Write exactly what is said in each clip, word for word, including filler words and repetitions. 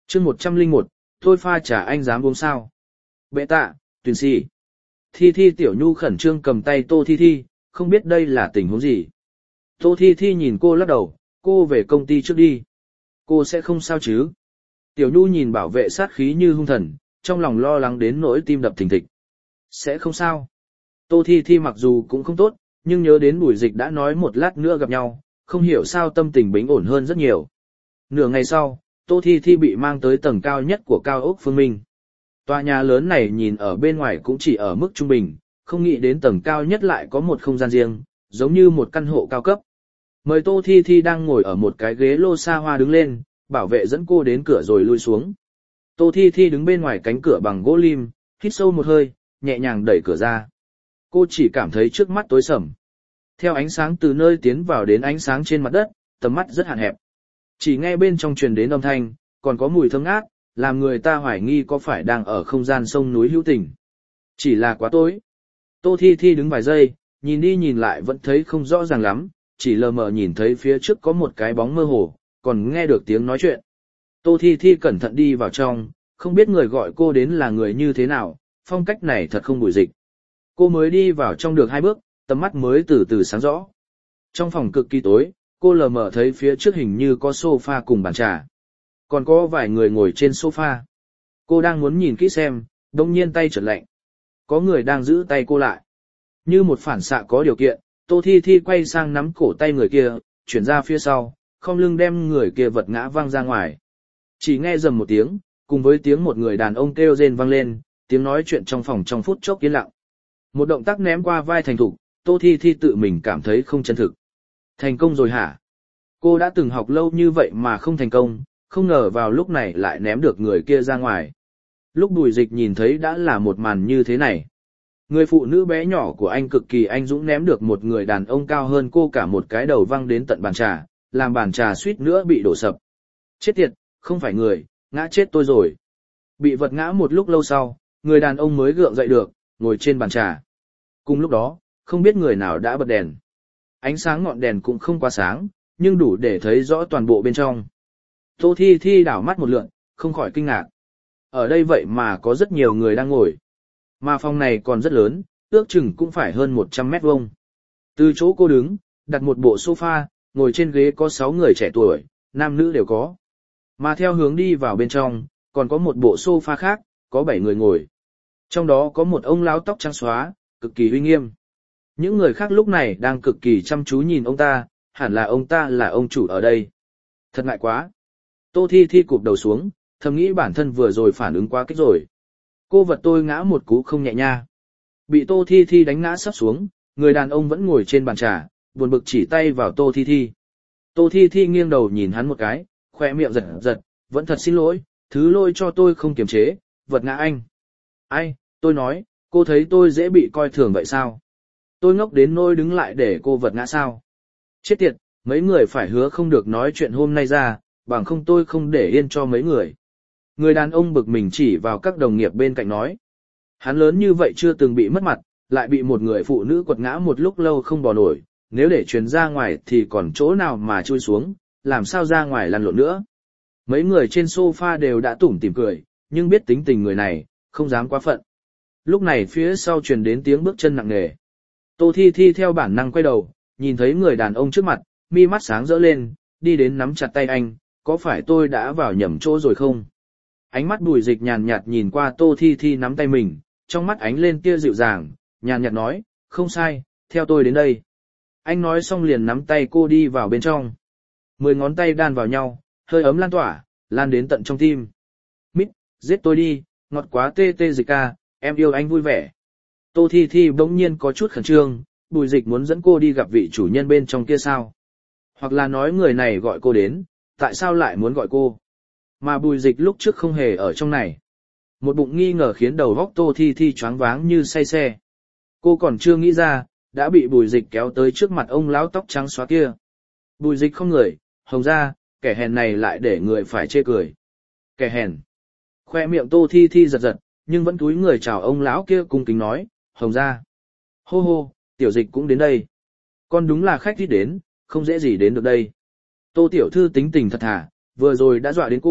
chương một trăm linh một, thôi pha trà anh dám uống sao? Bệ tạ, Tuyền Si. Thi Thi Tiểu Nhu khẩn trương cầm tay Tô Thi Thi, không biết đây là tình huống gì. Tô Thi Thi nhìn cô lắc đầu, cô về công ty trước đi. Cô sẽ không sao chứ? Tiểu Nhu nhìn bảo vệ sát khí như hung thần, trong lòng lo lắng đến nỗi tim đập thình thịch. Sẽ không sao. Tô Thi Thi mặc dù cũng không tốt, nhưng nhớ đến Bùi Dịch đã nói một lát nữa gặp nhau, không hiểu sao tâm tình bình ổn hơn rất nhiều. Nửa ngày sau, Tô Thi Thi bị mang tới tầng cao nhất của cao ốc Phương Minh. Tòa nhà lớn này nhìn ở bên ngoài cũng chỉ ở mức trung bình, không nghĩ đến tầng cao nhất lại có một không gian riêng, giống như một căn hộ cao cấp. Mời Tô Thi Thi đang ngồi ở một cái ghế lô xa hoa đứng lên, bảo vệ dẫn cô đến cửa rồi lui xuống. Tô Thi Thi đứng bên ngoài cánh cửa bằng gỗ lim, hít sâu một hơi, nhẹ nhàng đẩy cửa ra. Cô chỉ cảm thấy trước mắt tối sầm. Theo ánh sáng từ nơi tiến vào đến ánh sáng trên mặt đất, tầm mắt rất hạn hẹp. Chỉ nghe bên trong truyền đến âm thanh, còn có mùi thơm ngát, làm người ta hoài nghi có phải đang ở không gian sông núi hữu tình. Chỉ là quá tối. Tô Thi Thi đứng vài giây, nhìn đi nhìn lại vẫn thấy không rõ ràng lắm, chỉ lờ mờ nhìn thấy phía trước có một cái bóng mơ hồ, còn nghe được tiếng nói chuyện. Tô Thi Thi cẩn thận đi vào trong, không biết người gọi cô đến là người như thế nào, phong cách này thật không Bùi Dịch. Cô mới đi vào trong được hai bước, tầm mắt mới từ từ sáng rõ. Trong phòng cực kỳ tối, cô lờ mờ thấy phía trước hình như có sofa cùng bàn trà. Còn có vài người ngồi trên sofa. Cô đang muốn nhìn kỹ xem, đông nhiên tay chợt lạnh. Có người đang giữ tay cô lại. Như một phản xạ có điều kiện, Tô Thi Thi quay sang nắm cổ tay người kia, chuyển ra phía sau, không lưng đem người kia vật ngã văng ra ngoài. Chỉ nghe rầm một tiếng, cùng với tiếng một người đàn ông kêu rên vang lên, tiếng nói chuyện trong phòng trong phút chốc yên lặng. Một động tác ném qua vai thành thục, Tô Thi Thi tự mình cảm thấy không chân thực. Thành công rồi hả? Cô đã từng học lâu như vậy mà không thành công, không ngờ vào lúc này lại ném được người kia ra ngoài. Lúc Bùi Dịch nhìn thấy đã là một màn như thế này. Người phụ nữ bé nhỏ của anh cực kỳ anh dũng ném được một người đàn ông cao hơn cô cả một cái đầu văng đến tận bàn trà, làm bàn trà suýt nữa bị đổ sập. Chết tiệt, không phải người, ngã chết tôi rồi. Bị vật ngã một lúc lâu sau, người đàn ông mới gượng dậy được, ngồi trên bàn trà. Cùng lúc đó, không biết người nào đã bật đèn. Ánh sáng ngọn đèn cũng không quá sáng, nhưng đủ để thấy rõ toàn bộ bên trong. Tô Thi Thi đảo mắt một lượn, không khỏi kinh ngạc. Ở đây vậy mà có rất nhiều người đang ngồi. Mà phòng này còn rất lớn, ước chừng cũng phải hơn một trăm mét vuông. Từ chỗ cô đứng, đặt một bộ sofa, ngồi trên ghế có sáu người trẻ tuổi, nam nữ đều có. Mà theo hướng đi vào bên trong, còn có một bộ sofa khác, có bảy người ngồi. Trong đó có một ông lão tóc trắng xóa, cực kỳ uy nghiêm. Những người khác lúc này đang cực kỳ chăm chú nhìn ông ta, hẳn là ông ta là ông chủ ở đây. Thật ngại quá. Tô Thi Thi cụp đầu xuống, thầm nghĩ bản thân vừa rồi phản ứng quá kích rồi. Cô vật tôi ngã một cú không nhẹ nha. Bị Tô Thi Thi đánh ngã sắp xuống, người đàn ông vẫn ngồi trên bàn trà, buồn bực chỉ tay vào Tô Thi Thi. Tô Thi Thi nghiêng đầu nhìn hắn một cái, khoe miệng giật giật, vẫn thật xin lỗi, thứ lỗi cho tôi không kiềm chế, vật ngã anh. Ai, tôi nói, cô thấy tôi dễ bị coi thường vậy sao? Tôi ngốc đến nỗi đứng lại để cô vật ngã sao? Chết tiệt, mấy người phải hứa không được nói chuyện hôm nay ra, bằng không tôi không để yên cho mấy người. Người đàn ông bực mình chỉ vào các đồng nghiệp bên cạnh nói. Hắn lớn như vậy chưa từng bị mất mặt, lại bị một người phụ nữ quật ngã một lúc lâu không bò nổi, nếu để truyền ra ngoài thì còn chỗ nào mà chui xuống, làm sao ra ngoài lăn lộn nữa. Mấy người trên sofa đều đã tủm tỉm cười, nhưng biết tính tình người này, không dám quá phận. Lúc này phía sau truyền đến tiếng bước chân nặng nề. Tô Thi Thi theo bản năng quay đầu, nhìn thấy người đàn ông trước mặt, mi mắt sáng rỡ lên, đi đến nắm chặt tay anh, có phải tôi đã vào nhầm chỗ rồi không? Ánh mắt Bùi Dịch nhàn nhạt nhìn qua Tô Thi Thi nắm tay mình, trong mắt ánh lên tia dịu dàng, nhàn nhạt nói, không sai, theo tôi đến đây. Anh nói xong liền nắm tay cô đi vào bên trong. Mười ngón tay đan vào nhau, hơi ấm lan tỏa, lan đến tận trong tim. Mít, giết tôi đi, ngọt quá tê tê Dịch ca, em yêu anh vui vẻ. Tô Thi Thi bỗng nhiên có chút khẩn trương, Bùi Dịch muốn dẫn cô đi gặp vị chủ nhân bên trong kia sao? Hoặc là nói người này gọi cô đến, tại sao lại muốn gọi cô? Mà Bùi Dịch lúc trước không hề ở trong này. Một bụng nghi ngờ khiến đầu óc Tô Thi Thi choáng váng như say xe. Cô còn chưa nghĩ ra, đã bị Bùi Dịch kéo tới trước mặt ông lão tóc trắng xóa kia. Bùi Dịch không người, hồng ra, kẻ hèn này lại để người phải chê cười. Kẻ hèn. Khoe miệng Tô Thi Thi giật giật, nhưng vẫn cúi người chào ông lão kia cung kính nói, hồng ra. Hô hô, tiểu Dịch cũng đến đây. Con đúng là khách đi đến, không dễ gì đến được đây. Tô tiểu thư tính tình thật thà, vừa rồi đã dọa đến cô,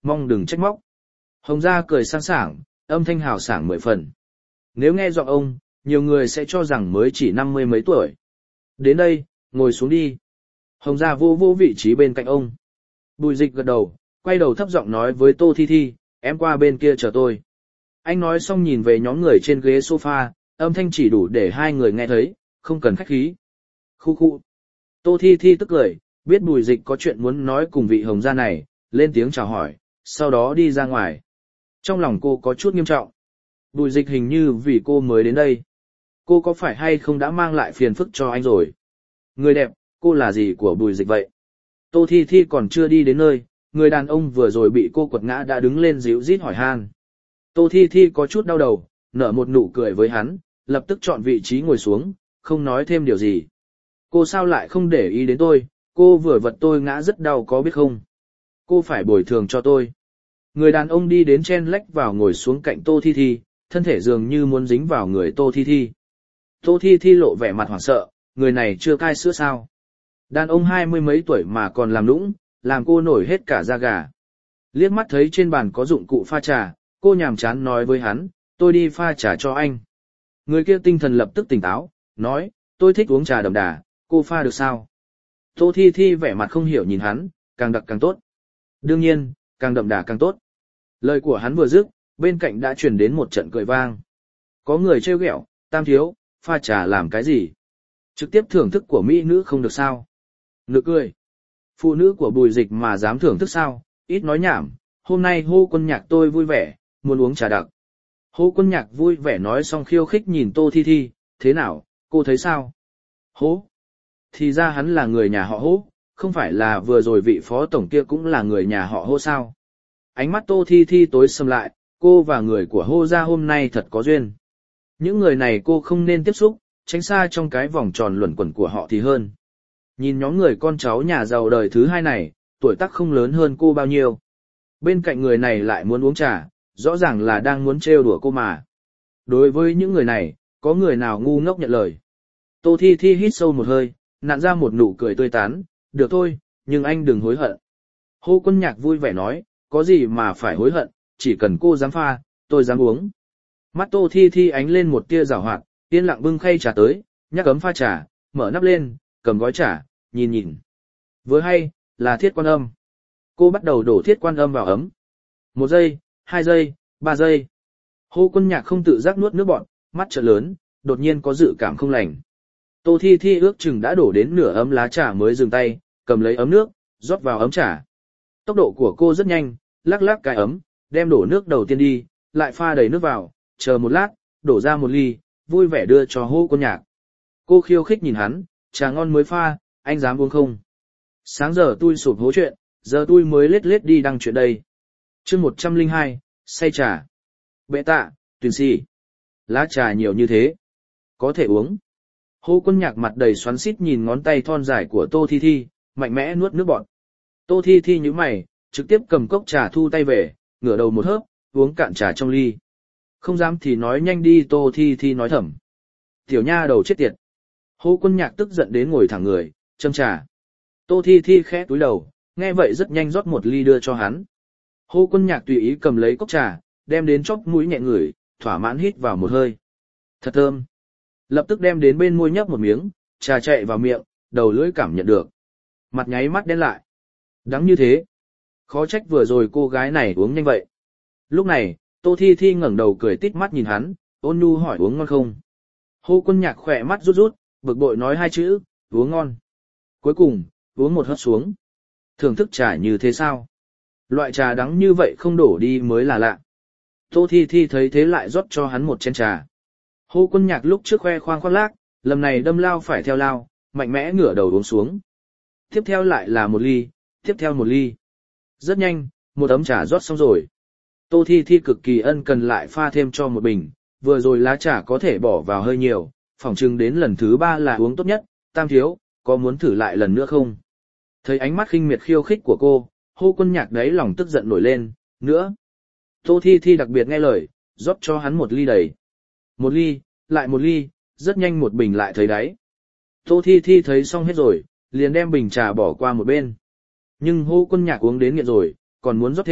mong đừng trách móc. Hồng Gia cười sang sảng, âm thanh hào sảng mười phần. Nếu nghe giọng ông, nhiều người sẽ cho rằng mới chỉ năm mươi mấy tuổi. Đến đây, ngồi xuống đi. Hồng Gia vô vô vị trí bên cạnh ông. Bùi Dịch gật đầu, quay đầu thấp giọng nói với Tô Thi Thi, em qua bên kia chờ tôi. Anh nói xong nhìn về nhóm người trên ghế sofa, âm thanh chỉ đủ để hai người nghe thấy, không cần khách khí. Khu khu. Tô Thi Thi tức cười, biết Bùi Dịch có chuyện muốn nói cùng vị Hồng Gia này, lên tiếng chào hỏi, sau đó đi ra ngoài. Trong lòng cô có chút nghiêm trọng. Bùi Dịch hình như vì cô mới đến đây. Cô có phải hay không đã mang lại phiền phức cho anh rồi? Người đẹp, cô là gì của Bùi Dịch vậy? Tô Thi Thi còn chưa đi đến nơi, người đàn ông vừa rồi bị cô quật ngã đã đứng lên díu dít hỏi han. Tô Thi Thi có chút đau đầu, nở một nụ cười với hắn, lập tức chọn vị trí ngồi xuống, không nói thêm điều gì. Cô sao lại không để ý đến tôi, cô vừa vật tôi ngã rất đau có biết không? Cô phải bồi thường cho tôi. Người đàn ông đi đến chen lách vào ngồi xuống cạnh Tô Thi Thi, thân thể dường như muốn dính vào người Tô Thi Thi. Tô Thi Thi lộ vẻ mặt hoảng sợ, người này chưa cai sữa sao? Đàn ông hai mươi mấy tuổi mà còn làm nũng, làm cô nổi hết cả da gà. Liếc mắt thấy trên bàn có dụng cụ pha trà, cô nhàm chán nói với hắn, tôi đi pha trà cho anh. Người kia tinh thần lập tức tỉnh táo, nói, tôi thích uống trà đậm đà, cô pha được sao? Tô Thi Thi vẻ mặt không hiểu nhìn hắn, càng đặc càng tốt. Đương nhiên, càng đậm đà càng tốt. Lời của hắn vừa dứt, bên cạnh đã truyền đến một trận cười vang. Có người trêu ghẹo, Tam thiếu, pha trà làm cái gì? Trực tiếp thưởng thức của mỹ nữ không được sao? Nực cười. Phụ nữ của Bùi Dịch mà dám thưởng thức sao? Ít nói nhảm, hôm nay Hô Quân Nhạc tôi vui vẻ, muốn uống trà đặc. Hô Quân Nhạc vui vẻ nói xong khiêu khích nhìn Tô Thi Thi, thế nào, cô thấy sao? Hô? Thì ra hắn là người nhà họ Hô, không phải là vừa rồi vị phó tổng kia cũng là người nhà họ Hô sao? Ánh mắt Tô Thi Thi tối sầm lại, cô và người của Hô gia hôm nay thật có duyên. Những người này cô không nên tiếp xúc, tránh xa trong cái vòng tròn luẩn quẩn của họ thì hơn. Nhìn nhóm người con cháu nhà giàu đời thứ hai này, tuổi tác không lớn hơn cô bao nhiêu. Bên cạnh người này lại muốn uống trà, rõ ràng là đang muốn trêu đùa cô mà. Đối với những người này, có người nào ngu ngốc nhận lời. Tô Thi Thi hít sâu một hơi, nặn ra một nụ cười tươi tán, được thôi, nhưng anh đừng hối hận. Hô Quân Nhạc vui vẻ nói, có gì mà phải hối hận, chỉ cần cô dám pha, tôi dám uống. Mắt Tô Thi Thi ánh lên một tia giảo hoạt, yên lặng bưng khay trà tới, nhắc ấm pha trà, mở nắp lên, cầm gói trà, nhìn nhìn. Vừa hay, là thiết quan âm. Cô bắt đầu đổ thiết quan âm vào ấm. Một giây, hai giây, ba giây. Hô Quân Nhạc không tự giác nuốt nước bọt, mắt trợn lớn, đột nhiên có dự cảm không lành. Tô Thi Thi ước chừng đã đổ đến nửa ấm lá trà mới dừng tay, cầm lấy ấm nước, rót vào ấm trà. Tốc độ của cô rất nhanh, lắc lắc cái ấm, đem đổ nước đầu tiên đi, lại pha đầy nước vào, chờ một lát, đổ ra một ly, vui vẻ đưa cho Hô Quân Nhạc. Cô khiêu khích nhìn hắn, trà ngon mới pha, anh dám uống không? Sáng giờ tôi sụp hố chuyện, giờ tôi mới lết lết đi đăng chuyện đây. Chương một trăm lẻ hai, say trà. Bệ tạ, Tuyền Si. Lá trà nhiều như thế. Có thể uống. Hô Quân Nhạc mặt đầy xoắn xít nhìn ngón tay thon dài của Tô Thi Thi, mạnh mẽ nuốt nước bọt. Tô Thi Thi nhíu mày, trực tiếp cầm cốc trà thu tay về, ngửa đầu một hớp, uống cạn trà trong ly. Không dám thì nói nhanh đi, Tô Thi Thi nói thầm. Tiểu nha đầu chết tiệt. Hô Quân Nhạc tức giận đến ngồi thẳng người, châm trà. Tô Thi Thi khẽ túi đầu, nghe vậy rất nhanh rót một ly đưa cho hắn. Hô Quân Nhạc tùy ý cầm lấy cốc trà, đem đến chóp mũi nhẹ ngửi, thỏa mãn hít vào một hơi. Thật thơm. Lập tức đem đến bên môi nhấp một miếng, trà chạy vào miệng, đầu lưỡi cảm nhận được. Mặt nháy mắt đen lại. Đắng như thế. Khó trách vừa rồi cô gái này uống nhanh vậy. Lúc này, Tô Thi Thi ngẩng đầu cười tít mắt nhìn hắn, ôn nhu hỏi uống ngon không. Hô Quân Nhạc khỏe mắt rút rút, bực bội nói hai chữ, uống ngon. Cuối cùng, uống một hớp xuống. Thưởng thức trà như thế sao? Loại trà đắng như vậy không đổ đi mới là lạ. Tô Thi Thi thấy thế lại rót cho hắn một chén trà. Hô Quân Nhạc lúc trước khoe khoang khoác lác, lần này đâm lao phải theo lao, mạnh mẽ ngửa đầu uống xuống. Tiếp theo lại là một ly, tiếp theo một ly. Rất nhanh, một ấm trà rót xong rồi. Tô Thi Thi cực kỳ ân cần lại pha thêm cho một bình, vừa rồi lá trà có thể bỏ vào hơi nhiều, phỏng chừng đến lần thứ ba là uống tốt nhất. Tam thiếu, có muốn thử lại lần nữa không? Thấy ánh mắt khinh miệt khiêu khích của cô, Hô Quân Nhạc đấy lòng tức giận nổi lên, nữa. Tô Thi Thi đặc biệt nghe lời, rót cho hắn một ly đầy. Một ly, lại một ly, rất nhanh một bình lại thấy đáy. Tô Thi Thi thấy xong hết rồi, liền đem bình trà bỏ qua một bên. Nhưng Hô Quân Nhạc uống đến nghiện rồi, còn muốn rót thêm,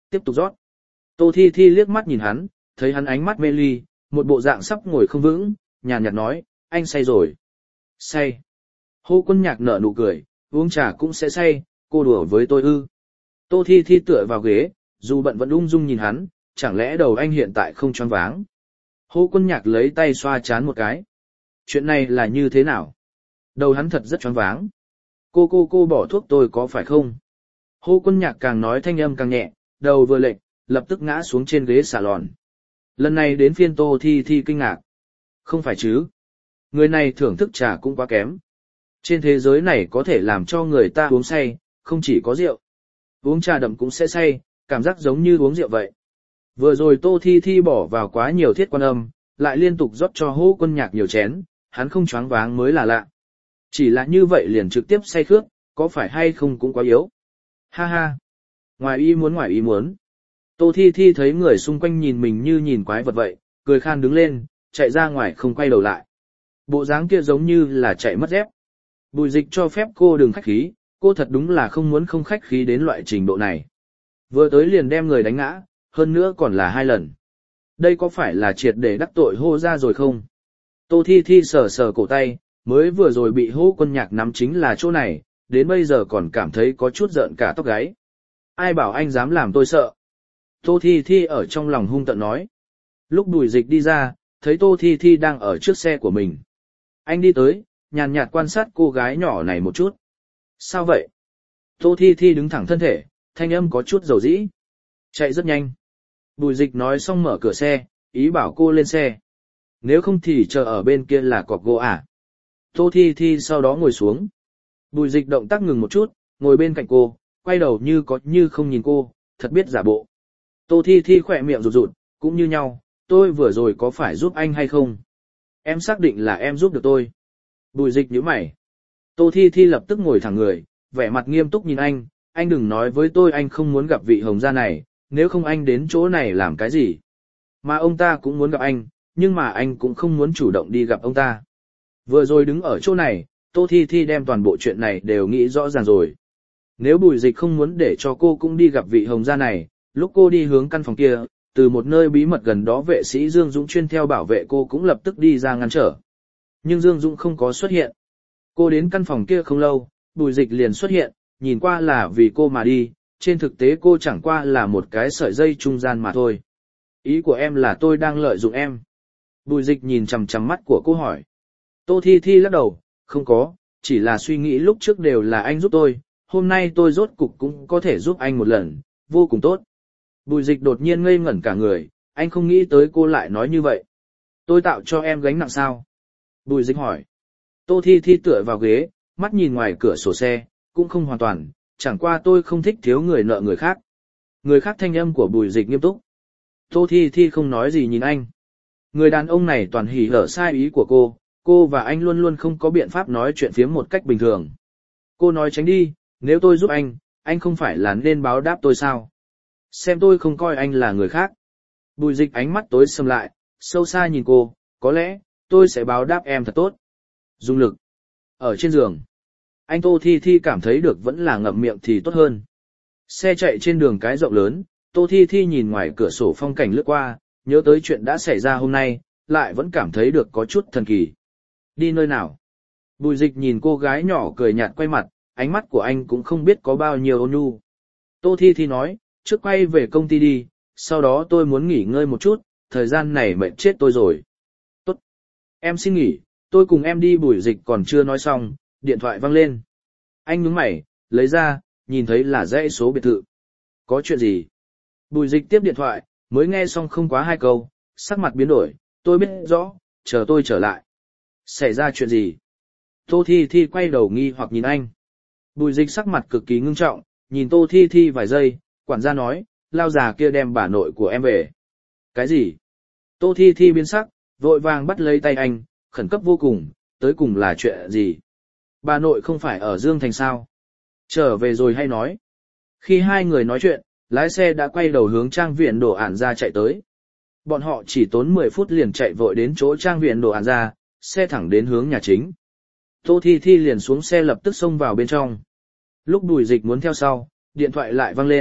tiếp tục rót. Tô Thi Thi liếc mắt nhìn hắn, thấy hắn ánh mắt mê ly, một bộ dạng sắp ngồi không vững, nhàn nhạt nói, anh say rồi. Say. Hô Quân Nhạc nở nụ cười, uống trà cũng sẽ say, cô đùa với tôi ư. Tô Thi Thi tựa vào ghế, dù bận vẫn ung dung nhìn hắn, chẳng lẽ đầu anh hiện tại không choáng váng. Hô Quân Nhạc lấy tay xoa chán một cái. Chuyện này là như thế nào? Đầu hắn thật rất choáng váng. Cô cô cô bỏ thuốc tôi có phải không? Hô Quân Nhạc càng nói thanh âm càng nhẹ, đầu vừa lệch, lập tức ngã xuống trên ghế salon. Lần này đến phiên Tô Thi Thi kinh ngạc. Không phải chứ? Người này thưởng thức trà cũng quá kém. Trên thế giới này có thể làm cho người ta uống say, không chỉ có rượu. Uống trà đậm cũng sẽ say, cảm giác giống như uống rượu vậy. Vừa rồi Tô Thi Thi bỏ vào quá nhiều thiết quan âm, lại liên tục rót cho Hô Quân Nhạc nhiều chén, hắn không choáng váng mới là lạ. Chỉ là như vậy liền trực tiếp say khướt, có phải hay không cũng quá yếu. Ha ha. Ngoài ý muốn ngoài ý muốn. Tô Thi Thi thấy người xung quanh nhìn mình như nhìn quái vật vậy, cười khan đứng lên, chạy ra ngoài không quay đầu lại. Bộ dáng kia giống như là chạy mất dép. Bùi Dịch cho phép cô đừng khách khí, cô thật đúng là không muốn không khách khí đến loại trình độ này. Vừa tới liền đem người đánh ngã, hơn nữa còn là hai lần. Đây có phải là triệt để đắc tội Hô ra rồi không? Tô Thi Thi sờ sờ cổ tay, mới vừa rồi bị Hô Quân Nhạc nắm chính là chỗ này, đến bây giờ còn cảm thấy có chút giận cả tóc gáy. Ai bảo anh dám làm tôi sợ? Tô Thi Thi ở trong lòng hung tợn nói. Lúc Bùi Dịch đi ra, thấy Tô Thi Thi đang ở trước xe của mình. Anh đi tới, nhàn nhạt quan sát cô gái nhỏ này một chút. Sao vậy? Tô Thi Thi đứng thẳng thân thể, thanh âm có chút dầu dĩ. Chạy rất nhanh. Bùi Dịch nói xong mở cửa xe, ý bảo cô lên xe. Nếu không thì chờ ở bên kia là cọc gỗ à? Tô Thi Thi sau đó ngồi xuống. Bùi Dịch động tác ngừng một chút, ngồi bên cạnh cô, quay đầu như có như không nhìn cô, thật biết giả bộ. Tô Thi Thi khỏe miệng rụt rụt, cũng như nhau, tôi vừa rồi có phải giúp anh hay không? Em xác định là em giúp được tôi. Bùi Dịch nhíu mày. Tô Thi Thi lập tức ngồi thẳng người, vẻ mặt nghiêm túc nhìn anh, anh đừng nói với tôi anh không muốn gặp vị hồng gia này, nếu không anh đến chỗ này làm cái gì? Mà ông ta cũng muốn gặp anh, nhưng mà anh cũng không muốn chủ động đi gặp ông ta. Vừa rồi đứng ở chỗ này, Tô Thi Thi đem toàn bộ chuyện này đều nghĩ rõ ràng rồi. Nếu Bùi Dịch không muốn để cho cô cũng đi gặp vị hồng gia này, lúc cô đi hướng căn phòng kia, từ một nơi bí mật gần đó vệ sĩ Dương Dũng chuyên theo bảo vệ cô cũng lập tức đi ra ngăn trở. Nhưng Dương Dũng không có xuất hiện. Cô đến căn phòng kia không lâu, Bùi Dịch liền xuất hiện, nhìn qua là vì cô mà đi, trên thực tế cô chẳng qua là một cái sợi dây trung gian mà thôi. Ý của em là tôi đang lợi dụng em. Bùi Dịch nhìn chằm chằm mắt của cô hỏi. Tô Thi Thi lắc đầu, không có, chỉ là suy nghĩ lúc trước đều là anh giúp tôi, hôm nay tôi rốt cục cũng có thể giúp anh một lần, vô cùng tốt. Bùi Dịch đột nhiên ngây ngẩn cả người, anh không nghĩ tới cô lại nói như vậy. Tôi tạo cho em gánh nặng sao? Bùi Dịch hỏi. Tô Thi Thi tựa vào ghế, mắt nhìn ngoài cửa sổ xe, cũng không hoàn toàn, chẳng qua tôi không thích thiếu người nợ người khác. Người khác thanh âm của Bùi Dịch nghiêm túc. Tô Thi Thi không nói gì nhìn anh. Người đàn ông này toàn hỉ hở sai ý của cô, cô và anh luôn luôn không có biện pháp nói chuyện phiếm một cách bình thường. Cô nói tránh đi, nếu tôi giúp anh, anh không phải là nên báo đáp tôi sao? Xem tôi không coi anh là người khác. Bùi Dịch ánh mắt tối sầm lại, sâu xa nhìn cô, có lẽ, tôi sẽ báo đáp em thật tốt. Dùng lực. Ở trên giường. Anh Tô Thi Thi cảm thấy được vẫn là ngậm miệng thì tốt hơn. Xe chạy trên đường cái rộng lớn, Tô Thi Thi nhìn ngoài cửa sổ phong cảnh lướt qua, nhớ tới chuyện đã xảy ra hôm nay, lại vẫn cảm thấy được có chút thần kỳ. Đi nơi nào? Bùi Dịch nhìn cô gái nhỏ cười nhạt quay mặt, ánh mắt của anh cũng không biết có bao nhiêu ôn nhu. Tô Thi Thi nói, trước quay về công ty đi, sau đó tôi muốn nghỉ ngơi một chút, thời gian này mệt chết tôi rồi. Tốt. Em xin nghỉ, tôi cùng em đi. Bùi Dịch còn chưa nói xong, điện thoại vang lên. Anh nhướng mày, lấy ra, nhìn thấy là dãy số biệt thự. Có chuyện gì? Bùi Dịch tiếp điện thoại, mới nghe xong không quá hai câu, sắc mặt biến đổi, tôi biết rõ, chờ tôi trở lại. Xảy ra chuyện gì? Tô Thi Thi quay đầu nghi hoặc nhìn anh. Bùi Dịch sắc mặt cực kỳ ngưng trọng, nhìn Tô Thi Thi vài giây, quản gia nói, lao già kia đem bà nội của em về. Cái gì? Tô Thi Thi biến sắc, vội vàng bắt lấy tay anh, khẩn cấp vô cùng, tới cùng là chuyện gì? Bà nội không phải ở Dương Thành sao? Trở về rồi hay nói? Khi hai người nói chuyện, lái xe đã quay đầu hướng trang viện đồ ản ra chạy tới. Bọn họ chỉ tốn mười phút liền chạy vội đến chỗ trang viện đồ ản ra, xe thẳng đến hướng nhà chính. Tô Thi Thi liền xuống xe lập tức xông vào bên trong. Lúc Bùi Dịch muốn theo sau, điện thoại lại vang lên,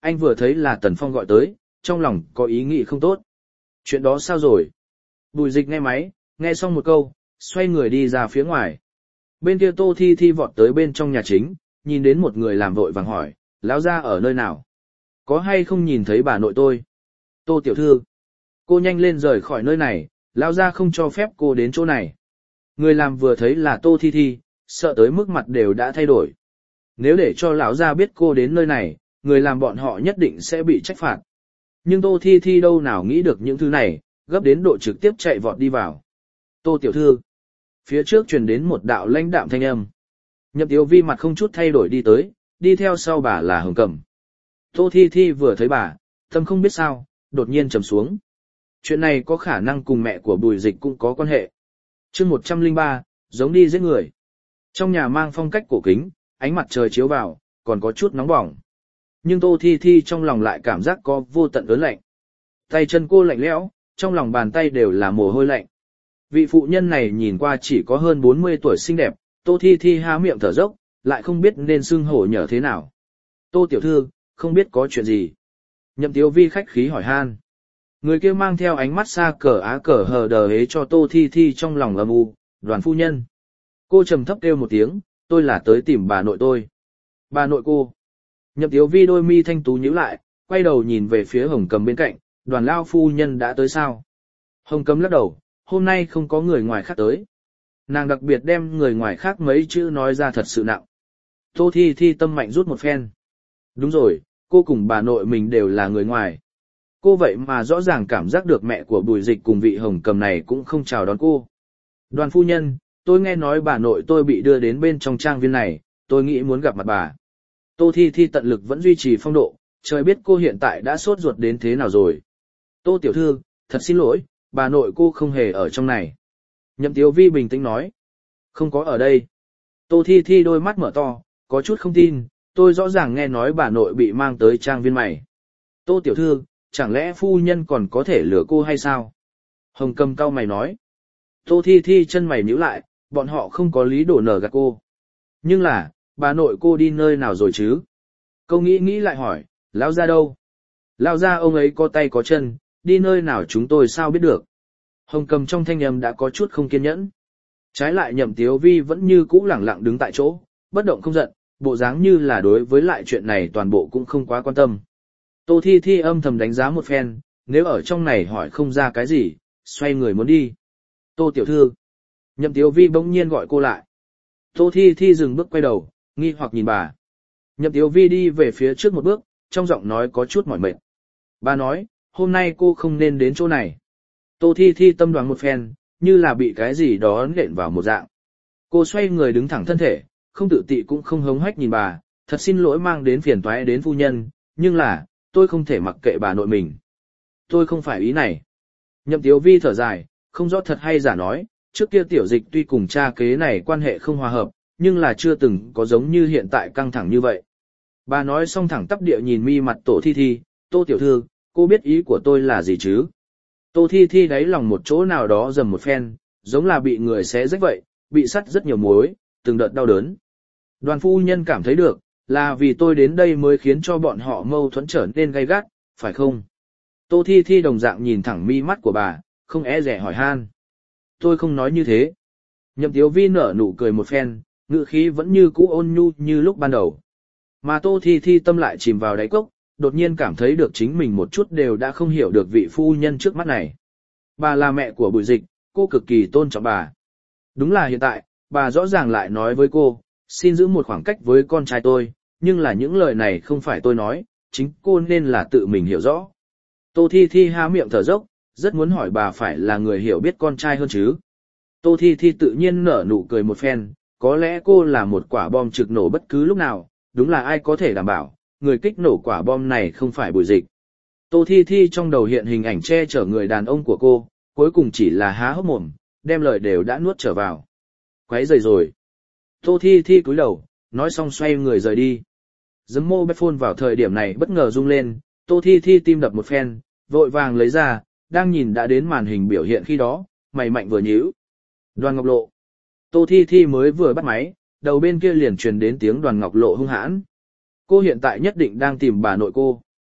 anh vừa thấy là Tần Phong gọi tới, trong lòng có ý nghĩ không tốt. Chuyện đó sao rồi? Bùi Dịch nghe máy, nghe xong một câu, xoay người đi ra phía ngoài. Bên kia Tô Thi Thi vọt tới bên trong nhà chính, nhìn đến một người làm vội vàng hỏi, lão gia ở nơi nào? Có hay không nhìn thấy bà nội tôi? Tô tiểu thư, cô nhanh lên rời khỏi nơi này, lão gia không cho phép cô đến chỗ này. Người làm vừa thấy là Tô Thi Thi, sợ tới mức mặt đều đã thay đổi. Nếu để cho lão gia biết cô đến nơi này, người làm bọn họ nhất định sẽ bị trách phạt. Nhưng Tô Thi Thi đâu nào nghĩ được những thứ này, gấp đến độ trực tiếp chạy vọt đi vào. Tô tiểu thư, phía trước truyền đến một đạo lãnh đạm thanh âm. Nhậm Tiếu Vi mặt không chút thay đổi đi tới, đi theo sau bà là Hồng Cẩm. Tô Thi Thi vừa thấy bà, tâm không biết sao, đột nhiên trầm xuống. Chuyện này có khả năng cùng mẹ của Bùi Dịch cũng có quan hệ. Chương một trăm lẻ ba, giống đi giết người. Trong nhà mang phong cách cổ kính, ánh mặt trời chiếu vào, còn có chút nóng bỏng. Nhưng Tô Thi Thi trong lòng lại cảm giác có vô tận ớn lạnh. Tay chân cô lạnh lẽo, trong lòng bàn tay đều là mồ hôi lạnh. Vị phụ nhân này nhìn qua chỉ có hơn bốn mươi tuổi xinh đẹp, Tô Thi Thi há miệng thở dốc, lại không biết nên xưng hổ nhờ thế nào. Tô tiểu thư, không biết có chuyện gì. Nhậm Tiếu Vi khách khí hỏi han. Người kia mang theo ánh mắt xa cờ á cờ hờ đờ hế cho Tô Thi Thi trong lòng âm u, Đoàn phu nhân. Cô trầm thấp kêu một tiếng, tôi là tới tìm bà nội tôi. Bà nội cô. Nhậm Tiếu Vi đôi mi thanh tú nhíu lại, quay đầu nhìn về phía Hồng Cầm bên cạnh, Đoàn lao phu nhân đã tới sao? Hồng Cầm lắc đầu, hôm nay không có người ngoài khác tới. Nàng đặc biệt đem người ngoài khác mấy chữ nói ra thật sự nặng. Tô Thi Thi tâm mạnh rút một phen. Đúng rồi, cô cùng bà nội mình đều là người ngoài. Cô vậy mà rõ ràng cảm giác được mẹ của Bùi Dịch cùng vị Hồng Cầm này cũng không chào đón cô. Đoàn phu nhân, tôi nghe nói bà nội tôi bị đưa đến bên trong trang viên này, tôi nghĩ muốn gặp mặt bà. Tô Thi Thi tận lực vẫn duy trì phong độ, trời biết cô hiện tại đã sốt ruột đến thế nào rồi. Tô tiểu thư, thật xin lỗi, bà nội cô không hề ở trong này. Nhậm Tiếu Vi bình tĩnh nói. Không có ở đây. Tô Thi Thi đôi mắt mở to, có chút không tin, tôi rõ ràng nghe nói bà nội bị mang tới trang viên mày. Tô tiểu thư, chẳng lẽ phu nhân còn có thể lừa cô hay sao? Hồng Cầm cau mày nói. Tô Thi Thi chân mày nhíu lại, bọn họ không có lý đổ nở gạt cô. Nhưng là, bà nội cô đi nơi nào rồi chứ? Câu nghĩ nghĩ lại hỏi, lão gia đâu? Lão gia ông ấy có tay có chân, đi nơi nào chúng tôi sao biết được? Hồng Cầm trong thanh âm đã có chút không kiên nhẫn. Trái lại Nhậm Tiếu Vi vẫn như cũ lẳng lặng đứng tại chỗ, bất động không giận, bộ dáng như là đối với lại chuyện này toàn bộ cũng không quá quan tâm. Tô Thi Thi âm thầm đánh giá một phen, nếu ở trong này hỏi không ra cái gì, xoay người muốn đi. Tô tiểu thư. Nhậm Tiếu Vi bỗng nhiên gọi cô lại. Tô Thi Thi dừng bước quay đầu, nghi hoặc nhìn bà. Nhậm Tiếu Vi đi về phía trước một bước, trong giọng nói có chút mỏi mệt. Bà nói, hôm nay cô không nên đến chỗ này. Tô Thi Thi tâm đoán một phen, như là bị cái gì đó nện vào một dạng. Cô xoay người đứng thẳng thân thể, không tự tị cũng không hống hách nhìn bà, thật xin lỗi mang đến phiền toái đến phu nhân, nhưng là, tôi không thể mặc kệ bà nội mình. Tôi không phải ý này. Nhậm Tiếu Vi thở dài, không rõ thật hay giả nói, trước kia Tiểu Dịch tuy cùng cha kế này quan hệ không hòa hợp, nhưng là chưa từng có giống như hiện tại căng thẳng như vậy. Bà nói xong thẳng tắp địa nhìn mi mặt Tô Thi Thi, Tô tiểu thư, cô biết ý của tôi là gì chứ? Tô Thi Thi đáy lòng một chỗ nào đó dầm một phen, giống là bị người xé rách vậy, bị sắt rất nhiều mối, từng đợt đau đớn. Đoàn phu nhân cảm thấy được, là vì tôi đến đây mới khiến cho bọn họ mâu thuẫn trở nên gay gắt, phải không? Tô Thi Thi đồng dạng nhìn thẳng mi mắt của bà, không e dè hỏi han. Tôi không nói như thế. Nhậm Tiếu Vi nở nụ cười một phen, ngữ khí vẫn như cũ ôn nhu như lúc ban đầu. Mà Tô Thi Thi tâm lại chìm vào đáy cốc, đột nhiên cảm thấy được chính mình một chút đều đã không hiểu được vị phu nhân trước mắt này. Bà là mẹ của Bùi Dịch, cô cực kỳ tôn trọng bà. Đúng là hiện tại, bà rõ ràng lại nói với cô, xin giữ một khoảng cách với con trai tôi, nhưng là những lời này không phải tôi nói, chính cô nên là tự mình hiểu rõ. Tô Thi Thi há miệng thở dốc, rất muốn hỏi bà phải là người hiểu biết con trai hơn chứ. Tô Thi Thi tự nhiên nở nụ cười một phen, có lẽ cô là một quả bom trực nổ bất cứ lúc nào, đúng là ai có thể đảm bảo, người kích nổ quả bom này không phải Bùi Dịch. Tô Thi Thi trong đầu hiện hình ảnh che chở người đàn ông của cô, cuối cùng chỉ là há hốc mồm, đem lời đều đã nuốt trở vào. Quấy rầy rồi. Tô Thi Thi cúi đầu, nói xong xoay người rời đi. Giấm mobile phone vào thời điểm này bất ngờ rung lên, Tô Thi Thi tim đập một phen, vội vàng lấy ra, đang nhìn đã đến màn hình biểu hiện khi đó, mày mạnh vừa nhíu. Đoàn Ngọc Lộ. Tô Thi Thi mới vừa bắt máy, đầu bên kia liền truyền đến tiếng Đoàn Ngọc Lộ hung hãn. Cô hiện tại nhất định đang tìm bà nội cô.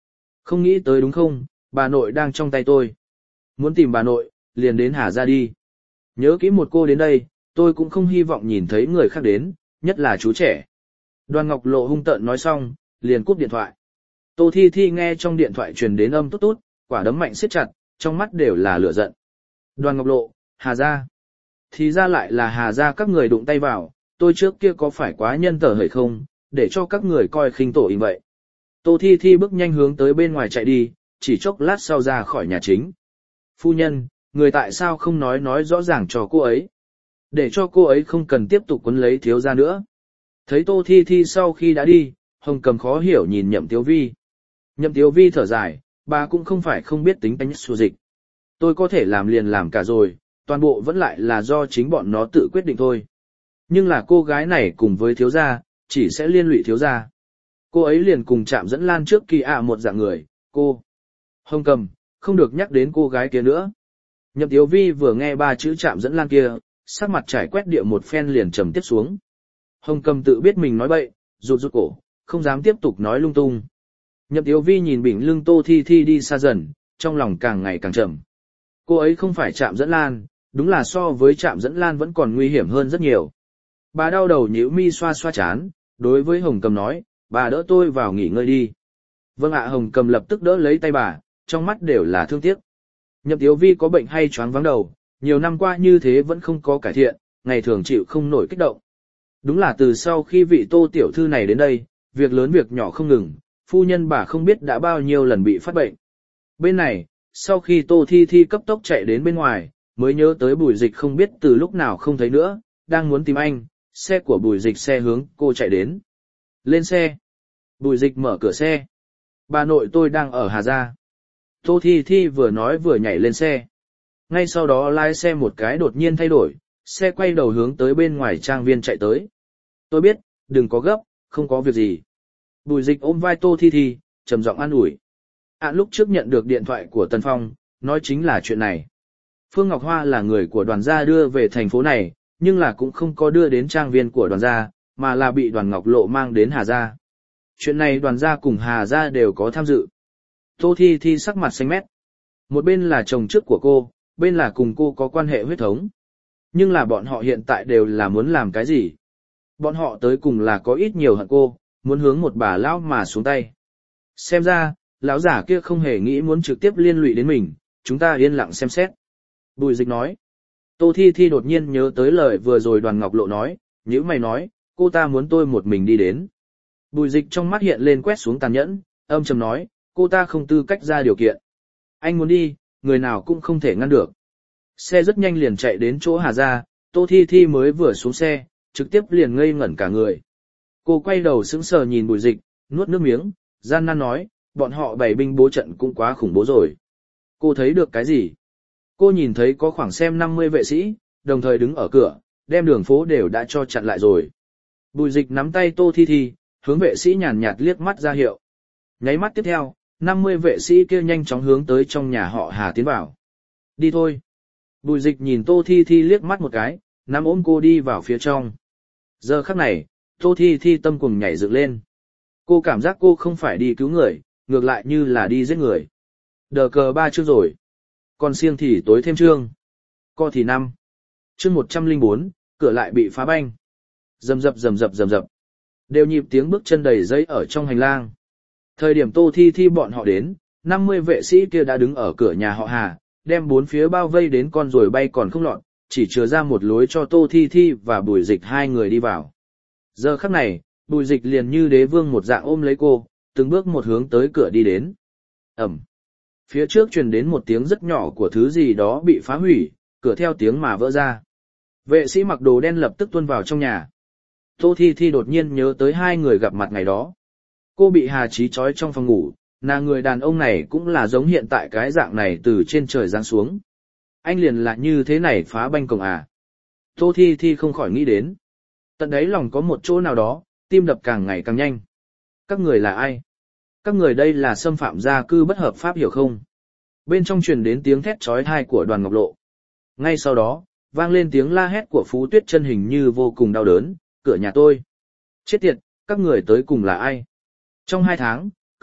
Không nghĩ tới đúng không, bà nội đang trong tay tôi. Muốn tìm bà nội, liền đến Hà Gia đi. Nhớ kỹ một cô đến đây, tôi cũng không hy vọng nhìn thấy người khác đến, nhất là chú trẻ. Đoàn Ngọc Lộ hung tợn nói xong, liền cúp điện thoại. Tô Thi Thi nghe trong điện thoại truyền đến âm tốt tốt, quả đấm mạnh siết chặt, trong mắt đều là lửa giận. Đoàn Ngọc Lộ, Hà Gia. Thì ra lại là Hà Gia các người đụng tay vào, tôi trước kia có phải quá nhân tở hời không, để cho các người coi khinh tổ in vậy. Tô Thi Thi bước nhanh hướng tới bên ngoài chạy đi, chỉ chốc lát sau ra khỏi nhà chính. Phu nhân, người tại sao không nói nói rõ ràng cho cô ấy, để cho cô ấy không cần tiếp tục quấn lấy thiếu gia nữa. Thấy Tô Thi Thi sau khi đã đi, Hồng Cầm khó hiểu nhìn Nhậm Tiếu Vi. Nhậm Tiếu Vi thở dài, bà cũng không phải không biết tính tánh xù dịch. Tôi có thể làm liền làm cả rồi, toàn bộ vẫn lại là do chính bọn nó tự quyết định thôi. Nhưng là cô gái này cùng với thiếu gia, chỉ sẽ liên lụy thiếu gia. Cô ấy liền cùng chạm dẫn lan trước kỳ ạ một dạng người, cô. Hồng Cầm, không được nhắc đến cô gái kia nữa. Nhậm Tiếu Vi vừa nghe ba chữ chạm dẫn lan kia, sắc mặt trải quét địa một phen liền trầm tiếp xuống. Hồng Cầm tự biết mình nói bậy, rụt rụt cổ, không dám tiếp tục nói lung tung. Nhậm Tiếu Vi nhìn bình lưng Tô Thi Thi đi xa dần, trong lòng càng ngày càng trầm. Cô ấy không phải Trạm Dẫn Lan, đúng là so với Trạm Dẫn Lan vẫn còn nguy hiểm hơn rất nhiều. Bà đau đầu nhíu mi xoa xoa chán, đối với Hồng Cầm nói, bà đỡ tôi vào nghỉ ngơi đi. Vâng ạ. Hồng Cầm lập tức đỡ lấy tay bà, trong mắt đều là thương tiếc. Nhậm Tiếu Vi có bệnh hay choáng váng đầu, nhiều năm qua như thế vẫn không có cải thiện, ngày thường chịu không nổi kích động. Đúng là từ sau khi vị Tô tiểu thư này đến đây, việc lớn việc nhỏ không ngừng, phu nhân bà không biết đã bao nhiêu lần bị phát bệnh. Bên này, sau khi Tô Thi Thi cấp tốc chạy đến bên ngoài, mới nhớ tới Bùi Dịch không biết từ lúc nào không thấy nữa, đang muốn tìm anh, xe của Bùi Dịch xe hướng cô chạy đến. Lên xe. Bùi Dịch mở cửa xe. Bà nội tôi đang ở Hà Gia. Tô Thi Thi vừa nói vừa nhảy lên xe. Ngay sau đó lái xe một cái đột nhiên thay đổi, xe quay đầu hướng tới bên ngoài trang viên chạy tới. Tôi biết, đừng có gấp, không có việc gì. Bùi Dịch ôm vai Tô Thi Thi, trầm giọng an ủi. À, lúc trước nhận được điện thoại của Tần Phong, nói chính là chuyện này. Phương Ngọc Hoa là người của đoàn gia đưa về thành phố này, nhưng là cũng không có đưa đến trang viên của đoàn gia, mà là bị đoàn Ngọc Lộ mang đến Hà Gia. Chuyện này đoàn gia cùng Hà Gia đều có tham dự. Tô Thi Thi sắc mặt xanh mét. Một bên là chồng trước của cô, bên là cùng cô có quan hệ huyết thống. Nhưng là bọn họ hiện tại đều là muốn làm cái gì? Bọn họ tới cùng là có ít nhiều hận cô, muốn hướng một bà lão mà xuống tay. Xem ra, lão giả kia không hề nghĩ muốn trực tiếp liên lụy đến mình, chúng ta yên lặng xem xét. Bùi Dịch nói. Tô Thi Thi đột nhiên nhớ tới lời vừa rồi đoàn Ngọc Lộ nói, nhữ mày nói, cô ta muốn tôi một mình đi đến. Bùi Dịch trong mắt hiện lên quét xuống tàn nhẫn, âm trầm nói, cô ta không tư cách ra điều kiện. Anh muốn đi, người nào cũng không thể ngăn được. Xe rất nhanh liền chạy đến chỗ Hà Gia, Tô Thi Thi mới vừa xuống xe, trực tiếp liền ngây ngẩn cả người. Cô quay đầu sững sờ nhìn Bùi Dịch, nuốt nước miếng, gian nan nói, bọn họ bày binh bố trận cũng quá khủng bố rồi. Cô thấy được cái gì? Cô nhìn thấy có khoảng xem năm mươi vệ sĩ, đồng thời đứng ở cửa, đem đường phố đều đã cho chặn lại rồi. Bùi Dịch nắm tay Tô Thi Thi, hướng vệ sĩ nhàn nhạt liếc mắt ra hiệu. Nháy mắt tiếp theo, năm mươi vệ sĩ kia nhanh chóng hướng tới trong nhà họ Hà tiến vào. Đi thôi. Bùi Dịch nhìn Tô Thi Thi liếc mắt một cái, nắm ôm cô đi vào phía trong. Giờ khắc này, Tô Thi Thi tâm cùng nhảy dựng lên. Cô cảm giác cô không phải đi cứu người, ngược lại như là đi giết người. Đờ cờ ba chương rồi. Còn siêng thì tối thêm chương. Co thì năm. Chương một trăm lẻ bốn, cửa lại bị phá banh. Rầm rập rầm rập rầm rập. Đều nhịp tiếng bước chân đầy giấy ở trong hành lang. Thời điểm Tô Thi Thi bọn họ đến, năm mươi vệ sĩ kia đã đứng ở cửa nhà họ Hà, đem bốn phía bao vây đến con rồi bay còn không lọt, chỉ chừa ra một lối cho Tô Thi Thi và Bùi Dịch hai người đi vào. Giờ khắc này, Bùi Dịch liền như đế vương một dạng ôm lấy cô, từng bước một hướng tới cửa đi đến. Ẩm. Phía trước truyền đến một tiếng rất nhỏ của thứ gì đó bị phá hủy, cửa theo tiếng mà vỡ ra. Vệ sĩ mặc đồ đen lập tức tuôn vào trong nhà. Tô Thi Thi đột nhiên nhớ tới hai người gặp mặt ngày đó. Cô bị Hà Chí trói trong phòng ngủ, nàng người đàn ông này cũng là giống hiện tại cái dạng này từ trên trời giáng xuống. Anh liền là như thế này phá banh cổng à. Tô Thi Thi không khỏi nghĩ đến. Tận đấy lòng có một chỗ nào đó, tim đập càng ngày càng nhanh. Các người là ai? Các người đây là xâm phạm gia cư bất hợp pháp hiểu không? Bên trong truyền đến tiếng thét chói tai của đoàn Ngọc Lộ. Ngay sau đó, vang lên tiếng la hét của Phú Tuyết Chân hình như vô cùng đau đớn, cửa nhà tôi. Chết tiệt, các người tới cùng là ai? Trong hai tháng,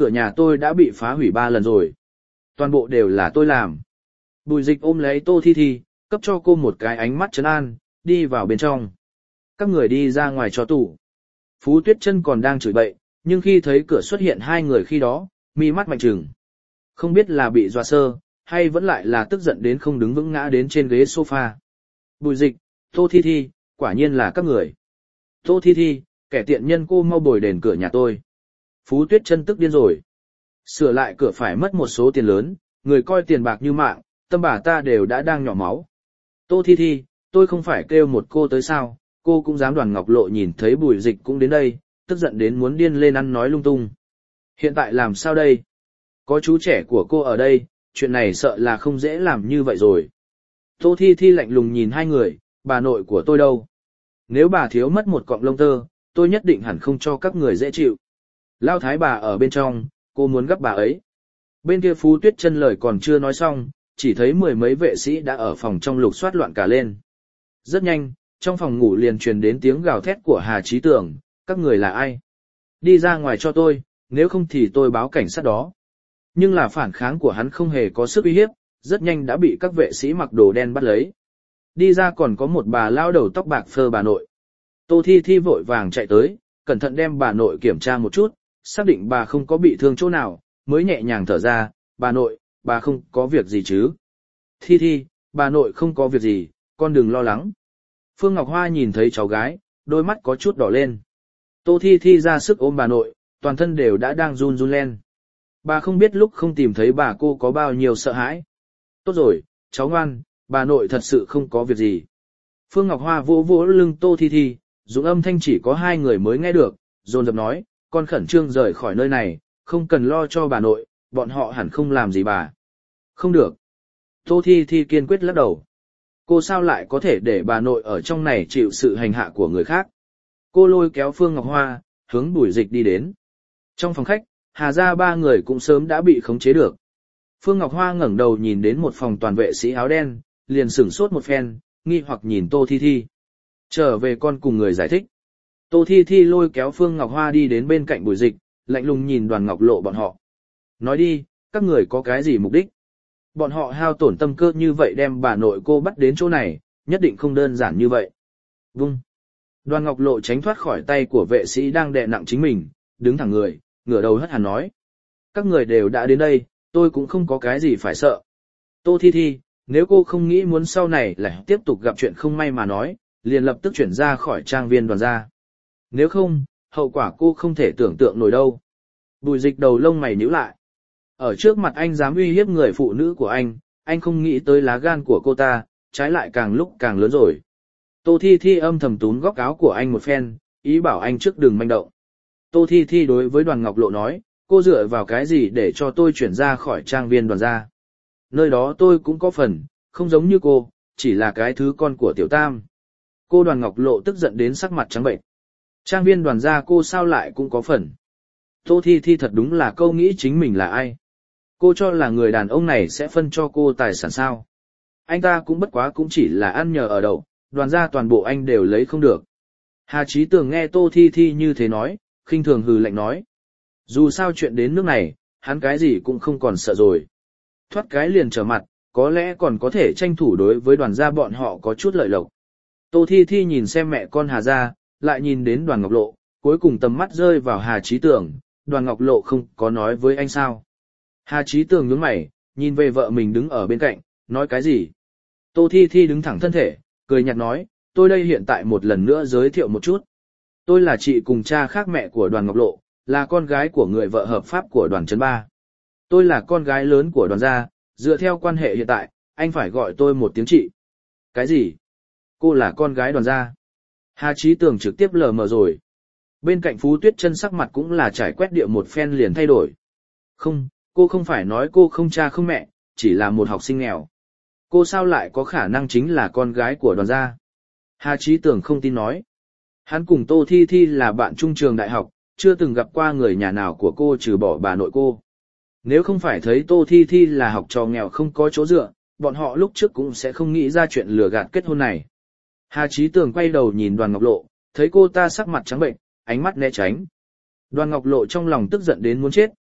cửa nhà tôi đã bị phá hủy ba lần rồi. Toàn bộ đều là tôi làm. Bùi Dịch ôm lấy Tô Thi Thi, cấp cho cô một cái ánh mắt trấn an, đi vào bên trong. Các người đi ra ngoài cho tủ. Phú Tuyết Chân còn đang chửi bậy, nhưng khi thấy cửa xuất hiện hai người khi đó, mi mắt mạnh trừng. Không biết là bị dọa sơ, hay vẫn lại là tức giận đến không đứng vững ngã đến trên ghế sofa. Bùi Dịch, Tô Thi Thi, quả nhiên là các người. Tô Thi Thi, kẻ tiện nhân, cô mau bồi đền cửa nhà tôi. Phú Tuyết Chân tức điên rồi. Sửa lại cửa phải mất một số tiền lớn, người coi tiền bạc như mạng, tâm bà ta đều đã đang nhỏ máu. Tô Thi Thi, tôi không phải kêu một cô tới sao, cô cũng dám. Đoàn Ngọc Lộ nhìn thấy Bùi Dịch cũng đến đây, tức giận đến muốn điên lên ăn nói lung tung. Hiện tại làm sao đây? Có chú trẻ của cô ở đây, chuyện này sợ là không dễ làm như vậy rồi. Tô Thi Thi lạnh lùng nhìn hai người, bà nội của tôi đâu? Nếu bà thiếu mất một cọng lông tơ, tôi nhất định hẳn không cho các người dễ chịu. Lao thái bà ở bên trong, cô muốn gấp bà ấy. Bên kia Phú Tuyết Chân lời còn chưa nói xong, chỉ thấy mười mấy vệ sĩ đã ở phòng trong lục soát loạn cả lên. Rất nhanh, trong phòng ngủ liền truyền đến tiếng gào thét của Hà Chí Tưởng, các người là ai? Đi ra ngoài cho tôi, nếu không thì tôi báo cảnh sát đó. Nhưng là phản kháng của hắn không hề có sức uy hiếp, rất nhanh đã bị các vệ sĩ mặc đồ đen bắt lấy. Đi ra còn có một bà lao đầu tóc bạc phơ bà nội. Tô Thi Thi vội vàng chạy tới, cẩn thận đem bà nội kiểm tra một chút, xác định bà không có bị thương chỗ nào, mới nhẹ nhàng thở ra, bà nội, bà không có việc gì chứ? Thi Thi, bà nội không có việc gì, con đừng lo lắng. Phương Ngọc Hoa nhìn thấy cháu gái, đôi mắt có chút đỏ lên. Tô Thi Thi ra sức ôm bà nội, toàn thân đều đã đang run run lên. Bà không biết lúc không tìm thấy bà cô có bao nhiêu sợ hãi. Tốt rồi, cháu ngoan, bà nội thật sự không có việc gì. Phương Ngọc Hoa vỗ vỗ lưng Tô Thi Thi, dùng âm thanh chỉ có hai người mới nghe được, dồn dập nói, con khẩn trương rời khỏi nơi này, không cần lo cho bà nội, bọn họ hẳn không làm gì bà. Không được. Tô Thi Thi kiên quyết lắc đầu. Cô sao lại có thể để bà nội ở trong này chịu sự hành hạ của người khác. Cô lôi kéo Phương Ngọc Hoa, hướng Bùi Dịch đi đến. Trong phòng khách, Hà gia ba người cũng sớm đã bị khống chế được. Phương Ngọc Hoa ngẩng đầu nhìn đến một phòng toàn vệ sĩ áo đen, liền sửng sốt một phen, nghi hoặc nhìn Tô Thi Thi. Trở về con cùng người giải thích. Tô Thi Thi lôi kéo Phương Ngọc Hoa đi đến bên cạnh Bùi Dịch, lạnh lùng nhìn Đoàn Ngọc Lộ bọn họ. Nói đi, các người có cái gì mục đích? Bọn họ hao tổn tâm cơ như vậy đem bà nội cô bắt đến chỗ này, nhất định không đơn giản như vậy. Vung. Đoàn Ngọc Lộ tránh thoát khỏi tay của vệ sĩ đang đè nặng chính mình, đứng thẳng người, ngửa đầu hất hàm nói. Các người đều đã đến đây, tôi cũng không có cái gì phải sợ. Tô Thi Thi, nếu cô không nghĩ muốn sau này lại tiếp tục gặp chuyện không may mà nói, liền lập tức chuyển ra khỏi trang viên Đoàn gia. Nếu không, hậu quả cô không thể tưởng tượng nổi đâu. Bùi Dịch đầu lông mày nhíu lại. Ở trước mặt anh dám uy hiếp người phụ nữ của anh, anh không nghĩ tới lá gan của cô ta, trái lại càng lúc càng lớn rồi. Tô Thi Thi âm thầm túm góc áo của anh một phen, ý bảo anh trước đừng manh động. Tô Thi Thi đối với Đoàn Ngọc Lộ nói, cô dựa vào cái gì để cho tôi chuyển ra khỏi trang viên Đoàn gia? Nơi đó tôi cũng có phần, không giống như cô, chỉ là cái thứ con của Tiểu Tam. Cô Đoàn Ngọc Lộ tức giận đến sắc mặt trắng bệch. Trang viên Đoàn gia cô sao lại cũng có phần? Tô Thi Thi thật đúng là câu nghĩ chính mình là ai? Cô cho là người đàn ông này sẽ phân cho cô tài sản sao? Anh ta cũng bất quá cũng chỉ là ăn nhờ ở đậu, Đoàn gia toàn bộ anh đều lấy không được. Hà Chí Tường nghe Tô Thi Thi như thế nói, khinh thường hừ lạnh nói. Dù sao chuyện đến nước này, hắn cái gì cũng không còn sợ rồi. Thoát cái liền trở mặt, có lẽ còn có thể tranh thủ đối với Đoàn gia bọn họ có chút lợi lộc. Tô Thi Thi nhìn xem mẹ con Hà gia, lại nhìn đến Đoàn Ngọc Lộ, cuối cùng tầm mắt rơi vào Hà Chí Tường, Đoàn Ngọc Lộ không có nói với anh sao. Hà Chí Tường nhướng mày, nhìn về vợ mình đứng ở bên cạnh, nói cái gì? Tô Thi Thi đứng thẳng thân thể, cười nhạt nói, tôi đây hiện tại một lần nữa giới thiệu một chút. Tôi là chị cùng cha khác mẹ của Đoàn Ngọc Lộ, là con gái của người vợ hợp pháp của Đoàn Trấn Ba. Tôi là con gái lớn của Đoàn gia, dựa theo quan hệ hiện tại, anh phải gọi tôi một tiếng chị. Cái gì? Cô là con gái Đoàn gia? Hà Chí Tường trực tiếp lờ mờ rồi. Bên cạnh Phú Tuyết Chân sắc mặt cũng là trải quét địa một phen liền thay đổi. Không, cô không phải nói cô không cha không mẹ, chỉ là một học sinh nghèo. Cô sao lại có khả năng chính là con gái của Đoàn gia? Hà Chí Tường không tin nói. Hắn cùng Tô Thi Thi là bạn trung trường đại học, chưa từng gặp qua người nhà nào của cô trừ bỏ bà nội cô. Nếu không phải thấy Tô Thi Thi là học trò nghèo không có chỗ dựa, bọn họ lúc trước cũng sẽ không nghĩ ra chuyện lừa gạt kết hôn này. Hà Chí Tường quay đầu nhìn Đoàn Ngọc Lộ, thấy cô ta sắc mặt trắng bệnh, ánh mắt né tránh. Đoàn Ngọc Lộ trong lòng tức giận đến muốn chết,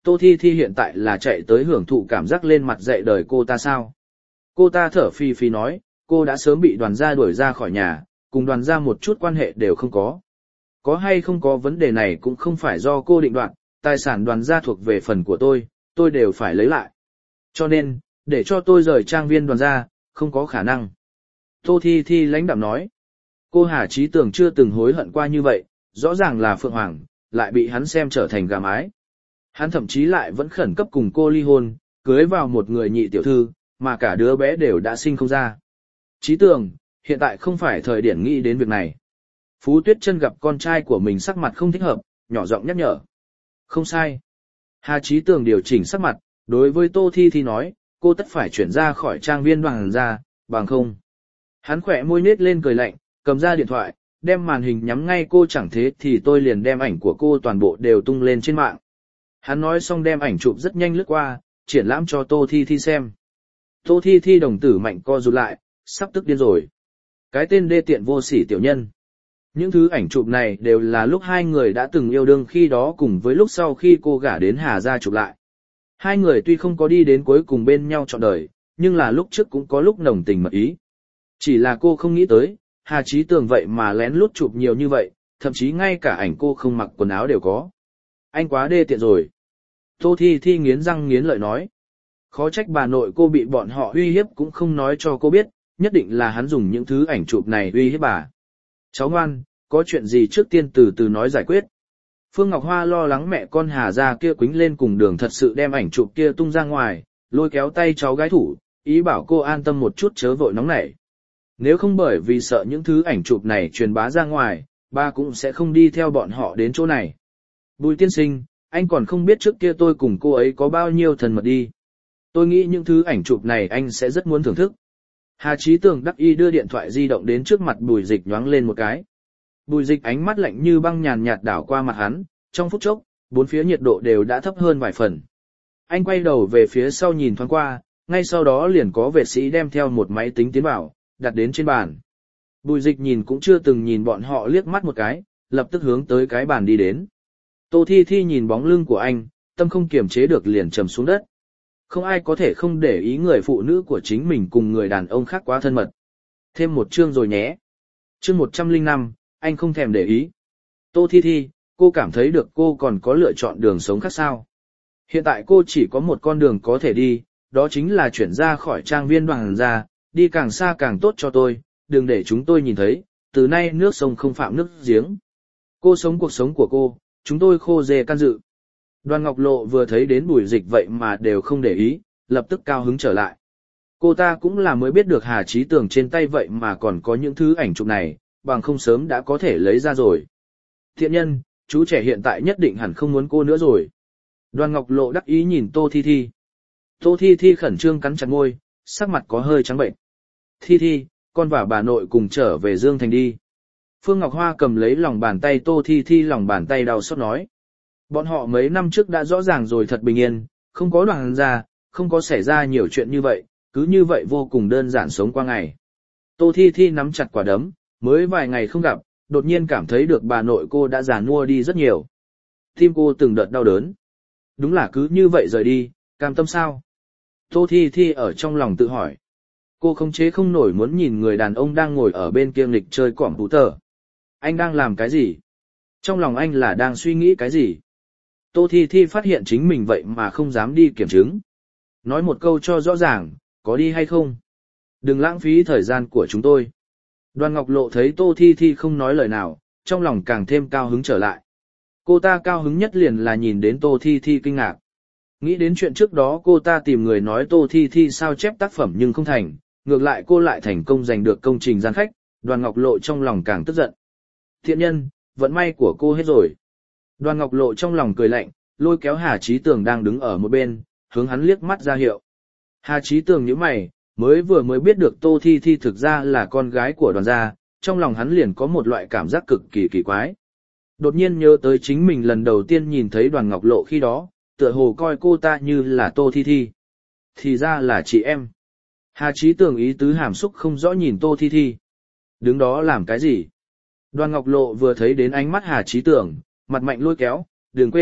Tô Thi Thi hiện tại là chạy tới hưởng thụ cảm giác lên mặt dạy đời cô ta sao? Cô ta thở phì phì nói, cô đã sớm bị đoàn gia đuổi ra khỏi nhà, cùng đoàn gia một chút quan hệ đều không có. Có hay không có vấn đề này cũng không phải do cô định đoạt, tài sản đoàn gia thuộc về phần của tôi, tôi đều phải lấy lại. Cho nên, để cho tôi rời trang viên đoàn gia, không có khả năng. Tô Thi Thi lãnh đạm nói. Cô Hà Chí Tường chưa từng hối hận qua như vậy, rõ ràng là Phượng Hoàng, lại bị hắn xem trở thành gà mái. Hắn thậm chí lại vẫn khẩn cấp cùng cô ly hôn, cưới vào một người nhị tiểu thư, mà cả đứa bé đều đã sinh không ra. Chí Tường, hiện tại không phải thời điểm nghĩ đến việc này. Phú Tuyết Chân gặp con trai của mình sắc mặt không thích hợp, nhỏ giọng nhắc nhở. Không sai. Hà Chí Tường điều chỉnh sắc mặt, đối với Tô Thi Thi nói, cô tất phải chuyển ra khỏi trang viên đoàn gia, bằng không. Hắn khỏe môi nết lên cười lạnh, cầm ra điện thoại, đem màn hình nhắm ngay cô, chẳng thế thì tôi liền đem ảnh của cô toàn bộ đều tung lên trên mạng. Hắn nói xong đem ảnh chụp rất nhanh lướt qua, triển lãm cho Tô Thi Thi xem. Tô Thi Thi đồng tử mạnh co rụt lại, sắp tức điên rồi. Cái tên đê tiện vô sỉ tiểu nhân. Những thứ ảnh chụp này đều là lúc hai người đã từng yêu đương khi đó cùng với lúc sau khi cô gả đến Hà gia chụp lại. Hai người tuy không có đi đến cuối cùng bên nhau trọn đời, nhưng là lúc trước cũng có lúc nồng tình mật ý. Chỉ là cô không nghĩ tới, Hà Chí Tường vậy mà lén lút chụp nhiều như vậy, thậm chí ngay cả ảnh cô không mặc quần áo đều có. Anh quá đê tiện rồi. Tô Thi Thi nghiến răng nghiến lợi nói. Khó trách bà nội cô bị bọn họ uy hiếp cũng không nói cho cô biết, nhất định là hắn dùng những thứ ảnh chụp này uy hiếp bà. Cháu ngoan, có chuyện gì trước tiên từ từ nói giải quyết. Phương Ngọc Hoa lo lắng mẹ con Hà gia kia quýnh lên cùng đường thật sự đem ảnh chụp kia tung ra ngoài, lôi kéo tay cháu gái thủ, ý bảo cô an tâm một chút chớ vội nóng nảy. Nếu không bởi vì sợ những thứ ảnh chụp này truyền bá ra ngoài, ba cũng sẽ không đi theo bọn họ đến chỗ này. Bùi tiên sinh, anh còn không biết trước kia tôi cùng cô ấy có bao nhiêu thân mật đi. Tôi nghĩ những thứ ảnh chụp này anh sẽ rất muốn thưởng thức. Hà Chí Tường đắc y đưa điện thoại di động đến trước mặt Bùi Dịch nhoáng lên một cái. Bùi Dịch ánh mắt lạnh như băng nhàn nhạt đảo qua mặt hắn, trong phút chốc, bốn phía nhiệt độ đều đã thấp hơn vài phần. Anh quay đầu về phía sau nhìn thoáng qua, ngay sau đó liền có vệ sĩ đem theo một máy tính tiến vào, đặt đến trên bàn. Bùi Dịch nhìn cũng chưa từng nhìn bọn họ liếc mắt một cái, lập tức hướng tới cái bàn đi đến. Tô Thi Thi nhìn bóng lưng của anh, tâm không kiềm chế được liền trầm xuống đất. Không ai có thể không để ý người phụ nữ của chính mình cùng người đàn ông khác quá thân mật. Thêm một chương rồi nhé. Chương một trăm lẻ năm, anh không thèm để ý. Tô Thi Thi, cô cảm thấy được cô còn có lựa chọn đường sống khác sao? Hiện tại cô chỉ có một con đường có thể đi, đó chính là chuyển ra khỏi trang viên đoàn gia, đi càng xa càng tốt cho tôi, đừng để chúng tôi nhìn thấy, từ nay nước sông không phạm nước giếng. Cô sống cuộc sống của cô, chúng tôi khô dê can dự. Đoàn Ngọc Lộ vừa thấy đến Bùi Dịch vậy mà đều không để ý, lập tức cao hứng trở lại. Cô ta cũng là mới biết được Hà Chí Tường trên tay vậy mà còn có những thứ ảnh chụp này, bằng không sớm đã có thể lấy ra rồi. Thiện nhân, chú trẻ hiện tại nhất định hẳn không muốn cô nữa rồi. Đoàn Ngọc Lộ đắc ý nhìn Tô Thi Thi. Tô Thi Thi khẩn trương cắn chặt môi, sắc mặt có hơi trắng bệnh. Thi Thi, con và bà nội cùng trở về Dương Thành đi. Phương Ngọc Hoa cầm lấy lòng bàn tay Tô Thi Thi, lòng bàn tay đau xót nói. Bọn họ mấy năm trước đã rõ ràng rồi, thật bình yên, không có đoàn gia, không có xảy ra nhiều chuyện như vậy, cứ như vậy vô cùng đơn giản sống qua ngày. Tô Thi Thi nắm chặt quả đấm, mới vài ngày không gặp, đột nhiên cảm thấy được bà nội cô đã già nua đi rất nhiều. Tim cô từng đợt đau đớn. Đúng là cứ như vậy rời đi, cam tâm sao? Tô Thi Thi ở trong lòng tự hỏi. Cô không chế không nổi muốn nhìn người đàn ông đang ngồi ở bên kia nghịch chơi cỏm bú tờ. Anh đang làm cái gì? Trong lòng anh là đang suy nghĩ cái gì? Tô Thi Thi phát hiện chính mình vậy mà không dám đi kiểm chứng. Nói một câu cho rõ ràng, có đi hay không? Đừng lãng phí thời gian của chúng tôi. Đoàn Ngọc Lộ thấy Tô Thi Thi không nói lời nào, trong lòng càng thêm cao hứng trở lại. Cô ta cao hứng nhất liền là nhìn đến Tô Thi Thi kinh ngạc. Nghĩ đến chuyện trước đó cô ta tìm người nói Tô Thi Thi sao chép tác phẩm nhưng không thành, ngược lại cô lại thành công giành được công trình gian khách, Đoàn Ngọc Lộ trong lòng càng tức giận. Thiện nhân, vận may của cô hết rồi. Đoàn Ngọc Lộ trong lòng cười lạnh, lôi kéo Hà Chí Tường đang đứng ở một bên, hướng hắn liếc mắt ra hiệu. Hà Chí Tường nhíu mày, mới vừa mới biết được Tô Thi Thi thực ra là con gái của Đoàn gia, trong lòng hắn liền có một loại cảm giác cực kỳ kỳ quái. Đột nhiên nhớ tới chính mình lần đầu tiên nhìn thấy Đoàn Ngọc Lộ khi đó, tựa hồ coi cô ta như là Tô Thi Thi. Thì ra là chị em. Hà Chí Tường ý tứ hàm xúc không rõ nhìn Tô Thi Thi. Đứng đó làm cái gì? Đoàn Ngọc Lộ vừa thấy đến ánh mắt Hà Chí Tường, mặt mạnh lôi kéo, đừng quên,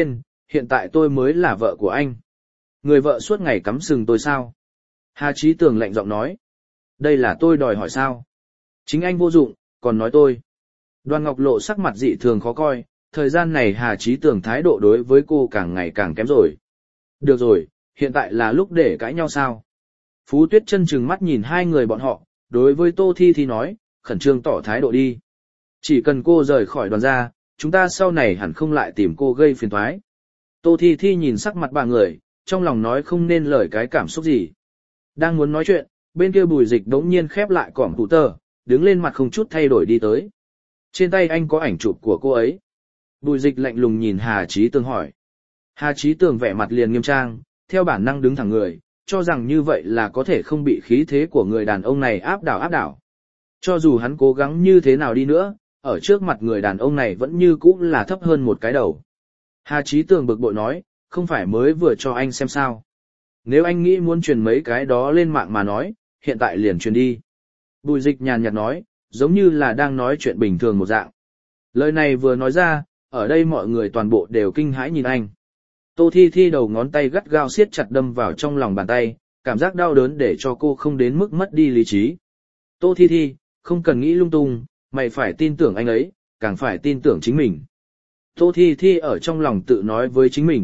hiện tại tôi mới là vợ của anh. Người vợ suốt ngày cắm sừng tôi sao? Hà Chí Tường lạnh giọng nói. Đây là tôi đòi hỏi sao? Chính anh vô dụng, còn nói tôi. Đoàn Ngọc Lộ sắc mặt dị thường khó coi, thời gian này Hà Chí Tường thái độ đối với cô càng ngày càng kém rồi. Được rồi, hiện tại là lúc để cãi nhau sao? Phú Tuyết Chân trừng mắt nhìn hai người bọn họ, đối với Tô Thi Thi nói, khẩn trương tỏ thái độ đi. Chỉ cần cô rời khỏi đoàn ra, chúng ta sau này hẳn không lại tìm cô gây phiền toái. Tô Thi Thi nhìn sắc mặt ba người, trong lòng nói không nên lời cái cảm xúc gì. Đang muốn nói chuyện, bên kia Bùi Dịch đống nhiên khép lại cỏm thủ tờ, đứng lên mặt không chút thay đổi đi tới. Trên tay anh có ảnh chụp của cô ấy. Bùi Dịch lạnh lùng nhìn Hà Chí Tường hỏi. Hà Chí Tường vẻ mặt liền nghiêm trang, theo bản năng đứng thẳng người, cho rằng như vậy là có thể không bị khí thế của người đàn ông này áp đảo áp đảo. Cho dù hắn cố gắng như thế nào đi nữa, ở trước mặt người đàn ông này vẫn như cũ là thấp hơn một cái đầu. Hà Chí Tường bực bội nói, không phải mới vừa cho anh xem sao. Nếu anh nghĩ muốn truyền mấy cái đó lên mạng mà nói, hiện tại liền truyền đi. Bùi Dịch nhàn nhạt nói, giống như là đang nói chuyện bình thường một dạng. Lời này vừa nói ra, ở đây mọi người toàn bộ đều kinh hãi nhìn anh. Tô Thi Thi đầu ngón tay gắt gao siết chặt đâm vào trong lòng bàn tay, cảm giác đau đớn để cho cô không đến mức mất đi lý trí. Tô Thi Thi, không cần nghĩ lung tung, mày phải tin tưởng anh ấy, càng phải tin tưởng chính mình. Tô Thi Thi ở trong lòng tự nói với chính mình.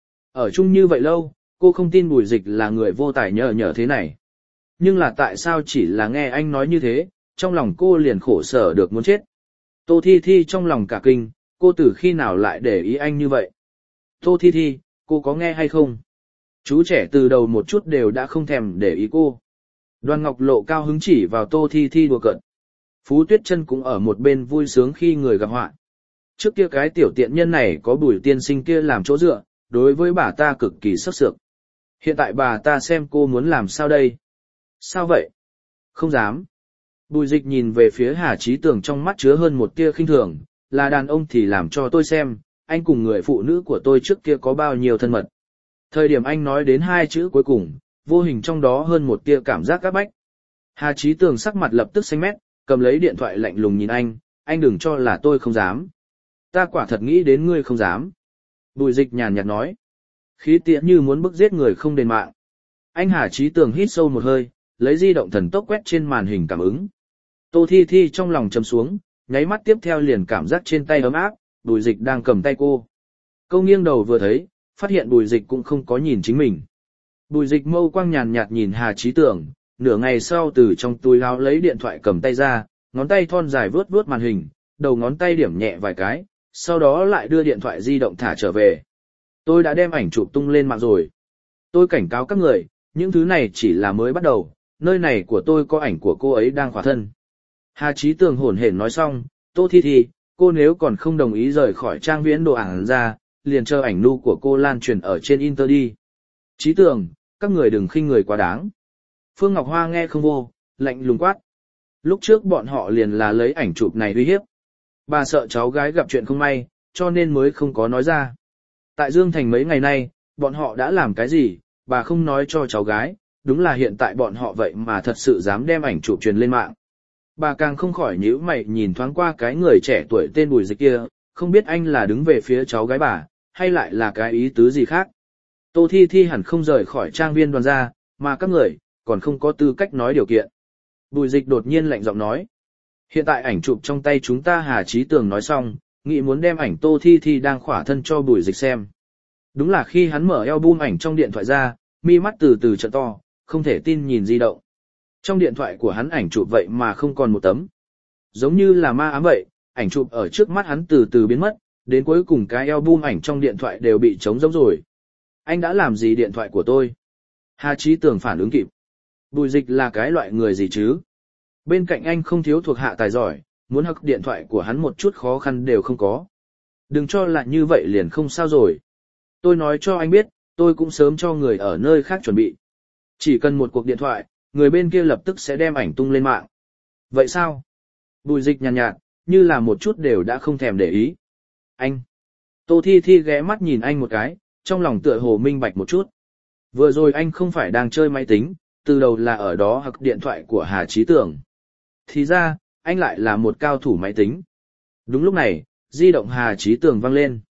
Ở chung như vậy lâu, cô không tin Bùi Dịch là người vô tài nhờ nhờ thế này. Nhưng là tại sao chỉ là nghe anh nói như thế, trong lòng cô liền khổ sở được muốn chết. Tô Thi Thi trong lòng cả kinh, cô từ khi nào lại để ý anh như vậy? Tô Thi Thi, cô có nghe hay không? Chú trẻ từ đầu một chút đều đã không thèm để ý cô. Đoàn Ngọc Lộ cao hứng chỉ vào Tô Thi Thi đùa cợt. Phú Tuyết Chân cũng ở một bên vui sướng khi người gặp họa. Trước kia cái tiểu tiện nhân này có Bùi tiên sinh kia làm chỗ dựa, đối với bà ta cực kỳ sắc sược. Hiện tại bà ta xem cô muốn làm sao đây? Sao vậy? Không dám. Bùi Dịch nhìn về phía Hà Chí Tường trong mắt chứa hơn một tia khinh thường, là đàn ông thì làm cho tôi xem, anh cùng người phụ nữ của tôi trước kia có bao nhiêu thân mật. Thời điểm anh nói đến hai chữ cuối cùng, vô hình trong đó hơn một tia cảm giác áp bách. Hà Chí Tường sắc mặt lập tức xanh mét, cầm lấy điện thoại lạnh lùng nhìn anh, anh đừng cho là tôi không dám. Ta quả thật nghĩ đến ngươi không dám. Bùi Dịch nhàn nhạt nói. Khí tiện như muốn bức giết người không đền mạng. Anh Hà Chí Tường hít sâu một hơi, lấy di động thần tốc quét trên màn hình cảm ứng. Tô Thi Thi trong lòng trầm xuống, nháy mắt tiếp theo liền cảm giác trên tay ấm áp, Bùi Dịch đang cầm tay cô. Cô nghiêng đầu vừa thấy, phát hiện Bùi Dịch cũng không có nhìn chính mình. Bùi Dịch mâu quang nhàn nhạt nhìn Hà Chí Tường, nửa ngày sau từ trong túi áo lấy điện thoại cầm tay ra, ngón tay thon dài vuốt vuốt màn hình, đầu ngón tay điểm nhẹ vài cái, sau đó lại đưa điện thoại di động thả trở về. Tôi đã đem ảnh chụp tung lên mạng rồi. Tôi cảnh cáo các người, những thứ này chỉ là mới bắt đầu, nơi này của tôi có ảnh của cô ấy đang khỏa thân. Hà Chí Tường hổn hển nói xong, Tô Thi Thi, cô nếu còn không đồng ý rời khỏi trang viễn đồ ảng ra, liền chờ ảnh nu của cô lan truyền ở trên Inter đi. Chí Tường, các người đừng khinh người quá đáng. Phương Ngọc Hoa nghe không vô, lạnh lùng quát. Lúc trước bọn họ liền là lấy ảnh chụp này uy hiếp. Bà sợ cháu gái gặp chuyện không may, cho nên mới không có nói ra. Tại Dương Thành mấy ngày nay, bọn họ đã làm cái gì, bà không nói cho cháu gái, đúng là hiện tại bọn họ vậy mà thật sự dám đem ảnh chụp truyền lên mạng. Bà càng không khỏi nhíu mày nhìn thoáng qua cái người trẻ tuổi tên Bùi Dịch kia, không biết anh là đứng về phía cháu gái bà, hay lại là cái ý tứ gì khác. Tô Thi Thi hẳn không rời khỏi trang viên đoàn ra, mà các người, còn không có tư cách nói điều kiện. Bùi Dịch đột nhiên lạnh giọng nói. Hiện tại ảnh chụp trong tay chúng ta Hà Chí Tường nói xong, nghĩ muốn đem ảnh Tô Thi Thi đang khỏa thân cho Bùi Dịch xem. Đúng là khi hắn mở album ảnh trong điện thoại ra, mi mắt từ từ trợn to, không thể tin nhìn di động. Trong điện thoại của hắn ảnh chụp vậy mà không còn một tấm. Giống như là ma ám vậy, ảnh chụp ở trước mắt hắn từ từ biến mất, đến cuối cùng cái album ảnh trong điện thoại đều bị trống rỗng rồi. Anh đã làm gì điện thoại của tôi? Hà Chí Tường phản ứng kịp. Bùi Dịch là cái loại người gì chứ? Bên cạnh anh không thiếu thuộc hạ tài giỏi, muốn hack điện thoại của hắn một chút khó khăn đều không có. Đừng cho là như vậy liền không sao rồi. Tôi nói cho anh biết, tôi cũng sớm cho người ở nơi khác chuẩn bị. Chỉ cần một cuộc điện thoại, người bên kia lập tức sẽ đem ảnh tung lên mạng. Vậy sao? Bùi Dịch nhàn nhạt, nhạt, như là một chút đều đã không thèm để ý. Anh! Tô Thi Thi ghé mắt nhìn anh một cái, trong lòng tựa hồ minh bạch một chút. Vừa rồi anh không phải đang chơi máy tính, từ đầu là ở đó hack điện thoại của Hà Chí Tường. Thì ra, anh lại là một cao thủ máy tính. Đúng lúc này, di động Hà Chí Tường vang lên.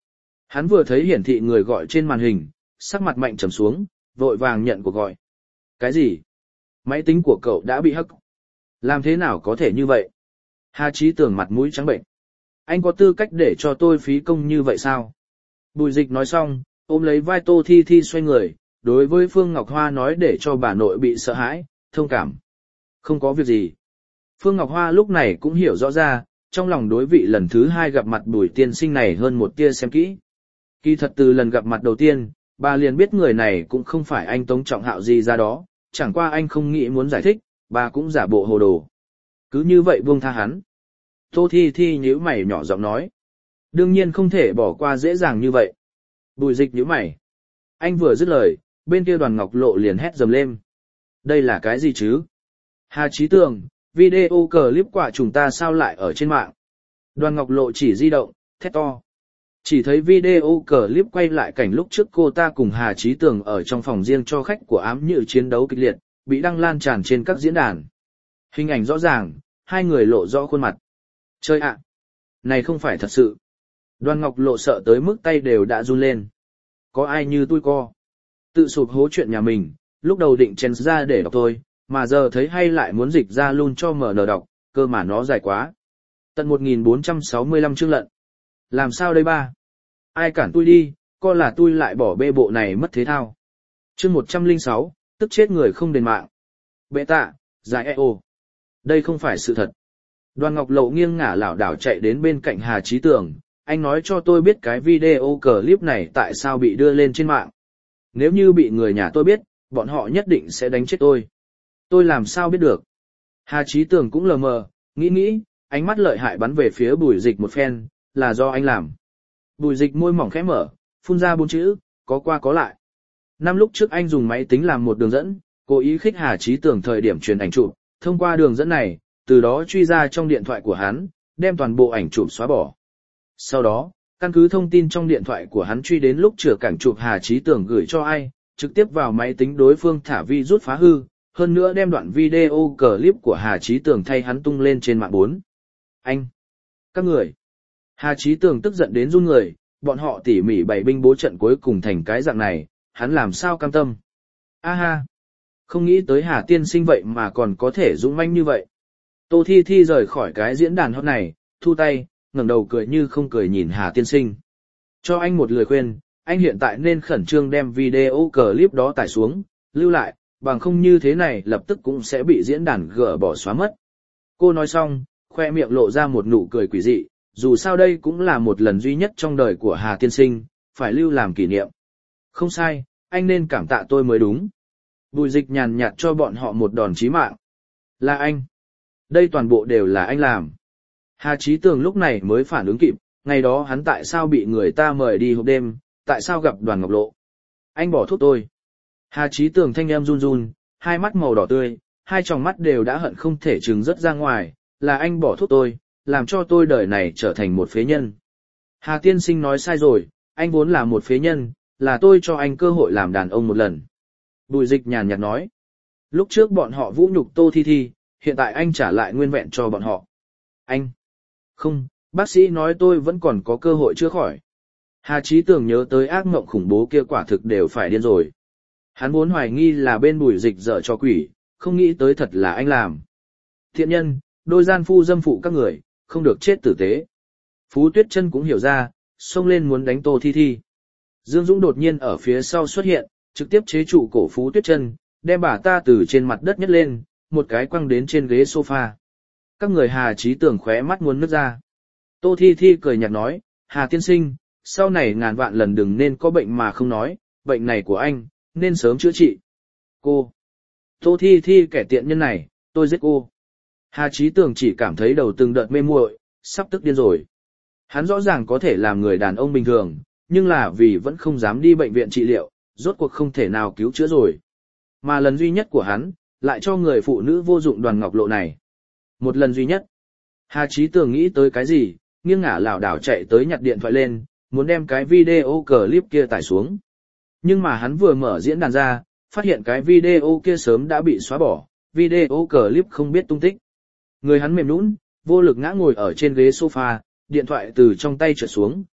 Hắn vừa thấy hiển thị người gọi trên màn hình, sắc mặt mạnh trầm xuống, vội vàng nhận cuộc gọi. Cái gì? Máy tính của cậu đã bị hack. Làm thế nào có thể như vậy? Hà Chí Tường mặt mũi trắng bệnh. Anh có tư cách để cho tôi phí công như vậy sao? Bùi Dịch nói xong, ôm lấy vai Tô Thi Thi xoay người, đối với Phương Ngọc Hoa nói để cho bà nội bị sợ hãi, thông cảm. Không có việc gì. Phương Ngọc Hoa lúc này cũng hiểu rõ ra, trong lòng đối vị lần thứ hai gặp mặt Bùi tiên sinh này hơn một tia xem kỹ. Kỳ thật từ lần gặp mặt đầu tiên, bà liền biết người này cũng không phải anh Tống Trọng Hạo gì ra đó, chẳng qua anh không nghĩ muốn giải thích, bà cũng giả bộ hồ đồ. Cứ như vậy buông tha hắn. Tô Thi Thi nhíu mày nhỏ giọng nói. Đương nhiên không thể bỏ qua dễ dàng như vậy. Bùi Dịch nhíu mày. Anh vừa dứt lời, bên kia Đoàn Ngọc Lộ liền hét dầm lên. Đây là cái gì chứ? Hà Chí Tường, video clip quả chúng ta sao lại ở trên mạng? Đoàn Ngọc Lộ chỉ di động, thét to. Chỉ thấy video clip quay lại cảnh lúc trước cô ta cùng Hà Chí Tường ở trong phòng riêng cho khách của ám nhự chiến đấu kịch liệt, bị đăng lan tràn trên các diễn đàn. Hình ảnh rõ ràng, hai người lộ rõ khuôn mặt. Chơi ạ! Này không phải thật sự. Đoàn Ngọc Lộ sợ tới mức tay đều đã run lên. Có ai như tôi co? Tự sụp hố chuyện nhà mình, lúc đầu định chèn ra để đọc thôi, mà giờ thấy hay lại muốn dịch ra luôn cho mở nở đọc, cơ mà nó dài quá. Tận một nghìn bốn trăm sáu mươi lăm chương lận. Làm sao đây ba? Ai cản tôi đi, co là tôi lại bỏ bê bộ này mất thế thao. Chương một trăm lẻ sáu, tức chết người không đền mạng. Bệ tạ, dài e ô. Đây không phải sự thật. Đoàn Ngọc Lộ nghiêng ngả lảo đảo chạy đến bên cạnh Hà Chí Tường, anh nói cho tôi biết cái video clip này tại sao bị đưa lên trên mạng. Nếu như bị người nhà tôi biết, bọn họ nhất định sẽ đánh chết tôi. Tôi làm sao biết được? Hà Chí Tường cũng lờ mờ, nghĩ nghĩ, ánh mắt lợi hại bắn về phía Bùi Dịch một phen, là do anh làm. Bùi Dịch môi mỏng khẽ mở, phun ra bốn chữ, có qua có lại. Năm lúc trước anh dùng máy tính làm một đường dẫn, cố ý khích Hà Chí Tường thời điểm truyền ảnh chụp, thông qua đường dẫn này, từ đó truy ra trong điện thoại của hắn, đem toàn bộ ảnh chụp xóa bỏ. Sau đó, căn cứ thông tin trong điện thoại của hắn truy đến lúc chữa cảnh chụp Hà Chí Tường gửi cho ai, trực tiếp vào máy tính đối phương thả vi rút phá hư, hơn nữa đem đoạn video clip của Hà Chí Tường thay hắn tung lên trên mạng bốn. Anh! Các người! Hà Chí Tường tức giận đến run người, bọn họ tỉ mỉ bày binh bố trận cuối cùng thành cái dạng này, hắn làm sao cam tâm. A ha! Không nghĩ tới Hà tiên sinh vậy mà còn có thể dũng manh như vậy. Tô Thi Thi rời khỏi cái diễn đàn hot này, thu tay, ngẩng đầu cười như không cười nhìn Hà tiên sinh. Cho anh một lời khuyên, anh hiện tại nên khẩn trương đem video clip đó tải xuống, lưu lại, bằng không như thế này lập tức cũng sẽ bị diễn đàn gỡ bỏ xóa mất. Cô nói xong, khoe miệng lộ ra một nụ cười quỷ dị, dù sao đây cũng là một lần duy nhất trong đời của Hà tiên sinh, phải lưu làm kỷ niệm. Không sai, anh nên cảm tạ tôi mới đúng. Bùi Dịch nhàn nhạt cho bọn họ một đòn chí mạng. Là anh. Đây toàn bộ đều là anh làm. Hà Chí Tường lúc này mới phản ứng kịp, ngày đó hắn tại sao bị người ta mời đi hộp đêm, tại sao gặp Đoàn Ngọc Lộ. Anh bỏ thuốc tôi. Hà Chí Tường thanh em run run, hai mắt màu đỏ tươi, hai tròng mắt đều đã hận không thể trừng rớt ra ngoài, là anh bỏ thuốc tôi, làm cho tôi đời này trở thành một phế nhân. Hà tiên sinh nói sai rồi, anh vốn là một phế nhân, là tôi cho anh cơ hội làm đàn ông một lần. Bùi Dịch nhàn nhạt nói. Lúc trước bọn họ vũ nhục Tô Thi Thi, hiện tại anh trả lại nguyên vẹn cho bọn họ. Anh. Không, bác sĩ nói tôi vẫn còn có cơ hội chữa khỏi. Hà Chí Tường nhớ tới ác mộng khủng bố kia quả thực đều phải điên rồi. Hắn vốn hoài nghi là bên Bùi Dịch dở cho quỷ, không nghĩ tới thật là anh làm. Thiện nhân, đôi gian phu dâm phụ các người, không được chết tử tế. Phú Tuyết Chân cũng hiểu ra, xông lên muốn đánh Tô Thi Thi. Dương Dũng đột nhiên ở phía sau xuất hiện, trực tiếp chế trụ cổ Phú Tuyết Chân, đem bà ta từ trên mặt đất nhấc lên, một cái quăng đến trên ghế sofa. Các người Hà Chí Tường khóe mắt muốn nứt ra. Tô Thi Thi cười nhạt nói, Hà tiên sinh, sau này ngàn vạn lần đừng nên có bệnh mà không nói, bệnh này của anh, nên sớm chữa trị. Cô. Tô Thi Thi kẻ tiện nhân này, tôi giết cô. Hà Chí Tường chỉ cảm thấy đầu từng đợt mê muội, sắp tức điên rồi. Hắn rõ ràng có thể làm người đàn ông bình thường, nhưng là vì vẫn không dám đi bệnh viện trị liệu, rốt cuộc không thể nào cứu chữa rồi. Mà lần duy nhất của hắn, lại cho người phụ nữ vô dụng Đoàn Ngọc Lộ này. Một lần duy nhất. Hà Chí Tường nghĩ tới cái gì, nghiêng ngả lảo đảo chạy tới nhặt điện thoại lên, muốn đem cái video clip kia tải xuống. Nhưng mà hắn vừa mở diễn đàn ra, phát hiện cái video kia sớm đã bị xóa bỏ, video clip không biết tung tích. Người hắn mềm nhũn, vô lực ngã ngồi ở trên ghế sofa, điện thoại từ trong tay trượt xuống,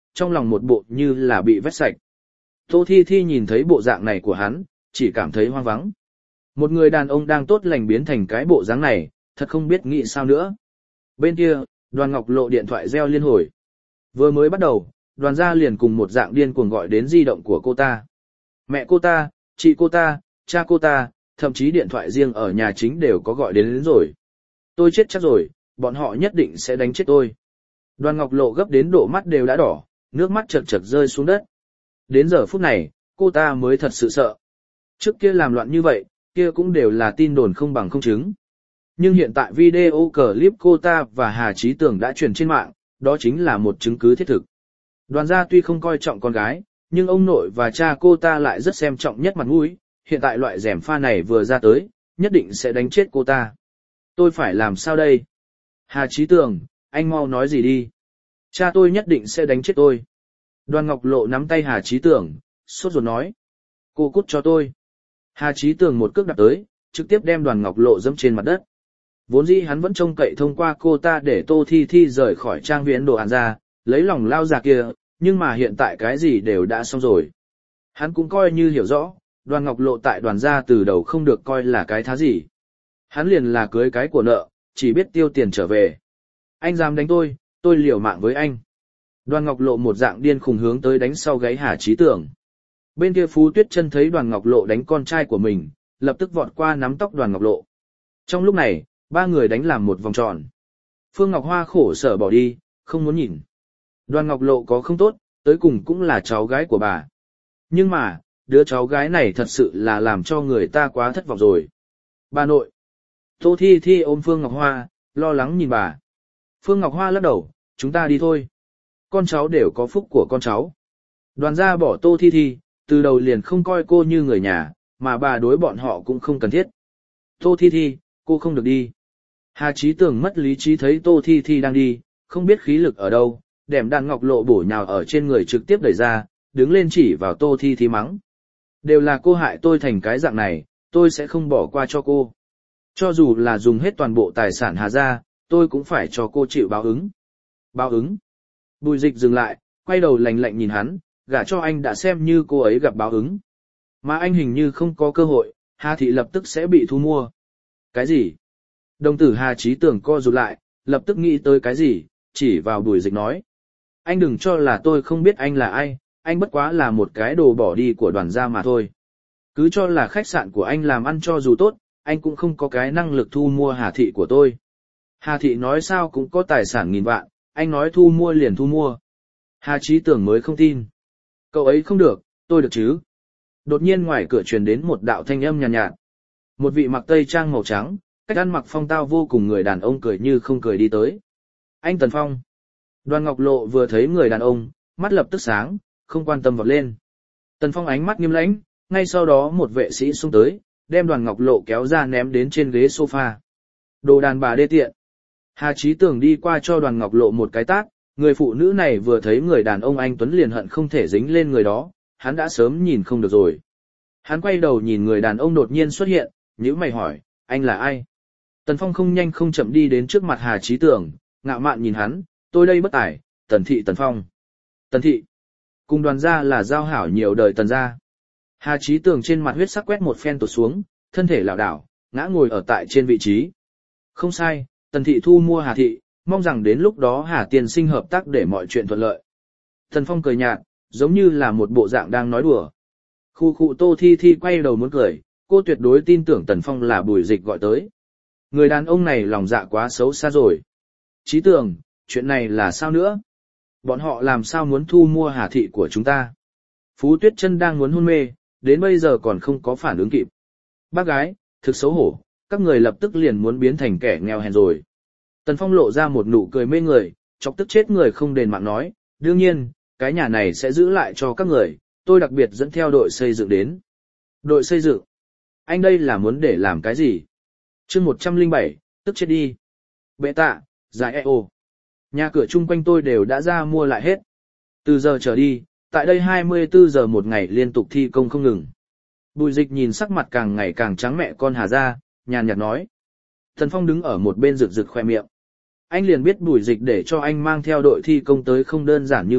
trong lòng một bộ như là bị vét sạch. Tô Thi Thi nhìn thấy bộ dạng này của hắn, chỉ cảm thấy hoang vắng. Một người đàn ông đang tốt lành biến thành cái bộ dáng này, thật không biết nghĩ sao nữa. Bên kia, Đoàn Ngọc Lộ điện thoại reo liên hồi. Vừa mới bắt đầu, Đoàn gia liền cùng một dạng điên cuồng gọi đến di động của cô ta. Mẹ cô ta, chị cô ta, cha cô ta, thậm chí điện thoại riêng ở nhà chính đều có gọi đến, đến rồi. Tôi chết chắc rồi, bọn họ nhất định sẽ đánh chết tôi. Đoàn Ngọc Lộ gấp đến độ mắt đều đã đỏ, nước mắt chật chật rơi xuống đất. Đến giờ phút này, cô ta mới thật sự sợ. Trước kia làm loạn như vậy, kia cũng đều là tin đồn không bằng không chứng. Nhưng hiện tại video clip cô ta và Hà Chí Tưởng đã truyền trên mạng, đó chính là một chứng cứ thiết thực. Đoàn gia tuy không coi trọng con gái, nhưng ông nội và cha cô ta lại rất xem trọng nhất mặt mũi, hiện tại loại rèm pha này vừa ra tới, nhất định sẽ đánh chết cô ta. Tôi phải làm sao đây? Hà Chí Tưởng, anh mau nói gì đi. Cha tôi nhất định sẽ đánh chết tôi. Đoàn Ngọc Lộ nắm tay Hà Chí Tưởng, sốt ruột nói. Cô cút cho tôi. Hà Chí Tưởng một cước đạp tới, trực tiếp đem Đoàn Ngọc Lộ dẫm trên mặt đất. Vốn dĩ hắn vẫn trông cậy thông qua cô ta để Tô Thi Thi rời khỏi trang viên đồ ăn ra, lấy lòng lao già kia, nhưng mà hiện tại cái gì đều đã xong rồi. Hắn cũng coi như hiểu rõ, Đoàn Ngọc Lộ tại Đoàn gia từ đầu không được coi là cái thá gì. Hắn liền là cưới cái của nợ, chỉ biết tiêu tiền trở về. Anh dám đánh tôi, tôi liều mạng với anh. Đoàn Ngọc Lộ một dạng điên khùng hướng tới đánh sau gáy Hà Chí Tưởng. Bên kia Phú Tuyết Chân thấy Đoàn Ngọc Lộ đánh con trai của mình, lập tức vọt qua nắm tóc Đoàn Ngọc Lộ. Trong lúc này, ba người đánh làm một vòng tròn. Phương Ngọc Hoa khổ sở bỏ đi, không muốn nhìn. Đoàn Ngọc Lộ có không tốt, tới cùng cũng là cháu gái của bà. Nhưng mà, đứa cháu gái này thật sự là làm cho người ta quá thất vọng rồi. Bà nội. Tô Thi Thi ôm Phương Ngọc Hoa, lo lắng nhìn bà. Phương Ngọc Hoa lắc đầu, chúng ta đi thôi. Con cháu đều có phúc của con cháu. Đoàn gia bỏ Tô Thi Thi, từ đầu liền không coi cô như người nhà, mà bà đối bọn họ cũng không cần thiết. Tô Thi Thi, cô không được đi. Hà Chí Tưởng mất lý trí thấy Tô Thi Thi đang đi, không biết khí lực ở đâu, đẻm Đoàn Ngọc Lộ bổ nhào ở trên người trực tiếp đẩy ra, đứng lên chỉ vào Tô Thi Thi mắng. Đều là cô hại tôi thành cái dạng này, tôi sẽ không bỏ qua cho cô. Cho dù là dùng hết toàn bộ tài sản Hà gia, tôi cũng phải cho cô chịu báo ứng. Báo ứng. Bùi Dịch dừng lại, quay đầu lạnh lạnh nhìn hắn, gả cho anh đã xem như cô ấy gặp báo ứng. Mà anh hình như không có cơ hội, Hà thị lập tức sẽ bị thu mua. Cái gì? Đồng tử Hà Chí Tưởng co rụt lại, lập tức nghĩ tới cái gì, chỉ vào Bùi Dịch nói. Anh đừng cho là tôi không biết anh là ai, anh bất quá là một cái đồ bỏ đi của Đoàn gia mà thôi. Cứ cho là khách sạn của anh làm ăn cho dù tốt, anh cũng không có cái năng lực thu mua Hà thị của tôi. Hà thị nói sao cũng có tài sản nghìn vạn, anh nói thu mua liền thu mua. Hà Chí Tưởng mới không tin. Cậu ấy không được, tôi được chứ. Đột nhiên ngoài cửa truyền đến một đạo thanh âm nhàn nhạt, nhạt. Một vị mặc tây trang màu trắng, cách ăn mặc phong tao vô cùng người đàn ông cười như không cười đi tới. Anh Tần Phong. Đoàn Ngọc Lộ vừa thấy người đàn ông, mắt lập tức sáng, không quan tâm vọt lên. Tần Phong ánh mắt nghiêm lãnh, ngay sau đó một vệ sĩ xông tới, đem Đoàn Ngọc Lộ kéo ra ném đến trên ghế sofa. Đồ đàn bà đê tiện. Hà Chí Tưởng đi qua cho Đoàn Ngọc Lộ một cái tát, người phụ nữ này vừa thấy người đàn ông anh Tuấn liền hận không thể dính lên người đó, hắn đã sớm nhìn không được rồi. Hắn quay đầu nhìn người đàn ông đột nhiên xuất hiện, nhíu mày hỏi, anh là ai? Tần Phong không nhanh không chậm đi đến trước mặt Hà Chí Tưởng, ngạo mạn nhìn hắn, tôi đây bất tài, Tần thị Tần Phong. Tần thị, cùng Đoàn gia là giao hảo nhiều đời Tần gia. Hà Chí Tưởng trên mặt huyết sắc quét một phen tụt xuống, thân thể lảo đảo, ngã ngồi ở tại trên vị trí. Không sai, Tần thị thu mua Hà thị, mong rằng đến lúc đó Hà tiên sinh hợp tác để mọi chuyện thuận lợi. Tần Phong cười nhạt, giống như là một bộ dạng đang nói đùa. Khu khu Tô Thi Thi quay đầu muốn cười, cô tuyệt đối tin tưởng Tần Phong là Bùi Dịch gọi tới. Người đàn ông này lòng dạ quá xấu xa rồi. Chí Tưởng, chuyện này là sao nữa? Bọn họ làm sao muốn thu mua Hà thị của chúng ta? Phú Tuyết Chân đang muốn hôn mê, đến bây giờ còn không có phản ứng kịp. Bác gái, thực xấu hổ, các người lập tức liền muốn biến thành kẻ nghèo hèn rồi. Tần Phong lộ ra một nụ cười mê người, chọc tức chết người không đền mạng nói, đương nhiên, cái nhà này sẽ giữ lại cho các người, tôi đặc biệt dẫn theo đội xây dựng đến. Đội xây dựng? Anh đây là muốn để làm cái gì? Chương một trăm lẻ bảy, tức chết đi. Bệ tạ, giải e ô. Nhà cửa chung quanh tôi đều đã ra mua lại hết. Từ giờ trở đi, tại đây hai mươi tư giờ một ngày liên tục thi công không ngừng. Bùi Dịch nhìn sắc mặt càng ngày càng trắng mẹ con Hà gia, nhàn nhạt nói. Tần Phong đứng ở một bên rực rực khoe miệng. Anh liền biết Bùi Dịch để cho anh mang theo đội thi công tới không đơn giản như vậy,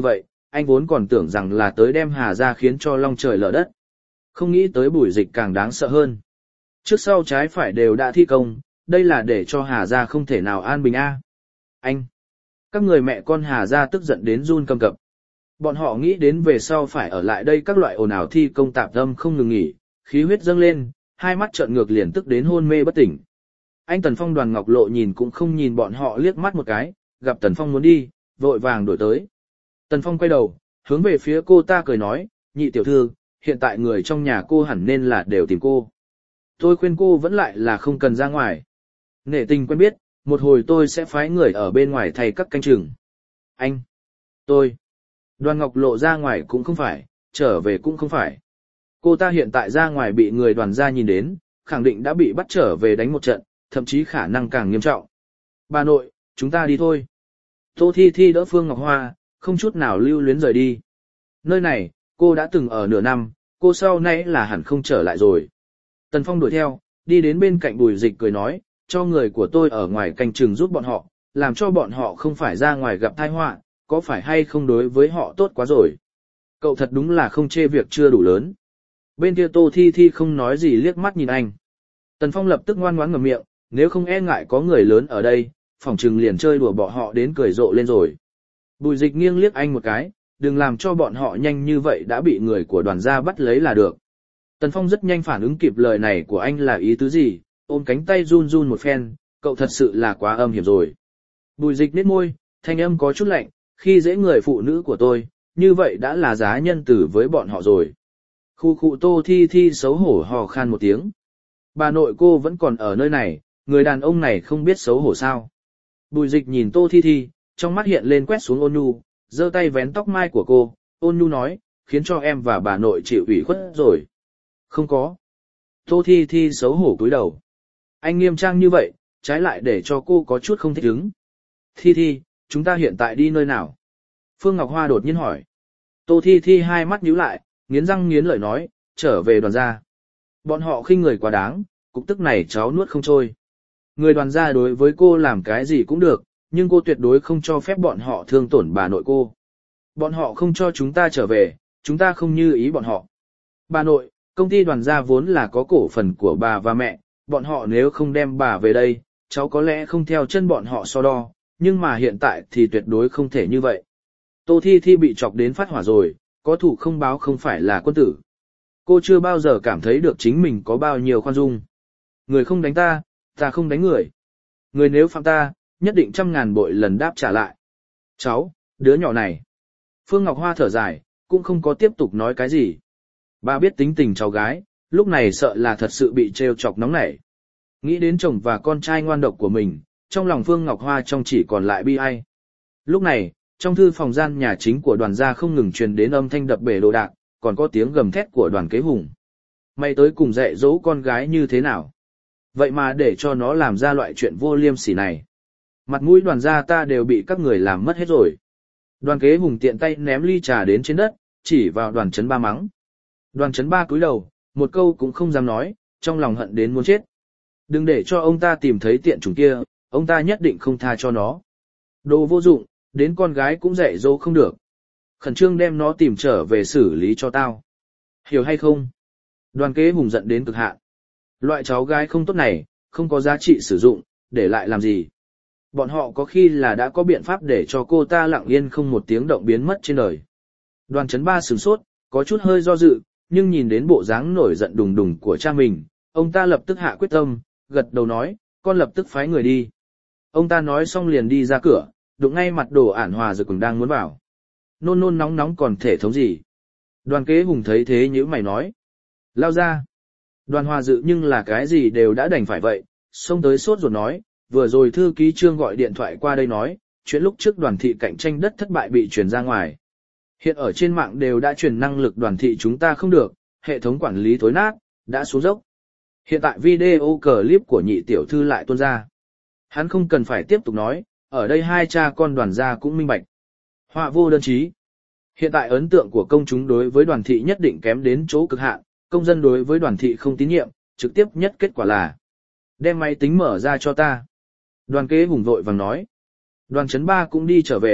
anh vốn còn tưởng rằng là tới đem Hà ra khiến cho long trời lở đất. Không nghĩ tới Bùi Dịch càng đáng sợ hơn. Trước sau trái phải đều đã thi công, đây là để cho Hà ra không thể nào an bình a. Anh! Các người mẹ con Hà ra tức giận đến run cầm cập. Bọn họ nghĩ đến về sau phải ở lại đây các loại ồn ào thi công tạp âm không ngừng nghỉ, khí huyết dâng lên, hai mắt trợn ngược liền tức đến hôn mê bất tỉnh. Anh Tần Phong Đoàn Ngọc Lộ nhìn cũng không nhìn bọn họ liếc mắt một cái, gặp Tần Phong muốn đi, vội vàng đổi tới. Tần Phong quay đầu, hướng về phía cô ta cười nói, nhị tiểu thư, hiện tại người trong nhà cô hẳn nên là đều tìm cô. Tôi khuyên cô vẫn lại là không cần ra ngoài. Nể tình quen biết, một hồi tôi sẽ phái người ở bên ngoài thay các canh chừng. Anh, tôi, Đoàn Ngọc Lộ ra ngoài cũng không phải, trở về cũng không phải. Cô ta hiện tại ra ngoài bị người Đoàn gia nhìn đến, khẳng định đã bị bắt trở về đánh một trận, thậm chí khả năng càng nghiêm trọng. Bà nội, chúng ta đi thôi. Tô Thi Thi đỡ Phương Ngọc Hoa, không chút nào lưu luyến rời đi. Nơi này, cô đã từng ở nửa năm, cô sau này là hẳn không trở lại rồi. Tần Phong đuổi theo, đi đến bên cạnh Bùi Dịch cười nói, cho người của tôi ở ngoài canh chừng giúp bọn họ, làm cho bọn họ không phải ra ngoài gặp tai họa, có phải hay không đối với họ tốt quá rồi. Cậu thật đúng là không chê việc chưa đủ lớn. Bên kia Tô Thi Thi không nói gì liếc mắt nhìn anh. Tần Phong lập tức ngoan ngoãn ngậm miệng, nếu không e ngại có người lớn ở đây, phỏng chừng liền chơi đùa bọn họ đến cười rộ lên rồi. Bùi Dịch nghiêng liếc anh một cái, đừng làm cho bọn họ nhanh như vậy đã bị người của Đoàn gia bắt lấy là được. Tần Phong rất nhanh phản ứng kịp lời này của anh là ý tứ gì, ôm cánh tay run run một phen, cậu thật sự là quá âm hiểm rồi. Bùi Dịch nhếch môi, thanh âm có chút lạnh, khi dễ người phụ nữ của tôi, như vậy đã là giá nhân tử với bọn họ rồi. Khu khu Tô Thi Thi xấu hổ hò khan một tiếng. Bà nội cô vẫn còn ở nơi này, người đàn ông này không biết xấu hổ sao. Bùi Dịch nhìn Tô Thi Thi, trong mắt hiện lên quét xuống ôn nhu, giơ tay vén tóc mai của cô, ôn nhu nói, khiến cho em và bà nội chịu ủy khuất rồi. Không có. Tô Thi Thi xấu hổ cúi đầu. Anh nghiêm trang như vậy, trái lại để cho cô có chút không thích ứng. Thi Thi, chúng ta hiện tại đi nơi nào? Phương Ngọc Hoa đột nhiên hỏi. Tô Thi Thi hai mắt nhíu lại, nghiến răng nghiến lợi nói, trở về Đoàn gia. Bọn họ khinh người quá đáng, cục tức này cháu nuốt không trôi. Người Đoàn gia đối với cô làm cái gì cũng được, nhưng cô tuyệt đối không cho phép bọn họ thương tổn bà nội cô. Bọn họ không cho chúng ta trở về, chúng ta không như ý bọn họ. Bà nội, công ty Đoàn gia vốn là có cổ phần của bà và mẹ, bọn họ nếu không đem bà về đây, cháu có lẽ không theo chân bọn họ so đo, nhưng mà hiện tại thì tuyệt đối không thể như vậy. Tô Thi Thi bị chọc đến phát hỏa rồi, có thủ không báo không phải là quân tử. Cô chưa bao giờ cảm thấy được chính mình có bao nhiêu khoan dung. Người không đánh ta, ta không đánh người. Người nếu phạm ta, nhất định trăm ngàn bội lần đáp trả lại. Cháu, đứa nhỏ này. Phương Ngọc Hoa thở dài, cũng không có tiếp tục nói cái gì. Bà biết tính tình cháu gái, lúc này sợ là thật sự bị trêu chọc nóng nảy. Nghĩ đến chồng và con trai ngoan độc của mình, trong lòng Phương Ngọc Hoa trong chỉ còn lại bi ai. Lúc này, trong thư phòng gian nhà chính của Đoàn gia không ngừng truyền đến âm thanh đập bể đồ đạc, còn có tiếng gầm thét của Đoàn Kế Hùng. Mày tới cùng dạy dỗ con gái như thế nào? Vậy mà để cho nó làm ra loại chuyện vô liêm sỉ này. Mặt mũi Đoàn gia ta đều bị các người làm mất hết rồi. Đoàn Kế Hùng tiện tay ném ly trà đến trên đất, chỉ vào Đoàn Chấn Ba mắng. Đoàn Chấn Ba cúi đầu, một câu cũng không dám nói, trong lòng hận đến muốn chết. Đừng để cho ông ta tìm thấy tiện chủng kia, ông ta nhất định không tha cho nó. Đồ vô dụng, đến con gái cũng dạy dỗ không được. Khẩn trương đem nó tìm trở về xử lý cho tao. Hiểu hay không? Đoàn Kế Hùng giận đến cực hạn. Loại cháu gái không tốt này, không có giá trị sử dụng, để lại làm gì? Bọn họ có khi là đã có biện pháp để cho cô ta lặng yên không một tiếng động biến mất trên đời. Đoàn Chấn Ba sửng sốt, có chút hơi do dự, nhưng nhìn đến bộ dáng nổi giận đùng đùng của cha mình, ông ta lập tức hạ quyết tâm, gật đầu nói, con lập tức phái người đi. Ông ta nói xong liền đi ra cửa, đụng ngay mặt Đồ Ản Hòa rồi cũng đang muốn vào. Nôn nôn nóng nóng còn thể thống gì? Đoàn Kế Hùng thấy thế nhíu mày nói. Lao ra. Đoàn Hòa Dự nhưng là cái gì đều đã đành phải vậy, xông tới sốt ruột nói, vừa rồi thư ký Trương gọi điện thoại qua đây nói, chuyện lúc trước đoàn thị cạnh tranh đất thất bại bị truyền ra ngoài. Hiện ở trên mạng đều đã truyền năng lực đoàn thị chúng ta không được, hệ thống quản lý thối nát, đã xuống dốc. Hiện tại video clip của nhị tiểu thư lại tuôn ra. Hắn không cần phải tiếp tục nói, ở đây hai cha con Đoàn gia cũng minh bạch. Họa vô đơn chí. Hiện tại ấn tượng của công chúng đối với đoàn thị nhất định kém đến chỗ cực hạn, công dân đối với đoàn thị không tín nhiệm, trực tiếp nhất kết quả là đem máy tính mở ra cho ta. Đoàn Kế Hùng vội vàng nói. Đoàn Chấn Ba cũng đi trở về,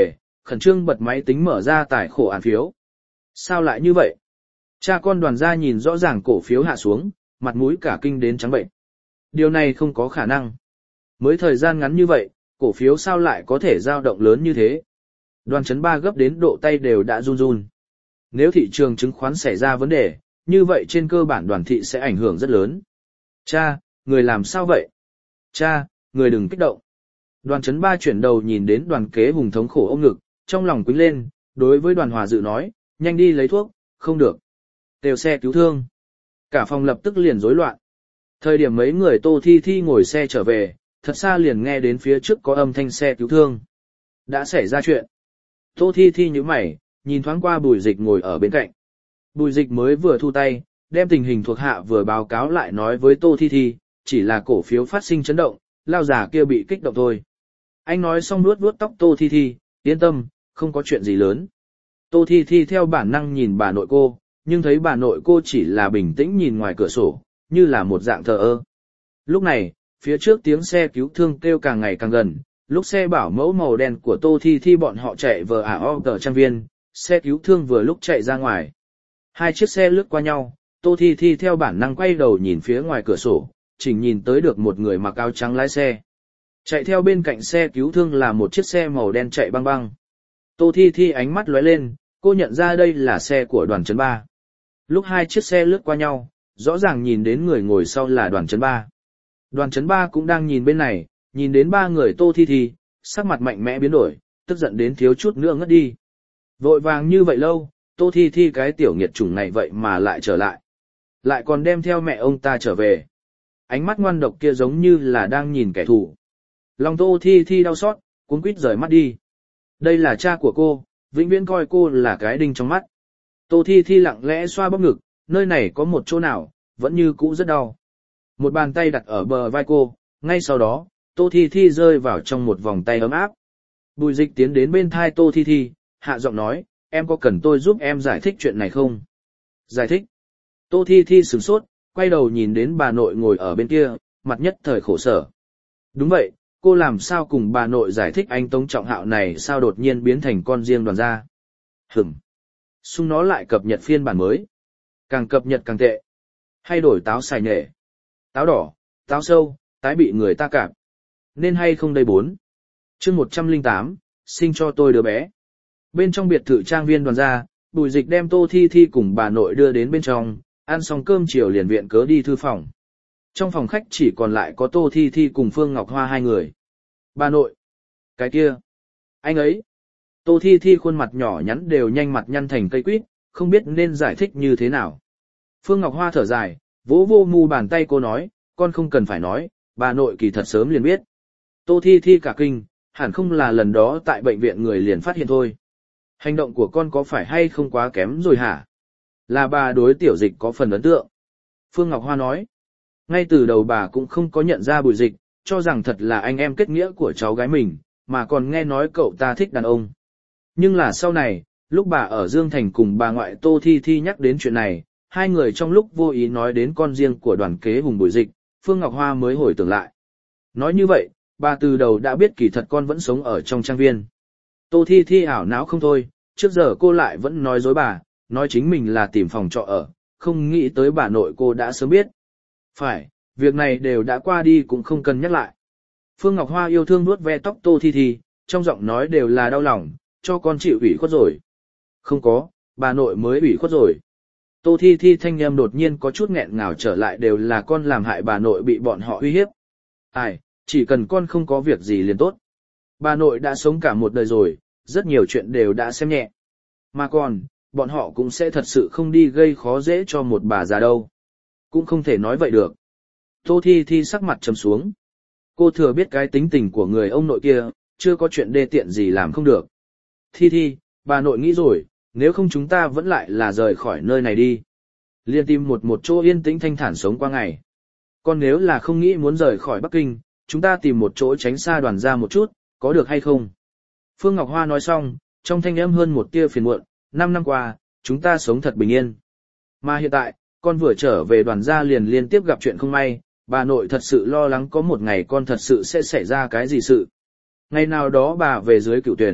khẩn trương bật máy tính mở ra tải khổ án phiếu. Sao lại như vậy? Cha con Đoàn gia nhìn rõ ràng cổ phiếu hạ xuống, mặt mũi cả kinh đến trắng bệnh. Điều này không có khả năng. Mới thời gian ngắn như vậy, cổ phiếu sao lại có thể dao động lớn như thế? Đoàn Chấn Ba gấp đến độ tay đều đã run run. Nếu thị trường chứng khoán xảy ra vấn đề, như vậy trên cơ bản Đoàn thị sẽ ảnh hưởng rất lớn. Cha, người làm sao vậy? Cha, người đừng kích động. Đoàn Chấn Ba chuyển đầu nhìn đến Đoàn Kế Hùng thống khổ ôm ngực, trong lòng quýnh lên, đối với Đoàn Hòa Dự nói, nhanh đi lấy thuốc, không được. Kêu xe cứu thương. Cả phòng lập tức liền rối loạn. Thời điểm mấy người Tô Thi Thi ngồi xe trở về, thật xa liền nghe đến phía trước có âm thanh xe cứu thương. Đã xảy ra chuyện. Tô Thi Thi nhíu mày, nhìn thoáng qua Bùi Dịch ngồi ở bên cạnh. Bùi Dịch mới vừa thu tay, đem tình hình thuộc hạ vừa báo cáo lại nói với Tô Thi Thi, chỉ là cổ phiếu phát sinh chấn động, lao giả kia bị kích động thôi. Anh nói xong nuốt vuốt tóc Tô Thi Thi, yên tâm, không có chuyện gì lớn. Tô Thi Thi theo bản năng nhìn bà nội cô, nhưng thấy bà nội cô chỉ là bình tĩnh nhìn ngoài cửa sổ, như là một dạng thờ ơ. Lúc này, phía trước tiếng xe cứu thương kêu càng ngày càng gần, lúc xe bảo mẫu màu đen của Tô Thi Thi bọn họ chạy vờ ả o tờ trang viên, xe cứu thương vừa lúc chạy ra ngoài. Hai chiếc xe lướt qua nhau, Tô Thi Thi theo bản năng quay đầu nhìn phía ngoài cửa sổ, chỉnh nhìn tới được một người mặc áo trắng lái xe. Chạy theo bên cạnh xe cứu thương là một chiếc xe màu đen chạy băng băng. Tô Thi Thi ánh mắt lóe lên, cô nhận ra đây là xe của Đoàn Chấn Ba. Lúc hai chiếc xe lướt qua nhau, rõ ràng nhìn đến người ngồi sau là Đoàn Chấn Ba. Đoàn Chấn Ba cũng đang nhìn bên này, nhìn đến ba người Tô Thi Thi, sắc mặt mạnh mẽ biến đổi, tức giận đến thiếu chút nữa ngất đi. Vội vàng như vậy lâu, Tô Thi Thi cái tiểu nghiệt chủng này vậy mà lại trở lại. Lại còn đem theo mẹ ông ta trở về. Ánh mắt ngoan độc kia giống như là đang nhìn kẻ thù. Lòng Tô Thi Thi đau xót, cuống quýt rời mắt đi. Đây là cha của cô, vĩnh viễn coi cô là cái đinh trong mắt. Tô Thi Thi lặng lẽ xoa bóp ngực, nơi này có một chỗ nào, vẫn như cũ rất đau. Một bàn tay đặt ở bờ vai cô, ngay sau đó, Tô Thi Thi rơi vào trong một vòng tay ấm áp. Bùi Dịch tiến đến bên thai Tô Thi Thi, hạ giọng nói, em có cần tôi giúp em giải thích chuyện này không? Giải thích. Tô Thi Thi sửng sốt, quay đầu nhìn đến bà nội ngồi ở bên kia, mặt nhất thời khổ sở. Đúng vậy, cô làm sao cùng bà nội giải thích anh Tống Trọng Hạo này sao đột nhiên biến thành con riêng Đoàn gia? Hửm. Xung nó lại cập nhật phiên bản mới. Càng cập nhật càng tệ. Hay đổi táo xài nhẹ. Táo đỏ, táo sâu, tái bị người ta cạp. Nên hay không đây bốn. Chương một trăm lẻ tám, sinh cho tôi đứa bé. Bên trong biệt thự trang viên Đoàn gia, Bùi Dịch đem Tô Thi Thi cùng bà nội đưa đến bên trong, ăn xong cơm chiều liền viện cớ đi thư phòng. Trong phòng khách chỉ còn lại có Tô Thi Thi cùng Phương Ngọc Hoa hai người. Bà nội. Cái kia. Anh ấy. Tô Thi Thi khuôn mặt nhỏ nhắn đều nhanh mặt nhăn thành cây quýt, không biết nên giải thích như thế nào. Phương Ngọc Hoa thở dài, vỗ vô mu bàn tay cô nói, con không cần phải nói, bà nội kỳ thật sớm liền biết. Tô Thi Thi cả kinh, hẳn không là lần đó tại bệnh viện người liền phát hiện thôi. Hành động của con có phải hay không quá kém rồi hả? Là bà đối Tiểu Dịch có phần ấn tượng. Phương Ngọc Hoa nói, ngay từ đầu bà cũng không có nhận ra Bùi Dịch, cho rằng thật là anh em kết nghĩa của cháu gái mình, mà còn nghe nói cậu ta thích đàn ông. Nhưng là sau này, lúc bà ở Dương Thành cùng bà ngoại Tô Thi Thi nhắc đến chuyện này, hai người trong lúc vô ý nói đến con riêng của Đoàn Kế Hùng Bùi Dịch, Phương Ngọc Hoa mới hồi tưởng lại. Nói như vậy, bà từ đầu đã biết kỳ thật con vẫn sống ở trong trang viên. Tô Thi Thi ảo não không thôi, trước giờ cô lại vẫn nói dối bà, nói chính mình là tìm phòng trọ ở, không nghĩ tới bà nội cô đã sớm biết. Phải, việc này đều đã qua đi cũng không cần nhắc lại. Phương Ngọc Hoa yêu thương nuốt ve tóc Tô Thi Thi, trong giọng nói đều là đau lòng, cho con chịu ủy khuất rồi. Không có, bà nội mới ủy khuất rồi. Tô Thi Thi thanh âm đột nhiên có chút nghẹn ngào trở lại đều là con làm hại bà nội bị bọn họ uy hiếp. Ai, chỉ cần con không có việc gì liền tốt. Bà nội đã sống cả một đời rồi, rất nhiều chuyện đều đã xem nhẹ. Mà còn, bọn họ cũng sẽ thật sự không đi gây khó dễ cho một bà già đâu. Cũng không thể nói vậy được. Tô Thi Thi sắc mặt trầm xuống. Cô thừa biết cái tính tình của người ông nội kia, chưa có chuyện đê tiện gì làm không được. Thi Thi, bà nội nghĩ rồi, nếu không chúng ta vẫn lại là rời khỏi nơi này đi. Liên tìm một một chỗ yên tĩnh thanh thản sống qua ngày. Còn nếu là không nghĩ muốn rời khỏi Bắc Kinh, chúng ta tìm một chỗ tránh xa Đoàn gia một chút, có được hay không? Phương Ngọc Hoa nói xong, trong thanh âm hơn một tia phiền muộn, năm năm qua, chúng ta sống thật bình yên. Mà hiện tại, con vừa trở về Đoàn gia liền liên tiếp gặp chuyện không may, bà nội thật sự lo lắng có một ngày con thật sự sẽ xảy ra cái gì sự. Ngày nào đó bà về dưới Cửu Tuyển,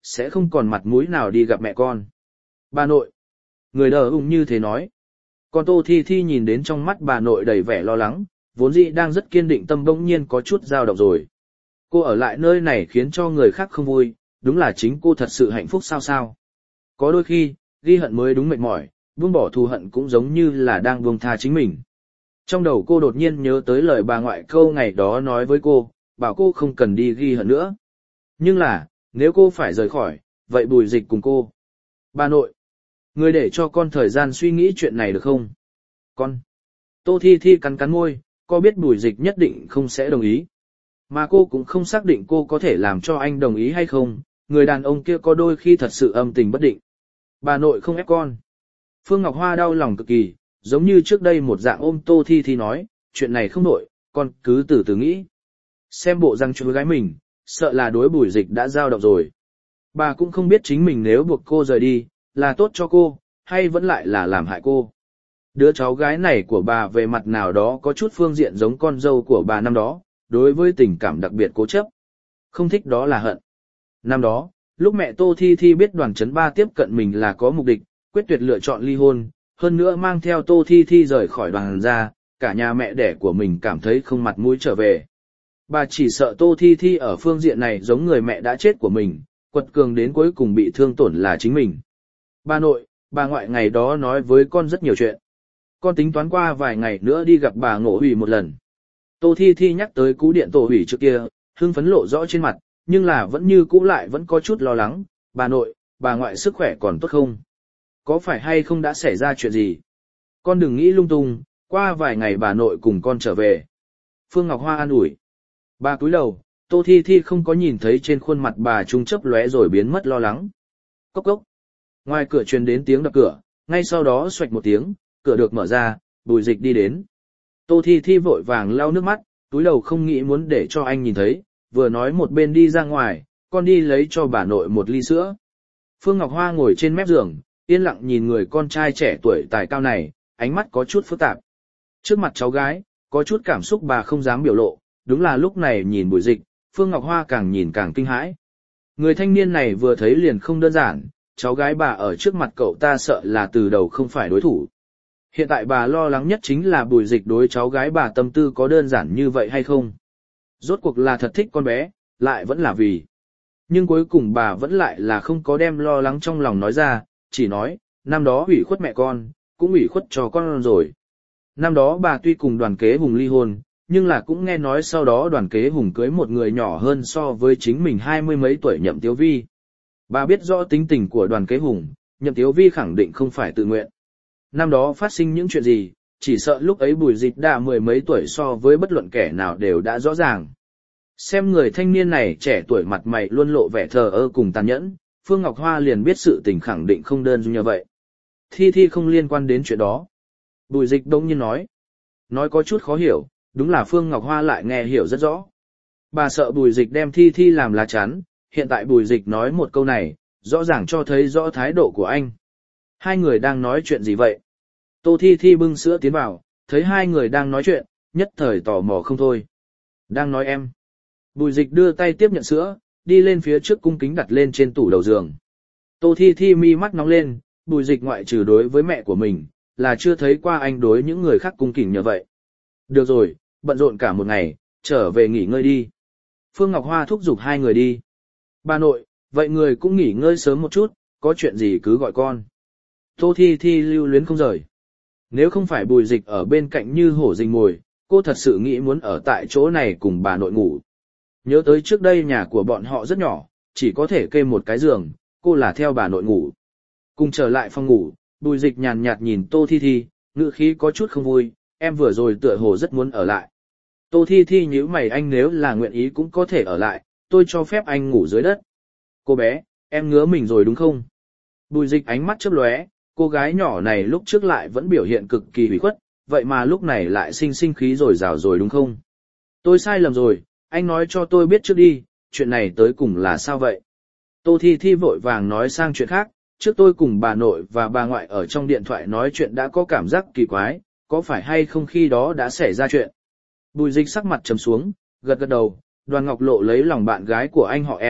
sẽ không còn mặt mũi nào đi gặp mẹ con. Bà nội. Người đờ ung như thế nói. Còn Tô Thi Thi nhìn đến trong mắt bà nội đầy vẻ lo lắng, vốn dĩ đang rất kiên định tâm bỗng nhiên có chút dao động rồi. Cô ở lại nơi này khiến cho người khác không vui, đúng là chính cô thật sự hạnh phúc sao sao. Có đôi khi, ghi hận mới đúng mệt mỏi, buông bỏ thù hận cũng giống như là đang buông tha chính mình. Trong đầu cô đột nhiên nhớ tới lời bà ngoại câu ngày đó nói với cô, bảo cô không cần đi ghi hận nữa. Nhưng là, nếu cô phải rời khỏi, vậy Bùi Dịch cùng cô. Bà nội, người để cho con thời gian suy nghĩ chuyện này được không? Con. Tô Thi Thi cắn cắn môi, cô biết Bùi Dịch nhất định không sẽ đồng ý. Mà cô cũng không xác định cô có thể làm cho anh đồng ý hay không, người đàn ông kia có đôi khi thật sự âm tình bất định. Bà nội không ép con. Phương Ngọc Hoa đau lòng cực kỳ, giống như trước đây một dạng ôm Tô Thi Thi nói, chuyện này không nội, con cứ từ từ nghĩ. Xem bộ răng chú gái mình, sợ là đối Bùi Dịch đã dao động rồi. Bà cũng không biết chính mình nếu buộc cô rời đi, là tốt cho cô, hay vẫn lại là làm hại cô. Đứa cháu gái này của bà về mặt nào đó có chút phương diện giống con dâu của bà năm đó, đối với tình cảm đặc biệt cố chấp. Không thích đó là hận. Năm đó, lúc mẹ Tô Thi Thi biết Đoàn Chấn Ba tiếp cận mình là có mục đích, quyết tuyệt lựa chọn ly hôn, hơn nữa mang theo Tô Thi Thi rời khỏi Đoàn ra, cả nhà mẹ đẻ của mình cảm thấy không mặt mũi trở về. Bà chỉ sợ Tô Thi Thi ở phương diện này giống người mẹ đã chết của mình, quật cường đến cuối cùng bị thương tổn là chính mình. Bà nội, bà ngoại ngày đó nói với con rất nhiều chuyện. Con tính toán qua vài ngày nữa đi gặp bà Ngộ Hủy một lần. Tô Thi Thi nhắc tới cú điện Tổ Hủy trước kia, hưng phấn lộ rõ trên mặt, nhưng là vẫn như cũ lại vẫn có chút lo lắng. Bà nội, bà ngoại sức khỏe còn tốt không? Có phải hay không đã xảy ra chuyện gì? Con đừng nghĩ lung tung, qua vài ngày bà nội cùng con trở về. Phương Ngọc Hoa an ủi. Bà cúi đầu, Tô Thi Thi không có nhìn thấy trên khuôn mặt bà trung chấp lóe rồi biến mất lo lắng. Cốc cốc. Ngoài cửa truyền đến tiếng đập cửa, ngay sau đó xoạch một tiếng, cửa được mở ra, Bùi Dịch đi đến. Tô Thi Thi vội vàng lau nước mắt, túi đầu không nghĩ muốn để cho anh nhìn thấy, vừa nói một bên đi ra ngoài, con đi lấy cho bà nội một ly sữa. Phương Ngọc Hoa ngồi trên mép giường, yên lặng nhìn người con trai trẻ tuổi tài cao này, ánh mắt có chút phức tạp. Trước mặt cháu gái, có chút cảm xúc bà không dám biểu lộ, đúng là lúc này nhìn Bùi Dịch, Phương Ngọc Hoa càng nhìn càng kinh hãi. Người thanh niên này vừa thấy liền không đơn giản, cháu gái bà ở trước mặt cậu ta sợ là từ đầu không phải đối thủ. Hiện tại bà lo lắng nhất chính là Bùi Dịch đối cháu gái bà tâm tư có đơn giản như vậy hay không. Rốt cuộc là thật thích con bé, lại vẫn là vì. Nhưng cuối cùng bà vẫn lại là không có đem lo lắng trong lòng nói ra, chỉ nói, năm đó ủy khuất mẹ con, cũng ủy khuất cho con rồi. Năm đó bà tuy cùng Đoàn Kế Hùng ly hôn, nhưng là cũng nghe nói sau đó Đoàn Kế Hùng cưới một người nhỏ hơn so với chính mình hai mươi mấy tuổi Nhậm Tiếu Vi. Bà biết rõ tính tình của Đoàn Kế Hùng, Nhậm Tiếu Vi khẳng định không phải tự nguyện. Năm đó phát sinh những chuyện gì, chỉ sợ lúc ấy Bùi Dịch đã mười mấy tuổi so với bất luận kẻ nào đều đã rõ ràng. Xem người thanh niên này trẻ tuổi mặt mày luôn lộ vẻ thờ ơ cùng tàn nhẫn, Phương Ngọc Hoa liền biết sự tình khẳng định không đơn giản như vậy. Thi Thi không liên quan đến chuyện đó. Bùi Dịch đông nhiên nói. Nói có chút khó hiểu, đúng là Phương Ngọc Hoa lại nghe hiểu rất rõ. Bà sợ Bùi Dịch đem Thi Thi làm lá chắn, hiện tại Bùi Dịch nói một câu này, rõ ràng cho thấy rõ thái độ của anh. Hai người đang nói chuyện gì vậy? Tô Thi Thi bưng sữa tiến vào, thấy hai người đang nói chuyện, nhất thời tò mò không thôi. Đang nói em. Bùi Dịch đưa tay tiếp nhận sữa, đi lên phía trước cung kính đặt lên trên tủ đầu giường. Tô Thi Thi mi mắt nóng lên, Bùi Dịch ngoại trừ đối với mẹ của mình, là chưa thấy qua anh đối những người khác cung kính như vậy. Được rồi, bận rộn cả một ngày, trở về nghỉ ngơi đi. Phương Ngọc Hoa thúc giục hai người đi. Bà nội, vậy người cũng nghỉ ngơi sớm một chút, có chuyện gì cứ gọi con. Tô Thi Thi lưu luyến không rời. Nếu không phải Bùi Dịch ở bên cạnh như hổ rình mồi, cô thật sự nghĩ muốn ở tại chỗ này cùng bà nội ngủ. Nhớ tới trước đây nhà của bọn họ rất nhỏ, chỉ có thể kê một cái giường, cô là theo bà nội ngủ. Cùng trở lại phòng ngủ, Bùi Dịch nhàn nhạt nhìn Tô Thi Thi, ngữ khí có chút không vui, em vừa rồi tựa hồ rất muốn ở lại. Tô Thi Thi nhíu mày, anh nếu là nguyện ý cũng có thể ở lại, tôi cho phép anh ngủ dưới đất. Cô bé, em ngứa mình rồi đúng không? Bùi Dịch ánh mắt chớp lóe, cô gái nhỏ này lúc trước lại vẫn biểu hiện cực kỳ hủy khuất, vậy mà lúc này lại sinh sinh khí rồi rào rồi đúng không? Tôi sai lầm rồi, anh nói cho tôi biết trước đi, chuyện này tới cùng là sao vậy? Tô Thi Thi vội vàng nói sang chuyện khác, trước tôi cùng bà nội và bà ngoại ở trong điện thoại nói chuyện đã có cảm giác kỳ quái, có phải hay không khi đó đã xảy ra chuyện? Bùi Dịch sắc mặt trầm xuống, gật gật đầu, Đoàn Ngọc Lộ lấy lòng bạn gái của anh họ em,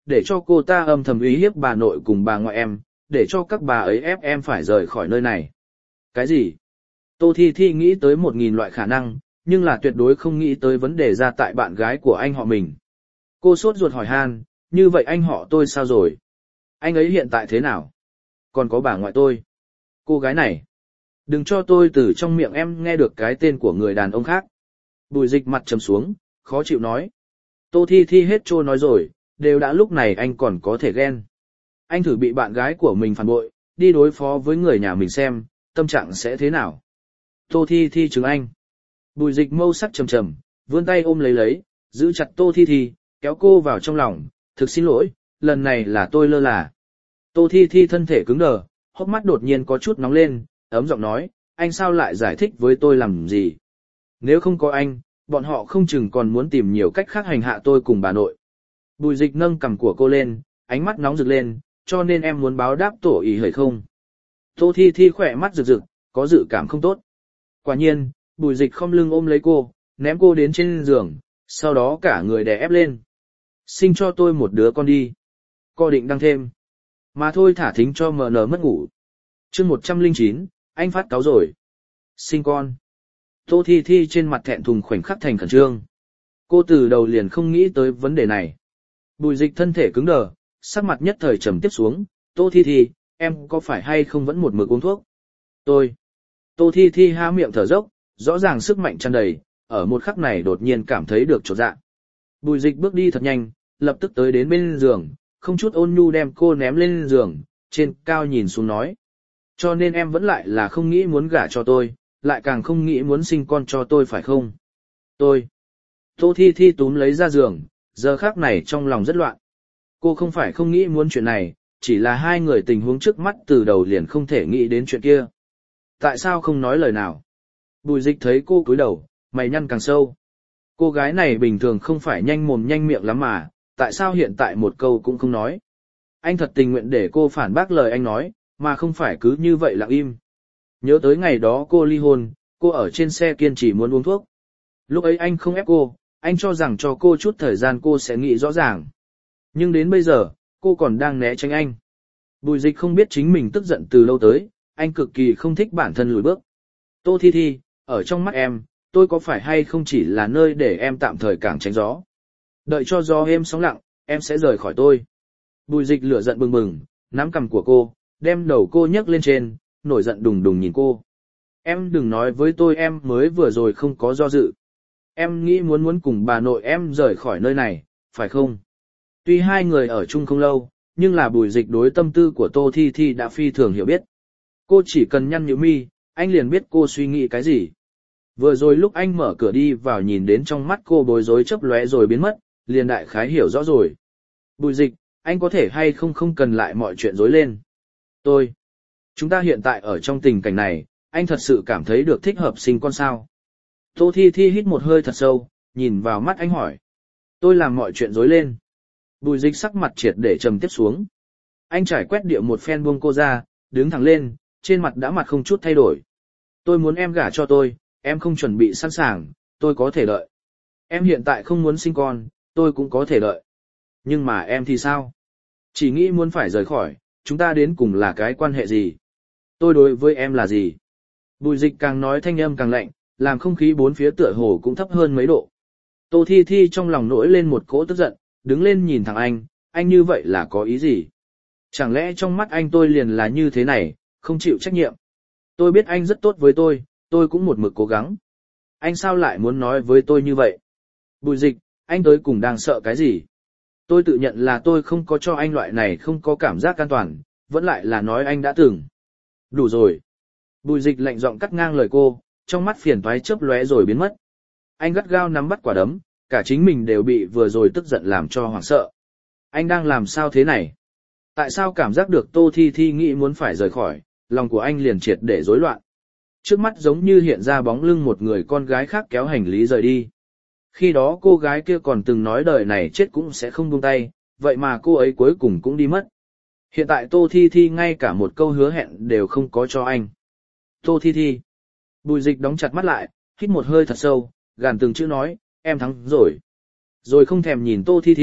để cho cô ta âm thầm uy hiếp bà nội cùng bà ngoại em, để cho các bà ấy ép em phải rời khỏi nơi này. Cái gì? Tô Thi Thi nghĩ tới một nghìn loại khả năng, nhưng là tuyệt đối không nghĩ tới vấn đề ra tại bạn gái của anh họ mình. Cô sốt ruột hỏi han, như vậy anh họ tôi sao rồi? Anh ấy hiện tại thế nào? Còn có bà ngoại tôi. Cô gái này. Đừng cho tôi từ trong miệng em nghe được cái tên của người đàn ông khác. Bùi Dịch mặt trầm xuống, khó chịu nói. Tô Thi Thi hết trôi nói rồi, đều đã lúc này anh còn có thể ghen. Anh thử bị bạn gái của mình phản bội, đi đối phó với người nhà mình xem, tâm trạng sẽ thế nào. Tô Thi Thi chứng anh. Bùi Dịch mâu sắc trầm trầm, vươn tay ôm lấy lấy, giữ chặt Tô Thi Thi, kéo cô vào trong lòng, thực xin lỗi, lần này là tôi lơ là. Tô Thi Thi thân thể cứng đờ, hốc mắt đột nhiên có chút nóng lên, ấm giọng nói, anh sao lại giải thích với tôi làm gì? Nếu không có anh, bọn họ không chừng còn muốn tìm nhiều cách khác hành hạ tôi cùng bà nội. Bùi Dịch nâng cằm của cô lên, ánh mắt nóng rực lên, cho nên em muốn báo đáp tổ ý hời không? Tô Thi Thi khỏe mắt rực rực, có dự cảm không tốt. Quả nhiên, Bùi Dịch khom lưng ôm lấy cô, ném cô đến trên giường, sau đó cả người đè ép lên. Sinh cho tôi một đứa con đi. Cô định đăng thêm. Mà thôi thả thính cho mờ nở mất ngủ. chương một trăm lẻ chín, anh phát cáo rồi. Sinh con. Tô Thi Thi trên mặt thẹn thùng khoảnh khắc thành khẩn trương. Cô từ đầu liền không nghĩ tới vấn đề này. Bùi Dịch thân thể cứng đờ, sắc mặt nhất thời trầm tiếp xuống. Tô Thi Thi, em có phải hay không vẫn một mực uống thuốc? Tôi. Tô Thi Thi há miệng thở dốc, rõ ràng sức mạnh tràn đầy, ở một khắc này đột nhiên cảm thấy được chột dạ. Bùi Dịch bước đi thật nhanh, lập tức tới đến bên giường, không chút ôn nhu đem cô ném lên giường, trên cao nhìn xuống nói. Cho nên em vẫn lại là không nghĩ muốn gả cho tôi, lại càng không nghĩ muốn sinh con cho tôi phải không? Tôi. Tô Thi Thi túm lấy ra giường, giờ khắc này trong lòng rất loạn. Cô không phải không nghĩ muốn chuyện này, chỉ là hai người tình huống trước mắt từ đầu liền không thể nghĩ đến chuyện kia. Tại sao không nói lời nào? Bùi Dịch thấy cô cúi đầu, mày nhăn càng sâu. Cô gái này bình thường không phải nhanh mồm nhanh miệng lắm mà, tại sao hiện tại một câu cũng không nói? Anh thật tình nguyện để cô phản bác lời anh nói, mà không phải cứ như vậy lặng im. Nhớ tới ngày đó cô ly hôn, cô ở trên xe kiên trì muốn uống thuốc. Lúc ấy anh không ép cô, anh cho rằng cho cô chút thời gian cô sẽ nghĩ rõ ràng. Nhưng đến bây giờ, cô còn đang né tránh anh. Bùi Dịch không biết chính mình tức giận từ lâu tới, anh cực kỳ không thích bản thân lùi bước. Tô Thi Thi, ở trong mắt em, tôi có phải hay không chỉ là nơi để em tạm thời cảng tránh gió? Đợi cho gió êm sóng lặng, em sẽ rời khỏi tôi. Bùi Dịch lửa giận bừng bừng, nắm cằm của cô, đem đầu cô nhấc lên trên, nổi giận đùng đùng nhìn cô. Em đừng nói với tôi em mới vừa rồi không có do dự. Em nghĩ muốn muốn cùng bà nội em rời khỏi nơi này, phải không? Tuy hai người ở chung không lâu, nhưng là Bùi Dịch đối tâm tư của Tô Thi Thi đã phi thường hiểu biết. Cô chỉ cần nhăn nhíu mi, anh liền biết cô suy nghĩ cái gì. Vừa rồi lúc anh mở cửa đi vào nhìn đến trong mắt cô bối rối chớp lóe rồi biến mất, liền đại khái hiểu rõ rồi. Bùi Dịch, anh có thể hay không không cần lại mọi chuyện rối lên. Tôi. Chúng ta hiện tại ở trong tình cảnh này, anh thật sự cảm thấy được thích hợp sinh con sao? Tô Thi Thi hít một hơi thật sâu, nhìn vào mắt anh hỏi. Tôi làm mọi chuyện rối lên. Bùi Dịch sắc mặt triệt để trầm tiếp xuống. Anh trải quét địa một phen buông cô ra, đứng thẳng lên, trên mặt đã mặt không chút thay đổi. Tôi muốn em gả cho tôi, em không chuẩn bị sẵn sàng, tôi có thể đợi. Em hiện tại không muốn sinh con, tôi cũng có thể đợi. Nhưng mà em thì sao? Chỉ nghĩ muốn phải rời khỏi, chúng ta đến cùng là cái quan hệ gì? Tôi đối với em là gì? Bùi Dịch càng nói thanh âm càng lạnh, làm không khí bốn phía tựa hồ cũng thấp hơn mấy độ. Tô Thi Thi trong lòng nổi lên một cỗ tức giận, đứng lên nhìn thẳng anh, anh như vậy là có ý gì? Chẳng lẽ trong mắt anh tôi liền là như thế này, không chịu trách nhiệm? Tôi biết anh rất tốt với tôi, tôi cũng một mực cố gắng. Anh sao lại muốn nói với tôi như vậy? Bùi Dịch, anh tới cùng đang sợ cái gì? Tôi tự nhận là tôi không có cho anh loại này không có cảm giác an toàn, vẫn lại là nói anh đã từng. Đủ rồi. Bùi Dịch lạnh giọng cắt ngang lời cô, trong mắt phiền toái chớp lóe rồi biến mất. Anh gắt gao nắm bắt quả đấm, cả chính mình đều bị vừa rồi tức giận làm cho hoảng sợ. Anh đang làm sao thế này? Tại sao cảm giác được Tô Thi Thi nghĩ muốn phải rời khỏi, lòng của anh liền triệt để rối loạn. Trước mắt giống như hiện ra bóng lưng một người con gái khác kéo hành lý rời đi. Khi đó cô gái kia còn từng nói đời này chết cũng sẽ không buông tay, vậy mà cô ấy cuối cùng cũng đi mất. Hiện tại Tô Thi Thi ngay cả một câu hứa hẹn đều không có cho anh. Tô Thi Thi. Bùi Dịch đóng chặt mắt lại, hít một hơi thật sâu, gàn từng chữ nói, em thắng rồi. Rồi không thèm nhìn Tô Thi Thi,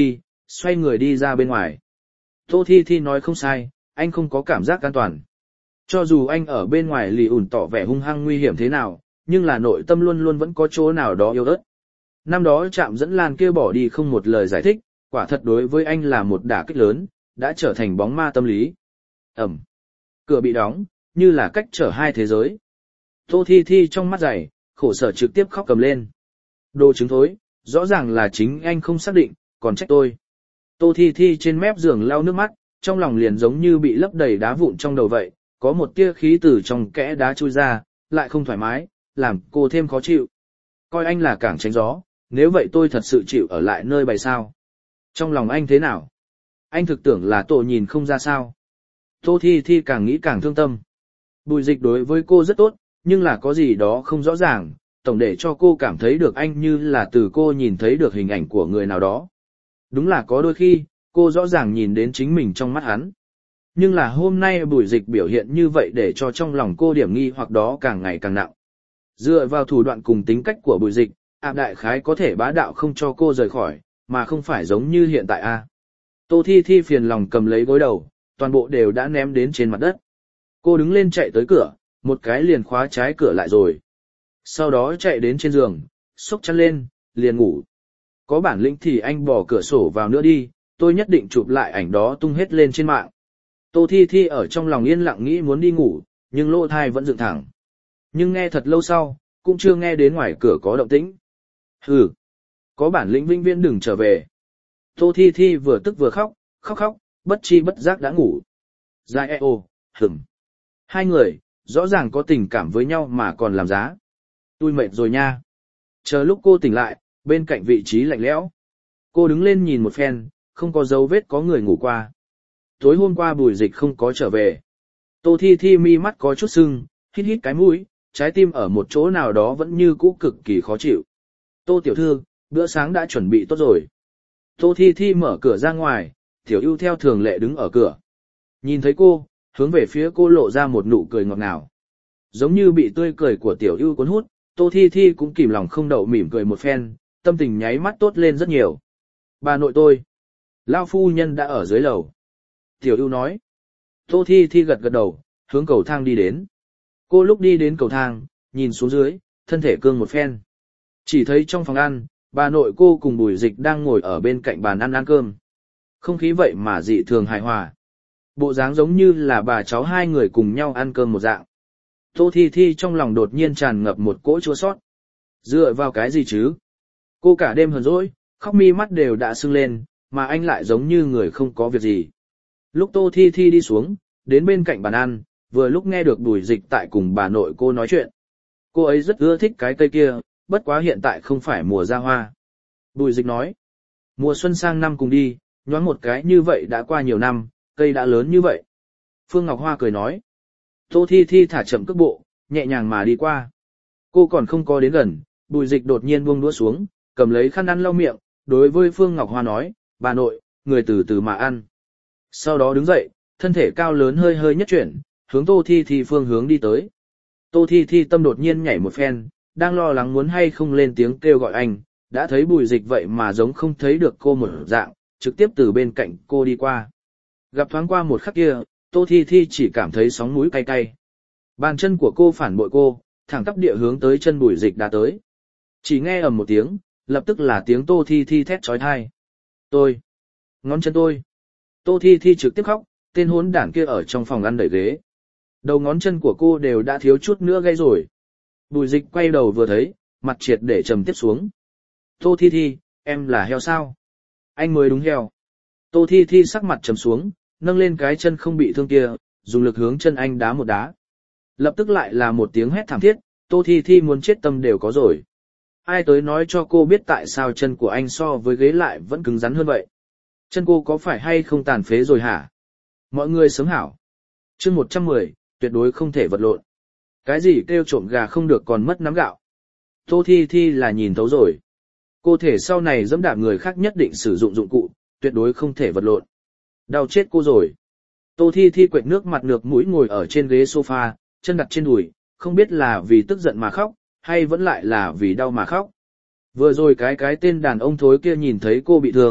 xoay người đi ra bên ngoài. Tô Thi Thi nói không sai, anh không có cảm giác an toàn. Cho dù anh ở bên ngoài lì ủn tỏ vẻ hung hăng nguy hiểm thế nào, nhưng là nội tâm luôn luôn vẫn có chỗ nào đó yếu ớt. Năm đó Trạm Dẫn Lan kia bỏ đi không một lời giải thích, quả thật đối với anh là một đả kích lớn, đã trở thành bóng ma tâm lý. Ẩm. Cửa bị đóng, như là cách trở hai thế giới. Tô Thi Thi trong mắt dày, khổ sở trực tiếp khóc cầm lên. Đồ trứng thối, rõ ràng là chính anh không xác định, còn trách tôi. Tô Thi Thi trên mép giường lau nước mắt, trong lòng liền giống như bị lấp đầy đá vụn trong đầu vậy, có một tia khí từ trong kẽ đá chui ra, lại không thoải mái, làm cô thêm khó chịu. Coi anh là cảng tránh gió, nếu vậy tôi thật sự chịu ở lại nơi bày sao. Trong lòng anh thế nào? Anh thực tưởng là tổ nhìn không ra sao. Tô Thi Thi càng nghĩ càng thương tâm. Bùi Dịch đối với cô rất tốt, nhưng là có gì đó không rõ ràng, tổng để cho cô cảm thấy được anh như là từ cô nhìn thấy được hình ảnh của người nào đó. Đúng là có đôi khi, cô rõ ràng nhìn đến chính mình trong mắt hắn. Nhưng là hôm nay Bùi Dịch biểu hiện như vậy để cho trong lòng cô điểm nghi hoặc đó càng ngày càng nặng. Dựa vào thủ đoạn cùng tính cách của Bùi Dịch, ạp đại khái có thể bá đạo không cho cô rời khỏi, mà không phải giống như hiện tại a. Tô Thi Thi phiền lòng cầm lấy gối đầu, toàn bộ đều đã ném đến trên mặt đất. Cô đứng lên chạy tới cửa, một cái liền khóa trái cửa lại rồi. Sau đó chạy đến trên giường, xốc chăn lên, liền ngủ. Có bản lĩnh thì anh bỏ cửa sổ vào nữa đi, tôi nhất định chụp lại ảnh đó tung hết lên trên mạng. Tô Thi Thi ở trong lòng yên lặng nghĩ muốn đi ngủ, nhưng lỗ tai vẫn dựng thẳng. Nhưng nghe thật lâu sau, cũng chưa nghe đến ngoài cửa có động tĩnh. Hừ, có bản lĩnh vĩnh viễn đừng trở về. Tô Thi Thi vừa tức vừa khóc, khóc khóc, bất chi bất giác đã ngủ. Dài e ô, hửm. Hai người, rõ ràng có tình cảm với nhau mà còn làm giá. Tôi mệt rồi nha. Chờ lúc cô tỉnh lại, bên cạnh vị trí lạnh lẽo. Cô đứng lên nhìn một phen, không có dấu vết có người ngủ qua. Tối hôm qua Bùi Dịch không có trở về. Tô Thi Thi mi mắt có chút sưng, hít hít cái mũi, trái tim ở một chỗ nào đó vẫn như cũ cực kỳ khó chịu. Tô tiểu thư, bữa sáng đã chuẩn bị tốt rồi. Tô Thi Thi mở cửa ra ngoài, Tiểu Ưu theo thường lệ đứng ở cửa. Nhìn thấy cô, hướng về phía cô lộ ra một nụ cười ngọt ngào. Giống như bị tươi cười của Tiểu Ưu cuốn hút, Tô Thi Thi cũng kìm lòng không đậu mỉm cười một phen, tâm tình nháy mắt tốt lên rất nhiều. Bà nội tôi, Lao phu nhân đã ở dưới lầu. Tiểu Ưu nói. Tô Thi Thi gật gật đầu, hướng cầu thang đi đến. Cô lúc đi đến cầu thang, nhìn xuống dưới, thân thể cương một phen. Chỉ thấy trong phòng ăn, bà nội cô cùng Bùi Dịch đang ngồi ở bên cạnh bàn ăn ăn cơm. Không khí vậy mà dị thường hài hòa. Bộ dáng giống như là bà cháu hai người cùng nhau ăn cơm một dạng. Tô Thi Thi trong lòng đột nhiên tràn ngập một cỗ chua sót. Dựa vào cái gì chứ? Cô cả đêm hờn dỗi, khóc mi mắt đều đã sưng lên, mà anh lại giống như người không có việc gì. Lúc Tô Thi Thi đi xuống, đến bên cạnh bàn ăn, vừa lúc nghe được Bùi Dịch tại cùng bà nội cô nói chuyện. Cô ấy rất ưa thích cái cây kia, bất quá hiện tại không phải mùa ra hoa. Bùi Dịch nói, mùa xuân sang năm cùng đi, nhoáng một cái như vậy đã qua nhiều năm, cây đã lớn như vậy. Phương Ngọc Hoa cười nói, Tô Thi Thi thả chậm cước bộ, nhẹ nhàng mà đi qua. Cô còn không có đến gần, Bùi Dịch đột nhiên buông đũa xuống, cầm lấy khăn ăn lau miệng, đối với Phương Ngọc Hoa nói, bà nội, người từ từ mà ăn. Sau đó đứng dậy, thân thể cao lớn hơi hơi nhất chuyển, hướng Tô Thi Thi phương hướng đi tới. Tô Thi Thi tâm đột nhiên nhảy một phen, đang lo lắng muốn hay không lên tiếng kêu gọi anh, đã thấy Bùi Dịch vậy mà giống không thấy được cô một dạng, trực tiếp từ bên cạnh cô đi qua. Gặp thoáng qua một khắc kia, Tô Thi Thi chỉ cảm thấy sóng mũi cay cay. Bàn chân của cô phản bội cô, thẳng tắp địa hướng tới chân Bùi Dịch đã tới. Chỉ nghe ầm một tiếng, lập tức là tiếng Tô Thi Thi thét chói tai. Tôi, ngón chân tôi. Tô Thi Thi trực tiếp khóc, tên hỗn đản kia ở trong phòng ăn đẩy ghế. Đầu ngón chân của cô đều đã thiếu chút nữa gây rồi. Bùi Dịch quay đầu vừa thấy, mặt triệt để trầm tiếp xuống. Tô Thi Thi, em là heo sao? Anh mới đúng heo. Tô Thi Thi sắc mặt trầm xuống, nâng lên cái chân không bị thương kia, dùng lực hướng chân anh đá một đá. Lập tức lại là một tiếng hét thảm thiết, Tô Thi Thi muốn chết tâm đều có rồi. Ai tới nói cho cô biết tại sao chân của anh so với ghế lại vẫn cứng rắn hơn vậy? Chân cô có phải hay không tàn phế rồi hả? Mọi người sớm hảo. Chương một trăm mười, tuyệt đối không thể vật lộn. Cái gì kêu trộm gà không được còn mất nắm gạo. Tô Thi Thi là nhìn thấu rồi. Cô thể sau này dẫm đạp người khác nhất định sử dụng dụng cụ, tuyệt đối không thể vật lộn. Đau chết cô rồi. Tô Thi Thi quệt nước mặt nước mũi ngồi ở trên ghế sofa, chân đặt trên đùi, không biết là vì tức giận mà khóc, hay vẫn lại là vì đau mà khóc. Vừa rồi cái cái tên đàn ông thối kia nhìn thấy cô bị thương,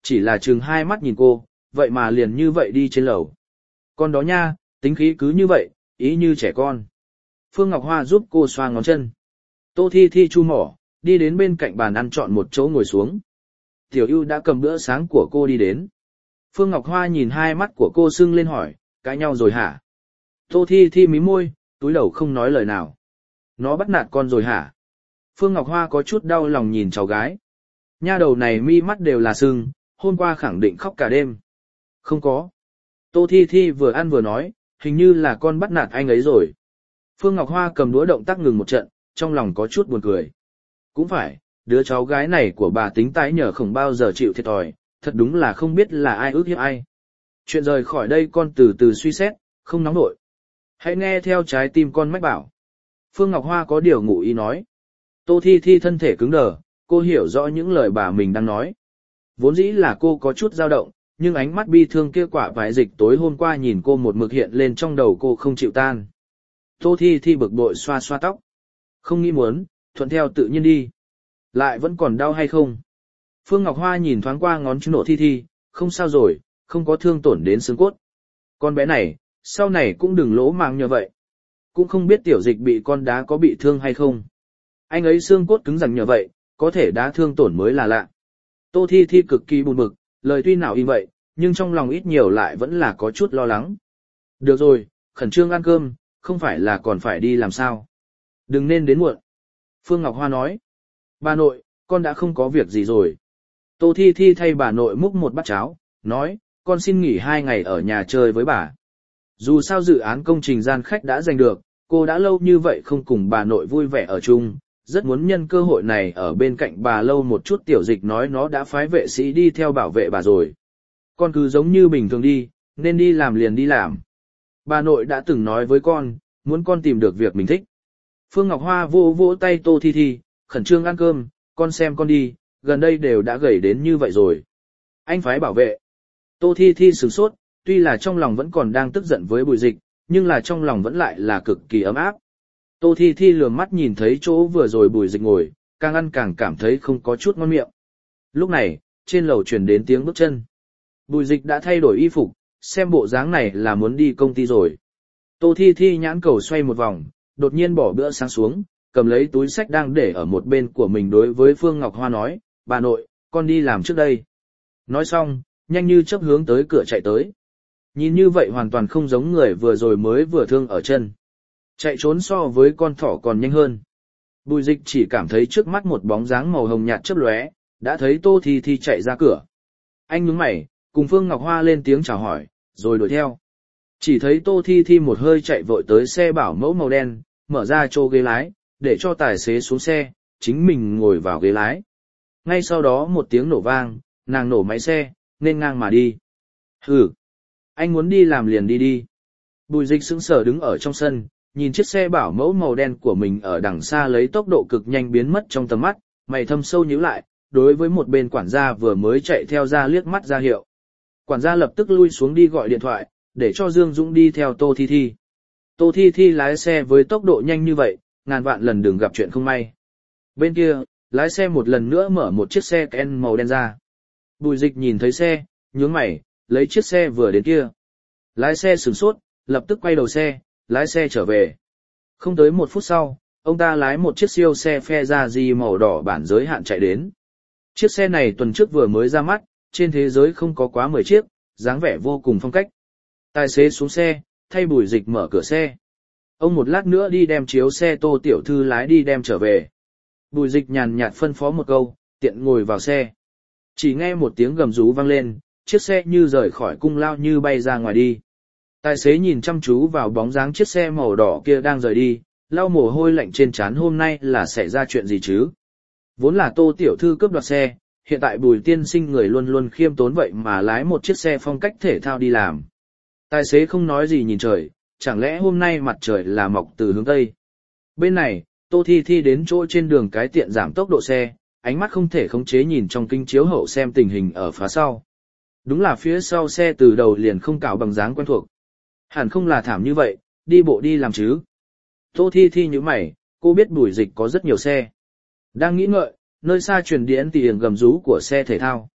chỉ là chừng hai mắt nhìn cô, vậy mà liền như vậy đi trên lầu. Con đó nha, tính khí cứ như vậy, ý như trẻ con. Phương Ngọc Hoa giúp cô xoa ngón chân. Tô Thi Thi chu mỏ, đi đến bên cạnh bàn ăn chọn một chỗ ngồi xuống. Tiểu Ưu đã cầm bữa sáng của cô đi đến. Phương Ngọc Hoa nhìn hai mắt của cô sưng lên hỏi, cãi nhau rồi hả? Tô Thi Thi mím môi, túi đầu không nói lời nào. Nó bắt nạt con rồi hả? Phương Ngọc Hoa có chút đau lòng nhìn cháu gái. Nha đầu này mi mắt đều là sưng, hôm qua khẳng định khóc cả đêm. Không có. Tô Thi Thi vừa ăn vừa nói, hình như là con bắt nạt anh ấy rồi. Phương Ngọc Hoa cầm đũa động tác ngừng một trận, trong lòng có chút buồn cười. Cũng phải, đứa cháu gái này của bà tính tái nhờ không bao giờ chịu thiệt thòi, thật đúng là không biết là ai ước hiếp ai. Chuyện rời khỏi đây con từ từ suy xét, không nóng nổi. Hãy nghe theo trái tim con mách bảo. Phương Ngọc Hoa có điều ngụ ý nói. Tô Thi Thi thân thể cứng đờ, cô hiểu rõ những lời bà mình đang nói. Vốn dĩ là cô có chút dao động, nhưng ánh mắt bi thương kia quả vải dịch tối hôm qua nhìn cô một mực hiện lên trong đầu cô không chịu tan. Tô Thi Thi bực bội xoa xoa tóc. Không nghĩ muốn, thuận theo tự nhiên đi. Lại vẫn còn đau hay không? Phương Ngọc Hoa nhìn thoáng qua ngón chân nộ Thi Thi, không sao rồi, không có thương tổn đến xương cốt. Con bé này, sau này cũng đừng lỗ màng như vậy. Cũng không biết tiểu dịch bị con đá có bị thương hay không. Anh ấy xương cốt cứng rắn như vậy, có thể đá thương tổn mới là lạ. Tô Thi Thi cực kỳ buồn bực, lời tuy nào im vậy, nhưng trong lòng ít nhiều lại vẫn là có chút lo lắng. Được rồi, khẩn trương ăn cơm, không phải là còn phải đi làm sao. Đừng nên đến muộn. Phương Ngọc Hoa nói. Bà nội, con đã không có việc gì rồi. Tô Thi Thi thay bà nội múc một bát cháo, nói, con xin nghỉ hai ngày ở nhà chơi với bà. Dù sao dự án công trình gian khách đã giành được, cô đã lâu như vậy không cùng bà nội vui vẻ ở chung, rất muốn nhân cơ hội này ở bên cạnh bà lâu một chút. Tiểu dịch nói nó đã phái vệ sĩ đi theo bảo vệ bà rồi. Con cứ giống như bình thường đi, nên đi làm liền đi làm. Bà nội đã từng nói với con, muốn con tìm được việc mình thích. Phương Ngọc Hoa vô vỗ tay Tô Thi Thi, khẩn trương ăn cơm, con xem con đi, gần đây đều đã gầy đến như vậy rồi. Anh phái bảo vệ. Tô Thi Thi sửng sốt, tuy là trong lòng vẫn còn đang tức giận với Bùi Dịch, nhưng là trong lòng vẫn lại là cực kỳ ấm áp. Tô Thi Thi lườm mắt nhìn thấy chỗ vừa rồi Bùi Dịch ngồi, càng ăn càng cảm thấy không có chút ngon miệng. Lúc này, trên lầu truyền đến tiếng bước chân. Bùi Dịch đã thay đổi y phục, xem bộ dáng này là muốn đi công ty rồi. Tô Thi Thi nhãn cầu xoay một vòng, đột nhiên bỏ bữa sáng xuống, cầm lấy túi sách đang để ở một bên của mình đối với Phương Ngọc Hoa nói, bà nội, con đi làm trước đây. Nói xong, nhanh như chớp hướng tới cửa chạy tới. Nhìn như vậy hoàn toàn không giống người vừa rồi mới vừa thương ở chân. Chạy trốn so với con thỏ còn nhanh hơn. Bùi Dịch chỉ cảm thấy trước mắt một bóng dáng màu hồng nhạt chớp lóe, đã thấy Tô Thi Thi chạy ra cửa. Anh nhướng mày, cùng Phương Ngọc Hoa lên tiếng chào hỏi, rồi đuổi theo. Chỉ thấy Tô Thi Thi một hơi chạy vội tới xe bảo mẫu màu đen, mở ra chỗ ghế lái, để cho tài xế xuống xe, chính mình ngồi vào ghế lái. Ngay sau đó một tiếng nổ vang, nàng nổ máy xe, nên ngang mà đi. Hừ, anh muốn đi làm liền đi đi. Bùi Dịch sững sờ đứng ở trong sân, nhìn chiếc xe bảo mẫu màu đen của mình ở đằng xa lấy tốc độ cực nhanh biến mất trong tầm mắt, mày thâm sâu nhíu lại, đối với một bên quản gia vừa mới chạy theo ra liếc mắt ra hiệu. Quản gia lập tức lui xuống đi gọi điện thoại, để cho Dương Dũng đi theo Tô Thi Thi. Tô Thi Thi lái xe với tốc độ nhanh như vậy, ngàn vạn lần đừng gặp chuyện không may. Bên kia, lái xe một lần nữa mở một chiếc xe Ken màu đen ra. Bùi Dịch nhìn thấy xe, nhướng mày, lấy chiếc xe vừa đến kia. Lái xe sửng sốt, lập tức quay đầu xe, lái xe trở về. Không tới một phút sau, ông ta lái một chiếc siêu xe Ferrari màu đỏ bản giới hạn chạy đến. Chiếc xe này tuần trước vừa mới ra mắt, trên thế giới không có quá mười chiếc, dáng vẻ vô cùng phong cách. Tài xế xuống xe, thay Bùi Dịch mở cửa xe. Ông một lát nữa đi đem chiếu xe Tô tiểu thư lái đi đem trở về. Bùi Dịch nhàn nhạt phân phó một câu, tiện ngồi vào xe. Chỉ nghe một tiếng gầm rú vang lên, chiếc xe như rời khỏi cung lao như bay ra ngoài đi. Tài xế nhìn chăm chú vào bóng dáng chiếc xe màu đỏ kia đang rời đi, lau mồ hôi lạnh trên trán. Hôm nay là xảy ra chuyện gì chứ? Vốn là Tô tiểu thư cướp đoạt xe, hiện tại Bùi tiên sinh người luôn luôn khiêm tốn vậy mà lái một chiếc xe phong cách thể thao đi làm. Tài xế không nói gì nhìn trời, chẳng lẽ hôm nay mặt trời là mọc từ hướng Tây? Bên này, Tô Thi Thi đến chỗ trên đường cái tiện giảm tốc độ xe, ánh mắt không thể khống chế nhìn trong kính chiếu hậu xem tình hình ở phía sau. Đúng là phía sau xe từ đầu liền không cào bằng dáng quen thuộc. Hẳn không là thảm như vậy, đi bộ đi làm chứ. Tô Thi Thi nhíu mày, cô biết Bùi Dịch có rất nhiều xe. Đang nghĩ ngợi, nơi xa truyền đến tiếng gầm rú của xe thể thao.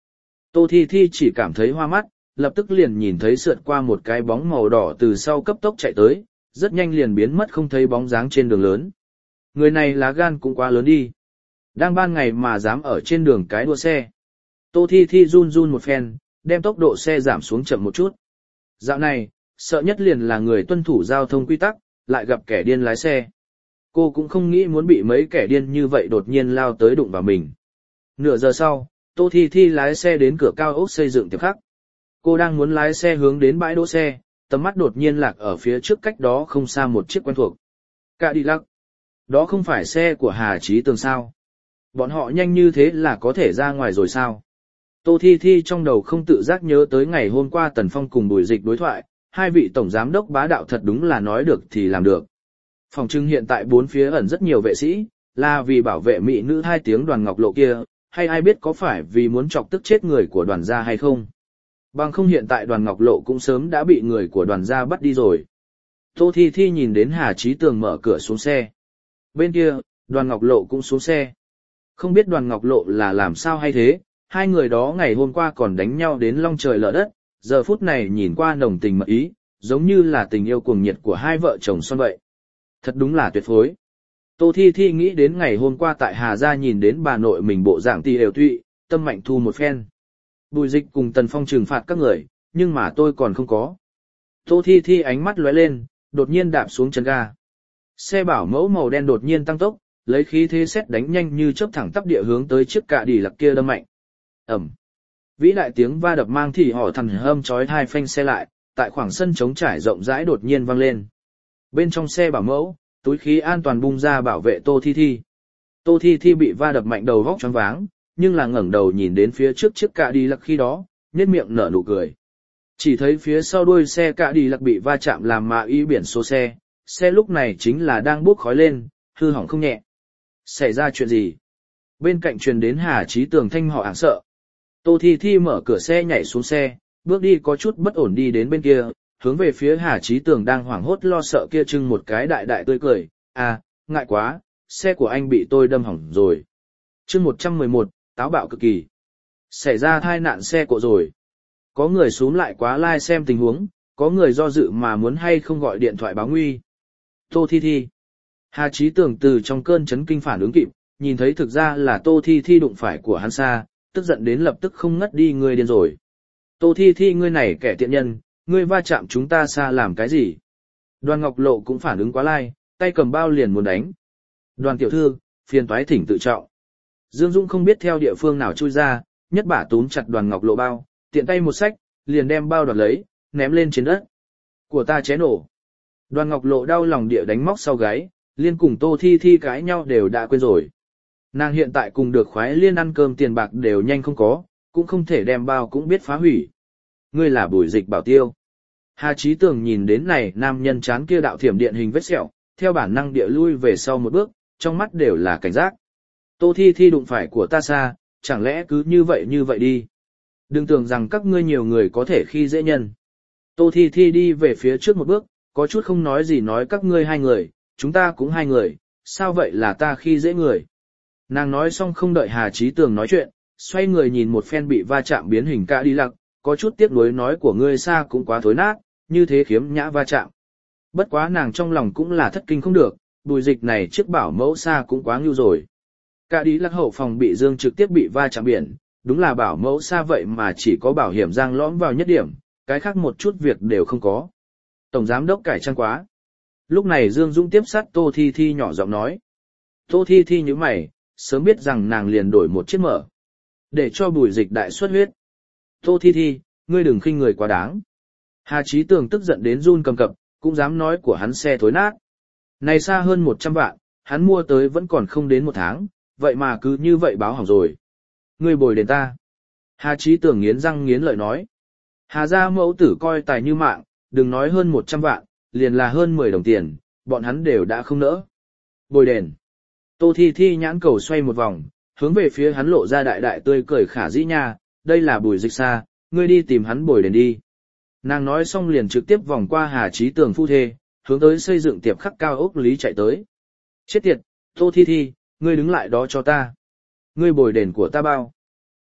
Tô Thi Thi chỉ cảm thấy hoa mắt, lập tức liền nhìn thấy sượt qua một cái bóng màu đỏ từ sau cấp tốc chạy tới, rất nhanh liền biến mất không thấy bóng dáng trên đường lớn. Người này lá gan cũng quá lớn đi. Đang ban ngày mà dám ở trên đường cái đua xe. Tô Thi Thi run run một phen, đem tốc độ xe giảm xuống chậm một chút. Dạo này, sợ nhất liền là người tuân thủ giao thông quy tắc, lại gặp kẻ điên lái xe. Cô cũng không nghĩ muốn bị mấy kẻ điên như vậy đột nhiên lao tới đụng vào mình. Nửa giờ sau, Tô Thi Thi lái xe đến cửa cao ốc xây dựng tiệm khắc. Cô đang muốn lái xe hướng đến bãi đỗ xe, tầm mắt đột nhiên lạc ở phía trước cách đó không xa một chiếc quen thuộc. Cadillac. Đó không phải xe của Hà Chí Tường sao? Bọn họ nhanh như thế là có thể ra ngoài rồi sao? Tô Thi Thi trong đầu không tự giác nhớ tới ngày hôm qua Tần Phong cùng Bùi Dịch đối thoại, hai vị tổng giám đốc bá đạo thật đúng là nói được thì làm được. Phòng trưng hiện tại bốn phía ẩn rất nhiều vệ sĩ, là vì bảo vệ mỹ nữ hai tiếng Đoàn Ngọc Lộ kia, hay ai biết có phải vì muốn chọc tức chết người của Đoàn gia hay không? Bằng không hiện tại Đoàn Ngọc Lộ cũng sớm đã bị người của Đoàn gia bắt đi rồi. Tô Thi Thi nhìn đến Hà Chí Tường mở cửa xuống xe. Bên kia, Đoàn Ngọc Lộ cũng xuống xe. Không biết Đoàn Ngọc Lộ là làm sao hay thế, hai người đó ngày hôm qua còn đánh nhau đến long trời lở đất, giờ phút này nhìn qua nồng tình mật ý, giống như là tình yêu cuồng nhiệt của hai vợ chồng son vậy. Thật đúng là tuyệt phối. Tô Thi Thi nghĩ đến ngày hôm qua tại Hà Gia nhìn đến bà nội mình bộ dạng tì đều tụy, tâm mạnh thu một phen. Bùi Dịch cùng Tần Phong trừng phạt các người, nhưng mà tôi còn không có. Tô Thi Thi ánh mắt lóe lên, đột nhiên đạp xuống chân ga. Xe bảo mẫu màu đen đột nhiên tăng tốc, lấy khí thế xét đánh nhanh như chớp thẳng tắp địa hướng tới chiếc cạ đỉ lặc kia đâm mạnh. Ẩm. Vĩ đại tiếng va đập mang thì họ thằn hâm chói hai phanh xe lại, tại khoảng sân trống trải rộng rãi đột nhiên vang lên. Bên trong xe bảo mẫu, túi khí an toàn bung ra bảo vệ Tô Thi Thi. Tô Thi Thi bị va đập mạnh đầu vóc choáng váng, nhưng là ngẩng đầu nhìn đến phía trước chiếc cạ đi lặc khi đó, nhếch miệng nở nụ cười. Chỉ thấy phía sau đuôi xe cạ đi lặc bị va chạm làm mạ y biển số xe, xe lúc này chính là đang bốc khói lên, hư hỏng không nhẹ. Xảy ra chuyện gì? Bên cạnh truyền đến Hà Chí Tường thanh họ hoảng sợ. Tô Thi Thi mở cửa xe nhảy xuống xe, bước đi có chút bất ổn đi đến bên kia, hướng về phía Hà Chí Tường đang hoảng hốt lo sợ kia trưng một cái đại đại tươi cười. À, ngại quá, xe của anh bị tôi đâm hỏng rồi. Chương một trăm mười một, táo bạo cực kỳ. Xảy ra tai nạn xe cộ rồi. Có người xuống lại quá lai xem tình huống, có người do dự mà muốn hay không gọi điện thoại báo nguy. Tô Thi Thi. Hà Chí Tường từ trong cơn chấn kinh phản ứng kịp, nhìn thấy thực ra là Tô Thi Thi đụng phải của hắn xa, tức giận đến lập tức không ngất đi người điên rồi. Tô Thi Thi ngươi này kẻ tiện nhân, ngươi va chạm chúng ta xa làm cái gì? Đoàn Ngọc Lộ cũng phản ứng quá lai, tay cầm bao liền muốn đánh. Đoàn tiểu thư, phiền toái thỉnh tự trọng. Dương Dung không biết theo địa phương nào chui ra, nhất bả túm chặt Đoàn Ngọc Lộ bao, tiện tay một xách, liền đem bao đoạt lấy, ném lên trên đất. Của ta ché nổ. Đoàn Ngọc Lộ đau lòng địa đánh móc sau gáy, liên cùng Tô Thi Thi cãi nhau đều đã quên rồi. Nàng hiện tại cùng được khoái liên ăn cơm tiền bạc đều nhanh không có, cũng không thể đem bao cũng biết phá hủy. Ngươi là Bùi Dịch bảo tiêu. Hà Chí Tường nhìn đến này nam nhân chán kia đạo thiểm điện hình vết sẹo, theo bản năng địa lui về sau một bước, trong mắt đều là cảnh giác. Tô Thi Thi đụng phải của ta xa, chẳng lẽ cứ như vậy như vậy đi. Đừng tưởng rằng các ngươi nhiều người có thể khi dễ nhân. Tô Thi Thi đi về phía trước một bước, có chút không nói gì nói các ngươi hai người, chúng ta cũng hai người, sao vậy là ta khi dễ người. Nàng nói xong không đợi Hà Chí Tường nói chuyện, xoay người nhìn một phen bị va chạm biến hình cả đi lặc, có chút tiếc nuối nói của ngươi xa cũng quá thối nát, như thế khiếm nhã va chạm. Bất quá nàng trong lòng cũng là thất kinh không được, Bùi Dịch này chiếc bảo mẫu xa cũng quá ngưu rồi. Cả đi lặc hậu phòng bị dương trực tiếp bị va chạm biển, đúng là bảo mẫu xa vậy mà chỉ có bảo hiểm giang lõm vào nhất điểm, cái khác một chút việc đều không có. Tổng giám đốc cải trang quá. Lúc này Dương Dũng tiếp sát Tô Thi Thi nhỏ giọng nói. Tô Thi Thi như mày, sớm biết rằng nàng liền đổi một chiếc mở. Để cho Bùi Dịch đại xuất huyết. Tô Thi Thi, ngươi đừng khinh người quá đáng. Hà Chí Tường tức giận đến run cầm cập, cũng dám nói của hắn xe thối nát. Này xa hơn một trăm vạn, hắn mua tới vẫn còn không đến một tháng, vậy mà cứ như vậy báo hỏng rồi. Ngươi bồi đền ta. Hà Chí Tường nghiến răng nghiến lợi nói. Hà gia mẫu tử coi tài như mạng, đừng nói hơn một trăm vạn, liền là hơn mười đồng tiền, bọn hắn đều đã không nỡ. Bồi đền. Tô Thi Thi nhãn cầu xoay một vòng, hướng về phía hắn lộ ra đại đại tươi cười khả dĩ nha, đây là Bùi Dịch xa, ngươi đi tìm hắn bồi đền đi. Nàng nói xong liền trực tiếp vòng qua Hà Chí Tường phu thê, hướng tới xây dựng tiệm khắc cao ốc lý chạy tới. Chết tiệt, Tô Thi Thi, ngươi đứng lại đó cho ta. Ngươi bồi đền của ta bao.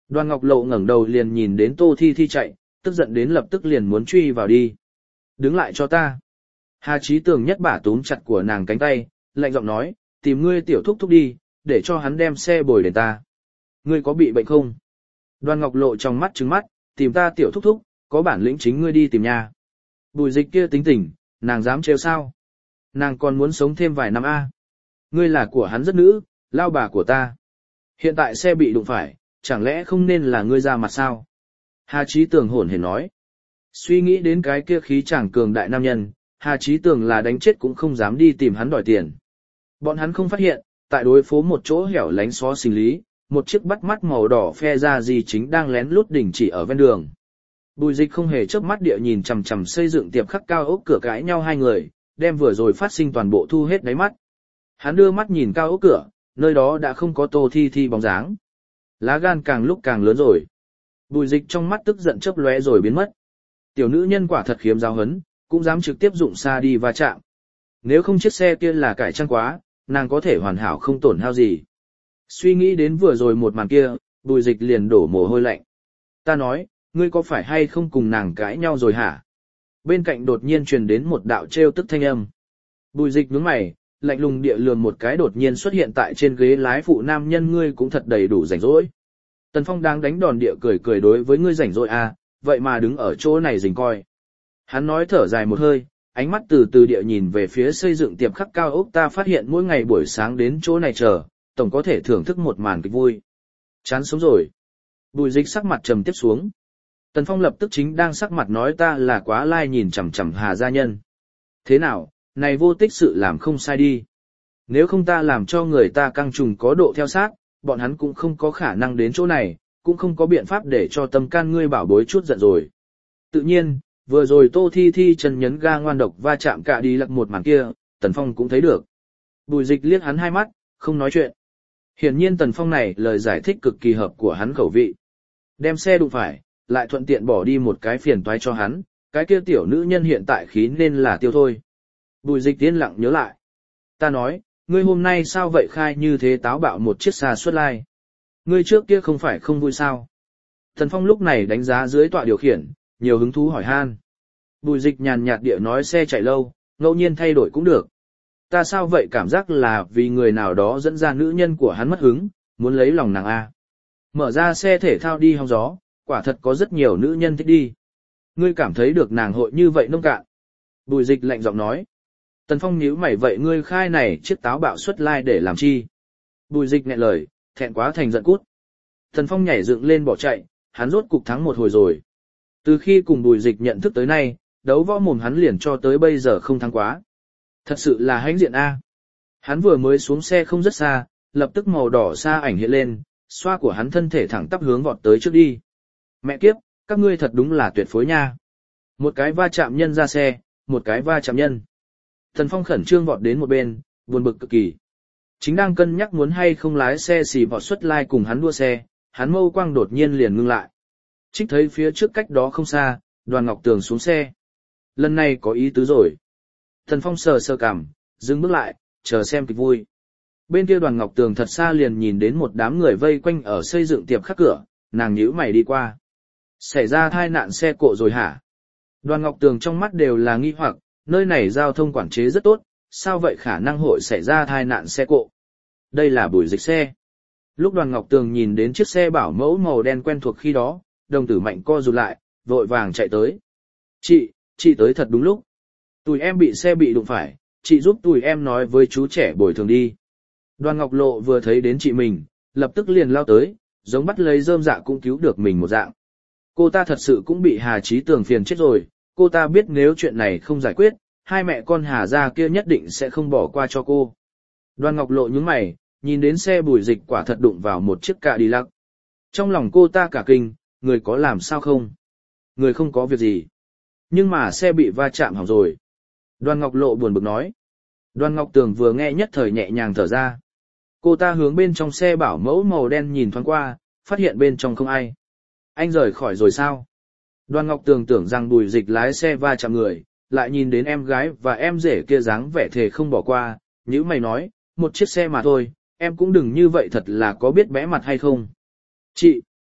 Đoàn Ngọc Lộ ngẩng đầu liền nhìn đến Tô Thi Thi chạy, tức giận đến lập tức liền muốn truy vào đi. Đứng lại cho ta. Hà Chí Tường nhất bả túm chặt của nàng cánh tay, lạnh giọng nói, tìm ngươi tiểu thúc thúc đi, để cho hắn đem xe bồi đền ta. Ngươi có bị bệnh không? Đoàn Ngọc Lộ trong mắt trừng mắt, tìm ta tiểu thúc thúc, có bản lĩnh chính ngươi đi tìm nha. Bùi Dịch kia tính tình, nàng dám trêu sao? Nàng còn muốn sống thêm vài năm a. Ngươi là của hắn rất nữ, lao bà của ta. Hiện tại xe bị đụng phải, chẳng lẽ không nên là ngươi ra mặt sao? Hà Chí Tường hổn hển nói. Suy nghĩ đến cái kia khí chàng cường đại nam nhân, Hà Chí Tường là đánh chết cũng không dám đi tìm hắn đòi tiền. Bọn hắn không phát hiện, tại đối phố một chỗ hẻo lánh xó xình lý, một chiếc bắt mắt màu đỏ phe ra gì chính đang lén lút đỉnh chỉ ở ven đường. Bùi Dịch không hề chớp mắt địa nhìn chằm chằm xây dựng tiệm khắc cao ốc cửa cãi nhau hai người, đem vừa rồi phát sinh toàn bộ thu hết đáy mắt. Hắn đưa mắt nhìn cao ốc cửa, nơi đó đã không có Tô Thi Thi bóng dáng. Lá gan càng lúc càng lớn rồi. Bùi Dịch trong mắt tức giận chớp lóe rồi biến mất. Tiểu nữ nhân quả thật khiếm giáo hấn, cũng dám trực tiếp dụng xa đi va chạm. Nếu không chiếc xe kia là cải trang quá, nàng có thể hoàn hảo không tổn hao gì. Suy nghĩ đến vừa rồi một màn kia, Bùi Dịch liền đổ mồ hôi lạnh. Ta nói, ngươi có phải hay không cùng nàng cãi nhau rồi hả? Bên cạnh đột nhiên truyền đến một đạo trêu tức thanh âm. Bùi Dịch nhướng mày, lạnh lùng địa lườm một cái đột nhiên xuất hiện tại trên ghế lái phụ nam nhân, ngươi cũng thật đầy đủ rảnh rỗi. Tần Phong đang đánh đòn địa cười cười đối với ngươi rảnh rỗi à, vậy mà đứng ở chỗ này rình coi. Hắn nói thở dài một hơi, ánh mắt từ từ địa nhìn về phía xây dựng tiệm khắc cao ốc, ta phát hiện mỗi ngày buổi sáng đến chỗ này chờ, tổng có thể thưởng thức một màn kịch vui. Chán sống rồi. Bùi Dịch sắc mặt trầm tiếp xuống. Tần Phong lập tức chính đang sắc mặt nói ta là quá lai nhìn chằm chằm Hà gia nhân. Thế nào, này vô tích sự làm không sai đi. Nếu không ta làm cho người ta căng trùng có độ theo sát, bọn hắn cũng không có khả năng đến chỗ này, cũng không có biện pháp để cho tâm can ngươi bảo bối chút giận rồi. Tự nhiên, vừa rồi Tô Thi Thi chân nhấn ga ngoan độc va chạm cả đi lật một màn kia, Tần Phong cũng thấy được. Bùi Dịch liếc hắn hai mắt, không nói chuyện. Hiển nhiên Tần Phong này lời giải thích cực kỳ hợp của hắn khẩu vị. Đem xe đụng phải, lại thuận tiện bỏ đi một cái phiền toái cho hắn, cái kia tiểu nữ nhân hiện tại khí nên là tiêu thôi. Bùi Dịch yên lặng nhớ lại. Ta nói, ngươi hôm nay sao vậy khai như thế táo bạo một chiếc xa xuất lai. Ngươi trước kia không phải không vui sao. Tần Phong lúc này đánh giá dưới tọa điều khiển, nhiều hứng thú hỏi han. Bùi Dịch nhàn nhạt địa nói xe chạy lâu, ngẫu nhiên thay đổi cũng được. Ta sao vậy cảm giác là vì người nào đó dẫn ra nữ nhân của hắn mất hứng, muốn lấy lòng nàng A. Mở ra xe thể thao đi hóng gió, quả thật có rất nhiều nữ nhân thích đi. Ngươi cảm thấy được nàng hội như vậy nông cạn. Bùi Dịch lạnh giọng nói. Tần Phong nhíu mày vậy ngươi khai này chiếc táo bạo xuất lai để làm chi? Bùi Dịch nghẹn lời, thẹn quá thành giận cút. Tần Phong nhảy dựng lên bỏ chạy, hắn rốt cục thắng một hồi rồi. Từ khi cùng Bùi Dịch nhận thức tới nay, đấu võ mồm hắn liền cho tới bây giờ không thắng quá. Thật sự là hãnh diện A. Hắn vừa mới xuống xe không rất xa, lập tức màu đỏ xa ảnh hiện lên, xoa của hắn thân thể thẳng tắp hướng vọt tới trước đi. Mẹ kiếp, các ngươi thật đúng là tuyệt phối nha. Một cái va chạm nhân ra xe, một cái va chạm nhân. Tần Phong khẩn trương vọt đến một bên, buồn bực cực kỳ. Chính đang cân nhắc muốn hay không lái xe xì vọt xuất lai cùng hắn đua xe, hắn mâu quang đột nhiên liền ngưng lại. Trích thấy phía trước cách đó không xa, Đoàn Ngọc Tường xuống xe. Lần này có ý tứ rồi. Tần Phong sờ sờ cằm, dừng bước lại, chờ xem kịch vui. Bên kia Đoàn Ngọc Tường thật xa liền nhìn đến một đám người vây quanh ở xây dựng tiệm khắc cửa, nàng nhíu mày đi qua. Xảy ra tai nạn xe cộ rồi hả? Đoàn Ngọc Tường trong mắt đều là nghi hoặc, nơi này giao thông quản chế rất tốt, sao vậy khả năng hội xảy ra tai nạn xe cộ? Đây là Bùi Dịch xe. Lúc Đoàn Ngọc Tường nhìn đến chiếc xe bảo mẫu màu đen quen thuộc khi đó, đồng tử mạnh co rụt lại, vội vàng chạy tới. Chị, chị tới thật đúng lúc. Tụi em bị xe bị đụng phải, chị giúp tụi em nói với chú trẻ bồi thường đi. Đoàn Ngọc Lộ vừa thấy đến chị mình, lập tức liền lao tới, giống bắt lấy rơm dạ cũng cứu được mình một dạng. Cô ta thật sự cũng bị Hà Chí Tường phiền chết rồi, cô ta biết nếu chuyện này không giải quyết, hai mẹ con Hà gia kia nhất định sẽ không bỏ qua cho cô. Đoàn Ngọc Lộ nhướng mày, nhìn đến xe Bùi Dịch quả thật đụng vào một chiếc cạ đi lắc. Trong lòng cô ta cả kinh, người có làm sao không? Người không có việc gì. Nhưng mà xe bị va chạm hỏng rồi. Đoàn Ngọc Lộ buồn bực nói. Đoàn Ngọc Tường vừa nghe nhất thời nhẹ nhàng thở ra. Cô ta hướng bên trong xe bảo mẫu màu đen nhìn thoáng qua, phát hiện bên trong không ai. Anh rời khỏi rồi sao? Đoàn Ngọc Tường tưởng rằng Bùi Dịch lái xe va chạm người, lại nhìn đến em gái và em rể kia dáng vẻ thề không bỏ qua, nhữ mày nói, một chiếc xe mà thôi, em cũng đừng như vậy thật là có biết bẽ mặt hay không. Chị!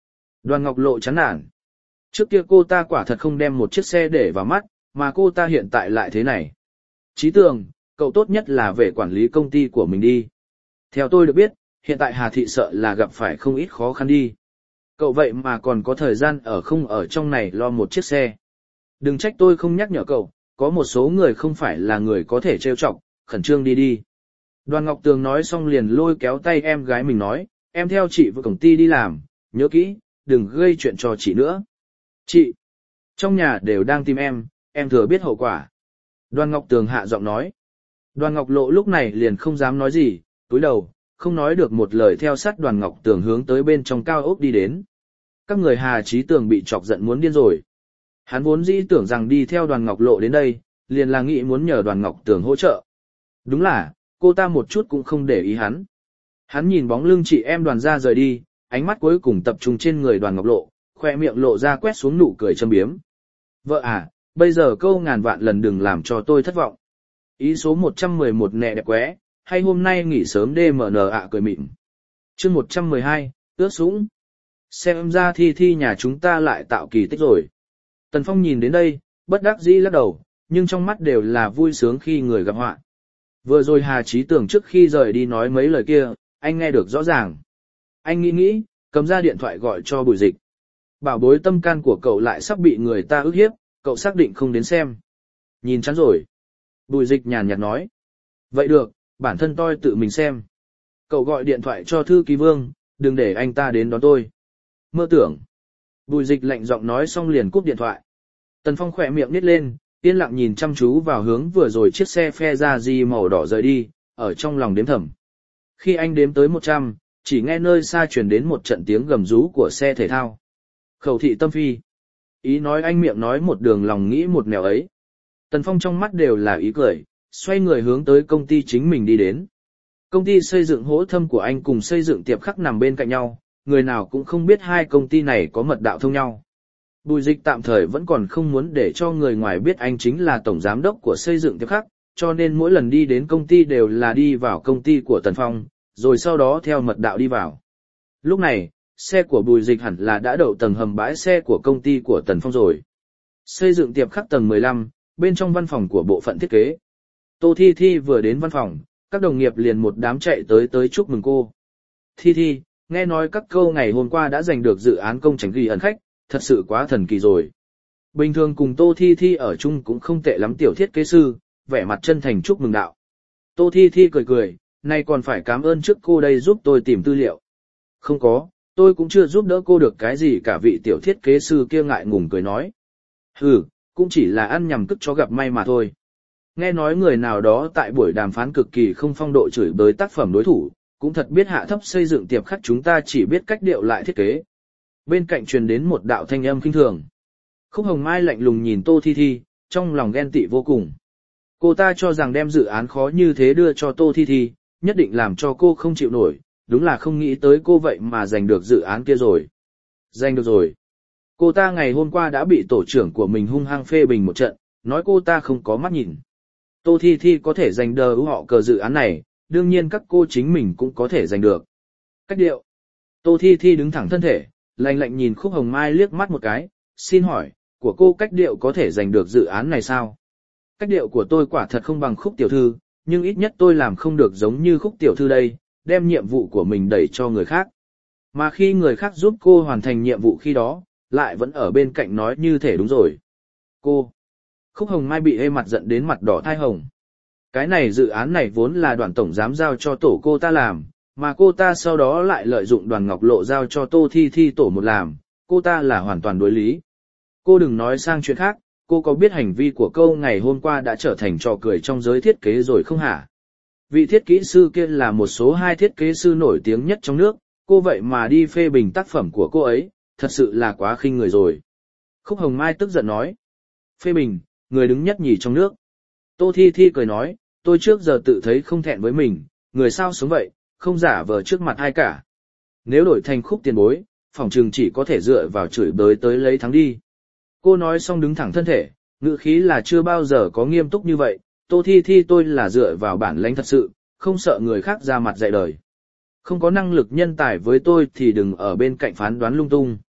Đoàn Ngọc Lộ chán nản. Trước kia cô ta quả thật không đem một chiếc xe để vào mắt, mà cô ta hiện tại lại thế này. Chí Tường, cậu tốt nhất là về quản lý công ty của mình đi. Theo tôi được biết, hiện tại Hà Thị sợ là gặp phải không ít khó khăn đi. Cậu vậy mà còn có thời gian ở không ở trong này lo một chiếc xe. Đừng trách tôi không nhắc nhở cậu, có một số người không phải là người có thể trêu chọc, khẩn trương đi đi. Đoàn Ngọc Tường nói xong liền lôi kéo tay em gái mình nói, em theo chị vào công ty đi làm, nhớ kỹ, đừng gây chuyện cho chị nữa. Chị, trong nhà đều đang tìm em, em thừa biết hậu quả. Đoàn Ngọc Tường hạ giọng nói. Đoàn Ngọc Lộ lúc này liền không dám nói gì, túi đầu, không nói được một lời theo sát Đoàn Ngọc Tường hướng tới bên trong cao ốc đi đến. Các người Hà Chí Tường bị chọc giận muốn điên rồi. Hắn vốn dĩ tưởng rằng đi theo Đoàn Ngọc Lộ đến đây, liền là nghĩ muốn nhờ Đoàn Ngọc Tường hỗ trợ. Đúng là, cô ta một chút cũng không để ý hắn. Hắn nhìn bóng lưng chị em Đoàn ra rời đi, ánh mắt cuối cùng tập trung trên người Đoàn Ngọc Lộ, khoe miệng lộ ra quét xuống nụ cười châm biếm. Vợ à, bây giờ câu ngàn vạn lần đừng làm cho tôi thất vọng. Ý số một trăm mười một nẹ đẹp qué, hay hôm nay nghỉ sớm đê em en ạ cười mịn. Chương một trăm mười hai, ướt sũng. Xem ra Thi Thi nhà chúng ta lại tạo kỳ tích rồi. Tần Phong nhìn đến đây, bất đắc dĩ lắc đầu, nhưng trong mắt đều là vui sướng khi người gặp họa. Vừa rồi Hà Chí Tưởng trước khi rời đi nói mấy lời kia, anh nghe được rõ ràng. Anh nghĩ nghĩ, cầm ra điện thoại gọi cho Bùi Dịch. Bảo bối tâm can của cậu lại sắp bị người ta ức hiếp, cậu xác định không đến xem. Nhìn chán rồi. Bùi Dịch nhàn nhạt nói. Vậy được, bản thân tôi tự mình xem. Cậu gọi điện thoại cho thư ký Vương, đừng để anh ta đến đón tôi. Mơ tưởng. Bùi Dịch lạnh giọng nói xong liền cúp điện thoại. Tần Phong khỏe miệng nít lên, yên lặng nhìn chăm chú vào hướng vừa rồi chiếc xe phe ra di màu đỏ rời đi, ở trong lòng đếm thầm. Khi anh đếm tới một trăm, chỉ nghe nơi xa truyền đến một trận tiếng gầm rú của xe thể thao. Khẩu thị tâm phi. Ý nói anh miệng nói một đường lòng nghĩ một nẻo ấy. Tần Phong trong mắt đều là ý cười, xoay người hướng tới công ty chính mình đi đến. Công ty xây dựng hỗ thâm của anh cùng xây dựng tiệp khắc nằm bên cạnh nhau, người nào cũng không biết hai công ty này có mật đạo thông nhau. Bùi Dịch tạm thời vẫn còn không muốn để cho người ngoài biết anh chính là tổng giám đốc của xây dựng tiệp khắc, cho nên mỗi lần đi đến công ty đều là đi vào công ty của Tần Phong, rồi sau đó theo mật đạo đi vào. Lúc này, xe của Bùi Dịch hẳn là đã đậu tầng hầm bãi xe của công ty của Tần Phong rồi. Xây dựng tiệp khắc tầng mười lăm, bên trong văn phòng của bộ phận thiết kế. Tô Thi Thi vừa đến văn phòng, các đồng nghiệp liền một đám chạy tới tới chúc mừng cô. Thi Thi, nghe nói các câu ngày hôm qua đã giành được dự án công trình ghi ẩn khách, thật sự quá thần kỳ rồi. Bình thường cùng Tô Thi Thi ở chung cũng không tệ lắm tiểu thiết kế sư, vẻ mặt chân thành chúc mừng đạo. Tô Thi Thi cười cười, nay còn phải cảm ơn trước cô đây giúp tôi tìm tư liệu. Không có, tôi cũng chưa giúp đỡ cô được cái gì cả, vị tiểu thiết kế sư kia ngại ngùng cười nói. Hừ, cũng chỉ là ăn nhầm cức chó gặp may mà thôi. Nghe nói người nào đó tại buổi đàm phán cực kỳ không phong độ chửi bới tác phẩm đối thủ, cũng thật biết hạ thấp xây dựng tiệp khắc, chúng ta chỉ biết cách điệu lại thiết kế. Bên cạnh truyền đến một đạo thanh âm khinh thường. Khúc Hồng Mai lạnh lùng nhìn Tô Thi Thi, trong lòng ghen tị vô cùng. Cô ta cho rằng đem dự án khó như thế đưa cho Tô Thi Thi, nhất định làm cho cô không chịu nổi, đúng là không nghĩ tới cô vậy mà giành được dự án kia rồi. Giành được rồi. Cô ta ngày hôm qua đã bị tổ trưởng của mình hung hăng phê bình một trận, nói cô ta không có mắt nhìn. Tô Thi Thi có thể giành đờ họ cờ dự án này, đương nhiên các cô chính mình cũng có thể giành được. Cách điệu. Tô Thi Thi đứng thẳng thân thể, lạnh lạnh nhìn Khúc Hồng Mai liếc mắt một cái, xin hỏi, của cô cách điệu có thể giành được dự án này sao? Cách điệu của tôi quả thật không bằng Khúc tiểu thư, nhưng ít nhất tôi làm không được giống như Khúc tiểu thư đây, đem nhiệm vụ của mình đẩy cho người khác. Mà khi người khác giúp cô hoàn thành nhiệm vụ khi đó, lại vẫn ở bên cạnh nói như thể đúng rồi. Cô. Khúc Hồng Mai bị ê mặt giận đến mặt đỏ thai hồng. Cái này dự án này vốn là Đoàn tổng giám giao cho tổ cô ta làm, mà cô ta sau đó lại lợi dụng Đoàn Ngọc Lộ giao cho Tô Thi Thi tổ một làm, cô ta là hoàn toàn đối lý. Cô đừng nói sang chuyện khác, cô có biết hành vi của cô ngày hôm qua đã trở thành trò cười trong giới thiết kế rồi không hả? Vị thiết kế sư kia là một số hai thiết kế sư nổi tiếng nhất trong nước, cô vậy mà đi phê bình tác phẩm của cô ấy, thật sự là quá khinh người rồi. Khúc Hồng Mai tức giận nói. Phê bình, người đứng nhất nhì trong nước. Tô Thi Thi cười nói, tôi trước giờ tự thấy không thẹn với mình, người sao sống vậy, không giả vờ trước mặt ai cả. Nếu đổi thành Khúc tiền bối, phỏng chừng chỉ có thể dựa vào chửi bới tới lấy thắng đi. Cô nói xong đứng thẳng thân thể, ngữ khí là chưa bao giờ có nghiêm túc như vậy. Tô Thi Thi tôi là dựa vào bản lĩnh thật sự, không sợ người khác ra mặt dạy đời. Không có năng lực nhân tài với tôi thì đừng ở bên cạnh phán đoán lung tung.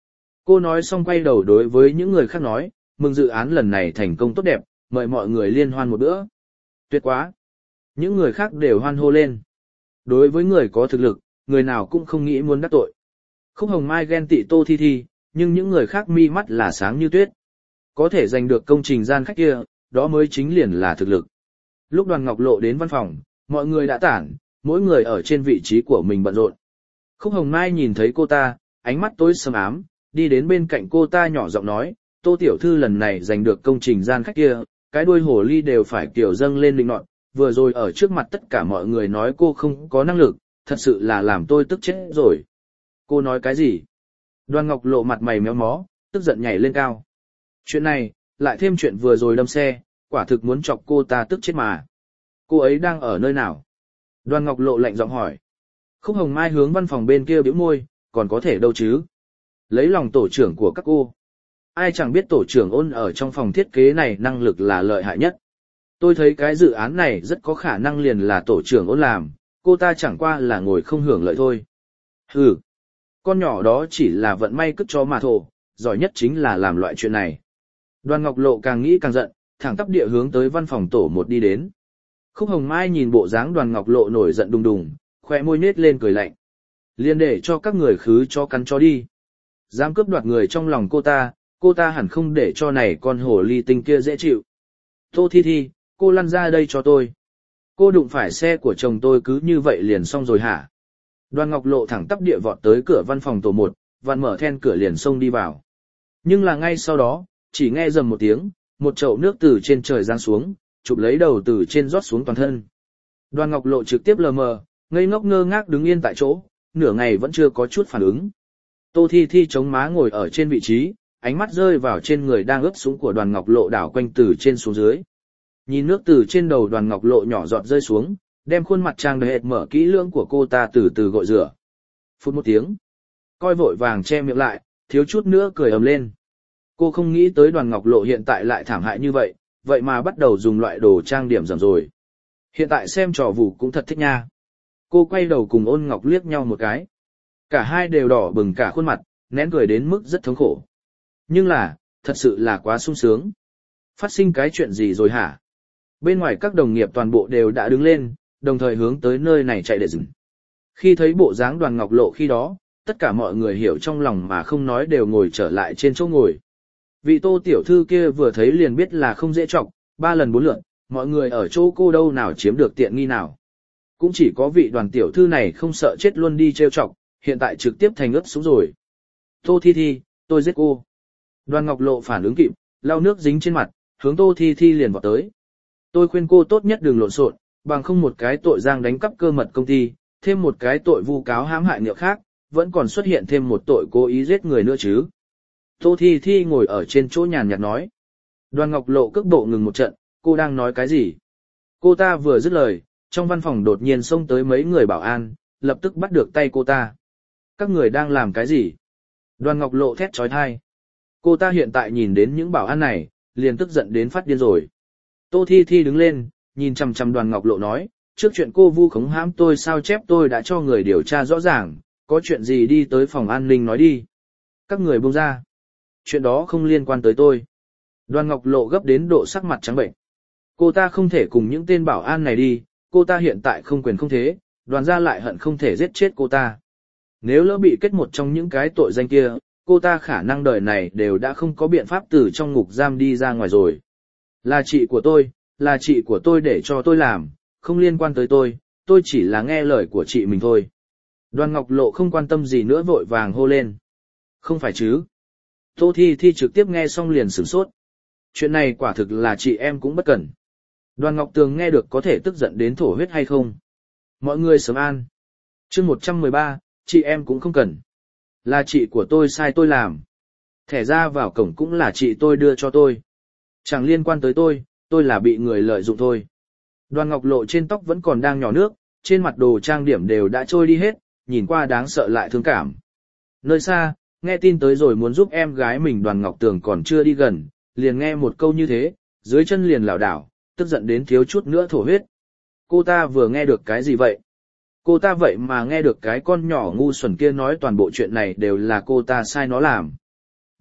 Cô nói xong quay đầu đối với những người khác nói, mừng dự án lần này thành công tốt đẹp, mời mọi người liên hoan một bữa. Tuyệt quá! Những người khác đều hoan hô lên. Đối với người có thực lực, người nào cũng không nghĩ muốn đắc tội. Khúc Hồng Mai ghen tị Tô Thi Thi, nhưng những người khác mi mắt là sáng như tuyết. Có thể giành được công trình gian khách kia, đó mới chính liền là thực lực. Lúc Đoàn Ngọc Lộ đến văn phòng, mọi người đã tản, mỗi người ở trên vị trí của mình bận rộn. Khúc Hồng Mai nhìn thấy cô ta, ánh mắt tối sầm ám, đi đến bên cạnh cô ta nhỏ giọng nói, Tô tiểu thư lần này giành được công trình gian khách kia, cái đuôi hồ ly đều phải kiểu dâng lên linh nọt, vừa rồi ở trước mặt tất cả mọi người nói cô không có năng lực, thật sự là làm tôi tức chết rồi. Cô nói cái gì? Đoàn Ngọc Lộ mặt mày méo mó, tức giận nhảy lên cao. Chuyện này, lại thêm chuyện vừa rồi đâm xe, quả thực muốn chọc cô ta tức chết mà. Cô ấy đang ở nơi nào? Đoàn Ngọc Lộ lạnh giọng hỏi. Khúc Hồng Mai hướng văn phòng bên kia bĩu môi, còn có thể đâu chứ? Lấy lòng tổ trưởng của các cô. Ai chẳng biết tổ trưởng Ôn ở trong phòng thiết kế này năng lực là lợi hại nhất. Tôi thấy cái dự án này rất có khả năng liền là tổ trưởng Ôn làm, cô ta chẳng qua là ngồi không hưởng lợi thôi. Hừ, con nhỏ đó chỉ là vận may cất cho mà thổ, giỏi nhất chính là làm loại chuyện này. Đoàn Ngọc Lộ càng nghĩ càng giận, thẳng tắp địa hướng tới văn phòng tổ một đi đến. Khúc Hồng Mai nhìn bộ dáng Đoàn Ngọc Lộ nổi giận đùng đùng, khoe môi nết lên cười lạnh. Liên để cho các người khứ cho cắn cho đi. Dám cướp đoạt người trong lòng cô ta, cô ta hẳn không để cho này con hổ ly tinh kia dễ chịu. Tô Thi Thi, cô lăn ra đây cho tôi. Cô đụng phải xe của chồng tôi cứ như vậy liền xong rồi hả? Đoàn Ngọc Lộ thẳng tắp địa vọt tới cửa văn phòng tổ một, vặn mở then cửa liền xông đi vào. Nhưng là ngay sau đó, chỉ nghe rầm một tiếng, một chậu nước từ trên trời giáng xuống, chụp lấy đầu từ trên rót xuống toàn thân. Đoàn Ngọc Lộ trực tiếp lờ mờ, ngây ngốc ngơ ngác đứng yên tại chỗ, nửa ngày vẫn chưa có chút phản ứng. Tô Thi Thi chống má ngồi ở trên vị trí, ánh mắt rơi vào trên người đang ướp súng của Đoàn Ngọc Lộ đảo quanh từ trên xuống dưới. Nhìn nước từ trên đầu Đoàn Ngọc Lộ nhỏ giọt rơi xuống, đem khuôn mặt trang đầy hệt mở kỹ lưỡng của cô ta từ từ gội rửa. Phút một tiếng, coi vội vàng che miệng lại, thiếu chút nữa cười ầm lên. Cô không nghĩ tới Đoàn Ngọc Lộ hiện tại lại thảm hại như vậy, vậy mà bắt đầu dùng loại đồ trang điểm rầm rồi. Hiện tại xem trò vụ cũng thật thích nha. Cô quay đầu cùng Ôn Ngọc liếc nhau một cái. Cả hai đều đỏ bừng cả khuôn mặt, nén cười đến mức rất thống khổ. Nhưng là, thật sự là quá sung sướng. Phát sinh cái chuyện gì rồi hả? Bên ngoài các đồng nghiệp toàn bộ đều đã đứng lên, đồng thời hướng tới nơi này chạy để dừng. Khi thấy bộ dáng Đoàn Ngọc Lộ khi đó, tất cả mọi người hiểu trong lòng mà không nói đều ngồi trở lại trên chỗ ngồi. Vị Tô tiểu thư kia vừa thấy liền biết là không dễ trọng, ba lần bốn lượt, mọi người ở chỗ cô đâu nào chiếm được tiện nghi nào. Cũng chỉ có vị Đoàn tiểu thư này không sợ chết luôn đi trêu chọc, hiện tại trực tiếp thành ướp xuống rồi. Tô Thi Thi, tôi giết cô. Đoàn Ngọc Lộ phản ứng kịp, lau nước dính trên mặt, hướng Tô Thi Thi liền vọt tới. Tôi khuyên cô tốt nhất đừng lộn xộn, bằng không một cái tội giang đánh cắp cơ mật công ty, thêm một cái tội vu cáo hãm hại người khác, vẫn còn xuất hiện thêm một tội cố ý giết người nữa chứ. Tô Thi Thi ngồi ở trên chỗ nhàn nhạt nói. Đoàn Ngọc Lộ cước bộ ngừng một trận, cô đang nói cái gì? Cô ta vừa dứt lời, trong văn phòng đột nhiên xông tới mấy người bảo an, lập tức bắt được tay cô ta. Các người đang làm cái gì? Đoàn Ngọc Lộ thét chói tai. Cô ta hiện tại nhìn đến những bảo an này, liền tức giận đến phát điên rồi. Tô Thi Thi đứng lên, nhìn chằm chằm Đoàn Ngọc Lộ nói, trước chuyện cô vu khống hãm tôi sao chép tôi đã cho người điều tra rõ ràng, có chuyện gì đi tới phòng an ninh nói đi. Các người buông ra. Chuyện đó không liên quan tới tôi. Đoàn Ngọc Lộ gấp đến độ sắc mặt trắng bệnh. Cô ta không thể cùng những tên bảo an này đi, cô ta hiện tại không quyền không thế, Đoàn gia lại hận không thể giết chết cô ta. Nếu lỡ bị kết một trong những cái tội danh kia, cô ta khả năng đời này đều đã không có biện pháp từ trong ngục giam đi ra ngoài rồi. Là chị của tôi, là chị của tôi để cho tôi làm, không liên quan tới tôi, tôi chỉ là nghe lời của chị mình thôi. Đoàn Ngọc Lộ không quan tâm gì nữa vội vàng hô lên. Không phải chứ. Tô Thi Thi trực tiếp nghe xong liền sửng sốt. Chuyện này quả thực là chị em cũng bất cẩn. Đoàn Ngọc Tường nghe được có thể tức giận đến thổ huyết hay không? Mọi người sớm an. Chương một trăm mười ba, chị em cũng không cần. Là chị của tôi sai tôi làm. Thẻ ra vào cổng cũng là chị tôi đưa cho tôi. Chẳng liên quan tới tôi, tôi là bị người lợi dụng thôi. Đoàn Ngọc Lộ trên tóc vẫn còn đang nhỏ nước, trên mặt đồ trang điểm đều đã trôi đi hết, nhìn qua đáng sợ lại thương cảm. Nơi xa, nghe tin tới rồi muốn giúp em gái mình Đoàn Ngọc Tường còn chưa đi gần, liền nghe một câu như thế, dưới chân liền lảo đảo, tức giận đến thiếu chút nữa thổ huyết. Cô ta vừa nghe được cái gì vậy? Cô ta vậy mà nghe được cái con nhỏ ngu xuẩn kia nói toàn bộ chuyện này đều là cô ta sai nó làm.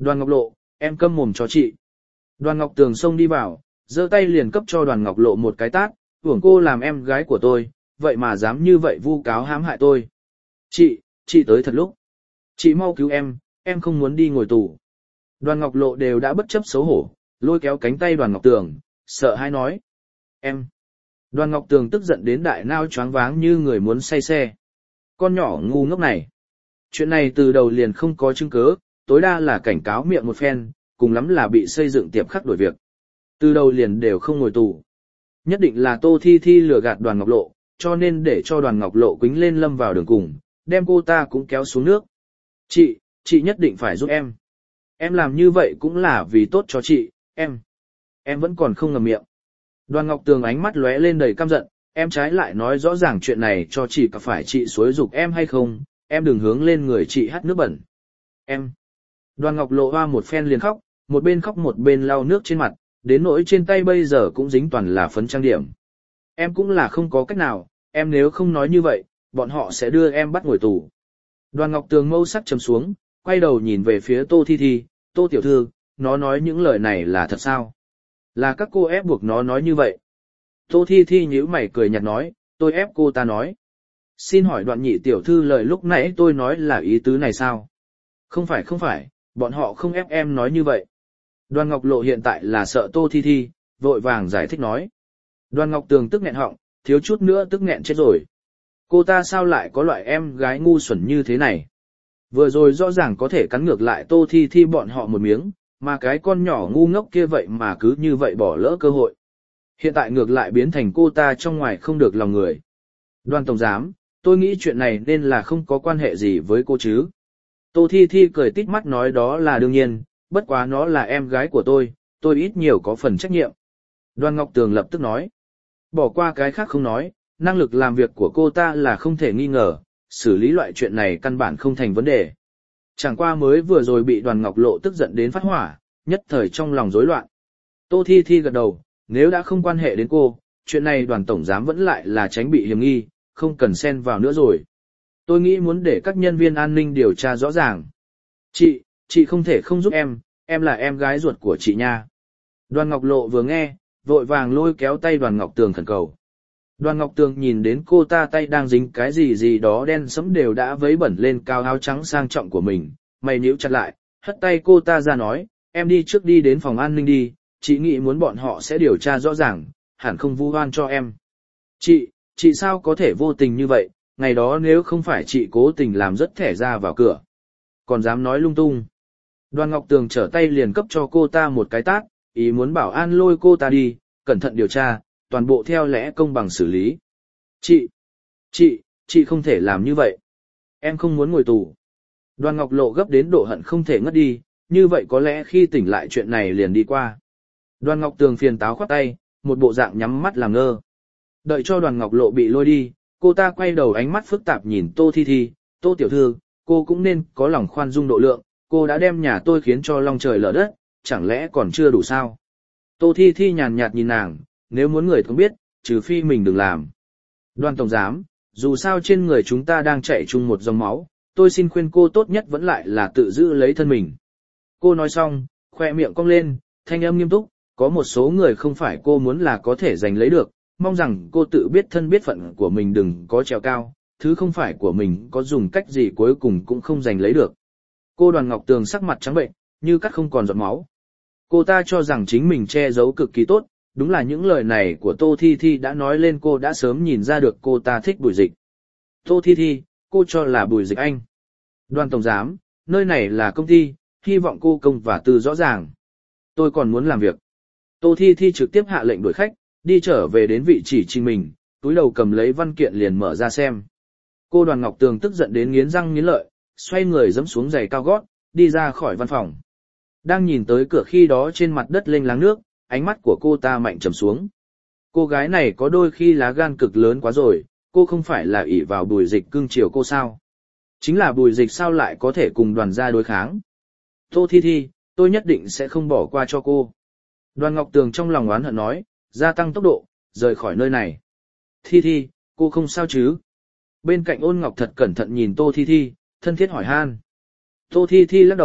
Đoàn Ngọc Lộ, em câm mồm cho chị. Đoàn Ngọc Tường xông đi vào, giơ tay liền cấp cho Đoàn Ngọc Lộ một cái tát, hưởng cô làm em gái của tôi, vậy mà dám như vậy vu cáo hãm hại tôi. Chị, chị tới thật lúc. Chị mau cứu em, em không muốn đi ngồi tù. Đoàn Ngọc Lộ đều đã bất chấp xấu hổ, lôi kéo cánh tay Đoàn Ngọc Tường, sợ hãi nói. Em. Đoàn Ngọc Tường tức giận đến đại nao choáng váng như người muốn say xe. Con nhỏ ngu ngốc này. Chuyện này từ đầu liền không có chứng cứ, tối đa là cảnh cáo miệng một phen, cùng lắm là bị xây dựng tiệp khắc đổi việc. Từ đầu liền đều không ngồi tù. Nhất định là Tô Thi Thi lừa gạt Đoàn Ngọc Lộ, cho nên để cho Đoàn Ngọc Lộ quýnh lên lâm vào đường cùng, đem cô ta cũng kéo xuống nước. Chị, chị nhất định phải giúp em. Em làm như vậy cũng là vì tốt cho chị, em. Em vẫn còn không ngậm miệng. Đoàn Ngọc Tường ánh mắt lóe lên đầy căm giận, em trái lại nói rõ ràng chuyện này cho chị có phải chị xúi giục em hay không, em đừng hướng lên người chị hắt nước bẩn. Em. Đoàn Ngọc Lộ hoa một phen liền khóc, một bên khóc một bên lau nước trên mặt, đến nỗi trên tay bây giờ cũng dính toàn là phấn trang điểm. Em cũng là không có cách nào, em nếu không nói như vậy, bọn họ sẽ đưa em bắt ngồi tù. Đoàn Ngọc Tường mâu sắc trầm xuống, quay đầu nhìn về phía Tô Thi Thi, Tô tiểu thư, nó nói những lời này là thật sao? Là các cô ép buộc nó nói như vậy. Tô Thi Thi nhíu mày cười nhạt nói, tôi ép cô ta nói. Xin hỏi Đoạn nhị tiểu thư lời lúc nãy tôi nói là ý tứ này sao? Không phải không phải, bọn họ không ép em nói như vậy. Đoàn Ngọc Lộ hiện tại là sợ Tô Thi Thi, vội vàng giải thích nói. Đoàn Ngọc Tường tức nghẹn họng, thiếu chút nữa tức nghẹn chết rồi. Cô ta sao lại có loại em gái ngu xuẩn như thế này? Vừa rồi rõ ràng có thể cắn ngược lại Tô Thi Thi bọn họ một miếng, mà cái con nhỏ ngu ngốc kia vậy mà cứ như vậy bỏ lỡ cơ hội. Hiện tại ngược lại biến thành cô ta trong ngoài không được lòng người. Đoàn tổng giám, tôi nghĩ chuyện này nên là không có quan hệ gì với cô chứ. Tô Thi Thi cười tít mắt nói đó là đương nhiên, bất quá nó là em gái của tôi, tôi ít nhiều có phần trách nhiệm. Đoàn Ngọc Tường lập tức nói. Bỏ qua cái khác không nói, năng lực làm việc của cô ta là không thể nghi ngờ, xử lý loại chuyện này căn bản không thành vấn đề. Chẳng qua mới vừa rồi bị Đoàn Ngọc Lộ tức giận đến phát hỏa, nhất thời trong lòng rối loạn. Tô Thi Thi gật đầu, nếu đã không quan hệ đến cô, chuyện này Đoàn tổng giám vẫn lại là tránh bị hiểm nghi, không cần xen vào nữa rồi. Tôi nghĩ muốn để các nhân viên an ninh điều tra rõ ràng. Chị, chị không thể không giúp em, em là em gái ruột của chị nha. Đoàn Ngọc Lộ vừa nghe, vội vàng lôi kéo tay Đoàn Ngọc Tường khẩn cầu. Đoàn Ngọc Tường nhìn đến cô ta tay đang dính cái gì gì đó đen sẫm đều đã vấy bẩn lên cao áo trắng sang trọng của mình, mày nhíu chặt lại, hất tay cô ta ra nói, em đi trước đi đến phòng an ninh đi, chị nghĩ muốn bọn họ sẽ điều tra rõ ràng, hẳn không vu oan cho em. Chị, chị sao có thể vô tình như vậy, ngày đó nếu không phải chị cố tình làm rất thẻ ra vào cửa. Còn dám nói lung tung. Đoàn Ngọc Tường trở tay liền cấp cho cô ta một cái tát, ý muốn bảo an lôi cô ta đi, cẩn thận điều tra, toàn bộ theo lẽ công bằng xử lý. Chị, chị, chị không thể làm như vậy. Em không muốn ngồi tù. Đoàn Ngọc Lộ gấp đến độ hận không thể ngất đi, như vậy có lẽ khi tỉnh lại chuyện này liền đi qua. Đoàn Ngọc Tường phiền táo khoát tay, một bộ dạng nhắm mắt làm ngơ. Đợi cho Đoàn Ngọc Lộ bị lôi đi, cô ta quay đầu ánh mắt phức tạp nhìn Tô Thi Thi, Tô tiểu thư, cô cũng nên có lòng khoan dung độ lượng, cô đã đem nhà tôi khiến cho long trời lở đất, chẳng lẽ còn chưa đủ sao? Tô Thi Thi nhàn nhạt nhìn nàng, nếu muốn người không biết, trừ phi mình đừng làm. Đoàn tổng giám, dù sao trên người chúng ta đang chạy chung một dòng máu, tôi xin khuyên cô tốt nhất vẫn lại là tự giữ lấy thân mình. Cô nói xong, khoe miệng cong lên, thanh âm nghiêm túc, có một số người không phải cô muốn là có thể giành lấy được, mong rằng cô tự biết thân biết phận của mình đừng có trèo cao, thứ không phải của mình có dùng cách gì cuối cùng cũng không giành lấy được. Cô Đoàn Ngọc Tường sắc mặt trắng bệnh, như cắt không còn giọt máu. Cô ta cho rằng chính mình che giấu cực kỳ tốt, đúng là những lời này của Tô Thi Thi đã nói lên cô đã sớm nhìn ra được cô ta thích Bùi Dịch. Tô Thi Thi, cô cho là Bùi Dịch anh. Đoàn tổng giám, nơi này là công ty, hy vọng cô công và tư rõ ràng. Tôi còn muốn làm việc. Tô Thi Thi trực tiếp hạ lệnh đuổi khách, đi trở về đến vị chỉ trình mình, túi đầu cầm lấy văn kiện liền mở ra xem. Cô Đoàn Ngọc Tường tức giận đến nghiến răng nghiến lợi, xoay người giẫm xuống giày cao gót, đi ra khỏi văn phòng. Đang nhìn tới cửa khi đó trên mặt đất lênh láng nước, ánh mắt của cô ta mạnh trầm xuống. Cô gái này có đôi khi lá gan cực lớn quá rồi, cô không phải là ỷ vào Bùi Dịch cưng chiều cô sao? Chính là Bùi Dịch sao lại có thể cùng Đoàn gia đối kháng? Tô Thi Thi, tôi nhất định sẽ không bỏ qua cho cô. Đoàn Ngọc Tường trong lòng oán hận nói, gia tăng tốc độ, rời khỏi nơi này. Thi Thi, cô không sao chứ? Bên cạnh Ôn Ngọc thật cẩn thận nhìn Tô Thi Thi, thân thiết hỏi han. Tô Thi Thi lắc đầu,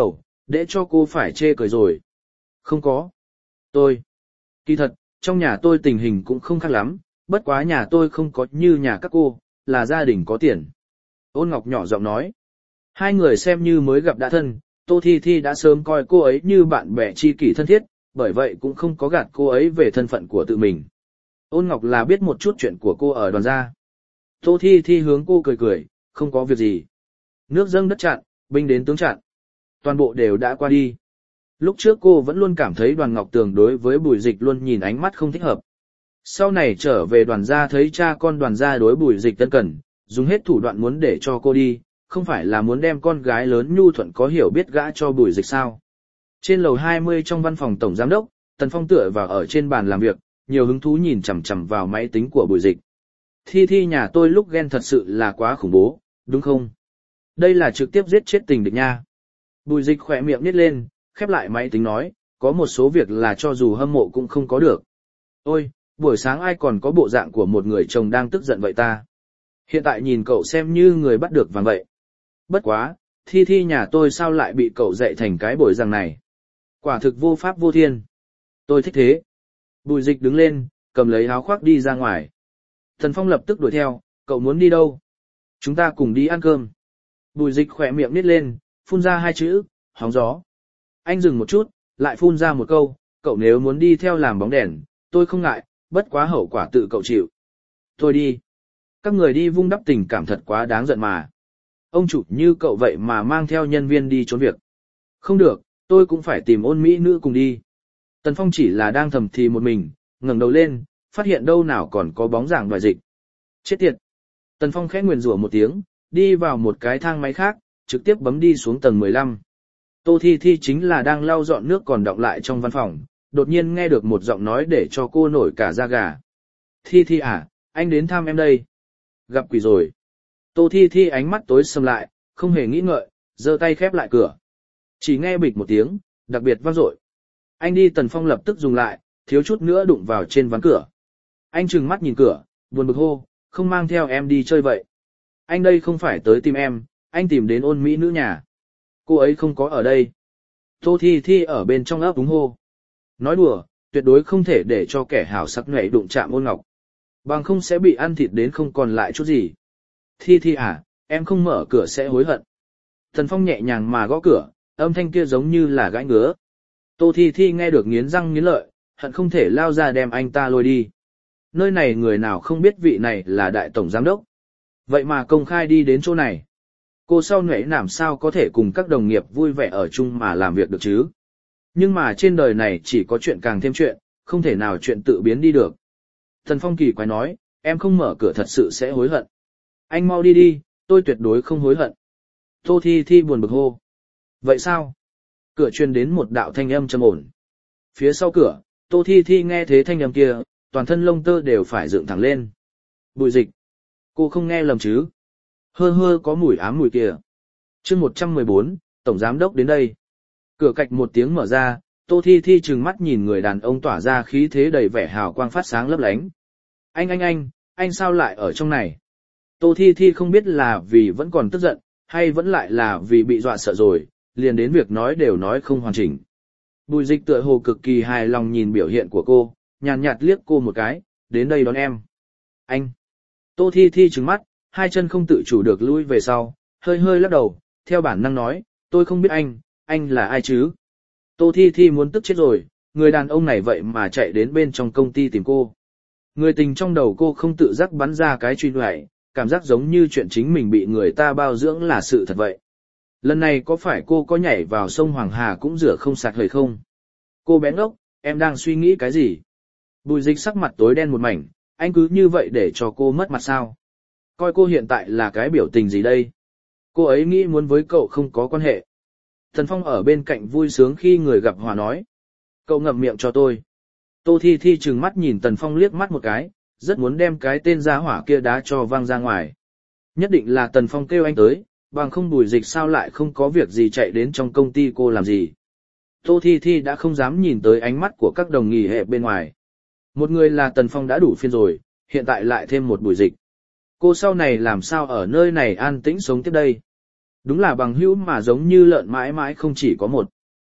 để cho cô phải chê cười rồi. Không có. Tôi. Kỳ thật, trong nhà tôi tình hình cũng không khác lắm, bất quá nhà tôi không có như nhà các cô, là gia đình có tiền. Ôn Ngọc nhỏ giọng nói. Hai người xem như mới gặp đã thân, Tô Thi Thi đã sớm coi cô ấy như bạn bè tri kỷ thân thiết, bởi vậy cũng không có gạt cô ấy về thân phận của tự mình. Ôn Ngọc là biết một chút chuyện của cô ở đoàn gia. Tô Thi Thi hướng cô cười cười, không có việc gì. Nước dâng đất chặn, binh đến tướng chặn. Toàn bộ đều đã qua đi. Lúc trước cô vẫn luôn cảm thấy Đoàn Ngọc Tường đối với Bùi Dịch luôn nhìn ánh mắt không thích hợp. Sau này trở về đoàn gia thấy cha con đoàn gia đối Bùi Dịch tân cần, dùng hết thủ đoạn muốn để cho cô đi, không phải là muốn đem con gái lớn nhu thuận có hiểu biết gã cho Bùi Dịch sao. Trên lầu hai mươi trong văn phòng tổng giám đốc, Tần Phong tựa vào ở trên bàn làm việc, nhiều hứng thú nhìn chằm chằm vào máy tính của Bùi Dịch. Thi Thi nhà tôi lúc ghen thật sự là quá khủng bố, đúng không? Đây là trực tiếp giết chết tình địch nha. Bùi Dịch khỏe miệng nít lên, khép lại máy tính nói, có một số việc là cho dù hâm mộ cũng không có được. Ôi, buổi sáng ai còn có bộ dạng của một người chồng đang tức giận vậy ta? Hiện tại nhìn cậu xem như người bắt được vàng vậy. Bất quá, Thi Thi nhà tôi sao lại bị cậu dạy thành cái bồi rằng này? Quả thực vô pháp vô thiên. Tôi thích thế. Bùi Dịch đứng lên, cầm lấy áo khoác đi ra ngoài. Thần Phong lập tức đuổi theo, cậu muốn đi đâu? Chúng ta cùng đi ăn cơm. Bùi Dịch khỏe miệng nít lên, phun ra hai chữ, hóng gió. Anh dừng một chút, lại phun ra một câu, cậu nếu muốn đi theo làm bóng đèn, tôi không ngại, bất quá hậu quả tự cậu chịu. Thôi đi. Các người đi vung đắp tình cảm thật quá đáng giận mà. Ông chủ như cậu vậy mà mang theo nhân viên đi trốn việc. Không được, tôi cũng phải tìm Ôn mỹ nữ cùng đi. Tần Phong chỉ là đang thầm thì một mình, ngẩng đầu lên, phát hiện đâu nào còn có bóng dáng Đoài Dịch. Chết tiệt. Tần Phong khẽ nguyền rủa một tiếng, đi vào một cái thang máy khác, trực tiếp bấm đi xuống tầng mười lăm. Tô Thi Thi chính là đang lau dọn nước còn đọng lại trong văn phòng, đột nhiên nghe được một giọng nói để cho cô nổi cả da gà. Thi Thi à, anh đến thăm em đây. Gặp quỷ rồi. Tô Thi Thi ánh mắt tối sầm lại, không hề nghĩ ngợi, giơ tay khép lại cửa. Chỉ nghe bịch một tiếng, đặc biệt vang dội. Anh đi. Tần Phong lập tức dùng lại, thiếu chút nữa đụng vào trên ván cửa. Anh trừng mắt nhìn cửa, buồn bực hô, không mang theo em đi chơi vậy. Anh đây không phải tới tìm em, anh tìm đến Ôn mỹ nữ nhà. Cô ấy không có ở đây. Tô Thi Thi ở bên trong ấp úng hô. Nói đùa, tuyệt đối không thể để cho kẻ hảo sắc nhảy đụng chạm Ôn Ngọc. Bằng không sẽ bị ăn thịt đến không còn lại chút gì. Thi Thi à, em không mở cửa sẽ hối hận. Tần Phong nhẹ nhàng mà gõ cửa, âm thanh kia giống như là gãi ngứa. Tô Thi Thi nghe được nghiến răng nghiến lợi, hận không thể lao ra đem anh ta lôi đi. Nơi này người nào không biết vị này là đại tổng giám đốc. Vậy mà công khai đi đến chỗ này. Cô sau nhảy làm sao có thể cùng các đồng nghiệp vui vẻ ở chung mà làm việc được chứ. Nhưng mà trên đời này chỉ có chuyện càng thêm chuyện, không thể nào chuyện tự biến đi được. Tần Phong kỳ quái nói, em không mở cửa thật sự sẽ hối hận. Anh mau đi đi, tôi tuyệt đối không hối hận. Tô Thi Thi buồn bực hô. Vậy sao? Cửa truyền đến một đạo thanh âm trầm ổn. Phía sau cửa, Tô Thi Thi nghe thế thanh âm kia, toàn thân lông tơ đều phải dựng thẳng lên. Bùi Dịch. Cô không nghe lầm chứ? Hơ hơ có mùi ám mùi kia. Chương một trăm mười bốn, Tổng Giám Đốc đến đây. Cửa cạch một tiếng mở ra, Tô Thi Thi trừng mắt nhìn người đàn ông tỏa ra khí thế đầy vẻ hào quang phát sáng lấp lánh. Anh anh anh, anh sao lại ở trong này? Tô Thi Thi không biết là vì vẫn còn tức giận, hay vẫn lại là vì bị dọa sợ rồi, liền đến việc nói đều nói không hoàn chỉnh. Bùi Dịch tựa hồ cực kỳ hài lòng nhìn biểu hiện của cô, nhàn nhạt liếc cô một cái, đến đây đón em. Anh. Tô Thi Thi trừng mắt, hai chân không tự chủ được lui về sau, hơi hơi lắc đầu, theo bản năng nói, tôi không biết anh, anh là ai chứ? Tô Thi Thi muốn tức chết rồi, người đàn ông này vậy mà chạy đến bên trong công ty tìm cô. Người tình trong đầu cô không tự giác bắn ra cái truy đuổi, cảm giác giống như chuyện chính mình bị người ta bao dưỡng là sự thật vậy. Lần này có phải cô có nhảy vào sông Hoàng Hà cũng rửa không sạch hơi không? Cô bé ngốc, em đang suy nghĩ cái gì? Bùi Dịch sắc mặt tối đen một mảnh, anh cứ như vậy để cho cô mất mặt sao? Coi cô hiện tại là cái biểu tình gì đây? Cô ấy nghĩ muốn với cậu không có quan hệ. Tần Phong ở bên cạnh vui sướng khi người gặp hòa nói. Cậu ngậm miệng cho tôi. Tô Thi Thi trừng mắt nhìn Tần Phong liếc mắt một cái, rất muốn đem cái tên gia hỏa kia đá cho văng ra ngoài. Nhất định là Tần Phong kêu anh tới, bằng không Bùi Dịch sao lại không có việc gì chạy đến trong công ty cô làm gì. Tô Thi Thi đã không dám nhìn tới ánh mắt của các đồng nghỉ hệ bên ngoài. Một người là Tần Phong đã đủ phiền rồi, hiện tại lại thêm một Bùi Dịch. Cô sau này làm sao ở nơi này an tĩnh sống tiếp đây? Đúng là bằng hữu mà giống như lợn mãi mãi không chỉ có một.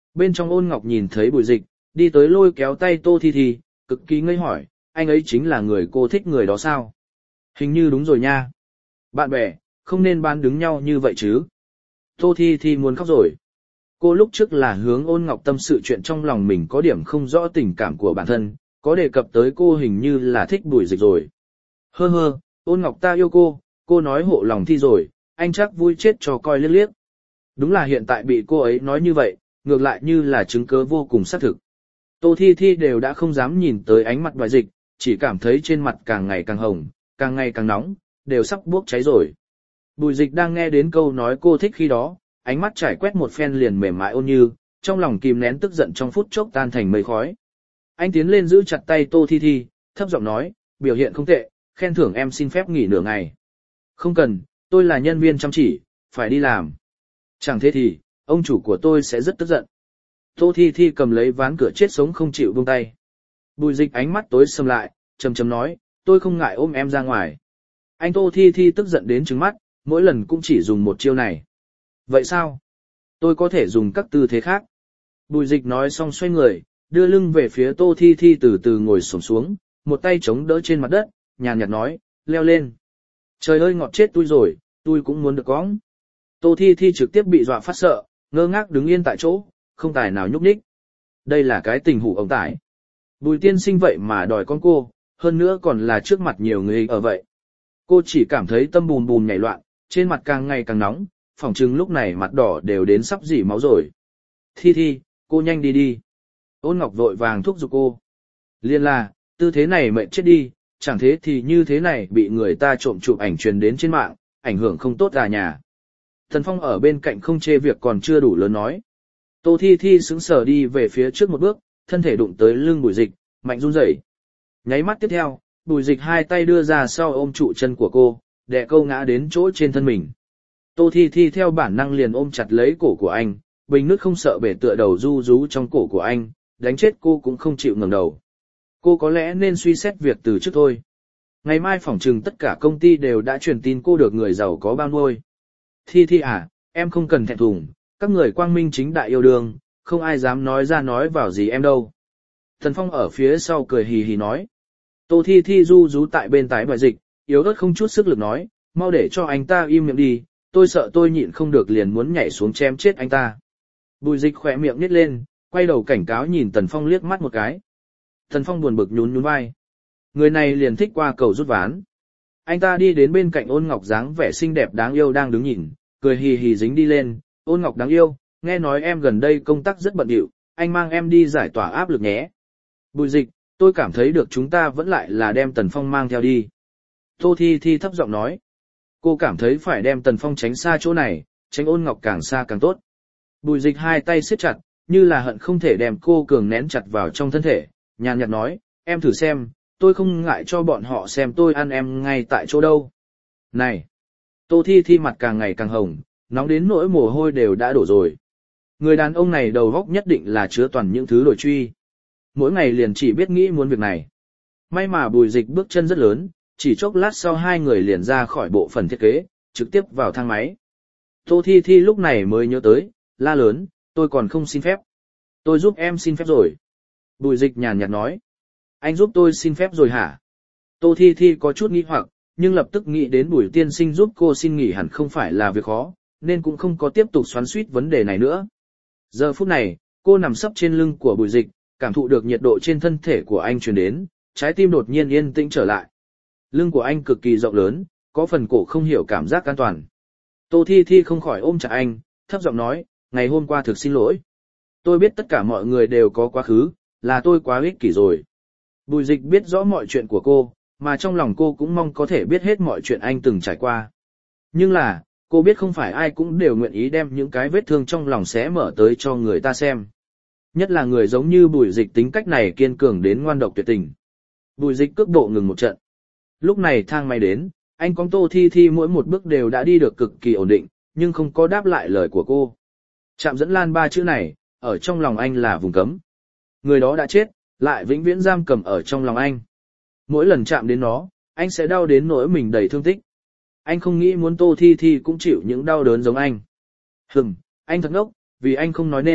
Bên trong Ôn Ngọc nhìn thấy Bùi Dịch, đi tới lôi kéo tay Tô Thi Thi, cực kỳ ngây hỏi, anh ấy chính là người cô thích người đó sao? Hình như đúng rồi nha. Bạn bè, không nên bán đứng nhau như vậy chứ. Tô Thi Thi muốn khóc rồi. Cô lúc trước là hướng Ôn Ngọc tâm sự chuyện trong lòng mình có điểm không rõ tình cảm của bản thân, có đề cập tới cô hình như là thích Bùi Dịch rồi. Hơ hơ, Ôn Ngọc ta yêu cô, cô nói hộ lòng Thi rồi, anh chắc vui chết cho coi liếc liếc. Đúng là hiện tại bị cô ấy nói như vậy, ngược lại như là chứng cứ vô cùng xác thực. Tô Thi Thi đều đã không dám nhìn tới ánh mặt Bùi Dịch, chỉ cảm thấy trên mặt càng ngày càng hồng, càng ngày càng nóng, đều sắp bốc cháy rồi. Bùi Dịch đang nghe đến câu nói cô thích khi đó, ánh mắt trải quét một phen liền mềm mại ôn như, trong lòng kìm nén tức giận trong phút chốc tan thành mây khói. Anh tiến lên giữ chặt tay Tô Thi Thi, thấp giọng nói, biểu hiện không tệ, khen thưởng em xin phép nghỉ nửa ngày. Không cần, tôi là nhân viên chăm chỉ, phải đi làm. Chẳng thế thì, ông chủ của tôi sẽ rất tức giận. Tô Thi Thi cầm lấy ván cửa chết sống không chịu buông tay. Bùi Dịch ánh mắt tối sầm lại, trầm trầm nói, tôi không ngại ôm em ra ngoài. Anh Tô Thi Thi tức giận đến trừng mắt, mỗi lần cũng chỉ dùng một chiêu này. Vậy sao? Tôi có thể dùng các tư thế khác. Bùi Dịch nói xong xoay người, đưa lưng về phía Tô Thi Thi từ từ ngồi xổm xuống, một tay chống đỡ trên mặt đất, nhàn nhạt nói, leo lên. Trời ơi ngọt chết tôi rồi, tôi cũng muốn được cõng. Tô Thi Thi trực tiếp bị dọa phát sợ, ngơ ngác đứng yên tại chỗ, không tài nào nhúc nhích. Đây là cái tình hủ ống tải. Bùi tiên sinh vậy mà đòi con cô, hơn nữa còn là trước mặt nhiều người ở vậy. Cô chỉ cảm thấy tâm bùn bùn nhảy loạn, trên mặt càng ngày càng nóng, phỏng chừng lúc này mặt đỏ đều đến sắp dỉ máu rồi. Thi Thi, cô nhanh đi đi. Ôn Ngọc vội vàng thúc giục cô. Liên là, tư thế này mệt chết đi, chẳng thế thì như thế này bị người ta trộm chụp ảnh truyền đến trên mạng, ảnh hưởng không tốt à nhà. Thần Phong ở bên cạnh không chê việc còn chưa đủ lớn nói. Tô Thi Thi sững sờ đi về phía trước một bước, thân thể đụng tới lưng Bùi Dịch, mạnh run rẩy. Nháy mắt tiếp theo, Bùi Dịch hai tay đưa ra sau ôm trụ chân của cô, đè câu ngã đến chỗ trên thân mình. Tô Thi Thi theo bản năng liền ôm chặt lấy cổ của anh, bình nước không sợ bể tựa đầu ru rú trong cổ của anh, đánh chết cô cũng không chịu ngẩng đầu. Cô có lẽ nên suy xét việc từ trước thôi. Ngày mai phỏng chừng tất cả công ty đều đã truyền tin cô được người giàu có bao nuôi. Thi Thi à, em không cần thẹn thùng, các người quang minh chính đại yêu đương, không ai dám nói ra nói vào gì em đâu. Thần Phong ở phía sau cười hì hì nói. Tô Thi Thi ru rú tại bên tái Bùi Dịch, yếu ớt không chút sức lực nói, mau để cho anh ta im miệng đi, tôi sợ tôi nhịn không được liền muốn nhảy xuống chém chết anh ta. Bùi Dịch khỏe miệng nhếch lên, quay đầu cảnh cáo nhìn Tần Phong liếc mắt một cái. Tần Phong buồn bực nhún nhún vai. Người này liền thích qua cầu rút ván. Anh ta đi đến bên cạnh Ôn Ngọc dáng vẻ xinh đẹp đáng yêu đang đứng nhìn, cười hì hì dính đi lên, Ôn Ngọc đáng yêu, nghe nói em gần đây công tác rất bận rộn, anh mang em đi giải tỏa áp lực nhé. Bùi Dịch, tôi cảm thấy được chúng ta vẫn lại là đem Tần Phong mang theo đi. Tô Thi Thi thấp giọng nói. Cô cảm thấy phải đem Tần Phong tránh xa chỗ này, tránh Ôn Ngọc càng xa càng tốt. Bùi Dịch hai tay siết chặt, như là hận không thể đem cô cường nén chặt vào trong thân thể, nhàn nhạt nói, em thử xem, tôi không ngại cho bọn họ xem tôi ăn em ngay tại chỗ đâu. Này! Tô Thi Thi mặt càng ngày càng hồng, nóng đến nỗi mồ hôi đều đã đổ rồi. Người đàn ông này đầu óc nhất định là chứa toàn những thứ đổi truy. Mỗi ngày liền chỉ biết nghĩ muốn việc này. May mà Bùi Dịch bước chân rất lớn, chỉ chốc lát sau hai người liền ra khỏi bộ phận thiết kế, trực tiếp vào thang máy. Tô Thi Thi lúc này mới nhớ tới, la lớn, tôi còn không xin phép. Tôi giúp em xin phép rồi. Bùi Dịch nhàn nhạt nói. Anh giúp tôi xin phép rồi hả? Tô Thi Thi có chút nghi hoặc, nhưng lập tức nghĩ đến Bùi tiên sinh giúp cô xin nghỉ hẳn không phải là việc khó, nên cũng không có tiếp tục xoắn xuýt vấn đề này nữa. Giờ phút này, cô nằm sấp trên lưng của Bùi Dịch, cảm thụ được nhiệt độ trên thân thể của anh truyền đến, trái tim đột nhiên yên tĩnh trở lại. Lưng của anh cực kỳ rộng lớn, có phần cổ không hiểu cảm giác an toàn. Tô Thi Thi không khỏi ôm chặt anh, thấp giọng nói, ngày hôm qua thực xin lỗi. Tôi biết tất cả mọi người đều có quá khứ, là tôi quá ích kỷ rồi. Bùi Dịch biết rõ mọi chuyện của cô, mà trong lòng cô cũng mong có thể biết hết mọi chuyện anh từng trải qua. Nhưng là, cô biết không phải ai cũng đều nguyện ý đem những cái vết thương trong lòng xé mở tới cho người ta xem. Nhất là người giống như Bùi Dịch tính cách này kiên cường đến ngoan độc tuyệt tình. Bùi Dịch cước bộ ngừng một trận. Lúc này thang máy đến, anh con Tô Thi Thi mỗi một bước đều đã đi được cực kỳ ổn định, nhưng không có đáp lại lời của cô. Trạm dẫn lan ba chữ này, ở trong lòng anh là vùng cấm. Người đó đã chết, lại vĩnh viễn giam cầm ở trong lòng anh. Mỗi lần chạm đến nó, anh sẽ đau đến nỗi mình đầy thương tích. Anh không nghĩ muốn Tô Thi Thi cũng chịu những đau đớn giống anh. Hừm, anh thật ngốc, vì anh không nói nên,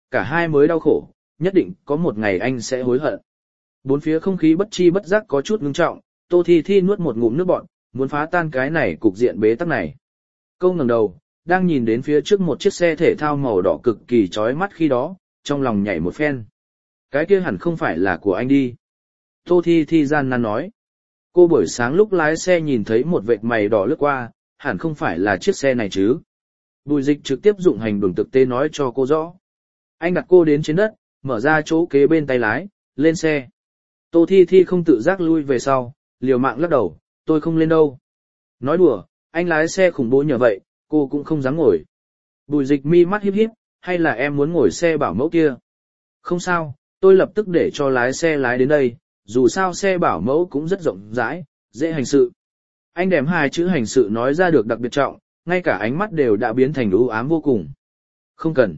cả hai mới đau khổ, nhất định có một ngày anh sẽ hối hận. Bốn phía không khí bất chi bất giác có chút ngưng trọng, Tô Thi Thi nuốt một ngụm nước bọt, muốn phá tan cái này cục diện bế tắc này. Câu ngẩng đầu, đang nhìn đến phía trước một chiếc xe thể thao màu đỏ cực kỳ chói mắt khi đó, trong lòng nhảy một phen. Cái kia hẳn không phải là của anh đi. Tô Thi Thi gian nan nói. Cô buổi sáng lúc lái xe nhìn thấy một vệt mày đỏ lướt qua, hẳn không phải là chiếc xe này chứ. Bùi Dịch trực tiếp dụng hành động thực tế nói cho cô rõ. Anh đặt cô đến trên đất, mở ra chỗ kế bên tay lái, lên xe. Tô Thi Thi không tự giác lui về sau, liều mạng lắc đầu, tôi không lên đâu. Nói đùa, anh lái xe khủng bố nhờ vậy, cô cũng không dám ngồi. Bùi Dịch mi mắt híp híp, hay là em muốn ngồi xe bảo mẫu kia? Không sao, tôi lập tức để cho lái xe lái đến đây, dù sao xe bảo mẫu cũng rất rộng rãi, dễ hành sự. Anh đếm hai chữ hành sự nói ra được đặc biệt trọng, ngay cả ánh mắt đều đã biến thành u ám vô cùng. Không cần.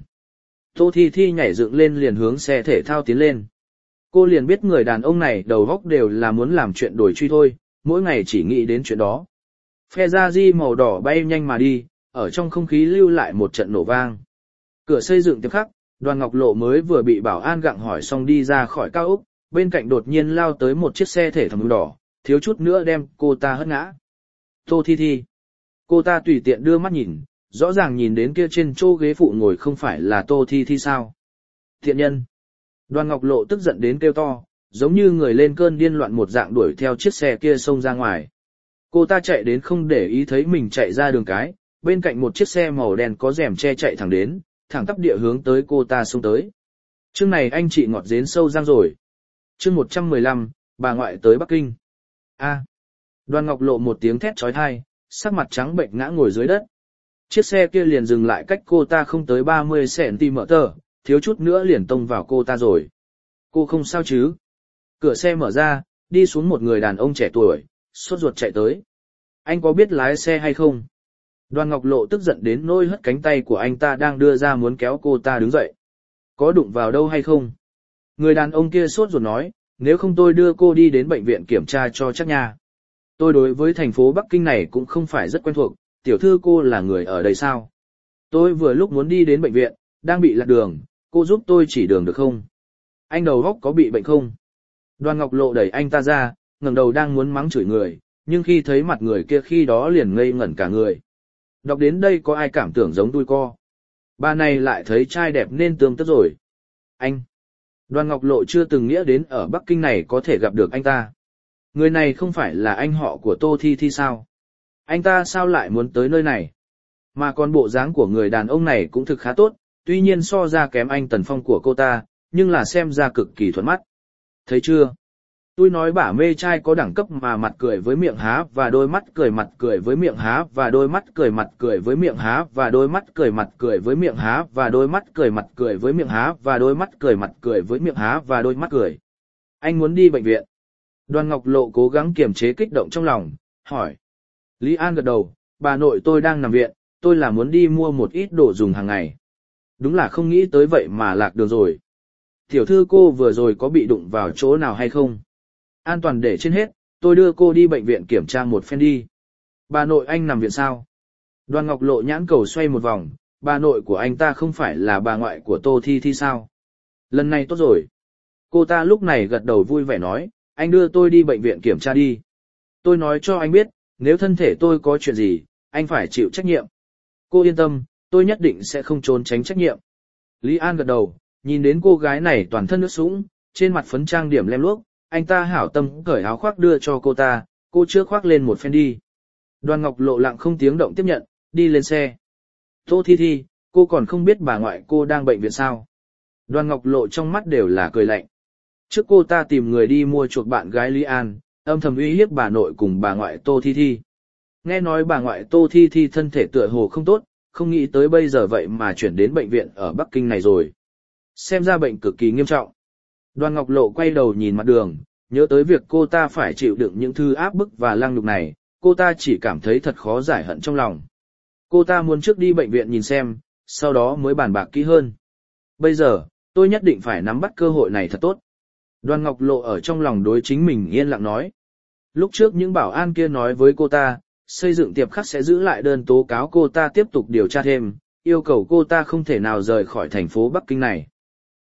Tô Thi Thi nhảy dựng lên liền hướng xe thể thao tiến lên. Cô liền biết người đàn ông này đầu óc đều là muốn làm chuyện đổi truy thôi, mỗi ngày chỉ nghĩ đến chuyện đó. Phe ra di màu đỏ bay nhanh mà đi, ở trong không khí lưu lại một trận nổ vang. Cửa xây dựng tiếp khắc, Đoàn Ngọc Lộ mới vừa bị bảo an gặng hỏi xong đi ra khỏi cao ốc, bên cạnh đột nhiên lao tới một chiếc xe thể thao màu đỏ, thiếu chút nữa đem cô ta hất ngã. Tô Thi Thi. Cô ta tùy tiện đưa mắt nhìn, rõ ràng nhìn đến kia trên chỗ ghế phụ ngồi không phải là Tô Thi Thi sao. Thiện nhân. Đoàn Ngọc Lộ tức giận đến kêu to, giống như người lên cơn điên loạn một dạng đuổi theo chiếc xe kia xông ra ngoài. Cô ta chạy đến không để ý thấy mình chạy ra đường cái, bên cạnh một chiếc xe màu đen có rèm che chạy thẳng đến, thẳng tắp địa hướng tới cô ta xông tới. Chương này anh chị ngọt dến sâu răng rồi. Chương một trăm mười lăm, bà ngoại tới Bắc Kinh. A. Đoàn Ngọc Lộ một tiếng thét chói tai, sắc mặt trắng bệnh ngã ngồi dưới đất. Chiếc xe kia liền dừng lại cách cô ta không tới ba mươi xăng-ti-mét, thiếu chút nữa liền tông vào cô ta rồi. Cô không sao chứ? Cửa xe mở ra, đi xuống một người đàn ông trẻ tuổi, sốt ruột chạy tới. Anh có biết lái xe hay không? Đoàn Ngọc Lộ tức giận đến nỗi hất cánh tay của anh ta đang đưa ra muốn kéo cô ta đứng dậy. Có đụng vào đâu hay không? Người đàn ông kia sốt ruột nói, nếu không tôi đưa cô đi đến bệnh viện kiểm tra cho chắc nha. Tôi đối với thành phố Bắc Kinh này cũng không phải rất quen thuộc, tiểu thư cô là người ở đây sao? Tôi vừa lúc muốn đi đến bệnh viện, đang bị lạc đường, cô giúp tôi chỉ đường được không? Anh đầu óc có bị bệnh không? Đoàn Ngọc Lộ đẩy anh ta ra, ngẩng đầu đang muốn mắng chửi người, nhưng khi thấy mặt người kia khi đó liền ngây ngẩn cả người. Đọc đến đây có ai cảm tưởng giống tôi co? Bà này lại thấy trai đẹp nên tương tất rồi. Anh! Đoàn Ngọc Lộ chưa từng nghĩ đến ở Bắc Kinh này có thể gặp được anh ta. Người này không phải là anh họ của Tô Thi Thi sao? Anh ta sao lại muốn tới nơi này? Mà còn bộ dáng của người đàn ông này cũng thực khá tốt, tuy nhiên so ra kém anh Tần Phong của cô ta, nhưng là xem ra cực kỳ thuận mắt. Thấy chưa? Tôi nói bả mê trai có đẳng cấp mà mặt cười với miệng há và đôi mắt cười mặt cười với miệng há và đôi mắt cười mặt cười với miệng há và đôi mắt cười mặt cười với miệng há và đôi mắt cười mặt cười với miệng há và đôi mắt cười mặt cười với miệng há và đôi mắt cười. Anh muốn đi bệnh viện. Đoàn Ngọc Lộ cố gắng kiềm chế kích động trong lòng, hỏi. Lý An gật đầu, bà nội tôi đang nằm viện, tôi là muốn đi mua một ít đồ dùng hàng ngày. Đúng là không nghĩ tới vậy mà lạc đường rồi. Tiểu thư cô vừa rồi có bị đụng vào chỗ nào hay không? An toàn để trên hết, tôi đưa cô đi bệnh viện kiểm tra một phen đi. Bà nội anh nằm viện sao? Đoàn Ngọc Lộ nhãn cầu xoay một vòng, bà nội của anh ta không phải là bà ngoại của Tô Thi Thi sao? Lần này tốt rồi. Cô ta lúc này gật đầu vui vẻ nói, anh đưa tôi đi bệnh viện kiểm tra đi. Tôi nói cho anh biết, nếu thân thể tôi có chuyện gì, anh phải chịu trách nhiệm. Cô yên tâm, tôi nhất định sẽ không trốn tránh trách nhiệm. Lý An gật đầu, nhìn đến cô gái này toàn thân ướt sũng, trên mặt phấn trang điểm lem luốc, anh ta hảo tâm cởi áo khoác đưa cho cô ta, cô trước khoác lên một phen đi. Đoàn Ngọc Lộ lặng không tiếng động tiếp nhận, đi lên xe. Tô Thi Thi, cô còn không biết bà ngoại cô đang bệnh viện sao? Đoàn Ngọc Lộ trong mắt đều là cười lạnh. Trước cô ta tìm người đi mua chuộc bạn gái Lý An, âm thầm uy hiếp bà nội cùng bà ngoại Tô Thi Thi. Nghe nói bà ngoại Tô Thi Thi thân thể tựa hồ không tốt, không nghĩ tới bây giờ vậy mà chuyển đến bệnh viện ở Bắc Kinh này rồi. Xem ra bệnh cực kỳ nghiêm trọng. Đoàn Ngọc Lộ quay đầu nhìn mặt đường, nhớ tới việc cô ta phải chịu đựng những thứ áp bức và lăng nhục này, cô ta chỉ cảm thấy thật khó giải hận trong lòng. Cô ta muốn trước đi bệnh viện nhìn xem, sau đó mới bàn bạc kỹ hơn. Bây giờ, tôi nhất định phải nắm bắt cơ hội này thật tốt. Đoàn Ngọc Lộ ở trong lòng đối chính mình yên lặng nói. Lúc trước những bảo an kia nói với cô ta, xây dựng tiệp khắc sẽ giữ lại đơn tố cáo cô ta tiếp tục điều tra thêm, yêu cầu cô ta không thể nào rời khỏi thành phố Bắc Kinh này.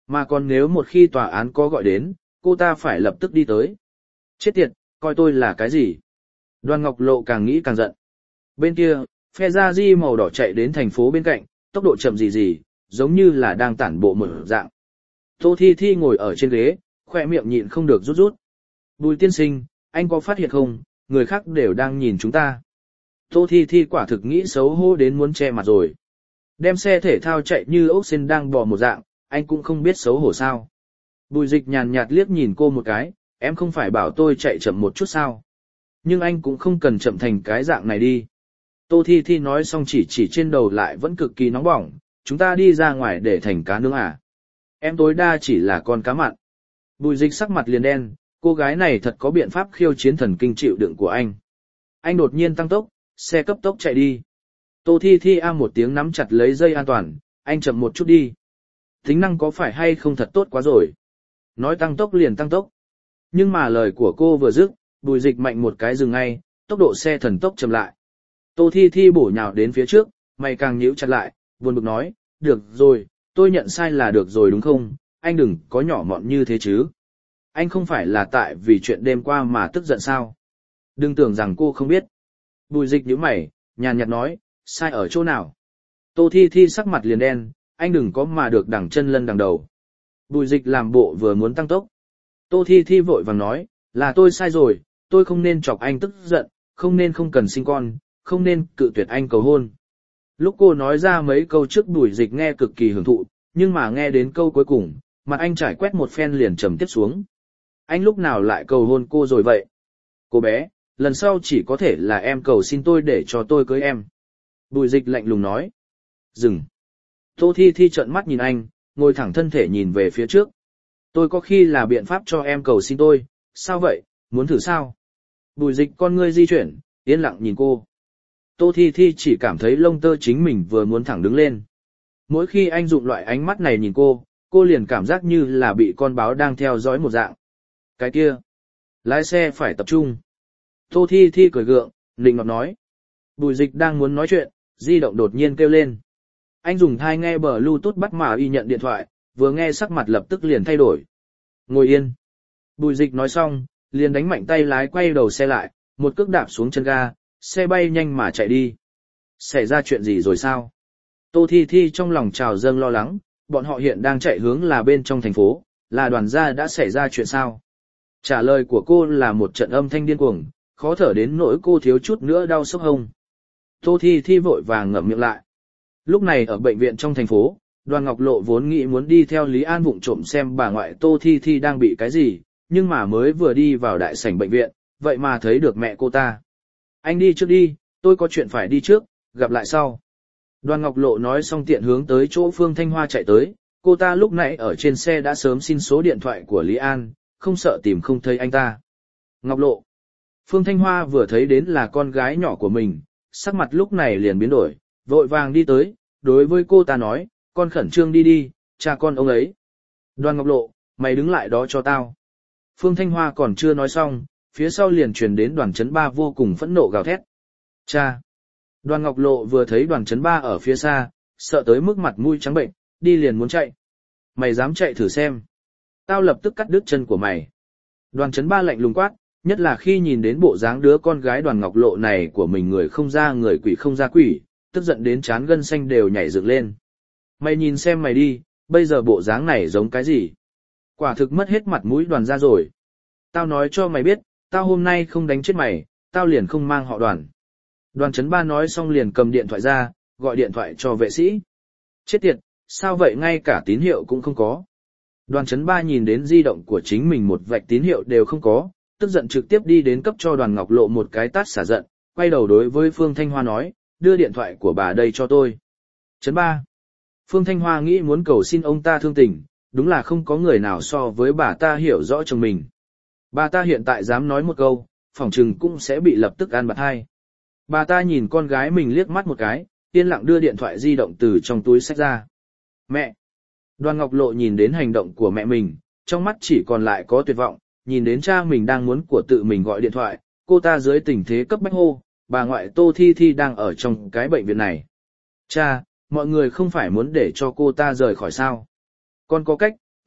Mà còn nếu một khi tòa án có gọi đến, cô ta phải lập tức đi tới. Chết tiệt, coi tôi là cái gì? Đoàn Ngọc Lộ càng nghĩ càng giận. Bên kia, phe gia di màu đỏ chạy đến thành phố bên cạnh, tốc độ chậm gì gì, giống như là đang tản bộ một dạng. Tô Thi Thi ngồi ở trên ghế, khoe miệng nhịn không được rút rút. Bùi tiên sinh, anh có phát hiện không, người khác đều đang nhìn chúng ta. Tô Thi Thi quả thực nghĩ xấu hổ đến muốn che mặt rồi. Đem xe thể thao chạy như ốc sên đang bò một dạng, anh cũng không biết xấu hổ sao. Bùi Dịch nhàn nhạt liếc nhìn cô một cái, em không phải bảo tôi chạy chậm một chút sao. Nhưng anh cũng không cần chậm thành cái dạng này đi. Tô Thi Thi nói xong chỉ chỉ trên đầu lại vẫn cực kỳ nóng bỏng, chúng ta đi ra ngoài để thành cá nướng à. Em tối đa chỉ là con cá mặn. Bùi Dịch sắc mặt liền đen, cô gái này thật có biện pháp khiêu chiến thần kinh chịu đựng của anh. Anh đột nhiên tăng tốc, xe cấp tốc chạy đi. Tô Thi Thi a một tiếng nắm chặt lấy dây an toàn, anh chậm một chút đi. Tính năng có phải hay không thật tốt quá rồi. Nói tăng tốc liền tăng tốc. Nhưng mà lời của cô vừa dứt, Bùi Dịch mạnh một cái dừng ngay, tốc độ xe thần tốc chậm lại. Tô Thi Thi bổ nhào đến phía trước, mày càng nhíu chặt lại, buồn bực nói, được rồi, tôi nhận sai là được rồi đúng không, anh đừng có nhỏ mọn như thế chứ. Anh không phải là tại vì chuyện đêm qua mà tức giận sao. Đừng tưởng rằng cô không biết. Bùi Dịch nhíu mày, nhàn nhạt nói, sai ở chỗ nào. Tô Thi Thi sắc mặt liền đen, anh đừng có mà được đằng chân lân đằng đầu. Bùi Dịch làm bộ vừa muốn tăng tốc. Tô Thi Thi vội vàng nói, là tôi sai rồi, tôi không nên chọc anh tức giận, không nên không cần sinh con, không nên cự tuyệt anh cầu hôn. Lúc cô nói ra mấy câu trước Bùi Dịch nghe cực kỳ hưởng thụ, nhưng mà nghe đến câu cuối cùng, mặt anh trải quét một phen liền trầm tiếp xuống. Anh lúc nào lại cầu hôn cô rồi vậy? Cô bé, lần sau chỉ có thể là em cầu xin tôi để cho tôi cưới em. Bùi Dịch lạnh lùng nói. Dừng. Tô Thi Thi trợn mắt nhìn anh, ngồi thẳng thân thể nhìn về phía trước. Tôi có khi là biện pháp cho em cầu xin tôi, sao vậy, muốn thử sao? Bùi Dịch con ngươi di chuyển, yên lặng nhìn cô. Tô Thi Thi chỉ cảm thấy lông tơ chính mình vừa muốn thẳng đứng lên. Mỗi khi anh dụng loại ánh mắt này nhìn cô, cô liền cảm giác như là bị con báo đang theo dõi một dạng. Cái kia, lái xe phải tập trung. Tô Thi Thi cười gượng, nịnh nọt nói. Bùi Dịch đang muốn nói chuyện, di động đột nhiên kêu lên. Anh dùng tai nghe Bluetooth bắt mà y nhận điện thoại, vừa nghe sắc mặt lập tức liền thay đổi. Ngồi yên. Bùi Dịch nói xong, liền đánh mạnh tay lái quay đầu xe lại, một cước đạp xuống chân ga, xe bay nhanh mà chạy đi. Xảy ra chuyện gì rồi sao? Tô Thi Thi trong lòng trào dâng lo lắng, bọn họ hiện đang chạy hướng là bên trong thành phố, là Đoàn gia đã xảy ra chuyện sao? Trả lời của cô là một trận âm thanh điên cuồng, khó thở đến nỗi cô thiếu chút nữa đau sốc hông. Tô Thi Thi vội vàng ngậm miệng lại. Lúc này ở bệnh viện trong thành phố, Đoàn Ngọc Lộ vốn nghĩ muốn đi theo Lý An vụng trộm xem bà ngoại Tô Thi Thi đang bị cái gì, nhưng mà mới vừa đi vào đại sảnh bệnh viện, vậy mà thấy được mẹ cô ta. Anh đi trước đi, tôi có chuyện phải đi trước, gặp lại sau. Đoàn Ngọc Lộ nói xong tiện hướng tới chỗ Phương Thanh Hoa chạy tới, cô ta lúc nãy ở trên xe đã sớm xin số điện thoại của Lý An, không sợ tìm không thấy anh ta. Ngọc Lộ. Phương Thanh Hoa vừa thấy đến là con gái nhỏ của mình, sắc mặt lúc này liền biến đổi, vội vàng đi tới, đối với cô ta nói, con khẩn trương đi đi, cha con ông ấy. Đoàn Ngọc Lộ, mày đứng lại đó cho tao. Phương Thanh Hoa còn chưa nói xong, phía sau liền truyền đến Đoàn Chấn Ba vô cùng phẫn nộ gào thét. Cha! Đoàn Ngọc Lộ vừa thấy Đoàn Chấn Ba ở phía xa, sợ tới mức mặt mũi trắng bệnh, đi liền muốn chạy. Mày dám chạy thử xem. Tao lập tức cắt đứt chân của mày. Đoàn Chấn Ba lạnh lùng quát, nhất là khi nhìn đến bộ dáng đứa con gái Đoàn Ngọc Lộ này của mình, người không ra người quỷ không ra quỷ, tức giận đến trán gân xanh đều nhảy dựng lên. Mày nhìn xem mày đi, bây giờ bộ dáng này giống cái gì? Quả thực mất hết mặt mũi Đoàn ra rồi. Tao nói cho mày biết, tao hôm nay không đánh chết mày, tao liền không mang họ Đoàn. Đoàn Chấn Ba nói xong liền cầm điện thoại ra, gọi điện thoại cho vệ sĩ. Chết tiệt, sao vậy, ngay cả tín hiệu cũng không có. Đoàn Chấn Ba nhìn đến di động của chính mình một vạch tín hiệu đều không có, tức giận trực tiếp đi đến cấp cho Đoàn Ngọc Lộ một cái tát xả giận, quay đầu đối với Phương Thanh Hoa nói, đưa điện thoại của bà đây cho tôi. Chấn Ba. Phương Thanh Hoa nghĩ muốn cầu xin ông ta thương tình, đúng là không có người nào so với bà ta hiểu rõ chồng mình. Bà ta hiện tại dám nói một câu, phỏng chừng cũng sẽ bị lập tức ăn bạt hai. Bà ta nhìn con gái mình liếc mắt một cái, yên lặng đưa điện thoại di động từ trong túi xách ra. Mẹ! Đoàn Ngọc Lộ nhìn đến hành động của mẹ mình, trong mắt chỉ còn lại có tuyệt vọng, nhìn đến cha mình đang muốn của tự mình gọi điện thoại, cô ta dưới tình thế cấp bách hô, bà ngoại Tô Thi Thi đang ở trong cái bệnh viện này. Cha, mọi người không phải muốn để cho cô ta rời khỏi sao? Con có cách,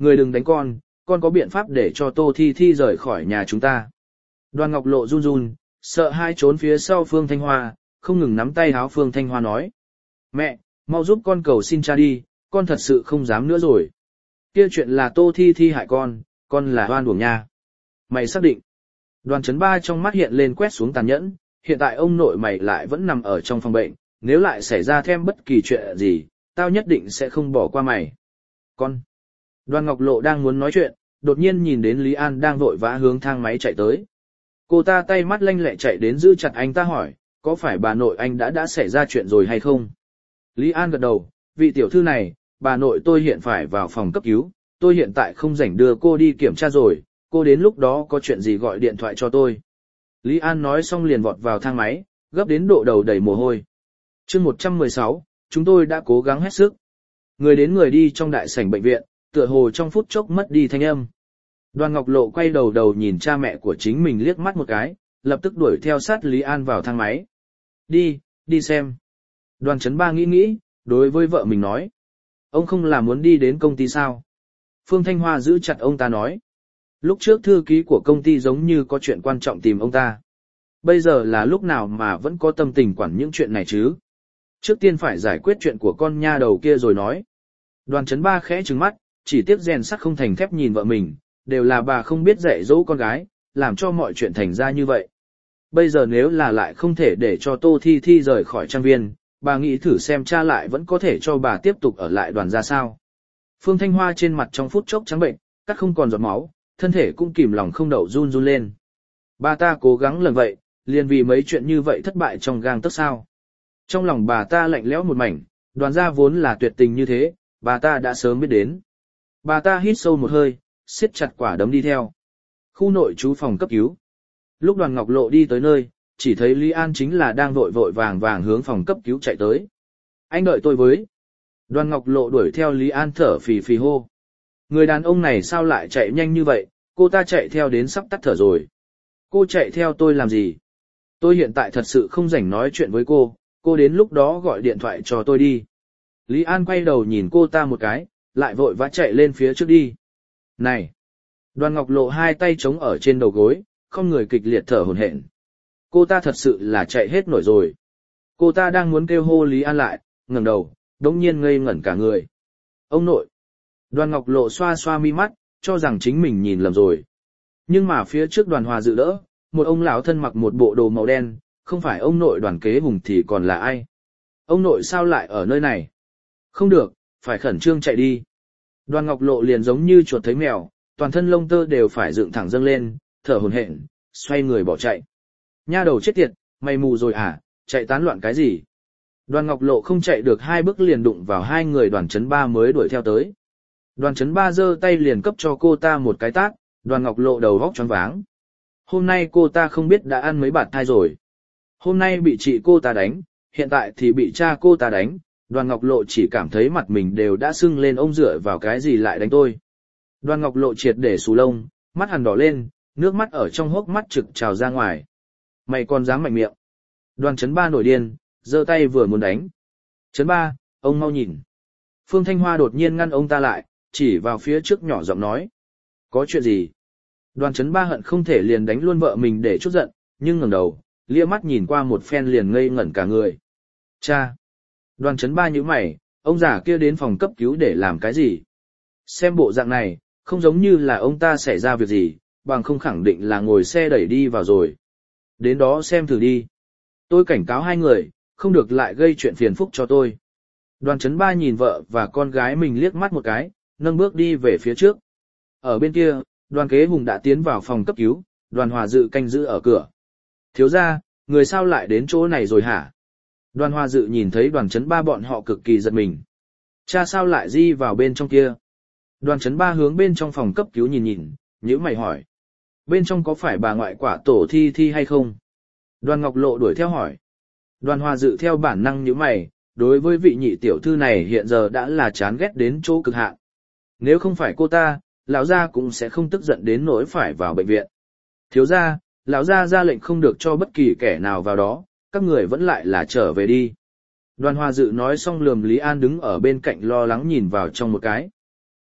người đừng đánh con, con có biện pháp để cho Tô Thi Thi rời khỏi nhà chúng ta. Đoàn Ngọc Lộ run run, sợ hai trốn phía sau Phương Thanh Hoa, không ngừng nắm tay háo Phương Thanh Hoa nói. Mẹ, mau giúp con cầu xin cha đi, con thật sự không dám nữa rồi. Kia chuyện là Tô Thi Thi hại con, con là oan uổng nha. Mày xác định. Đoàn Chấn Ba trong mắt hiện lên quét xuống tàn nhẫn, hiện tại ông nội mày lại vẫn nằm ở trong phòng bệnh, nếu lại xảy ra thêm bất kỳ chuyện gì, tao nhất định sẽ không bỏ qua mày. Con. Đoàn Ngọc Lộ đang muốn nói chuyện, đột nhiên nhìn đến Lý An đang vội vã hướng thang máy chạy tới. Cô ta tay mắt lanh lẹ chạy đến giữ chặt anh ta hỏi, có phải bà nội anh đã đã xảy ra chuyện rồi hay không? Lý An gật đầu, vị tiểu thư này, bà nội tôi hiện phải vào phòng cấp cứu, tôi hiện tại không rảnh đưa cô đi kiểm tra rồi, cô đến lúc đó có chuyện gì gọi điện thoại cho tôi. Lý An nói xong liền vọt vào thang máy, gấp đến độ đầu đầy mồ hôi. chương một trăm mười sáu, chúng tôi đã cố gắng hết sức. Người đến người đi trong đại sảnh bệnh viện, tựa hồ trong phút chốc mất đi thanh âm. Đoàn Ngọc Lộ quay đầu đầu nhìn cha mẹ của chính mình liếc mắt một cái, lập tức đuổi theo sát Lý An vào thang máy. Đi, đi xem. Đoàn Chấn Ba nghĩ nghĩ, đối với vợ mình nói. Ông không là muốn đi đến công ty sao? Phương Thanh Hoa giữ chặt ông ta nói. Lúc trước thư ký của công ty giống như có chuyện quan trọng tìm ông ta. Bây giờ là lúc nào mà vẫn có tâm tình quản những chuyện này chứ? Trước tiên phải giải quyết chuyện của con nha đầu kia rồi nói. Đoàn Chấn Ba khẽ trừng mắt, chỉ tiếc rèn sắt không thành thép nhìn vợ mình, đều là bà không biết dạy dỗ con gái, làm cho mọi chuyện thành ra như vậy. Bây giờ nếu là lại không thể để cho Tô Thi Thi rời khỏi trang viên, bà nghĩ thử xem cha lại vẫn có thể cho bà tiếp tục ở lại đoàn ra sao. Phương Thanh Hoa trên mặt trong phút chốc trắng bệnh, cắt không còn giọt máu, thân thể cũng kìm lòng không đậu run run lên. Bà ta cố gắng lần vậy, liền vì mấy chuyện như vậy thất bại trong gang tấc sao. Trong lòng bà ta lạnh lẽo một mảnh, đoàn gia vốn là tuyệt tình như thế, bà ta đã sớm biết đến. Bà ta hít sâu một hơi, siết chặt quả đấm đi theo. Khu nội trú phòng cấp cứu. Lúc Đoàn Ngọc Lộ đi tới nơi, chỉ thấy Lý An chính là đang vội vội vàng vàng hướng phòng cấp cứu chạy tới. Anh đợi tôi với. Đoàn Ngọc Lộ đuổi theo Lý An thở phì phì hô. Người đàn ông này sao lại chạy nhanh như vậy, cô ta chạy theo đến sắp tắt thở rồi. Cô chạy theo tôi làm gì? Tôi hiện tại thật sự không rảnh nói chuyện với cô, cô đến lúc đó gọi điện thoại cho tôi đi. Lý An quay đầu nhìn cô ta một cái, lại vội vã chạy lên phía trước đi. Này! Đoàn Ngọc Lộ hai tay chống ở trên đầu gối, không người kịch liệt thở hổn hển. Cô ta thật sự là chạy hết nổi rồi. Cô ta đang muốn kêu hô Lý An lại, ngẩng đầu, đống nhiên ngây ngẩn cả người. Ông nội! Đoàn Ngọc Lộ xoa xoa mi mắt, cho rằng chính mình nhìn lầm rồi. Nhưng mà phía trước Đoàn Hòa dự đỡ, một ông lão thân mặc một bộ đồ màu đen, không phải ông nội Đoàn Kế Hùng thì còn là ai? Ông nội sao lại ở nơi này? Không được, phải khẩn trương chạy đi. Đoàn Ngọc Lộ liền giống như chuột thấy mèo, toàn thân lông tơ đều phải dựng thẳng dâng lên, thở hổn hển, xoay người bỏ chạy. Nha đầu chết tiệt, mày mù rồi à, chạy tán loạn cái gì? Đoàn Ngọc Lộ không chạy được hai bước liền đụng vào hai người Đoàn Chấn Ba mới đuổi theo tới. Đoàn Chấn Ba giơ tay liền cấp cho cô ta một cái tát, Đoàn Ngọc Lộ đầu vóc choáng váng. Hôm nay cô ta không biết đã ăn mấy bạt thai rồi. Hôm nay bị chị cô ta đánh, hiện tại thì bị cha cô ta đánh, Đoàn Ngọc Lộ chỉ cảm thấy mặt mình đều đã sưng lên, ông dựa vào cái gì lại đánh tôi. Đoàn Ngọc Lộ triệt để xù lông, mắt hằn đỏ lên, nước mắt ở trong hốc mắt trực trào ra ngoài. Mày còn dám mạnh miệng. Đoàn Chấn Ba nổi điên, giơ tay vừa muốn đánh. Chấn Ba, ông mau nhìn. Phương Thanh Hoa đột nhiên ngăn ông ta lại, chỉ vào phía trước nhỏ giọng nói. Có chuyện gì? Đoàn Chấn Ba hận không thể liền đánh luôn vợ mình để chút giận, nhưng ngẩng đầu, lia mắt nhìn qua một phen liền ngây ngẩn cả người. Cha! Đoàn Chấn Ba nhíu mày, ông già kia đến phòng cấp cứu để làm cái gì? Xem bộ dạng này, không giống như là ông ta xảy ra việc gì, bằng không khẳng định là ngồi xe đẩy đi vào rồi. Đến đó xem thử đi. Tôi cảnh cáo hai người, không được lại gây chuyện phiền phức cho tôi. Đoàn Chấn Ba nhìn vợ và con gái mình liếc mắt một cái, nâng bước đi về phía trước. Ở bên kia, Đoàn Kế Hùng đã tiến vào phòng cấp cứu, Đoàn Hòa Dự canh giữ ở cửa. Thiếu gia, người sao lại đến chỗ này rồi hả? Đoàn Hòa Dự nhìn thấy Đoàn Chấn Ba bọn họ cực kỳ giật mình. Cha sao lại di vào bên trong kia? Đoàn Chấn Ba hướng bên trong phòng cấp cứu nhìn nhìn, nhíu mày hỏi. Bên trong có phải bà ngoại quả tổ Thi Thi hay không? Đoàn Ngọc Lộ đuổi theo hỏi. Đoàn Hòa Dự theo bản năng nhíu mày, đối với vị nhị tiểu thư này hiện giờ đã là chán ghét đến chỗ cực hạn. Nếu không phải cô ta, lão gia cũng sẽ không tức giận đến nỗi phải vào bệnh viện. Thiếu gia, lão gia ra lệnh không được cho bất kỳ kẻ nào vào đó, các người vẫn lại là trở về đi. Đoàn Hòa Dự nói xong lườm Lý An đứng ở bên cạnh lo lắng nhìn vào trong một cái.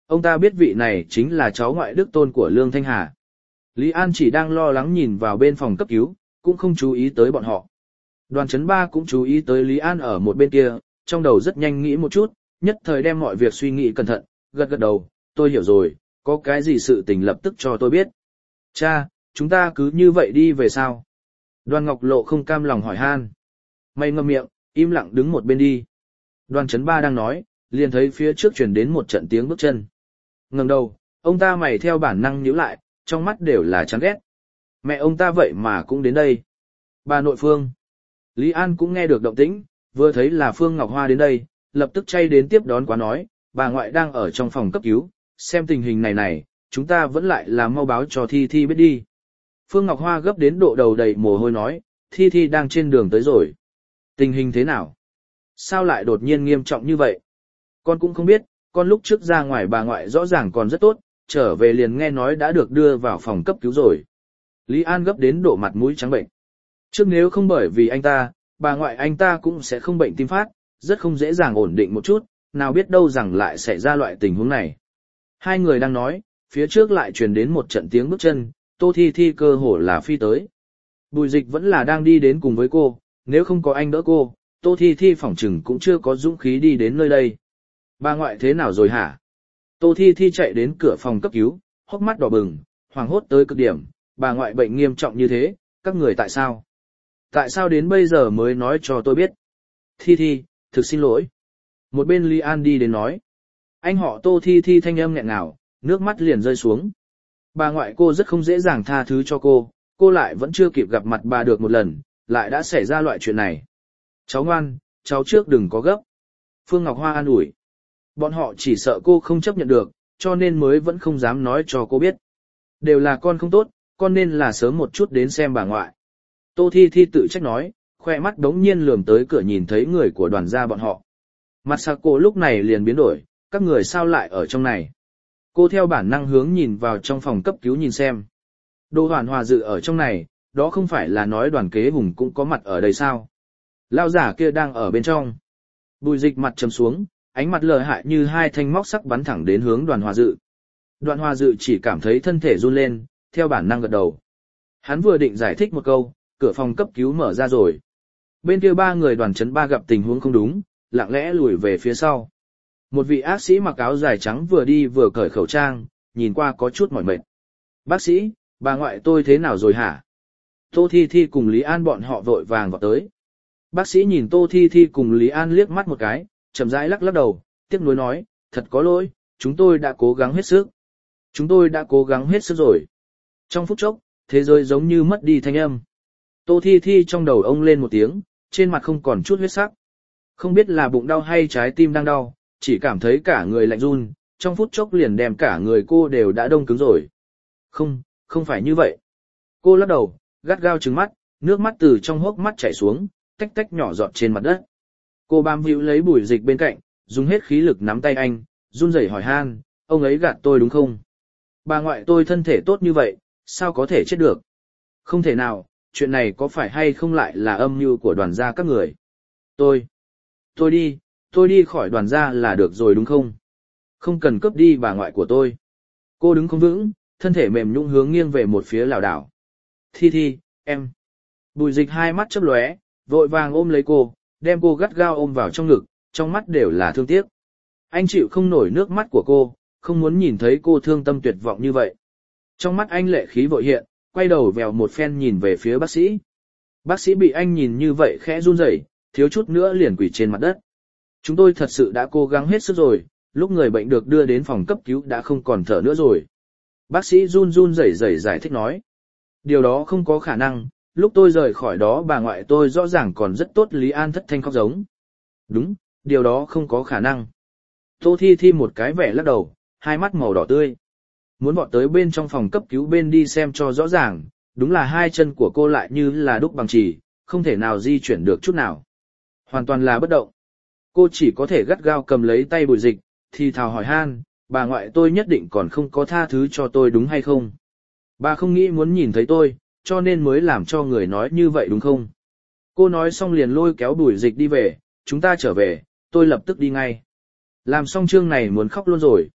ông ta biết vị này chính là cháu ngoại đức tôn của Lương Thanh Hà. Lý An chỉ đang lo lắng nhìn vào bên phòng cấp cứu, cũng không chú ý tới bọn họ. Đoàn chấn ba cũng chú ý tới Lý An ở một bên kia, trong đầu rất nhanh nghĩ một chút, nhất thời đem mọi việc suy nghĩ cẩn thận, gật gật đầu, tôi hiểu rồi, có cái gì sự tình lập tức cho tôi biết. Cha, chúng ta cứ như vậy đi về sao? Đoàn Ngọc Lộ không cam lòng hỏi han. Mày ngậm miệng, im lặng đứng một bên đi. Đoàn chấn ba đang nói, liền thấy phía trước truyền đến một trận tiếng bước chân. Ngẩng đầu, ông ta mày theo bản năng nhíu lại, trong mắt đều là chán ghét. Mẹ ông ta vậy mà cũng đến đây. Bà nội Phương. Lý An cũng nghe được động tĩnh, vừa thấy là Phương Ngọc Hoa đến đây, lập tức chay đến tiếp đón quá nói, bà ngoại đang ở trong phòng cấp cứu, xem tình hình này này, chúng ta vẫn lại là mau báo cho Thi Thi biết đi. Phương Ngọc Hoa gấp đến độ đầu đầy mồ hôi nói, Thi Thi đang trên đường tới rồi. Tình hình thế nào? Sao lại đột nhiên nghiêm trọng như vậy? Con cũng không biết, con lúc trước ra ngoài bà ngoại rõ ràng còn rất tốt, trở về liền nghe nói đã được đưa vào phòng cấp cứu rồi. Lý An gấp đến độ mặt mũi trắng bệnh. Trước nếu không bởi vì anh ta, bà ngoại anh ta cũng sẽ không bệnh tim phát, rất không dễ dàng ổn định một chút, nào biết đâu rằng lại xảy ra loại tình huống này. Hai người đang nói, phía trước lại truyền đến một trận tiếng bước chân, Tô Thi Thi cơ hồ là phi tới. Bùi Dịch vẫn là đang đi đến cùng với cô, nếu không có anh đỡ cô, Tô Thi Thi phỏng chừng cũng chưa có dũng khí đi đến nơi đây. Bà ngoại thế nào rồi hả? Tô Thi Thi chạy đến cửa phòng cấp cứu, hốc mắt đỏ bừng, hoảng hốt tới cực điểm, bà ngoại bệnh nghiêm trọng như thế, các người tại sao? Tại sao đến bây giờ mới nói cho tôi biết? Thi Thi, thực xin lỗi. Một bên Lý An đi đến nói. Anh họ Tô Thi Thi thanh âm nghẹn ngào, nước mắt liền rơi xuống. Bà ngoại cô rất không dễ dàng tha thứ cho cô, cô lại vẫn chưa kịp gặp mặt bà được một lần, lại đã xảy ra loại chuyện này. Cháu ngoan, cháu trước đừng có gấp. Phương Ngọc Hoa an ủi. Bọn họ chỉ sợ cô không chấp nhận được, cho nên mới vẫn không dám nói cho cô biết. Đều là con không tốt, con nên là sớm một chút đến xem bà ngoại. Tô Thi Thi tự trách nói, khoe mắt đống nhiên lườm tới cửa nhìn thấy người của đoàn gia bọn họ. Mặt sắc cô lúc này liền biến đổi, các người sao lại ở trong này. Cô theo bản năng hướng nhìn vào trong phòng cấp cứu nhìn xem. Đô Hoàn Hòa dự ở trong này, đó không phải là nói Đoàn Kế Hùng cũng có mặt ở đây sao. Lao giả kia đang ở bên trong. Bùi Dịch mặt trầm xuống, ánh mặt lợi hại như hai thanh móc sắc bắn thẳng đến hướng Đoàn Hòa dự. Đoàn Hòa dự chỉ cảm thấy thân thể run lên, theo bản năng gật đầu. Hắn vừa định giải thích một câu, cửa phòng cấp cứu mở ra rồi. Bên kia ba người Đoàn chấn ba gặp tình huống không đúng, lặng lẽ lùi về phía sau. Một vị bác sĩ mặc áo dài trắng vừa đi vừa cởi khẩu trang, nhìn qua có chút mỏi mệt. Bác sĩ, bà ngoại tôi thế nào rồi hả? Tô Thi Thi cùng Lý An bọn họ vội vàng vào tới. Bác sĩ nhìn Tô Thi Thi cùng Lý An liếc mắt một cái, chậm rãi lắc lắc đầu, tiếc nuối nói, thật có lỗi, chúng tôi đã cố gắng hết sức. Chúng tôi đã cố gắng hết sức rồi. Trong phút chốc, thế giới giống như mất đi thanh âm. Tô Thi Thi trong đầu ông lên một tiếng, trên mặt không còn chút huyết sắc. Không biết là bụng đau hay trái tim đang đau, chỉ cảm thấy cả người lạnh run, trong phút chốc liền đem cả người cô đều đã đông cứng rồi. Không, không phải như vậy. Cô lắc đầu, gắt gao trừng mắt, nước mắt từ trong hốc mắt chảy xuống, tách tách nhỏ giọt trên mặt đất. Cô bám víu lấy Bùi Dịch bên cạnh, dùng hết khí lực nắm tay anh, run rẩy hỏi han, ông ấy gạt tôi đúng không? Bà ngoại tôi thân thể tốt như vậy, sao có thể chết được? Không thể nào, chuyện này có phải hay không lại là âm mưu của đoàn gia các người? Tôi, tôi đi, tôi đi khỏi đoàn gia là được rồi đúng không? Không cần cướp đi bà ngoại của tôi. Cô đứng không vững, thân thể mềm nhũn hướng nghiêng về một phía lảo đảo. Thi Thi, em. Bùi Dịch hai mắt chớp lóe, vội vàng ôm lấy cô, đem cô gắt gao ôm vào trong ngực, trong mắt đều là thương tiếc. Anh chịu không nổi nước mắt của cô, không muốn nhìn thấy cô thương tâm tuyệt vọng như vậy. Trong mắt anh lệ khí vội hiện, quay đầu vèo một phen nhìn về phía bác sĩ. Bác sĩ bị anh nhìn như vậy khẽ run rẩy, thiếu chút nữa liền quỳ trên mặt đất. Chúng tôi thật sự đã cố gắng hết sức rồi, lúc người bệnh được đưa đến phòng cấp cứu đã không còn thở nữa rồi. Bác sĩ run run rẩy rẩy giải thích nói. Điều đó không có khả năng, lúc tôi rời khỏi đó bà ngoại tôi rõ ràng còn rất tốt. Lý An thất thanh khóc giống. Đúng, điều đó không có khả năng. Tô Thi Thi một cái vẻ lắc đầu, hai mắt màu đỏ tươi. Muốn vọt tới bên trong phòng cấp cứu bên đi xem cho rõ ràng, đúng là hai chân của cô lại như là đúc bằng chì, không thể nào di chuyển được chút nào. Hoàn toàn là bất động. Cô chỉ có thể gắt gao cầm lấy tay Bùi Dịch, thì thào hỏi han, bà ngoại tôi nhất định còn không có tha thứ cho tôi đúng hay không? Bà không nghĩ muốn nhìn thấy tôi, cho nên mới làm cho người nói như vậy đúng không? Cô nói xong liền lôi kéo Bùi Dịch đi về, chúng ta trở về, tôi lập tức đi ngay. Làm xong chương này muốn khóc luôn rồi.